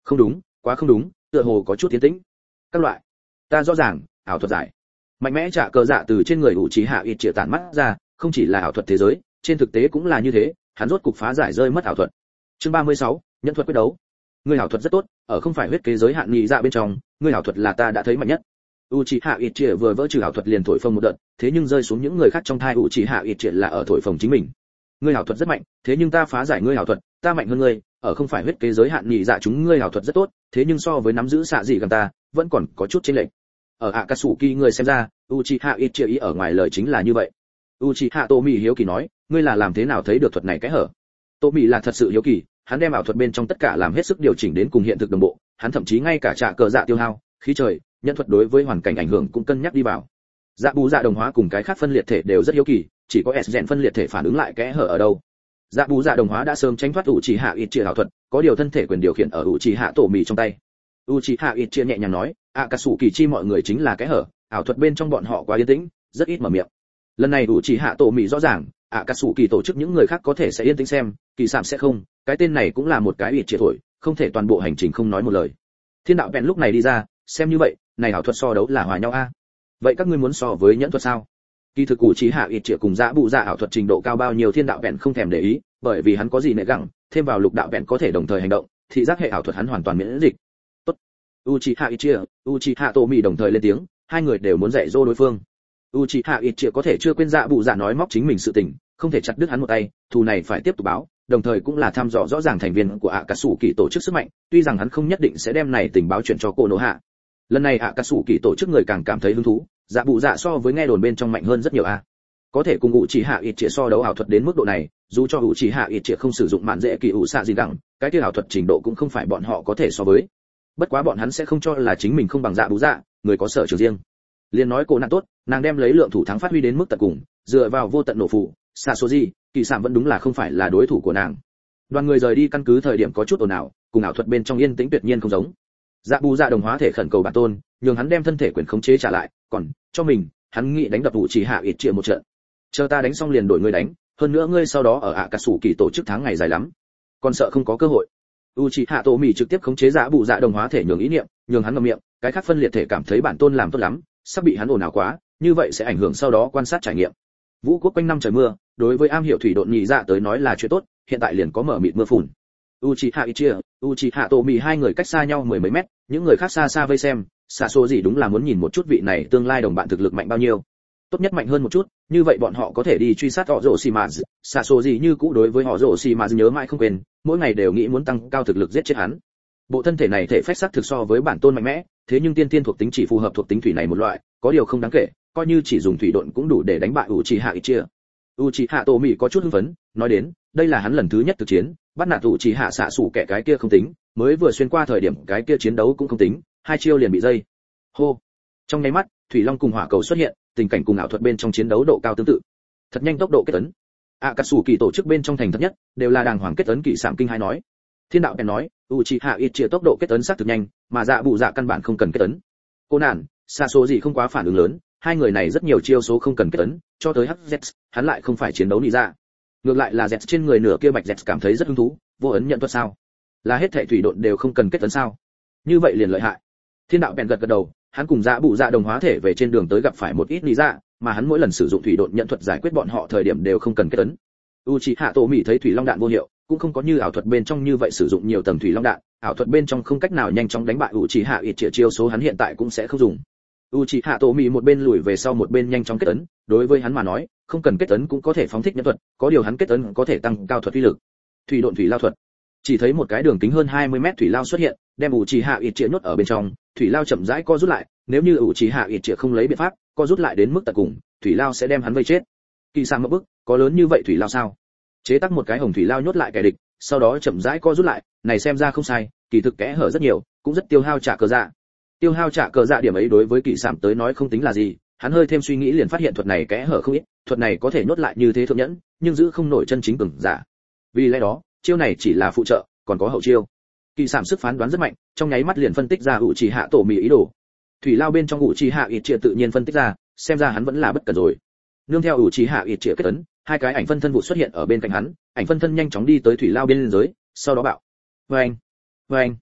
S1: Không đúng, quá không đúng, tựa hồ có chút tiến tĩnh. Các loại. Ta rõ ràng, ảo thuật giải. Mạnh mẽ trả cờ dạ từ trên người ủ trì hạ ít triệu tản mắt ra, không chỉ là ảo thuật thế giới, trên thực tế cũng là như thế, hắn rốt cục phá giải rơi mất ảo thuật. Chương 36, nhân thuật quyết đấu. Ngươi ảo thuật rất tốt, ở không phải huyết kế giới hạn nhị dạ bên trong, ngươi ảo thuật là ta đã thấy mạnh nhất. Uchiha Itchia vừa vỡ trừ ảo thuật liền thổi phồng một đợt, thế nhưng rơi xuống những người khác trong thai Uchiha Itchia là ở thổi phồng chính mình. Ngươi ảo thuật rất mạnh, thế nhưng ta phá giải ngươi ảo thuật, ta mạnh hơn ngươi, ở không phải huyết kế giới hạn nhị dạ chúng ngươi ảo thuật rất tốt, thế nhưng so với nắm giữ xạ dị gần ta, vẫn còn có chút chênh lệch. Ở Akatsuki người xem ra, Uchiha Itchia ý ở ngoài lời chính là như vậy. Uchiha Tomi hiếu kỳ nói, ngươi là làm thế nào thấy được thuật này cái hở? Tomi là thật sự hiếu kỳ, hắn đem ảo thuật bên trong tất cả làm hết sức điều chỉnh đến cùng hiện thực đồng bộ, hắn thậm chí ngay cả trả cờ dạ tiêu hao, khí trời, nhân thuật đối với hoàn cảnh ảnh hưởng cũng cân nhắc đi vào. Dạ bù dạ đồng hóa cùng cái khác phân liệt thể đều rất hiếu kỳ, chỉ có S gen phân liệt thể phản ứng lại kẽ hở ở đâu. Dạ bù dạ đồng hóa đã sớm tránh thoát Uchiha Itchia ảo thuật, có điều thân thể quyền điều khiển ở Uchiha Tomi trong tay. Uchiha Itchia nhẹ nhàng nói, Akatsuki chi mọi người chính là kẽ hở, ảo thuật bên trong bọn họ quá yên tĩnh, rất ít mở miệng. Lần này Uchiha Tomi rõ ràng, Akatsuki tổ chức những người khác có thể sẽ yên tĩnh xem, kỳ sạm sẽ không, cái tên này cũng là một cái Itchia thổi, không thể toàn bộ hành trình không nói một lời. Thiên đạo vẹn lúc này đi ra, xem như vậy, này ảo thuật so đấu là hòa nhau a. Vậy các ngươi muốn so với nhẫn thuật sao? Kỳ thực Uchiha Itchia cùng Dã Bụ Dạ ảo thuật trình độ cao bao nhiêu Thiên đạo vẹn không thèm để ý, bởi vì hắn có gì nệ gặng, thêm vào lục đạo vẹn có thể đồng thời hành động, thị giác hệ ảo thuật hắn hoàn toàn miễn dịch. Tốt. Uchiha Itchia, Uchiha Tomi đồng thời lên tiếng, hai người đều muốn dạy dỗ đối phương. Uchiha Itchia có thể chưa quên Dã Bụ Dạ nói móc chính mình sự tình, không thể chặt đứt hắn một tay, thù này phải tiếp tục báo, đồng thời cũng là thăm dò rõ ràng thành viên của Akatsuki tổ chức sức mạnh, tuy rằng hắn không nhất định sẽ đem này tình báo chuyển cho Konoha. Lần này Akatsuki tổ chức người càng cảm thấy hứng thú, Dạ Bụ Dạ so với nghe đồn bên trong mạnh hơn rất nhiều a. Có thể cùng Uchiha Itchia so đấu ảo thuật đến mức độ này, dù cho Uchiha Itchia không sử dụng mạn dễ kỳ ủ xạ gì đẳng, cái kia ảo thuật trình độ cũng không phải bọn họ có thể so với. Bất quá bọn hắn sẽ không cho là chính mình không bằng Dạ Bụ Dạ, người có sở trường riêng. Liên nói cô nàng tốt, nàng đem lấy lượng thủ thắng phát huy đến mức tận cùng, dựa vào vô tận nổ phụ, Sasoji, kỳ sản vẫn đúng là không phải là đối thủ của nàng. Đoàn người rời đi căn cứ thời điểm có chút ồn ào, cùng ảo thuật bên trong yên tĩnh tuyệt nhiên không giống. Dạ bù dạ đồng hóa thể khẩn cầu bản tôn, nhường hắn đem thân thể quyền khống chế trả lại, còn cho mình, hắn nghĩ đánh đập Uchiha Itchia một trận. Chờ ta đánh xong liền đổi ngươi đánh, hơn nữa ngươi sau đó ở Akatsuki tổ chức tháng ngày dài lắm, còn sợ không có cơ hội. Uchiha Tomi trực tiếp khống chế dạ bù dạ đồng hóa thể nhường ý niệm, nhường hắn ngậm miệng, cái khác phân liệt thể cảm thấy bản tôn làm tốt lắm, sắp bị hắn ồn ào quá, như vậy sẽ ảnh hưởng sau đó quan sát trải nghiệm. Vũ quốc quanh năm trời mưa, đối với am hiểu thủy độn nhị dạ tới nói là chuyện tốt, hiện tại liền có mở mịt mưa phùn. Uchiha Itchia, Uchiha Tomi hai người cách xa nhau mười mấy mét, những người khác xa xa vây xem, xa số gì đúng là muốn nhìn một chút vị này tương lai đồng bạn thực lực mạnh bao nhiêu. Tốt nhất mạnh hơn một chút, như vậy bọn họ có thể đi truy sát họ rồ xì mà. Xa số gì như cũ đối với họ rồ xì mà nhớ mãi không quên, mỗi ngày đều nghĩ muốn tăng cao thực lực giết chết hắn. Bộ thân thể này thể phách sắc thực so với bản tôn mạnh mẽ, thế nhưng tiên tiên thuộc tính chỉ phù hợp thuộc tính thủy này một loại, có điều không đáng kể, coi như chỉ dùng thủy độn cũng đủ để đánh bại Uchiha Itchia. Uchiha Tomi có chút hưng phấn, nói đến, đây là hắn lần thứ nhất thực chiến, bắt nạt Uchiha xạ sủ kẻ cái kia không tính, mới vừa xuyên qua thời điểm cái kia chiến đấu cũng không tính, hai chiêu liền bị dây. Hô. Trong nháy mắt, thủy long cùng hỏa cầu xuất hiện, tình cảnh cùng ảo thuật bên trong chiến đấu độ cao tương tự. Thật nhanh tốc độ kết ấn. Akatsuki tổ chức bên trong thành thật nhất, đều là đàng hoàng kết ấn kỳ sạm kinh hai nói. Thiên đạo bèn nói, Uchiha Itchia tốc độ kết ấn sát thực nhanh, mà Dạ Bụ Dạ căn bản không cần kết ấn. Cô nản, xa số gì không quá phản ứng lớn, hai người này rất nhiều chiêu số không cần kết ấn, cho tới HZ, hắn lại không phải chiến đấu lý ra. Ngược lại là Z trên người nửa kia bạch Z cảm thấy rất hứng thú, vô ấn nhận thuật sao? Là hết thảy thủy độn đều không cần kết ấn sao? Như vậy liền lợi hại. Thiên đạo bèn gật gật đầu, hắn cùng Dạ Bụ Dạ đồng hóa thể về trên đường tới gặp phải một ít lý ra, mà hắn mỗi lần sử dụng thủy độn nhận thuật giải quyết bọn họ thời điểm đều không cần kết ấn. Uchiha Tomi thấy thủy long đạn vô hiệu, cũng không có như ảo thuật bên trong như vậy sử dụng nhiều tầng thủy long đạn, ảo thuật bên trong không cách nào nhanh chóng đánh bại Uchiha Itchia chiêu số hắn hiện tại cũng sẽ không dùng. Uchiha Tomi một bên lùi về sau một bên nhanh chóng kết ấn, đối với hắn mà nói, không cần kết ấn cũng có thể phóng thích nhân thuật, có điều hắn kết ấn có thể tăng cao thuật uy lực. Thủy độn thủy lao thuật. Chỉ thấy một cái đường kính hơn 20 mét thủy lao xuất hiện, đem Uchiha Itchia nhốt ở bên trong, thủy lao chậm rãi co rút lại, nếu như Uchiha Itchia không lấy biện pháp, co rút lại đến mức tận cùng, thủy lao sẽ đem hắn vây chết. Kỳ sang một bước, có lớn như vậy thủy lao sao? Chế tác một cái hồng thủy lao nhốt lại kẻ địch, sau đó chậm rãi co rút lại, này xem ra không sai, kỳ thực kẽ hở rất nhiều, cũng rất tiêu hao trả cờ dạ. Tiêu hao trả cờ dạ điểm ấy đối với kỳ sảm tới nói không tính là gì, hắn hơi thêm suy nghĩ liền phát hiện thuật này kẽ hở không ít, thuật này có thể nhốt lại như thế thượng nhẫn, nhưng giữ không nổi chân chính cường giả. Vì lẽ đó, chiêu này chỉ là phụ trợ, còn có hậu chiêu. Kỳ sảm sức phán đoán rất mạnh, trong nháy mắt liền phân tích ra Uchiha Tomi ý đồ. Thủy lao bên trong Uchiha Itchia tự nhiên phân tích ra, xem ra hắn vẫn là bất cẩn rồi. Nương theo Uchiha Itchia kết ấn, hai cái ảnh phân thân vụ xuất hiện ở bên cạnh hắn, ảnh phân thân nhanh chóng đi tới thủy lao bên dưới, sau đó bạo. Vâng, vâng,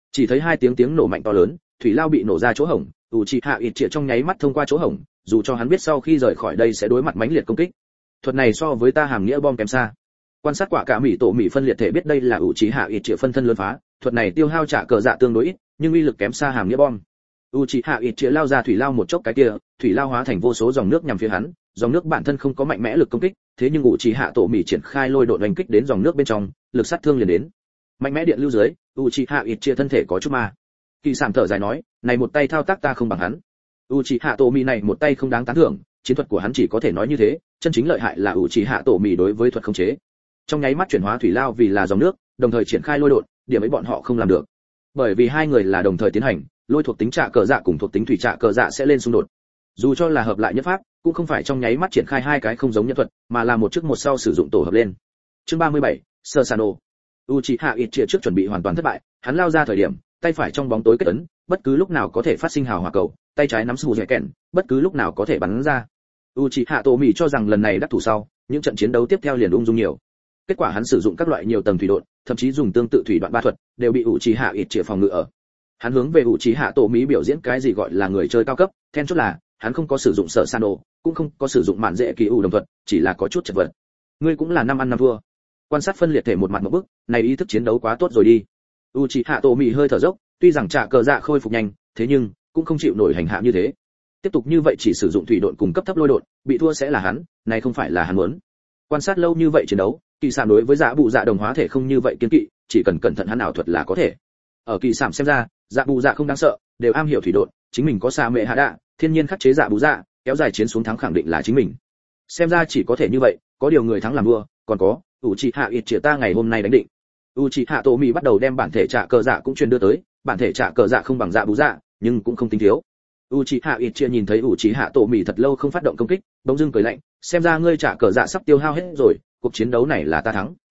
S1: Chỉ thấy hai tiếng nổ mạnh to lớn, thủy lao bị nổ ra chỗ hổng, Uchiha Itchia trong nháy mắt thông qua chỗ hổng, dù cho hắn biết sau khi rời khỏi đây sẽ đối mặt mãnh liệt công kích. Thuật này so với ta hàm nghĩa bom kém xa. Quan sát quả cả mỹ tổ mỹ phân liệt thể biết đây là Uchiha Itchia phân thân lớn phá, thuật này tiêu hao trả cờ dạ tương đối ít, nhưng uy lực kém xa hàm nghĩa bom. Uchiha Itchia lao ra thủy lao một chốc cái kia, thủy lao hóa thành vô số dòng nước nhằm phía hắn, dòng nước bản thân không có mạnh mẽ lực công kích, thế nhưng Uchiha tổ mỹ triển khai lôi độn đánh kích đến dòng nước bên trong, lực sát thương liền đến. Mạnh mẽ điện lưu dưới, Uchiha Itchia thân thể có chút ma. Kỳ Sảm thở dài nói, này một tay thao tác ta không bằng hắn. Uchiha tổ mỹ này một tay không đáng tán thưởng, chiến thuật của hắn chỉ có thể nói như thế, chân chính lợi hại là Uchiha tổ mỹ đối với thuật khống chế. Trong nháy mắt chuyển hóa thủy lao vì là dòng nước, đồng thời triển khai lôi độn, điểm ấy bọn họ không làm được. Bởi vì hai người là đồng thời tiến hành, lôi thuộc tính trạ cờ dạ cùng thuộc tính thủy trạ cờ dạ sẽ lên xung đột. Dù cho là hợp lại nhất pháp, cũng không phải trong nháy mắt triển khai hai cái không giống nhân thuật, mà là một trước một sau sử dụng tổ hợp lên. Chương 37, Susanoo. Uchiha Itchia trước chuẩn bị hoàn toàn thất bại, hắn lao ra thời điểm, tay phải trong bóng tối kết ấn, bất cứ lúc nào có thể phát sinh hào hỏa cầu, tay trái nắm sù dẻ kèn, bất cứ lúc nào có thể bắn ra. Uchiha Tomi cho rằng lần này đắc thủ sau, những trận chiến đấu tiếp theo liền ung dung nhiều. Kết quả hắn sử dụng các loại nhiều tầng thủy độn, thậm chí dùng tương tự thủy đoạn ba thuật, đều bị Uchiha Itchia phòng ngự ở. Hắn hướng về Uchiha Tomi biểu diễn cái gì gọi là người chơi cao cấp, then chốt là, hắn không có sử dụng sở Sano, cũng không có sử dụng mạn dễ kỳ đồng thuật, chỉ là có chút chật vật. Ngươi cũng là năm ăn năm thua. Quan sát phân liệt thể một mặt một bức, này ý thức chiến đấu quá tốt rồi đi. Uchiha Tomi hơi thở dốc, tuy rằng trả cờ dạ khôi phục nhanh, thế nhưng cũng không chịu nổi hành hạ như thế. Tiếp tục như vậy chỉ sử dụng thủy độn cùng cấp thấp lôi độn, bị thua sẽ là hắn, này không phải là hắn muốn. Quan sát lâu như vậy chiến đấu, Kỳ Sảm đối với Dạ Bụ Dạ đồng hóa thể không như vậy kiên kỵ, chỉ cần cẩn thận hắn ảo thuật là có thể. Ở Kỳ Sảm xem ra, Dạ Bụ Dạ không đáng sợ, đều am hiểu thủy độn, chính mình có Sa Mệ Hạ Đạ, thiên nhiên khắc chế Dạ Bụ Dạ, kéo dài chiến xuống thắng khẳng định là chính mình. Xem ra chỉ có thể như vậy, có điều người thắng làm vua, còn có Uchiha Itchia ta ngày hôm nay đánh định. Uchiha Tomi bắt đầu đem bản thể trả cờ dạ cũng truyền đưa tới, bản thể trả cờ dạ không bằng Dạ Bú Dạ, nhưng cũng không tính thiếu. Uchiha Itchia nhìn thấy Uchiha Tomi thật lâu không phát động công kích, bỗng dưng cười lạnh, xem ra ngươi trả cờ dạ sắp tiêu hao hết rồi, cuộc chiến đấu này là ta thắng.